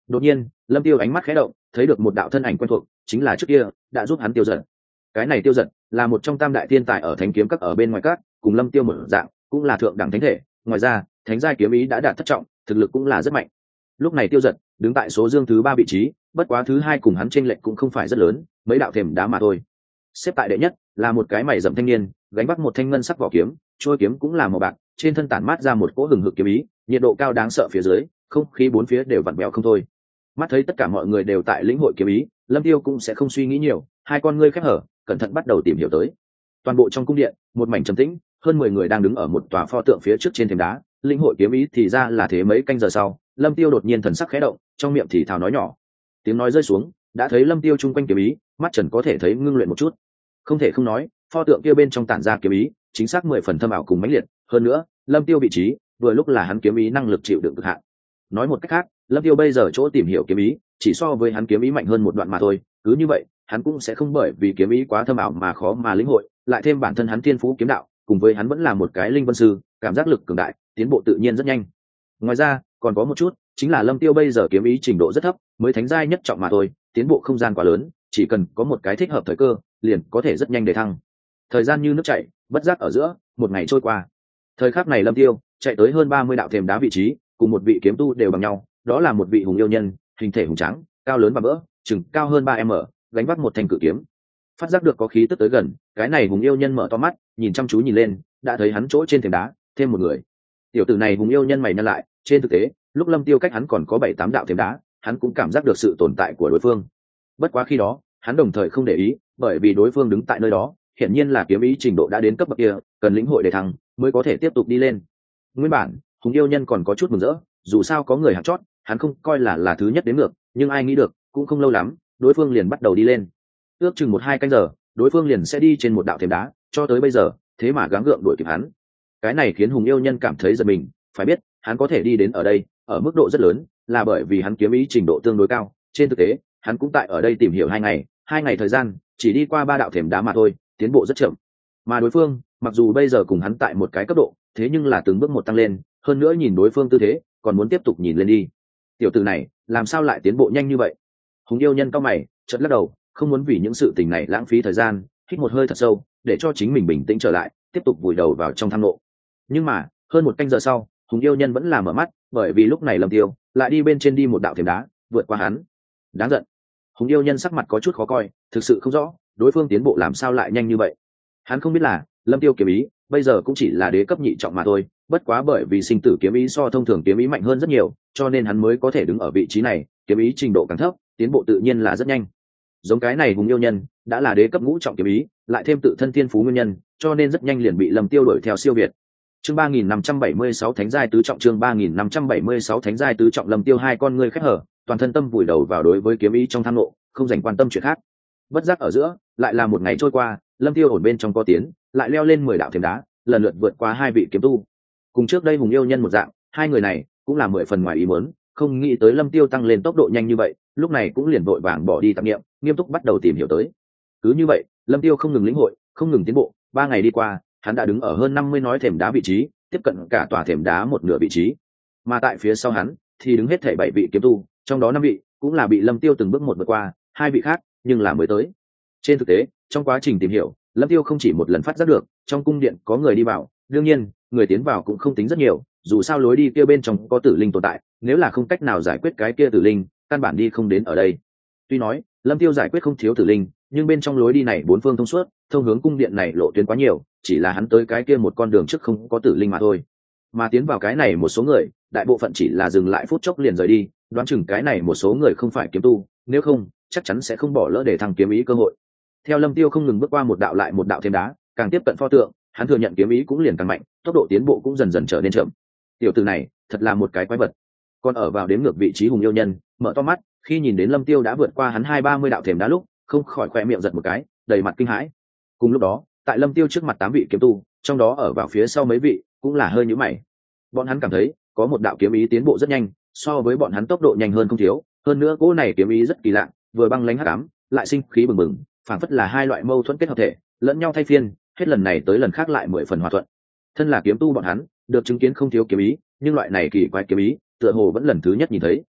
Đột nhiên lâm tiêu ánh mắt khẽ động, thấy được một đạo thân ảnh quen thuộc, chính là trước kia đã giúp hắn tiêu giật. Cái này tiêu giật là một trong tam đại thiên tài ở thánh kiếm các ở bên ngoài các, cùng lâm tiêu mở dạng cũng là thượng đẳng thánh thể, ngoài ra thánh giai kiếm ý đã đạt thất trọng, thực lực cũng là rất mạnh. Lúc này tiêu giật đứng tại số dương thứ ba vị trí, bất quá thứ hai cùng hắn chênh lệch cũng không phải rất lớn, mấy đạo thềm đá mà thôi. Xếp tại đệ nhất là một cái mày rậm thanh niên, gánh vác một thanh ngân sắc vỏ kiếm, trôi kiếm cũng là màu bạc, trên thân tản mát ra một cỗ hừng hực kiếm ý, nhiệt độ cao đáng sợ phía dưới, không khí bốn phía đều vặn vẹo không thôi. Mắt thấy tất cả mọi người đều tại lĩnh hội kiếm ý, lâm tiêu cũng sẽ không suy nghĩ nhiều, hai con ngươi khép hở, cẩn thận bắt đầu tìm hiểu tới. Toàn bộ trong cung điện một mảnh trầm tĩnh, hơn mười người đang đứng ở một tòa pho tượng phía trước trên thềm đá, lĩnh hội kiếm ý. Thì ra là thế. Mấy canh giờ sau, lâm tiêu đột nhiên thần sắc khẽ động, trong miệng thì thào nói nhỏ. Tiếng nói rơi xuống, đã thấy lâm tiêu chung quanh kiếm ý, mắt trần có thể thấy ngưng luyện một chút. Không thể không nói, pho tượng kia bên trong tản ra kiếm ý chính xác mười phần thâm ảo cùng mãnh liệt. Hơn nữa lâm tiêu vị trí vừa lúc là hắn kiếm ý năng lực chịu đựng cực hạn. Nói một cách khác, lâm tiêu bây giờ chỗ tìm hiểu kiếm ý chỉ so với hắn kiếm ý mạnh hơn một đoạn mà thôi. Cứ như vậy hắn cũng sẽ không bởi vì kiếm ý quá thâm ảo mà khó mà lĩnh hội, lại thêm bản thân hắn thiên phú kiếm đạo, cùng với hắn vẫn là một cái linh vân sư, cảm giác lực cường đại, tiến bộ tự nhiên rất nhanh. Ngoài ra còn có một chút, chính là lâm tiêu bây giờ kiếm ý trình độ rất thấp, mới thánh giai nhất trọng mà thôi, tiến bộ không gian quá lớn, chỉ cần có một cái thích hợp thời cơ liền có thể rất nhanh để thăng. Thời gian như nước chảy, bất giác ở giữa một ngày trôi qua. Thời khắc này lâm tiêu chạy tới hơn ba mươi đạo thềm đá vị trí, cùng một vị kiếm tu đều bằng nhau. Đó là một vị hùng yêu nhân, hình thể hùng tráng, cao lớn và vỡ, chừng cao hơn ba m, gánh vác một thanh cự kiếm. Phát giác được có khí tức tới gần, cái này hùng yêu nhân mở to mắt, nhìn chăm chú nhìn lên, đã thấy hắn chỗ trên thềm đá thêm một người. Tiểu tử này hùng yêu nhân mày nhăn lại, trên thực tế lúc lâm tiêu cách hắn còn có bảy tám đạo thềm đá, hắn cũng cảm giác được sự tồn tại của đối phương. Bất quá khi đó hắn đồng thời không để ý, bởi vì đối phương đứng tại nơi đó hiển nhiên là kiếm ý trình độ đã đến cấp bậc kia, cần lĩnh hội để thăng mới có thể tiếp tục đi lên. Nguyên bản hùng yêu nhân còn có chút mừng rỡ, dù sao có người hạng chót, hắn không coi là là thứ nhất đến ngược, nhưng ai nghĩ được cũng không lâu lắm đối phương liền bắt đầu đi lên. Ước chừng một hai canh giờ đối phương liền sẽ đi trên một đạo thềm đá, cho tới bây giờ thế mà gắng gượng đuổi kịp hắn. Cái này khiến hùng yêu nhân cảm thấy giật mình, phải biết hắn có thể đi đến ở đây ở mức độ rất lớn là bởi vì hắn kiếm ý trình độ tương đối cao. Trên thực tế hắn cũng tại ở đây tìm hiểu hai ngày hai ngày thời gian, chỉ đi qua ba đạo thềm đá mà thôi, tiến bộ rất chậm. Mà đối phương mặc dù bây giờ cùng hắn tại một cái cấp độ, thế nhưng là từng bước một tăng lên, hơn nữa nhìn đối phương tư thế còn muốn tiếp tục nhìn lên đi. Tiểu tử này làm sao lại tiến bộ nhanh như vậy? Hùng yêu nhân cao mày chợt lắc đầu, không muốn vì những sự tình này lãng phí thời gian, hít một hơi thật sâu để cho chính mình bình tĩnh trở lại, tiếp tục vùi đầu vào trong thang lộ. Nhưng mà hơn một canh giờ sau, hùng yêu nhân vẫn là mở mắt, bởi vì lúc này lâm tiêu lại đi bên trên đi một đạo thềm đá, vượt qua hắn. Đáng giận. Hùng yêu nhân sắc mặt có chút khó coi, thực sự không rõ đối phương tiến bộ làm sao lại nhanh như vậy. Hắn không biết là lâm tiêu kiếm ý bây giờ cũng chỉ là đế cấp nhị trọng mà thôi, bất quá bởi vì sinh tử kiếm ý so thông thường kiếm ý mạnh hơn rất nhiều, cho nên hắn mới có thể đứng ở vị trí này. Kiếm ý trình độ càng thấp, tiến bộ tự nhiên là rất nhanh. Giống cái này hùng yêu nhân đã là đế cấp ngũ trọng kiếm ý, lại thêm tự thân thiên phú nguyên nhân, cho nên rất nhanh liền bị lâm tiêu đuổi theo siêu việt. Chương ba nghìn năm trăm bảy mươi sáu thánh giai tứ trọng chương ba nghìn năm trăm bảy mươi sáu thánh giai tứ trọng. Lâm tiêu hai con ngươi khép hở, toàn thân tâm vùi đầu vào đối với kiếm ý trong tham ngộ, không dành quan tâm chuyện khác. Bất giác ở giữa lại là một ngày trôi qua, lâm tiêu ổn bên trong có tiến, lại leo lên mười đạo thềm đá, lần lượt vượt qua hai vị kiếm tu. Cùng trước đây hùng yêu nhân một dạng, hai người này cũng là mười phần ngoài ý muốn, không nghĩ tới lâm tiêu tăng lên tốc độ nhanh như vậy, lúc này cũng liền vội vàng bỏ đi tạp niệm, nghiêm túc bắt đầu tìm hiểu tới. Cứ như vậy lâm tiêu không ngừng lĩnh hội, không ngừng tiến bộ. Ba ngày đi qua, hắn đã đứng ở hơn năm mươi nói thềm đá vị trí, tiếp cận cả tòa thềm đá một nửa vị trí. Mà tại phía sau hắn thì đứng hết thảy bảy vị kiếm tu, trong đó năm vị cũng là bị lâm tiêu từng bước một vượt qua, hai vị khác nhưng là mới tới. Trên thực tế trong quá trình tìm hiểu, lâm tiêu không chỉ một lần phát giác được trong cung điện có người đi vào, đương nhiên người tiến vào cũng không tính rất nhiều, dù sao lối đi kia bên trong có tử linh tồn tại, nếu là không cách nào giải quyết cái kia tử linh, căn bản đi không đến ở đây. Tuy nói lâm tiêu giải quyết không thiếu tử linh, nhưng bên trong lối đi này bốn phương thông suốt, thông hướng cung điện này lộ tuyến quá nhiều, chỉ là hắn tới cái kia một con đường trước không có tử linh mà thôi. Mà tiến vào cái này một số người, đại bộ phận chỉ là dừng lại phút chốc liền rời đi, đoán chừng cái này một số người không phải kiếm tu, nếu không chắc chắn sẽ không bỏ lỡ để thăng kiếm ý cơ hội. Theo lâm tiêu không ngừng bước qua một đạo lại một đạo thêm đá, càng tiếp cận pho tượng, hắn thừa nhận kiếm ý cũng liền càng mạnh, tốc độ tiến bộ cũng dần dần trở nên chậm. Tiểu tử này thật là một cái quái vật. Còn ở vào đến ngược vị trí hùng yêu nhân mở to mắt, khi nhìn đến lâm tiêu đã vượt qua hắn hai ba mươi đạo thềm đá lúc, không khỏi khoe miệng giật một cái, đầy mặt kinh hãi. Cùng lúc đó tại lâm tiêu trước mặt tám vị kiếm tu, trong đó ở vào phía sau mấy vị cũng là hơi nhíu mày. Bọn hắn cảm thấy có một đạo kiếm ý tiến bộ rất nhanh, so với bọn hắn tốc độ nhanh hơn không thiếu, hơn nữa cỗ này kiếm ý rất kỳ lạ, vừa băng lãnh hắc ám, lại sinh khí bừng bừng, phảng phất là hai loại mâu thuẫn kết hợp thể, lẫn nhau thay phiên, hết lần này tới lần khác lại mười phần hòa thuận. Thân là kiếm tu bọn hắn được chứng kiến không thiếu kiếm ý, nhưng loại này kỳ quái kiếm ý tựa hồ vẫn lần thứ nhất nhìn thấy.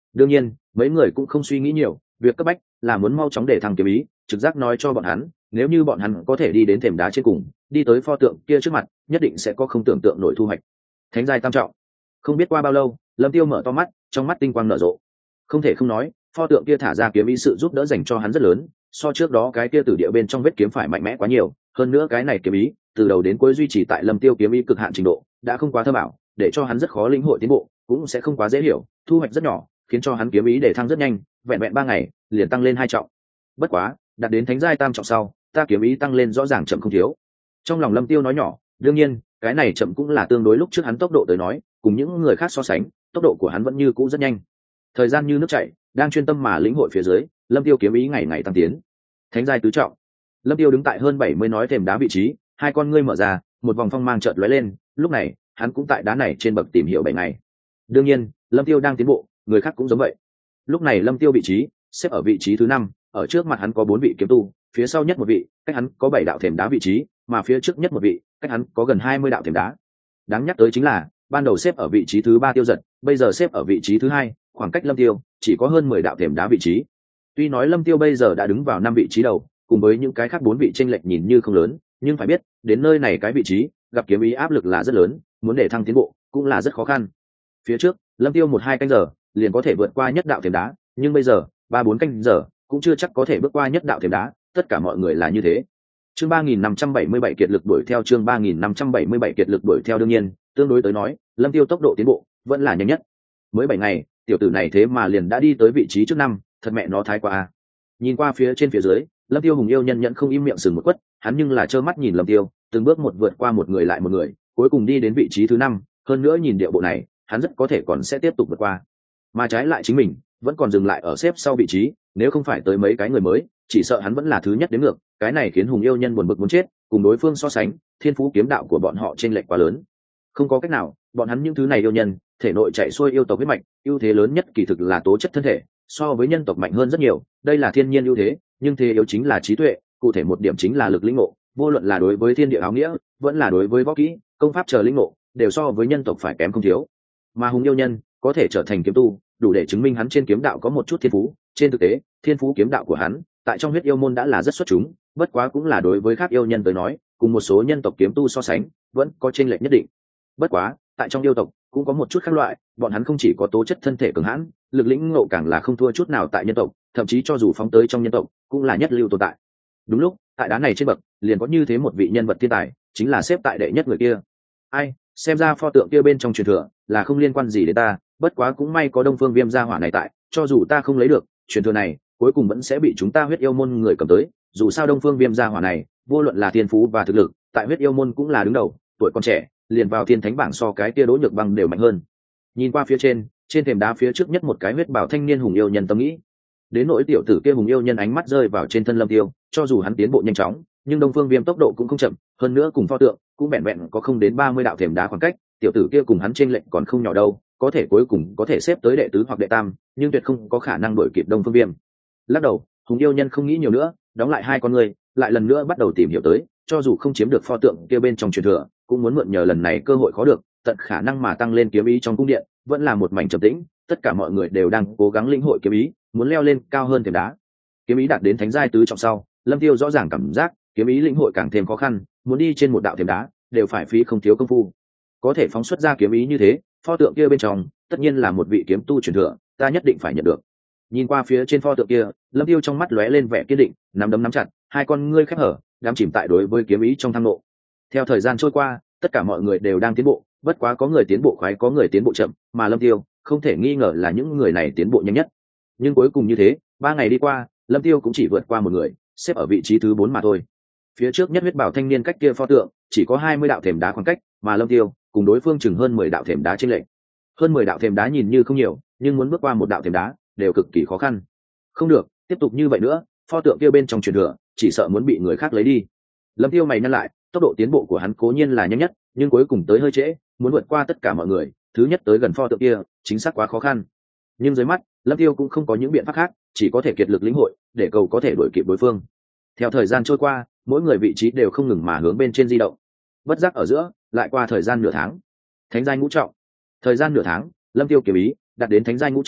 đương nhiên mấy người cũng không suy nghĩ nhiều, việc cấp bách là muốn mau chóng để thăng kiếm ý, trực giác nói cho bọn hắn nếu như bọn hắn có thể đi đến thềm đá trên cùng, đi tới pho tượng kia trước mặt, nhất định sẽ có không tưởng tượng nổi thu hoạch. Thánh giai tam trọng. Không biết qua bao lâu, Lâm Tiêu mở to mắt, trong mắt tinh quang nở rộ. Không thể không nói, pho tượng kia thả ra kiếm ý sự giúp đỡ dành cho hắn rất lớn, so trước đó cái kia tử địa bên trong vết kiếm phải mạnh mẽ quá nhiều. Hơn nữa cái này kiếm ý từ đầu đến cuối duy trì tại Lâm Tiêu kiếm ý cực hạn trình độ, đã không quá thơ bảo, để cho hắn rất khó lĩnh hội tiến bộ, cũng sẽ không quá dễ hiểu, thu hoạch rất nhỏ, khiến cho hắn kiếm ý để thăng rất nhanh, vẹn vẹn ba ngày liền tăng lên hai trọng. Bất quá, đạt đến thánh giai tam trọng sau, ta kiếm ý tăng lên rõ ràng chậm không thiếu. Trong lòng Lâm Tiêu nói nhỏ, đương nhiên cái này chậm cũng là tương đối lúc trước hắn tốc độ tới nói, cùng những người khác so sánh, tốc độ của hắn vẫn như cũ rất nhanh. Thời gian như nước chảy, đang chuyên tâm mà lĩnh hội phía dưới, Lâm Tiêu kiếm ý ngày ngày tăng tiến. Thánh giai tứ trọng. Lâm Tiêu đứng tại hơn bảy mươi nói thềm đá vị trí, hai con ngươi mở ra, một vòng phong mang chợt lóe lên, lúc này, hắn cũng tại đá này trên bậc tìm hiểu bảy ngày. Đương nhiên, Lâm Tiêu đang tiến bộ, người khác cũng giống vậy. Lúc này Lâm Tiêu vị trí xếp ở vị trí thứ năm, ở trước mặt hắn có bốn vị kiếm tu, phía sau nhất một vị, cách hắn có bảy đạo thềm đá vị trí, mà phía trước nhất một vị, cách hắn có gần hai mươi đạo thềm đá. Đáng nhắc tới chính là, ban đầu xếp ở vị trí thứ ba Tiêu Dật, bây giờ xếp ở vị trí thứ hai, khoảng cách Lâm Tiêu chỉ có hơn mười đạo thềm đá vị trí. Tuy nói Lâm Tiêu bây giờ đã đứng vào năm vị trí đầu, cùng với những cái khác bốn vị chênh lệch nhìn như không lớn, nhưng phải biết, đến nơi này cái vị trí, gặp kiếm ý áp lực là rất lớn, muốn để thăng tiến bộ cũng là rất khó khăn. Phía trước, Lâm Tiêu một hai canh giờ liền có thể vượt qua nhất đạo thềm đá, nhưng bây giờ, ba bốn canh giờ cũng chưa chắc có thể bước qua nhất đạo thềm đá, tất cả mọi người là như thế. Chương ba nghìn năm trăm bảy mươi bảy kiệt lực đuổi theo chương ba nghìn năm trăm bảy mươi bảy kiệt lực đuổi theo đương nhiên, tương đối tới nói, Lâm Tiêu tốc độ tiến bộ vẫn là nhanh nhất. Mới bảy ngày, tiểu tử này thế mà liền đã đi tới vị trí trước năm, thật mẹ nó thái quá a. Nhìn qua phía trên phía dưới, Lâm Tiêu hùng yêu nhân nhận không im miệng sừng một quất, hắn nhưng là trơ mắt nhìn Lâm Tiêu, từng bước một vượt qua một người lại một người, cuối cùng đi đến vị trí thứ năm, hơn nữa nhìn điệu bộ này, hắn rất có thể còn sẽ tiếp tục vượt qua. Mà trái lại chính mình, vẫn còn dừng lại ở xếp sau vị trí, nếu không phải tới mấy cái người mới, chỉ sợ hắn vẫn là thứ nhất đến ngược, cái này khiến hùng yêu nhân buồn bực muốn chết, cùng đối phương so sánh, thiên phú kiếm đạo của bọn họ chênh lệch quá lớn. Không có cách nào, bọn hắn những thứ này yêu nhân, thể nội chạy xuôi yêu tộc huyết mạch, ưu thế lớn nhất kỳ thực là tố chất thân thể, so với nhân tộc mạnh hơn rất nhiều, đây là thiên nhiên ưu thế, nhưng thế yếu chính là trí tuệ, cụ thể một điểm chính là lực lĩnh ngộ, vô luận là đối với thiên địa áo nghĩa, vẫn là đối với võ kỹ, công pháp chờ lĩnh ngộ, đều so với nhân tộc phải kém không thiếu. Mà hùng yêu nhân có thể trở thành kiếm tu, đủ để chứng minh hắn trên kiếm đạo có một chút thiên phú, trên thực tế, thiên phú kiếm đạo của hắn, tại trong huyết yêu môn đã là rất xuất chúng, bất quá cũng là đối với khác yêu nhân tới nói, cùng một số nhân tộc kiếm tu so sánh, vẫn có chênh lệch nhất định. Bất quá, tại trong yêu tộc cũng có một chút khác loại, bọn hắn không chỉ có tố chất thân thể cường hãn, lực lĩnh ngộ càng là không thua chút nào tại nhân tộc, thậm chí cho dù phóng tới trong nhân tộc, cũng là nhất lưu tồn tại. Đúng lúc, tại đá này trên bậc, liền có như thế một vị nhân vật thiên tài, chính là xếp tại đệ nhất người kia. Ai, xem ra pho tượng kia bên trong truyền thừa là không liên quan gì đến ta, bất quá cũng may có Đông Phương Viêm gia hỏa này tại, cho dù ta không lấy được truyền thừa này, cuối cùng vẫn sẽ bị chúng ta huyết yêu môn người cầm tới. Dù sao Đông Phương Viêm gia hỏa này, vô luận là thiên phú và thực lực, tại huyết yêu môn cũng là đứng đầu, tuổi còn trẻ, liền vào thiên thánh bảng so cái kia Đỗ Nhược Băng đều mạnh hơn. Nhìn qua phía trên, trên thềm đá phía trước nhất một cái huyết bảo thanh niên hùng yêu nhân tâm nghĩ. Đến nỗi tiểu tử kia hùng yêu nhân ánh mắt rơi vào trên thân Lâm Tiêu, cho dù hắn tiến bộ nhanh chóng, nhưng Đông Phương Viêm tốc độ cũng không chậm, hơn nữa cùng pho tượng cũng vẹn vẹn có không đến ba mươi đạo thềm đá khoảng cách, tiểu tử kia cùng hắn chênh lệch còn không nhỏ đâu, có thể cuối cùng có thể xếp tới đệ tứ hoặc đệ tam, nhưng tuyệt không có khả năng đuổi kịp Đông Phương Viêm. Lắc đầu, hùng yêu nhân không nghĩ nhiều nữa, đóng lại hai con người, lại lần nữa bắt đầu tìm hiểu tới, cho dù không chiếm được pho tượng kia bên trong truyền thừa, cũng muốn mượn nhờ lần này cơ hội khó được, tận khả năng mà tăng lên kiếm ý trong cung điện, vẫn là một mảnh trầm tĩnh, tất cả mọi người đều đang cố gắng lĩnh hội kiếm ý, muốn leo lên cao hơn thềm đá. Kiếm ý đạt đến thánh giai tứ trọng sau, Lâm Tiêu rõ ràng cảm giác, kiếm ý lĩnh hội càng thêm khó khăn, muốn đi trên một đạo thềm đá, đều phải phí không thiếu công phu. Có thể phóng xuất ra kiếm ý như thế, pho tượng kia bên trong, tất nhiên là một vị kiếm tu truyền thừa, ta nhất định phải nhận được. Nhìn qua phía trên pho tượng kia, Lâm Tiêu trong mắt lóe lên vẻ kiên định, nắm đấm nắm chặt, hai con ngươi khép hở, đắm chìm tại đối với kiếm ý trong tham nộ. Theo thời gian trôi qua, tất cả mọi người đều đang tiến bộ, bất quá có người tiến bộ khoái có người tiến bộ chậm, mà Lâm Tiêu không thể nghi ngờ là những người này tiến bộ nhanh nhất. Nhưng cuối cùng như thế, ba ngày đi qua, Lâm Tiêu cũng chỉ vượt qua một người, xếp ở vị trí thứ bốn mà thôi. Phía trước nhất huyết bảo thanh niên cách kia pho tượng chỉ có hai mươi đạo thềm đá khoảng cách, mà Lâm Tiêu cùng đối phương chừng hơn mười đạo thềm đá trên lệch. Hơn mười đạo thềm đá nhìn như không nhiều, nhưng muốn bước qua một đạo thềm đá đều cực kỳ khó khăn. Không được, tiếp tục như vậy nữa, pho tượng kia bên trong truyền thừa chỉ sợ muốn bị người khác lấy đi. Lâm Tiêu mày nhăn lại, tốc độ tiến bộ của hắn cố nhiên là nhanh nhất, nhưng cuối cùng tới hơi trễ, muốn vượt qua tất cả mọi người, thứ nhất tới gần pho tượng kia, chính xác quá khó khăn. Nhưng dưới mắt, Lâm Tiêu cũng không có những biện pháp khác, chỉ có thể kiệt lực lĩnh hội, để cầu có thể đuổi kịp đối phương. Theo thời gian trôi qua, mỗi người vị trí đều không ngừng mà hướng bên trên di động. Bất giác ở giữa, lại qua thời gian nửa tháng. Thánh giai ngũ trọng. Thời gian nửa tháng, Lâm Tiêu kiếm ý đạt đến thánh giai ngũ trọng,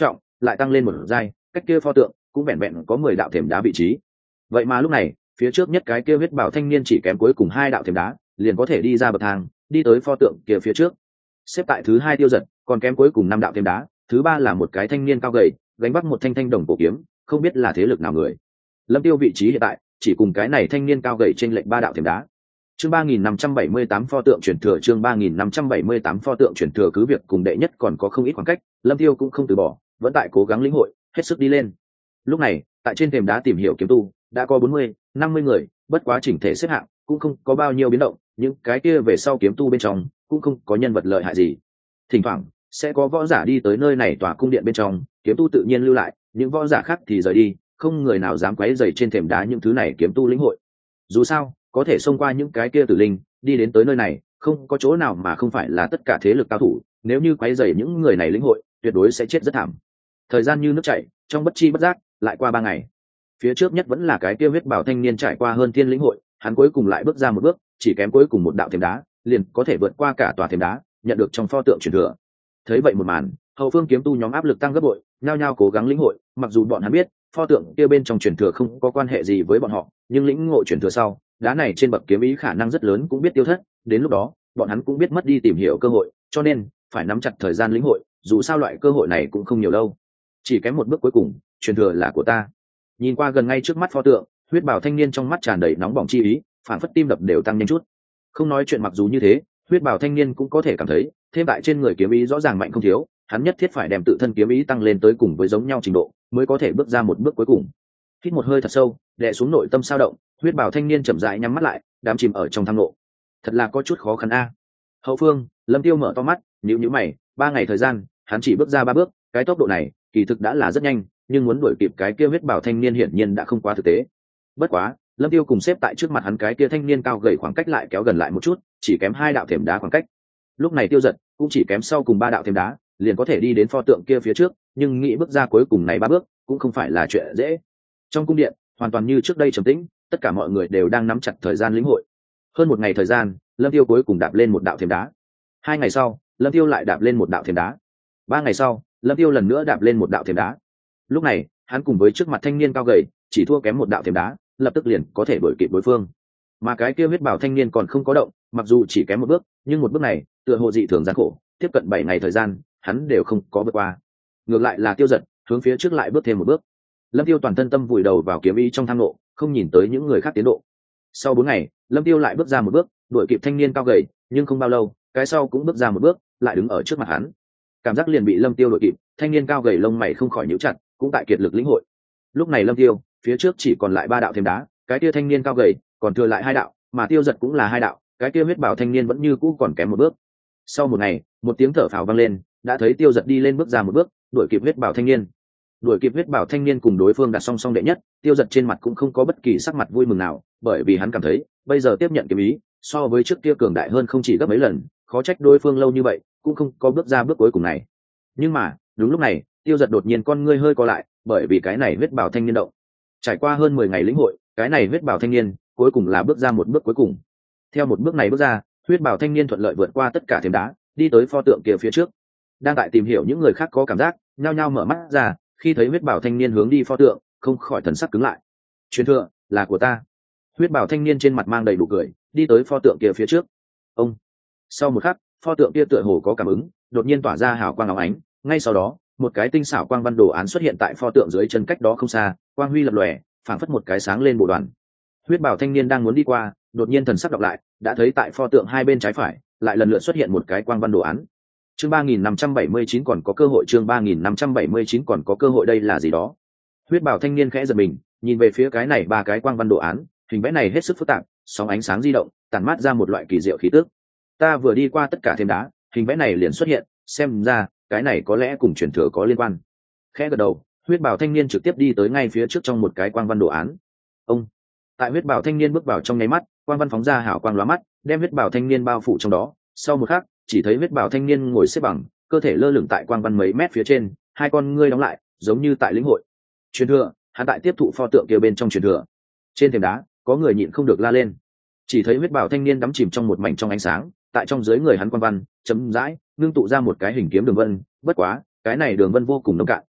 lại tăng lên một giai, cách kia pho tượng cũng vẹn vẹn có mười đạo thềm đá vị trí. Vậy mà lúc này phía trước nhất cái kia huyết bảo thanh niên chỉ kém cuối cùng hai đạo thềm đá liền có thể đi ra bậc thang đi tới pho tượng kia phía trước. Xếp tại thứ hai Tiêu Dật còn kém cuối cùng năm đạo thềm đá, thứ ba là một cái thanh niên cao gầy gánh vác một thanh thanh đồng cổ kiếm, không biết là thế lực nào người. Lâm Tiêu vị trí hiện tại chỉ cùng cái này thanh niên cao gầy trên lệnh ba đạo thềm đá. Chương ba nghìn năm trăm bảy mươi tám pho tượng chuyển thừa chương ba nghìn năm trăm bảy mươi tám pho tượng chuyển thừa cứ việc cùng đệ nhất còn có không ít khoảng cách, Lâm Tiêu cũng không từ bỏ, vẫn tại cố gắng lĩnh hội, hết sức đi lên. Lúc này, tại trên thềm đá tìm hiểu kiếm tu, đã có bốn mươi, năm mươi người, bất quá chỉnh thể xếp hạng cũng không có bao nhiêu biến động, những cái kia về sau kiếm tu bên trong cũng không có nhân vật lợi hại gì. Thỉnh thoảng sẽ có võ giả đi tới nơi này tòa cung điện bên trong, kiếm tu tự nhiên lưu lại, những võ giả khác thì rời đi, không người nào dám quấy rầy trên thềm đá những thứ này kiếm tu lĩnh hội. Dù sao, có thể xông qua những cái kia tử linh, đi đến tới nơi này, không có chỗ nào mà không phải là tất cả thế lực cao thủ, nếu như quấy rầy những người này lĩnh hội, tuyệt đối sẽ chết rất thảm. Thời gian như nước chảy, trong bất chi bất giác, lại qua ba ngày. Phía trước nhất vẫn là cái kia huyết bảo thanh niên trải qua hơn thiên lĩnh hội, hắn cuối cùng lại bước ra một bước, chỉ kém cuối cùng một đạo thềm đá, liền có thể vượt qua cả tòa thềm đá, nhận được trong pho tượng truyền thừa. Thấy vậy một màn, hậu phương kiếm tu nhóm áp lực tăng gấp bội, nhao nhao cố gắng lĩnh hội, mặc dù bọn hắn biết pho tượng kia bên trong truyền thừa không có quan hệ gì với bọn họ, nhưng lĩnh ngộ truyền thừa sau, đá này trên bậc kiếm ý khả năng rất lớn cũng biết tiêu thất, đến lúc đó, bọn hắn cũng biết mất đi tìm hiểu cơ hội, cho nên phải nắm chặt thời gian lĩnh hội, dù sao loại cơ hội này cũng không nhiều đâu. Chỉ kém một bước cuối cùng, truyền thừa là của ta. Nhìn qua gần ngay trước mắt pho tượng, huyết bảo thanh niên trong mắt tràn đầy nóng bỏng chi ý, phản phất tim đập đều tăng nhanh chút. Không nói chuyện, mặc dù như thế, huyết bảo thanh niên cũng có thể cảm thấy, thêm tại trên người kiếm ý rõ ràng mạnh không thiếu, hắn nhất thiết phải đem tự thân kiếm ý tăng lên tới cùng với giống nhau trình độ, mới có thể bước ra một bước cuối cùng. Hít một hơi thật sâu, đè xuống nội tâm sao động, huyết bảo thanh niên chậm rãi nhắm mắt lại, đắm chìm ở trong tham ngộ. Thật là có chút khó khăn a. Hậu phương, Lâm Tiêu mở to mắt, nhíu nhíu mày, ba ngày thời gian, hắn chỉ bước ra ba bước, cái tốc độ này, kỳ thực đã là rất nhanh, nhưng muốn đuổi kịp cái kia huyết bảo thanh niên hiển nhiên đã không quá thực tế. Bất quá, Lâm Tiêu cùng xếp tại trước mặt hắn cái kia thanh niên cao gầy khoảng cách lại kéo gần lại một chút, chỉ kém hai đạo thềm đá khoảng cách. Lúc này Tiêu Dật cũng chỉ kém sau cùng ba đạo thềm đá, liền có thể đi đến pho tượng kia phía trước, nhưng nghĩ bước ra cuối cùng này ba bước, cũng không phải là chuyện dễ. Trong cung điện, hoàn toàn như trước đây trầm tĩnh, tất cả mọi người đều đang nắm chặt thời gian lĩnh hội. Hơn một ngày thời gian, Lâm Tiêu cuối cùng đạp lên một đạo thềm đá. Hai ngày sau, Lâm Tiêu lại đạp lên một đạo thềm đá. Ba ngày sau, Lâm Tiêu lần nữa đạp lên một đạo thềm đá. Lúc này, hắn cùng với trước mặt thanh niên cao gầy, chỉ thua kém một đạo thềm đá, lập tức liền có thể đuổi kịp đối phương. Mà cái kia huyết bảo thanh niên còn không có động, mặc dù chỉ kém một bước, nhưng một bước này, tựa hồ dị thường gian khổ, tiếp cận bảy ngày thời gian, hắn đều không có bước qua. Ngược lại là Tiêu Dật, hướng phía trước lại bước thêm một bước. Lâm Tiêu toàn thân tâm vùi đầu vào kiếm ý trong tham ngộ, không nhìn tới những người khác tiến độ. Sau bốn ngày, Lâm Tiêu lại bước ra một bước, đuổi kịp thanh niên cao gầy, nhưng không bao lâu, cái sau cũng bước ra một bước, lại đứng ở trước mặt hắn. Cảm giác liền bị Lâm Tiêu đuổi kịp, thanh niên cao gầy lông mày không khỏi nhíu chặt, cũng tại kiệt lực lĩnh hội. Lúc này Lâm Tiêu, phía trước chỉ còn lại ba đạo thêm đá, cái kia thanh niên cao gầy còn thừa lại hai đạo, mà Tiêu Dật cũng là hai đạo, cái kia huyết bảo thanh niên vẫn như cũ còn kém một bước. Sau một ngày, một tiếng thở phào vang lên, đã thấy Tiêu Dật đi lên bước ra một bước, đuổi kịp huyết bảo thanh niên. Đuổi kịp huyết bảo thanh niên cùng đối phương đặt song song đệ nhất, Tiêu Dật trên mặt cũng không có bất kỳ sắc mặt vui mừng nào, bởi vì hắn cảm thấy, bây giờ tiếp nhận kiếm ý, so với trước kia cường đại hơn không chỉ gấp mấy lần, khó trách đối phương lâu như vậy, cũng không có bước ra bước cuối cùng này. Nhưng mà, đúng lúc này, Tiêu Dật đột nhiên con ngươi hơi co lại, bởi vì cái này huyết bảo thanh niên động. Trải qua hơn mười ngày lĩnh hội, cái này huyết bảo thanh niên cuối cùng là bước ra một bước cuối cùng. Theo một bước này bước ra, huyết bảo thanh niên thuận lợi vượt qua tất cả thềm đá, đi tới pho tượng kia phía trước. Đang tại tìm hiểu những người khác có cảm giác, nhao nhao mở mắt ra, khi thấy huyết bảo thanh niên hướng đi pho tượng, không khỏi thần sắc cứng lại. Truyền thừa là của ta. Huyết bảo thanh niên trên mặt mang đầy đủ cười, đi tới pho tượng kia phía trước. Ông. Sau một khắc, pho tượng kia tựa hồ có cảm ứng, đột nhiên tỏa ra hào quang óng ánh, ngay sau đó, một cái tinh xảo quang văn đồ án xuất hiện tại pho tượng dưới chân cách đó không xa, quang huy lập lòe, phảng phất một cái sáng lên bộ đoàn. Huyết bảo thanh niên đang muốn đi qua, đột nhiên thần sắc đọc lại, đã thấy tại pho tượng hai bên trái phải, lại lần lượt xuất hiện một cái quang văn đồ án. Chương ba nghìn năm trăm bảy mươi chín còn có cơ hội, chương ba nghìn năm trăm bảy mươi chín còn có cơ hội, đây là gì đó? Huyết bảo thanh niên khẽ giật mình, nhìn về phía cái này ba cái quang văn đồ án, hình vẽ này hết sức phức tạp, sóng ánh sáng di động, tản mát ra một loại kỳ diệu khí tức. Ta vừa đi qua tất cả thêm đá, hình vẽ này liền xuất hiện, xem ra cái này có lẽ cùng truyền thừa có liên quan. Khẽ gật đầu, huyết bảo thanh niên trực tiếp đi tới ngay phía trước trong một cái quang văn đồ án. Ông. Tại huyết bảo thanh niên bước vào trong nháy mắt, quang văn phóng ra hào quang lóa mắt, đem huyết bảo thanh niên bao phủ trong đó. Sau một khắc, chỉ thấy huyết bảo thanh niên ngồi xếp bằng, cơ thể lơ lửng tại quang văn mấy mét phía trên, hai con ngươi đóng lại, giống như tại lĩnh hội. Truyền thừa, hắn tại tiếp thụ pho tượng kia bên trong truyền thừa. Trên thềm đá, có người nhịn không được la lên. Chỉ thấy huyết bảo thanh niên đắm chìm trong một mảnh trong ánh sáng, tại trong dưới người hắn quang văn chấm dãi ngưng tụ ra một cái hình kiếm đường vân, bất quá cái này đường vân vô cùng nông cạn,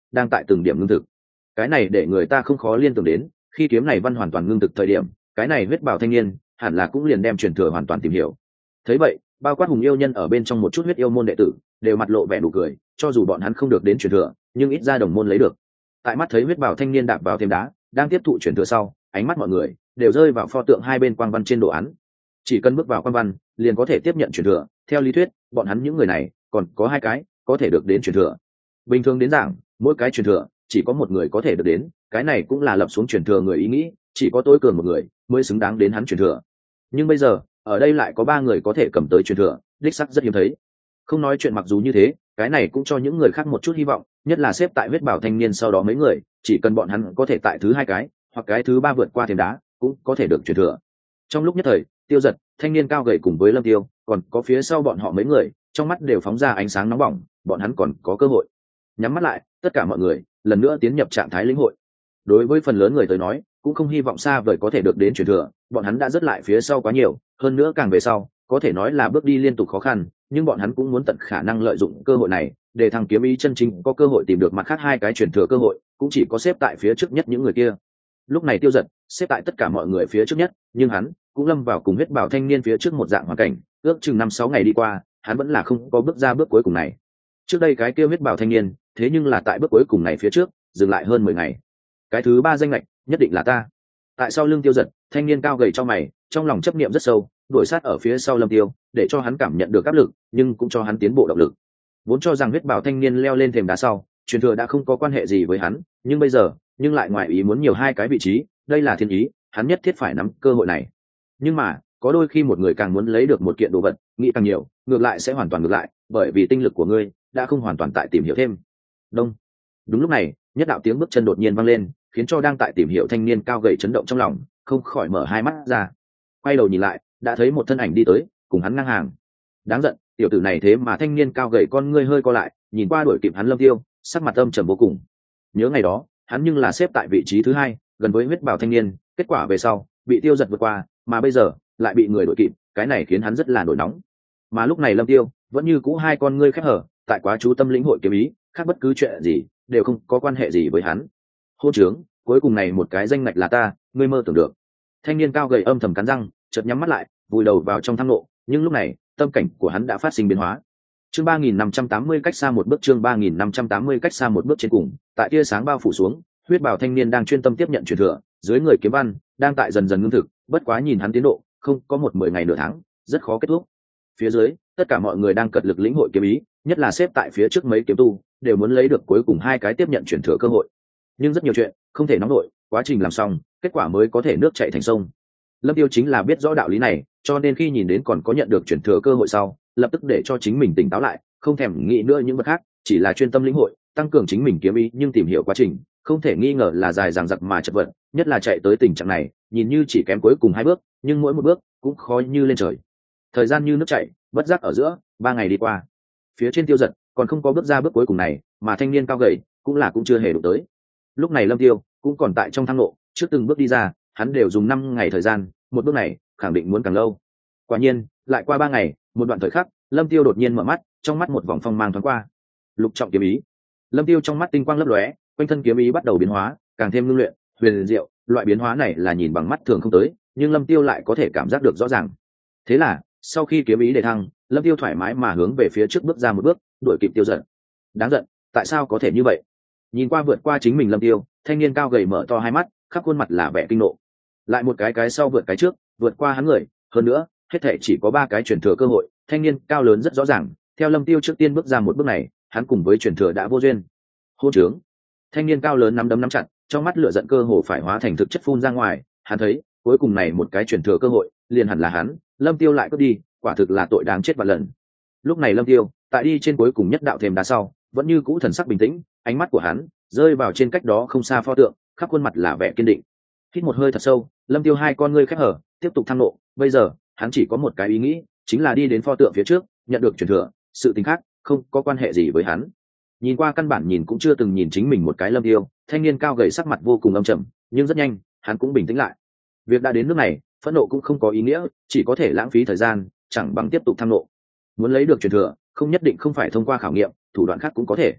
đang tại từng điểm ngưng thực. Cái này để người ta không khó liên tưởng đến, khi kiếm này văn hoàn toàn ngưng thực thời điểm, cái này huyết bảo thanh niên hẳn là cũng liền đem truyền thừa hoàn toàn tìm hiểu. Thấy vậy, bao quát hùng yêu nhân ở bên trong một chút huyết yêu môn đệ tử đều mặt lộ vẻ nụ cười, cho dù bọn hắn không được đến truyền thừa, nhưng ít ra đồng môn lấy được. Tại mắt thấy huyết bảo thanh niên đạp vào thêm đá, đang tiếp thụ truyền thừa sau, ánh mắt mọi người đều rơi vào pho tượng hai bên quang văn trên đồ án. Chỉ cần bước vào quang văn, liền có thể tiếp nhận truyền thừa. Theo lý thuyết, bọn hắn những người này còn có hai cái có thể được đến truyền thừa. Bình thường đến giảng, mỗi cái truyền thừa chỉ có một người có thể được đến, cái này cũng là lập xuống truyền thừa người ý nghĩ, chỉ có tối cường một người mới xứng đáng đến hắn truyền thừa. Nhưng bây giờ, ở đây lại có ba người có thể cầm tới truyền thừa, đích sắc rất hiếm thấy. Không nói chuyện mặc dù như thế, cái này cũng cho những người khác một chút hy vọng, nhất là xếp tại huyết bảo thanh niên sau đó mấy người, chỉ cần bọn hắn có thể tại thứ hai cái hoặc cái thứ ba vượt qua thềm đá, cũng có thể được truyền thừa. Trong lúc nhất thời, Tiêu Giật, thanh niên cao gầy cùng với Lâm Tiêu, còn có phía sau bọn họ mấy người, trong mắt đều phóng ra ánh sáng nóng bỏng, bọn hắn còn có cơ hội. Nhắm mắt lại, tất cả mọi người lần nữa tiến nhập trạng thái lĩnh hội. Đối với phần lớn người tới nói, cũng không hy vọng xa vời có thể được đến truyền thừa, bọn hắn đã rất lại phía sau quá nhiều, hơn nữa càng về sau, có thể nói là bước đi liên tục khó khăn, nhưng bọn hắn cũng muốn tận khả năng lợi dụng cơ hội này, để thằng kiếm ý chân chính có cơ hội tìm được mặt khác hai cái truyền thừa cơ hội, cũng chỉ có xếp tại phía trước nhất những người kia. Lúc này Tiêu Giật xếp tại tất cả mọi người phía trước nhất, nhưng hắn cũng lâm vào cùng huyết bảo thanh niên phía trước một dạng hoàn cảnh, ước chừng năm sáu ngày đi qua, hắn vẫn là không có bước ra bước cuối cùng này. Trước đây cái kia huyết bảo thanh niên, thế nhưng là tại bước cuối cùng này phía trước, dừng lại hơn mười ngày. Cái thứ ba danh lệch, nhất định là ta. Tại sau lưng Tiêu Giật, thanh niên cao gầy trong mày, trong lòng chấp niệm rất sâu, đuổi sát ở phía sau Lâm Tiêu, để cho hắn cảm nhận được áp lực, nhưng cũng cho hắn tiến bộ động lực. Vốn cho rằng huyết bảo thanh niên leo lên thềm đá sau, truyền thừa đã không có quan hệ gì với hắn, nhưng bây giờ, nhưng lại ngoài ý muốn nhiều hai cái vị trí, đây là thiên ý, hắn nhất thiết phải nắm cơ hội này. Nhưng mà, có đôi khi một người càng muốn lấy được một kiện đồ vật, nghĩ càng nhiều, ngược lại sẽ hoàn toàn ngược lại, bởi vì tinh lực của ngươi đã không hoàn toàn tại tìm hiểu thêm. Đông. Đúng lúc này, nhất đạo tiếng bước chân đột nhiên vang lên, khiến cho đang tại tìm hiểu thanh niên cao gầy chấn động trong lòng, không khỏi mở hai mắt ra. Quay đầu nhìn lại, đã thấy một thân ảnh đi tới, cùng hắn ngang hàng. Đáng giận, tiểu tử này thế mà thanh niên cao gầy con ngươi hơi co lại, nhìn qua đuổi kịp hắn Lâm Tiêu, sắc mặt âm trầm vô cùng. Nhớ ngày đó, hắn nhưng là xếp tại vị trí thứ hai, gần với huyết bảo thanh niên, kết quả về sau, bị Tiêu Giật vượt qua, mà bây giờ lại bị người đuổi kịp, cái này khiến hắn rất là nổi nóng. Mà lúc này Lâm Tiêu vẫn như cũ hai con ngươi khép hở, tại quá chú tâm lĩnh hội kiếm ý, khác bất cứ chuyện gì đều không có quan hệ gì với hắn. Hôn trướng, cuối cùng này một cái danh ngạch là ta, ngươi mơ tưởng được. Thanh niên cao gầy âm thầm cắn răng, chợt nhắm mắt lại, vùi đầu vào trong thang nộ, nhưng lúc này, tâm cảnh của hắn đã phát sinh biến hóa. Chương ba nghìn năm trăm tám mươi cách xa một bước chương ba nghìn năm trăm tám mươi cách xa một bước trên cùng, tại tia sáng bao phủ xuống, huyết bào thanh niên đang chuyên tâm tiếp nhận truyền thừa, dưới người kiếm văn đang tại dần dần ngưng thực, bất quá nhìn hắn tiến độ, không có một mười ngày nửa tháng, rất khó kết thúc. Phía dưới, tất cả mọi người đang cật lực lĩnh hội kiếm ý, nhất là xếp tại phía trước mấy kiếm tu, đều muốn lấy được cuối cùng hai cái tiếp nhận truyền thừa cơ hội. Nhưng rất nhiều chuyện không thể nóng nổi, quá trình làm xong, kết quả mới có thể nước chảy thành sông. Lâm Tiêu chính là biết rõ đạo lý này, cho nên khi nhìn đến còn có nhận được chuyển thừa cơ hội sau, lập tức để cho chính mình tỉnh táo lại, không thèm nghĩ nữa những vật khác, chỉ là chuyên tâm lĩnh hội, tăng cường chính mình kiếm ý, nhưng tìm hiểu quá trình, không thể nghi ngờ là dài dằng dặc mà chật vật, nhất là chạy tới tình trạng này, nhìn như chỉ kém cuối cùng hai bước, nhưng mỗi một bước cũng khó như lên trời. Thời gian như nước chảy, bất giác ở giữa, ba ngày đi qua. Phía trên Tiêu Giật còn không có bước ra bước cuối cùng này, mà thanh niên cao gầy cũng là cũng chưa hề đụng tới. Lúc này Lâm Tiêu cũng còn tại trong thang nộ, trước từng bước đi ra, hắn đều dùng năm ngày thời gian, một bước này khẳng định muốn càng lâu. Quả nhiên, lại qua ba ngày, một đoạn thời khắc, Lâm Tiêu đột nhiên mở mắt, trong mắt một vòng phong mang thoáng qua. Lục trọng kiếm ý. Lâm Tiêu trong mắt tinh quang lấp lóe, quanh thân kiếm ý bắt đầu biến hóa, càng thêm ngưng luyện, huyền diệu, loại biến hóa này là nhìn bằng mắt thường không tới, nhưng Lâm Tiêu lại có thể cảm giác được rõ ràng. Thế là, sau khi kiếm ý đề thăng, Lâm Tiêu thoải mái mà hướng về phía trước bước ra một bước, đuổi kịp Tiêu Giật. Đáng giận, tại sao có thể như vậy? Nhìn qua vượt qua chính mình Lâm Tiêu, thanh niên cao gầy mở to hai mắt, khắp khuôn mặt là vẻ kinh nộ. Lại một cái cái sau vượt cái trước, vượt qua hắn người, hơn nữa, hết thảy chỉ có ba cái chuyển thừa cơ hội, thanh niên cao lớn rất rõ ràng, theo Lâm Tiêu trước tiên bước ra một bước này, hắn cùng với chuyển thừa đã vô duyên. Hôn trướng. Thanh niên cao lớn nắm đấm nắm chặt, trong mắt lửa giận cơ hồ phải hóa thành thực chất phun ra ngoài, hắn thấy, cuối cùng này một cái chuyển thừa cơ hội, liền hẳn là hắn, Lâm Tiêu lại cướp đi, quả thực là tội đáng chết vạn lần. Lúc này Lâm Tiêu, tại đi trên cuối cùng nhất đạo thềm đá sau, vẫn như cũ thần sắc bình tĩnh, ánh mắt của hắn rơi vào trên cách đó không xa pho tượng, khắp khuôn mặt là vẻ kiên định. Hít một hơi thật sâu, Lâm Tiêu hai con ngươi khép hở, tiếp tục thăng nộ, bây giờ, hắn chỉ có một cái ý nghĩ, chính là đi đến pho tượng phía trước, nhận được truyền thừa, sự tình khác không có quan hệ gì với hắn. Nhìn qua căn bản nhìn cũng chưa từng nhìn chính mình một cái Lâm Tiêu, thanh niên cao gầy sắc mặt vô cùng âm trầm, nhưng rất nhanh, hắn cũng bình tĩnh lại. Việc đã đến nước này, phẫn nộ cũng không có ý nghĩa, chỉ có thể lãng phí thời gian, chẳng bằng tiếp tục thăng nộ. Muốn lấy được truyền thừa, không nhất định không phải thông qua khảo nghiệm, thủ đoạn khác cũng có thể.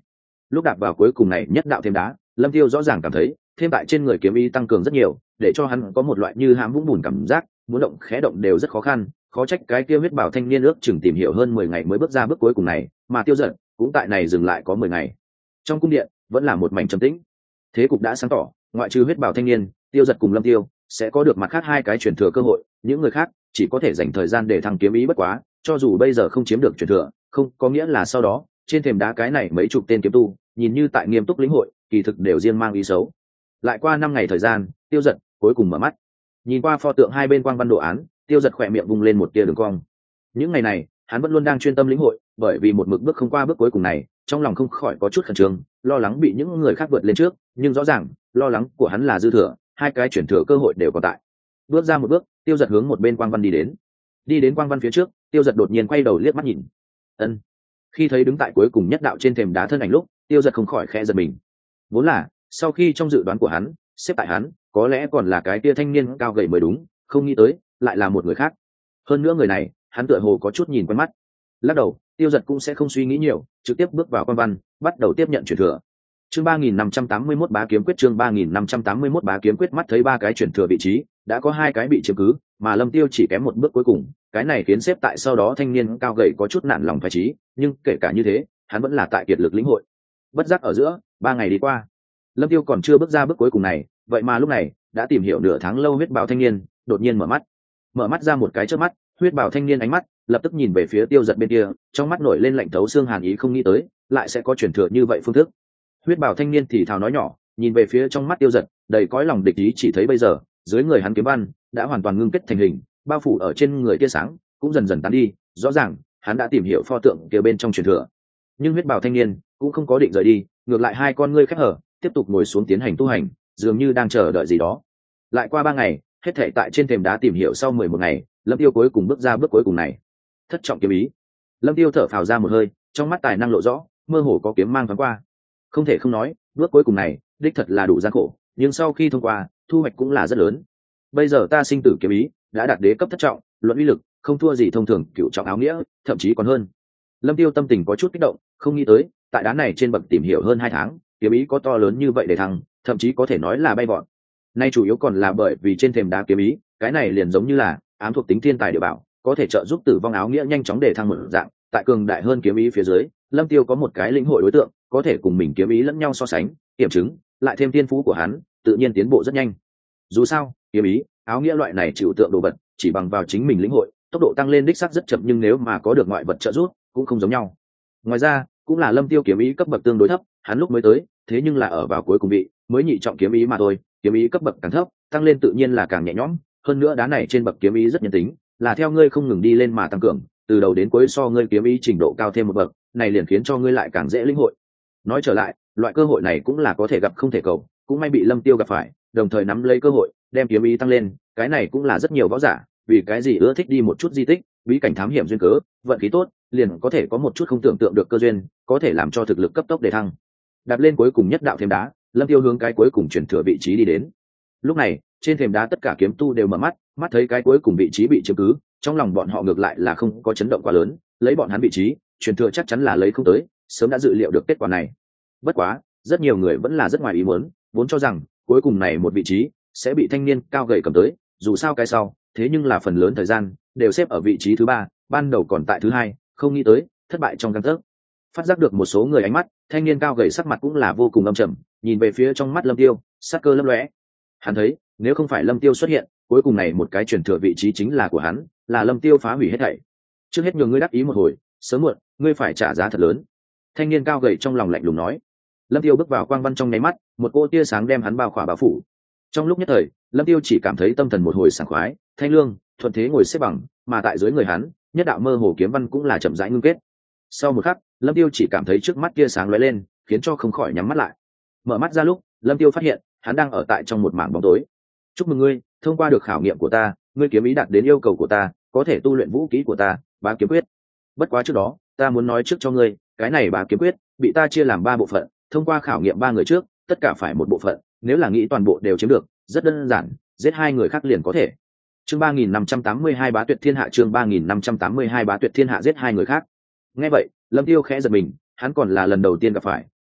lúc đạp vào cuối cùng này nhất đạo thêm đá, lâm tiêu rõ ràng cảm thấy thêm tại trên người kiếm ý tăng cường rất nhiều, để cho hắn có một loại như hãm vũng bùn cảm giác, muốn động khẽ động đều rất khó khăn. Khó trách cái kia huyết bảo thanh niên ước chừng tìm hiểu hơn mười ngày mới bước ra bước cuối cùng này, mà Tiêu Dật cũng tại này dừng lại có mười ngày. Trong cung điện vẫn là một mảnh trầm tĩnh. Thế cục đã sáng tỏ, ngoại trừ huyết bảo thanh niên, Tiêu Dật cùng Lâm Tiêu sẽ có được mặt khác hai cái truyền thừa cơ hội, những người khác chỉ có thể dành thời gian để thăng kiếm ý. Bất quá cho dù bây giờ không chiếm được truyền thừa, không có nghĩa là sau đó trên thềm đá cái này mấy chục tên kiếm tu nhìn như tại nghiêm túc lĩnh hội, kỳ thực đều riêng mang ý xấu. Lại qua năm ngày thời gian, Tiêu Dật cuối cùng mở mắt, nhìn qua pho tượng hai bên quang văn đồ án, Tiêu Dật khỏe miệng vung lên một tia đường cong. Những ngày này hắn vẫn luôn đang chuyên tâm lĩnh hội, bởi vì một mực bước không qua bước cuối cùng này, trong lòng không khỏi có chút khẩn trương, lo lắng bị những người khác vượt lên trước, nhưng rõ ràng lo lắng của hắn là dư thừa, hai cái chuyển thừa cơ hội đều còn tại. Bước ra một bước, Tiêu Dật hướng một bên quang văn đi đến. Đi đến quang văn phía trước, Tiêu Dật đột nhiên quay đầu liếc mắt nhìn. Ân. Khi thấy đứng tại cuối cùng nhất đạo trên thềm đá thân ảnh lúc, Tiêu Dật không khỏi khẽ giật mình. Vốn là sau khi trong dự đoán của hắn, xếp tại hắn có lẽ còn là cái tia thanh niên cao gầy mới đúng, không nghĩ tới lại là một người khác. Hơn nữa người này hắn tựa hồ có chút nhìn quen mắt. Lắc đầu, Tiêu Dật cũng sẽ không suy nghĩ nhiều, trực tiếp bước vào quan văn, bắt đầu tiếp nhận chuyển thừa. Chương ba nghìn năm trăm tám mươi mốt bá kiếm quyết, chương ba nghìn năm trăm tám mươi mốt bá kiếm quyết. Mắt thấy ba cái chuyển thừa vị trí đã có hai cái bị chiếm cứ, mà Lâm Tiêu chỉ kém một bước cuối cùng, cái này khiến xếp tại sau đó thanh niên cao gầy có chút nản lòng phách trí, nhưng kể cả như thế hắn vẫn là tại kiệt lực lĩnh hội. Bất giác ở giữa ba ngày đi qua, Lâm Tiêu còn chưa bước ra bước cuối cùng này, vậy mà lúc này đã tìm hiểu nửa tháng lâu huyết bào thanh niên đột nhiên mở mắt. Mở mắt ra một cái chớp mắt, huyết bào thanh niên ánh mắt lập tức nhìn về phía Tiêu Dật bên kia, trong mắt nổi lên lạnh thấu xương hàn ý, không nghĩ tới lại sẽ có chuyển thừa như vậy phương thức. Huyết bào thanh niên thì thào nói nhỏ, nhìn về phía trong mắt Tiêu Dật đầy cõi lòng địch ý, chỉ thấy bây giờ dưới người hắn kiếm văn đã hoàn toàn ngưng kết thành hình, bao phủ ở trên người tia sáng cũng dần dần tán đi, rõ ràng hắn đã tìm hiểu pho tượng kia bên trong truyền thừa. Nhưng huyết bào thanh niên cũng không có định rời đi, ngược lại hai con ngươi khép hở, tiếp tục ngồi xuống tiến hành tu hành, dường như đang chờ đợi gì đó. Lại qua ba ngày, hết thảy tại trên thềm đá tìm hiểu sau mười một ngày, Lâm Tiêu cuối cùng bước ra bước cuối cùng này. Thất trọng kiếm ý. Lâm Tiêu thở phào ra một hơi, trong mắt tài năng lộ rõ, mơ hồ có kiếm mang thoáng qua. Không thể không nói, bước cuối cùng này đích thật là đủ gian khổ, nhưng sau khi thông qua, thu hoạch cũng là rất lớn. Bây giờ ta sinh tử kiếm ý đã đạt đế cấp thất trọng, luận uy lực không thua gì thông thường cựu trọng áo nghĩa, thậm chí còn hơn. Lâm Tiêu tâm tình có chút kích động, không nghĩ tới tại đá này trên bậc tìm hiểu hơn hai tháng, kiếm ý có to lớn như vậy để thăng, thậm chí có thể nói là bay vọt. Nay chủ yếu còn là bởi vì trên thềm đá kiếm ý, cái này liền giống như là ám thuộc tính thiên tài địa bảo, có thể trợ giúp tử vong áo nghĩa nhanh chóng để thăng một dạng. Tại cường đại hơn kiếm ý phía dưới, Lâm Tiêu có một cái lĩnh hội đối tượng, có thể cùng mình kiếm ý lẫn nhau so sánh, kiểm chứng, lại thêm thiên phú của hắn, tự nhiên tiến bộ rất nhanh. Dù sao, kiếm ý, áo nghĩa loại này chịu tượng đồ vật, chỉ bằng vào chính mình lĩnh hội, tốc độ tăng lên đích xác rất chậm, nhưng nếu mà có được ngoại vật trợ giúp, cũng không giống nhau. Ngoài ra, cũng là Lâm Tiêu kiếm ý cấp bậc tương đối thấp, hắn lúc mới tới, thế nhưng là ở vào cuối cùng vị, mới nhị trọng kiếm ý mà thôi, kiếm ý cấp bậc càng thấp, tăng lên tự nhiên là càng nhẹ nhõm, hơn nữa đá này trên bậc kiếm ý rất nhân tính, là theo ngươi không ngừng đi lên mà tăng cường, từ đầu đến cuối so ngươi kiếm ý trình độ cao thêm một bậc, này liền khiến cho ngươi lại càng dễ lĩnh hội. Nói trở lại, loại cơ hội này cũng là có thể gặp không thể cầu, cũng may bị Lâm Tiêu gặp phải, đồng thời nắm lấy cơ hội, đem kiếm ý tăng lên, cái này cũng là rất nhiều võ giả, vì cái gì ưa thích đi một chút di tích, bí cảnh thám hiểm duyên cớ, vận khí tốt, liền có thể có một chút không tưởng tượng được cơ duyên, có thể làm cho thực lực cấp tốc để thăng. Đạp lên cuối cùng nhất đạo thêm đá, Lâm Tiêu hướng cái cuối cùng chuyển thừa vị trí đi đến. Lúc này, trên thềm đá tất cả kiếm tu đều mở mắt, mắt thấy cái cuối cùng vị trí bị chiếm cứ, trong lòng bọn họ ngược lại là không có chấn động quá lớn, lấy bọn hắn vị trí, chuyển thừa chắc chắn là lấy không tới, sớm đã dự liệu được kết quả này. Bất quá, rất nhiều người vẫn là rất ngoài ý muốn, vốn cho rằng cuối cùng này một vị trí sẽ bị thanh niên cao gầy cầm tới, dù sao cái sau, thế nhưng là phần lớn thời gian đều xếp ở vị trí thứ ba, ban đầu còn tại thứ hai, không nghĩ tới thất bại trong gang tấc. Phát giác được một số người ánh mắt, thanh niên cao gầy sắc mặt cũng là vô cùng âm trầm, nhìn về phía trong mắt Lâm Tiêu, sắc cơ lấp lóe. Hắn thấy, nếu không phải Lâm Tiêu xuất hiện, cuối cùng này một cái chuyển thừa vị trí chính là của hắn, là Lâm Tiêu phá hủy hết thảy. Trước hết nhường ngươi đắc ý một hồi, sớm muộn ngươi phải trả giá thật lớn. Thanh niên cao gầy trong lòng lạnh lùng nói. Lâm Tiêu bước vào quang văn trong nháy mắt, một cỗ tia sáng đem hắn bao khỏa bao phủ. Trong lúc nhất thời, Lâm Tiêu chỉ cảm thấy tâm thần một hồi sảng khoái, thanh lương, thuận thế ngồi xếp bằng, mà tại dưới người hắn, nhất đạo mơ hồ kiếm văn cũng là chậm rãi ngưng kết. Sau một khắc, Lâm Tiêu chỉ cảm thấy trước mắt tia sáng lóe lên, khiến cho không khỏi nhắm mắt lại. Mở mắt ra lúc, Lâm Tiêu phát hiện, hắn đang ở tại trong một mảng bóng tối. Chúc mừng ngươi, thông qua được khảo nghiệm của ta, ngươi kiếm ý đạt đến yêu cầu của ta, có thể tu luyện vũ kỹ của ta, Bá kiếm quyết. Bất quá trước đó, ta muốn nói trước cho ngươi, cái này Bá kiếm quyết bị ta chia làm ba bộ phận, thông qua khảo nghiệm ba người trước, tất cả phải một bộ phận, nếu là nghĩ toàn bộ đều chiếm được, rất đơn giản, giết hai người khác liền có thể. Chương ba nghìn năm trăm tám mươi hai Bá tuyệt thiên hạ, chương ba nghìn năm trăm tám mươi hai Bá tuyệt thiên hạ, giết hai người khác. Nghe vậy, Lâm Tiêu khẽ giật mình, hắn còn là lần đầu tiên gặp phải,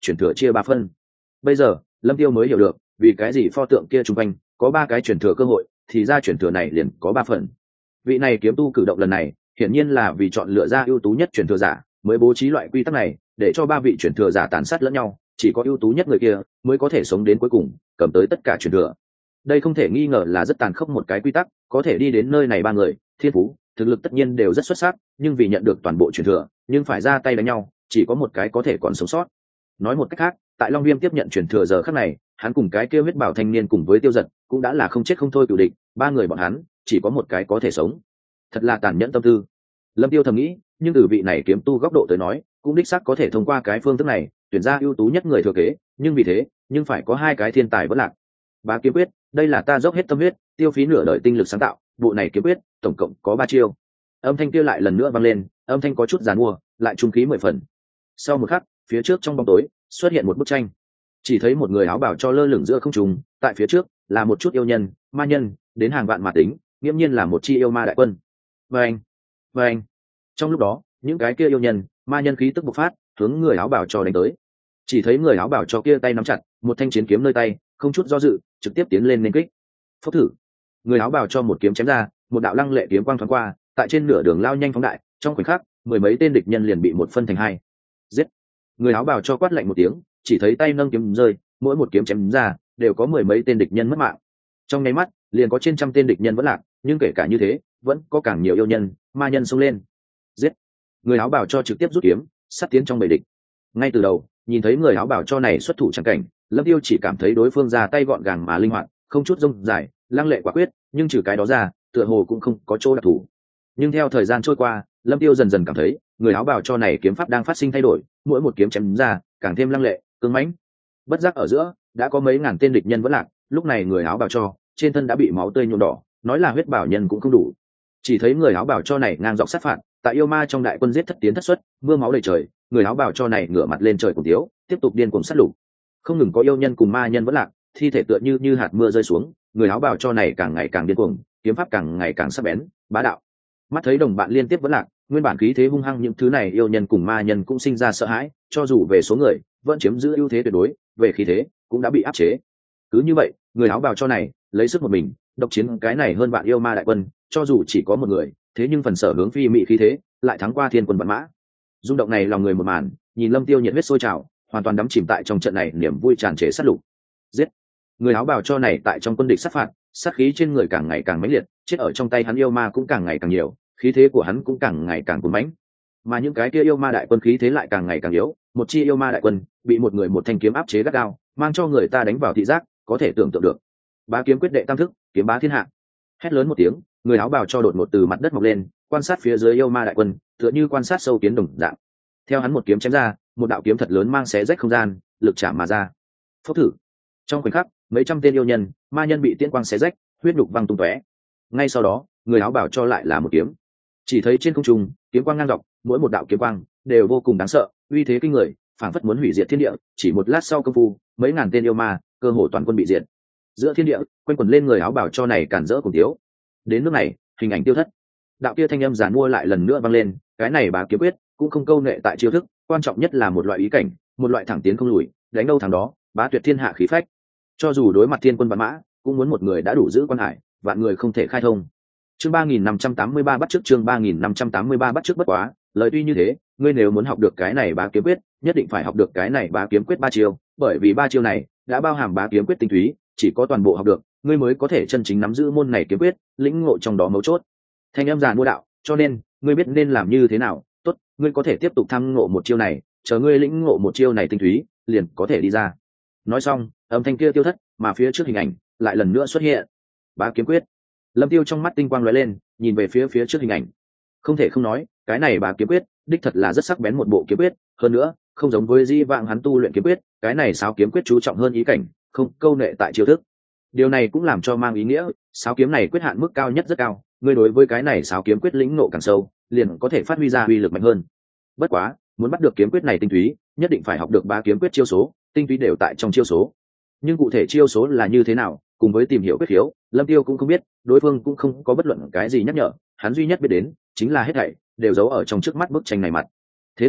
chuyển thừa chia ba phân. Bây giờ Lâm Tiêu mới hiểu được vì cái gì pho tượng kia trung quanh có ba cái chuyển thừa cơ hội, thì ra chuyển thừa này liền có ba phần. Vị này kiếm tu cử động lần này hiển nhiên là vì chọn lựa ra ưu tú nhất chuyển thừa giả mới bố trí loại quy tắc này, để cho ba vị chuyển thừa giả tàn sát lẫn nhau, chỉ có ưu tú nhất người kia mới có thể sống đến cuối cùng, cầm tới tất cả chuyển thừa. Đây không thể nghi ngờ là rất tàn khốc một cái quy tắc, có thể đi đến nơi này ba người, thiên phú, thực lực tất nhiên đều rất xuất sắc, nhưng vì nhận được toàn bộ chuyển thừa, nhưng phải ra tay đánh nhau, chỉ có một cái có thể còn sống sót. Nói một cách khác, tại Long Viêm tiếp nhận chuyển thừa giờ khắc này, hắn cùng cái kia huyết bảo thanh niên cùng với Tiêu Dật cũng đã là không chết không thôi cửu địch, ba người bọn hắn chỉ có một cái có thể sống. Thật là tàn nhẫn tâm tư. Lâm Tiêu thầm nghĩ, nhưng từ vị này kiếm tu góc độ tới nói, cũng đích xác có thể thông qua cái phương thức này tuyển ra ưu tú nhất người thừa kế, nhưng vì thế, nhưng phải có hai cái thiên tài vẫn lạc. Bá kiếm quyết, đây là ta dốc hết tâm huyết, tiêu phí nửa đời tinh lực sáng tạo, bộ này kiếm quyết tổng cộng có ba chiêu. Âm thanh kia lại lần nữa vang lên, âm thanh có chút giàn mua, lại trung khí mười phần. Sau một khắc, phía trước trong bóng tối xuất hiện một bức tranh, chỉ thấy một người áo bào cho lơ lửng giữa không trung, tại phía trước là một chút yêu nhân, ma nhân, đến hàng vạn mà tính, nghiễm nhiên là một chi yêu ma đại quân. Vâng, vâng. Trong lúc đó, những cái kia yêu nhân, ma nhân khí tức bộc phát, hướng người áo bào cho đánh tới. Chỉ thấy người áo bào cho kia tay nắm chặt một thanh chiến kiếm nơi tay, không chút do dự, trực tiếp tiến lên nên kích. Phốc thử, người áo bào cho một kiếm chém ra, một đạo lăng lệ kiếm quang thoáng qua, tại trên nửa đường lao nhanh phóng đại, trong khoảnh khắc, mười mấy tên địch nhân liền bị một phân thành hai. Giết! Người áo bào cho quát lạnh một tiếng, chỉ thấy tay nâng kiếm rơi, mỗi một kiếm chém ra, đều có mười mấy tên địch nhân mất mạng. Trong nháy mắt, liền có trên trăm tên địch nhân vẫn lạc, nhưng kể cả như thế, vẫn có càng nhiều yêu nhân, ma nhân xông lên. Giết! Người áo bào cho trực tiếp rút kiếm, sát tiến trong bầy địch. Ngay từ đầu, nhìn thấy người áo bào cho này xuất thủ chẳng cảnh, Lâm Tiêu chỉ cảm thấy đối phương ra tay gọn gàng mà linh hoạt, không chút rông dài, lăng lệ quả quyết, nhưng trừ cái đó ra, tựa hồ cũng không có chỗ đặc thù. Nhưng theo thời gian trôi qua, Lâm Tiêu dần dần cảm thấy, người áo bào cho này kiếm pháp đang phát sinh thay đổi, mỗi một kiếm chém ra, càng thêm lăng lệ, cứng mãnh. Bất giác ở giữa, đã có mấy ngàn tên địch nhân vẫn lạc, lúc này người áo bào cho, trên thân đã bị máu tươi nhuộm đỏ, nói là huyết bảo nhân cũng không đủ. Chỉ thấy người áo bào cho này ngang dọc sát phạt, tại yêu ma trong đại quân giết thất tiến thất xuất, mưa máu đầy trời, người áo bào cho này ngửa mặt lên trời cùng tiếu, tiếp tục điên cuồng sát lục. Không ngừng có yêu nhân cùng ma nhân vẫn lạc, thi thể tựa như như hạt mưa rơi xuống, người áo bào cho này càng ngày càng điên cuồng, kiếm pháp càng ngày càng sắc bén, bá đạo. Mắt thấy đồng bạn liên tiếp vẫn lạc, nguyên bản khí thế hung hăng những thứ này yêu nhân cùng ma nhân cũng sinh ra sợ hãi, cho dù về số người vẫn chiếm giữ ưu thế tuyệt đối, về khí thế cũng đã bị áp chế. Cứ như vậy, người áo bào cho này lấy sức một mình độc chiến cái này hơn vạn yêu ma đại quân, cho dù chỉ có một người, thế nhưng phần sở hướng phi mị khí thế lại thắng qua thiên quân vạn mã. Rung động này lòng người một màn, nhìn Lâm Tiêu nhiệt huyết sôi trào, hoàn toàn đắm chìm tại trong trận này niềm vui tràn trề sát lục. Giết! Người áo bào cho này tại trong quân địch sát phạt, sát khí trên người càng ngày càng mãnh liệt, chết ở trong tay hắn yêu ma cũng càng ngày càng nhiều, khí thế của hắn cũng càng ngày càng cuồn mãnh. Mà những cái kia yêu ma đại quân khí thế lại càng ngày càng yếu, một chi yêu ma đại quân bị một người một thanh kiếm áp chế gắt gao, mang cho người ta đánh vào thị giác, có thể tưởng tượng được. Bá kiếm quyết đệ tam thức, kiếm bá thiên hạ. Hét lớn một tiếng, người áo bào cho đột ngột từ mặt đất mọc lên, quan sát phía dưới yêu ma đại quân, tựa như quan sát sâu kiến đồng dạng. Theo hắn một kiếm chém ra, một đạo kiếm thật lớn mang xé rách không gian, lực chạm mà ra. Phốc thử. Trong khoảnh khắc, mấy trăm tên yêu nhân, ma nhân bị tiên quang xé rách, huyết nhục văng tung tóe. Ngay sau đó, người áo bào cho lại là một kiếm. Chỉ thấy trên không trung, kiếm quang ngang dọc, mỗi một đạo kiếm quang đều vô cùng đáng sợ, uy thế kinh người, phảng phất muốn hủy diệt thiên địa. Chỉ một lát sau công phu, mấy ngàn tên yêu ma, cơ hồ toàn quân bị diệt. Giữa thiên địa, quanh quẩn lên người áo bào cho này cản rỡ cùng thiếu. Đến nước này, hình ảnh tiêu thất. Đạo kia thanh âm giàn mua lại lần nữa vang lên, cái này bá kiếm quyết cũng không câu nệ tại chiêu thức, quan trọng nhất là một loại ý cảnh, một loại thẳng tiến không lùi, đánh đâu thắng đó, bá tuyệt thiên hạ khí phách. Cho dù đối mặt thiên quân vạn mã, cũng muốn một người đã đủ giữ quan hải, vạn người không thể khai thông. Chương ba nghìn năm trăm tám mươi ba bắt trước chương ba nghìn năm trăm tám mươi ba bắt trước bất quá, lời tuy như thế, ngươi nếu muốn học được cái này bá kiếm quyết, nhất định phải học được cái này bá kiếm quyết ba chiêu, bởi vì ba chiêu này đã bao hàm bá kiếm quyết tinh túy, chỉ có toàn bộ học được, ngươi mới có thể chân chính nắm giữ môn này kiếm quyết, lĩnh ngộ trong đó mấu chốt. Thanh âm giàn mua đạo, cho nên, ngươi biết nên làm như thế nào, tốt, ngươi có thể tiếp tục tham ngộ một chiêu này, chờ ngươi lĩnh ngộ một chiêu này tinh túy, liền có thể đi ra. Nói xong, âm thanh kia tiêu thất, mà phía trước hình ảnh lại lần nữa xuất hiện. Bá kiếm quyết. Lâm Tiêu trong mắt tinh quang lóe lên, nhìn về phía phía trước hình ảnh. Không thể không nói, cái này bá kiếm quyết, đích thật là rất sắc bén một bộ kiếm quyết, hơn nữa, không giống với di vãng hắn tu luyện kiếm quyết, cái này sáo kiếm quyết chú trọng hơn ý cảnh, không câu nệ tại chiêu thức. Điều này cũng làm cho mang ý nghĩa, sáo kiếm này quyết hạn mức cao nhất rất cao, ngươi đối với cái này sáo kiếm quyết lĩnh ngộ càng sâu, liền có thể phát huy ra uy lực mạnh hơn. Bất quá, muốn bắt được kiếm quyết này tinh túy, nhất định phải học được ba kiếm quyết chiêu số, tinh túy đều tại trong chiêu số. Nhưng cụ thể chiêu số là như thế nào, cùng với tìm hiểu quyết khiếu, Lâm Tiêu cũng không biết, đối phương cũng không có bất luận cái gì nhắc nhở, hắn duy nhất biết đến chính là hết thảy đều giấu ở trong trước mắt bức tranh này mặt. Thế là,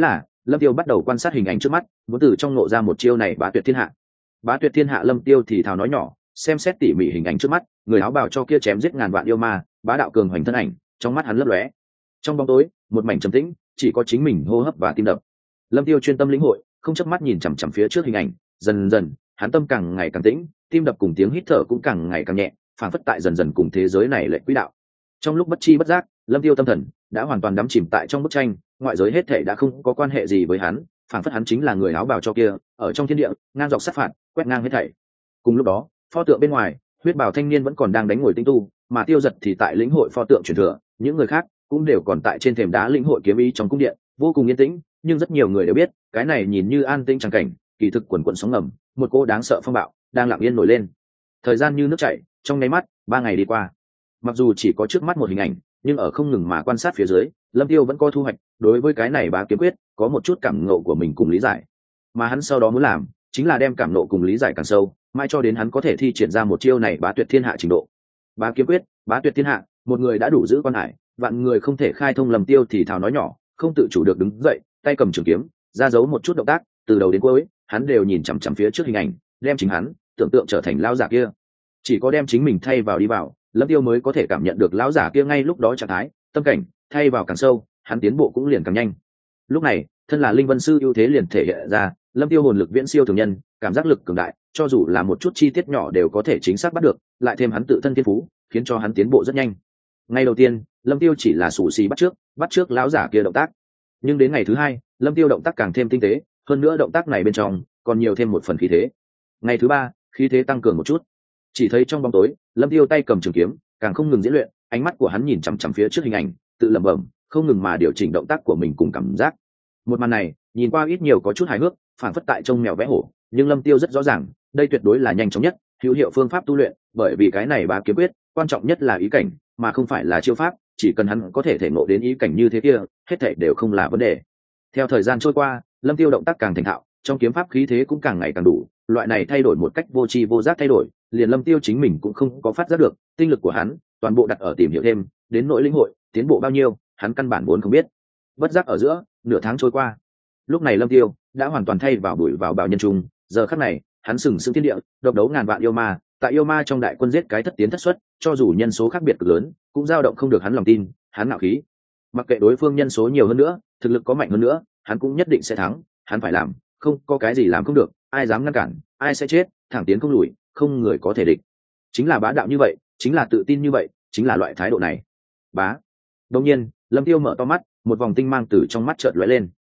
Lâm Tiêu bắt đầu quan sát hình ảnh trước mắt, muốn từ trong nộ ra một chiêu này bá tuyệt thiên hạ. Bá tuyệt thiên hạ. Lâm Tiêu thì thào nói nhỏ, xem xét tỉ mỉ hình ảnh trước mắt, người áo bào cho kia chém giết ngàn vạn yêu ma, bá đạo cường hoành thân ảnh, trong mắt hắn lấp lóe. Trong bóng tối, một mảnh trầm tĩnh, chỉ có chính mình hô hấp và tim đập. Lâm Tiêu chuyên tâm lĩnh hội, không chớp mắt nhìn chằm chằm phía trước hình ảnh, dần dần, hắn tâm càng ngày càng tĩnh, tim đập cùng tiếng hít thở cũng càng ngày càng nhẹ, phảng phất tại dần dần cùng thế giới này lệ quỹ đạo. Trong lúc bất chi bất giác, Lâm Tiêu tâm thần đã hoàn toàn đắm chìm tại trong bức tranh, ngoại giới hết thảy đã không có quan hệ gì với hắn, phảng phất hắn chính là người áo bào cho kia, ở trong thiên địa, ngang dọc sát phạt, quét ngang hết thảy. Cùng lúc đó, pho tượng bên ngoài, huyết bào thanh niên vẫn còn đang đánh ngồi tinh tu, mà Tiêu Giật thì tại lĩnh hội pho tượng truyền thừa, những người khác cũng đều còn tại trên thềm đá lĩnh hội kiếm ý trong cung điện, vô cùng yên tĩnh, nhưng rất nhiều người đều biết, cái này nhìn như an tĩnh chẳng cảnh, kỳ thực quần quần sóng ngầm, một cô đáng sợ phong bạo đang lặng yên nổi lên. Thời gian như nước chảy, trong nháy mắt, ba ngày đi qua. Mặc dù chỉ có trước mắt một hình ảnh, nhưng ở không ngừng mà quan sát phía dưới, Lâm Tiêu vẫn có thu hoạch, đối với cái này bá kiếm quyết, có một chút cảm ngộ của mình cùng lý giải. Mà hắn sau đó muốn làm, chính là đem cảm ngộ cùng lý giải càng sâu, mãi cho đến hắn có thể thi triển ra một chiêu này bá tuyệt thiên hạ trình độ. Bá kiếm quyết, bá tuyệt thiên hạ, một người đã đủ giữ quan hải, vạn người không thể khai thông. Lâm Tiêu thì thào nói nhỏ, không tự chủ được đứng dậy, tay cầm trường kiếm, ra dấu một chút động tác, từ đầu đến cuối, hắn đều nhìn chằm chằm phía trước hình ảnh, đem chính hắn tưởng tượng trở thành lão giả kia. Chỉ có đem chính mình thay vào đi vào, Lâm Tiêu mới có thể cảm nhận được lão giả kia ngay lúc đó trạng thái, tâm cảnh, thay vào càng sâu, hắn tiến bộ cũng liền càng nhanh. Lúc này, thân là linh vân sư ưu thế liền thể hiện ra, Lâm Tiêu hồn lực viễn siêu thường nhân, cảm giác lực cường đại, cho dù là một chút chi tiết nhỏ đều có thể chính xác bắt được, lại thêm hắn tự thân thiên phú, khiến cho hắn tiến bộ rất nhanh. Ngay đầu tiên, Lâm Tiêu chỉ là sủ xì bắt trước, bắt trước lão giả kia động tác. Nhưng đến ngày thứ hai, Lâm Tiêu động tác càng thêm tinh tế, hơn nữa động tác này bên trong còn nhiều thêm một phần khí thế. Ngày thứ ba, khí thế tăng cường một chút. Chỉ thấy trong bóng tối, Lâm Tiêu tay cầm trường kiếm, càng không ngừng diễn luyện, ánh mắt của hắn nhìn chằm chằm phía trước hình ảnh, tự lẩm bẩm, không ngừng mà điều chỉnh động tác của mình cùng cảm giác. Một màn này, nhìn qua ít nhiều có chút hài hước, phản phất tại trông mèo vẽ hổ, nhưng Lâm Tiêu rất rõ ràng, đây tuyệt đối là nhanh chóng nhất, hữu hiệu phương pháp tu luyện, bởi vì cái này bá kiếm quyết, quan trọng nhất là ý cảnh, mà không phải là chiêu pháp, chỉ cần hắn có thể thể ngộ đến ý cảnh như thế kia, hết thảy đều không là vấn đề. Theo thời gian trôi qua, Lâm Tiêu động tác càng thành thạo, trong kiếm pháp khí thế cũng càng ngày càng đủ, loại này thay đổi một cách vô tri vô giác thay đổi, liền Lâm Tiêu chính mình cũng không có phát giác được, tinh lực của hắn toàn bộ đặt ở tìm hiểu thêm, đến nỗi lĩnh hội, tiến bộ bao nhiêu, hắn căn bản vốn không biết. Bất giác ở giữa, nửa tháng trôi qua. Lúc này Lâm Tiêu đã hoàn toàn thay vào bụi vào bào nhân trung, giờ khắc này, hắn sừng sững thiên địa, độc đấu ngàn vạn yêu ma, tại yêu ma trong đại quân giết cái thất tiến thất xuất, cho dù nhân số khác biệt cực lớn, cũng dao động không được hắn lòng tin, hắn ngạo khí. Mặc kệ đối phương nhân số nhiều hơn nữa, thực lực có mạnh hơn nữa, hắn cũng nhất định sẽ thắng, hắn phải làm, không có cái gì làm không được, ai dám ngăn cản, ai sẽ chết, thẳng tiến không lùi, không người có thể địch. Chính là bá đạo như vậy, chính là tự tin như vậy, chính là loại thái độ này. Bá. Đột nhiên, Lâm Tiêu mở to mắt, một vòng tinh mang từ trong mắt chợt lóe lên.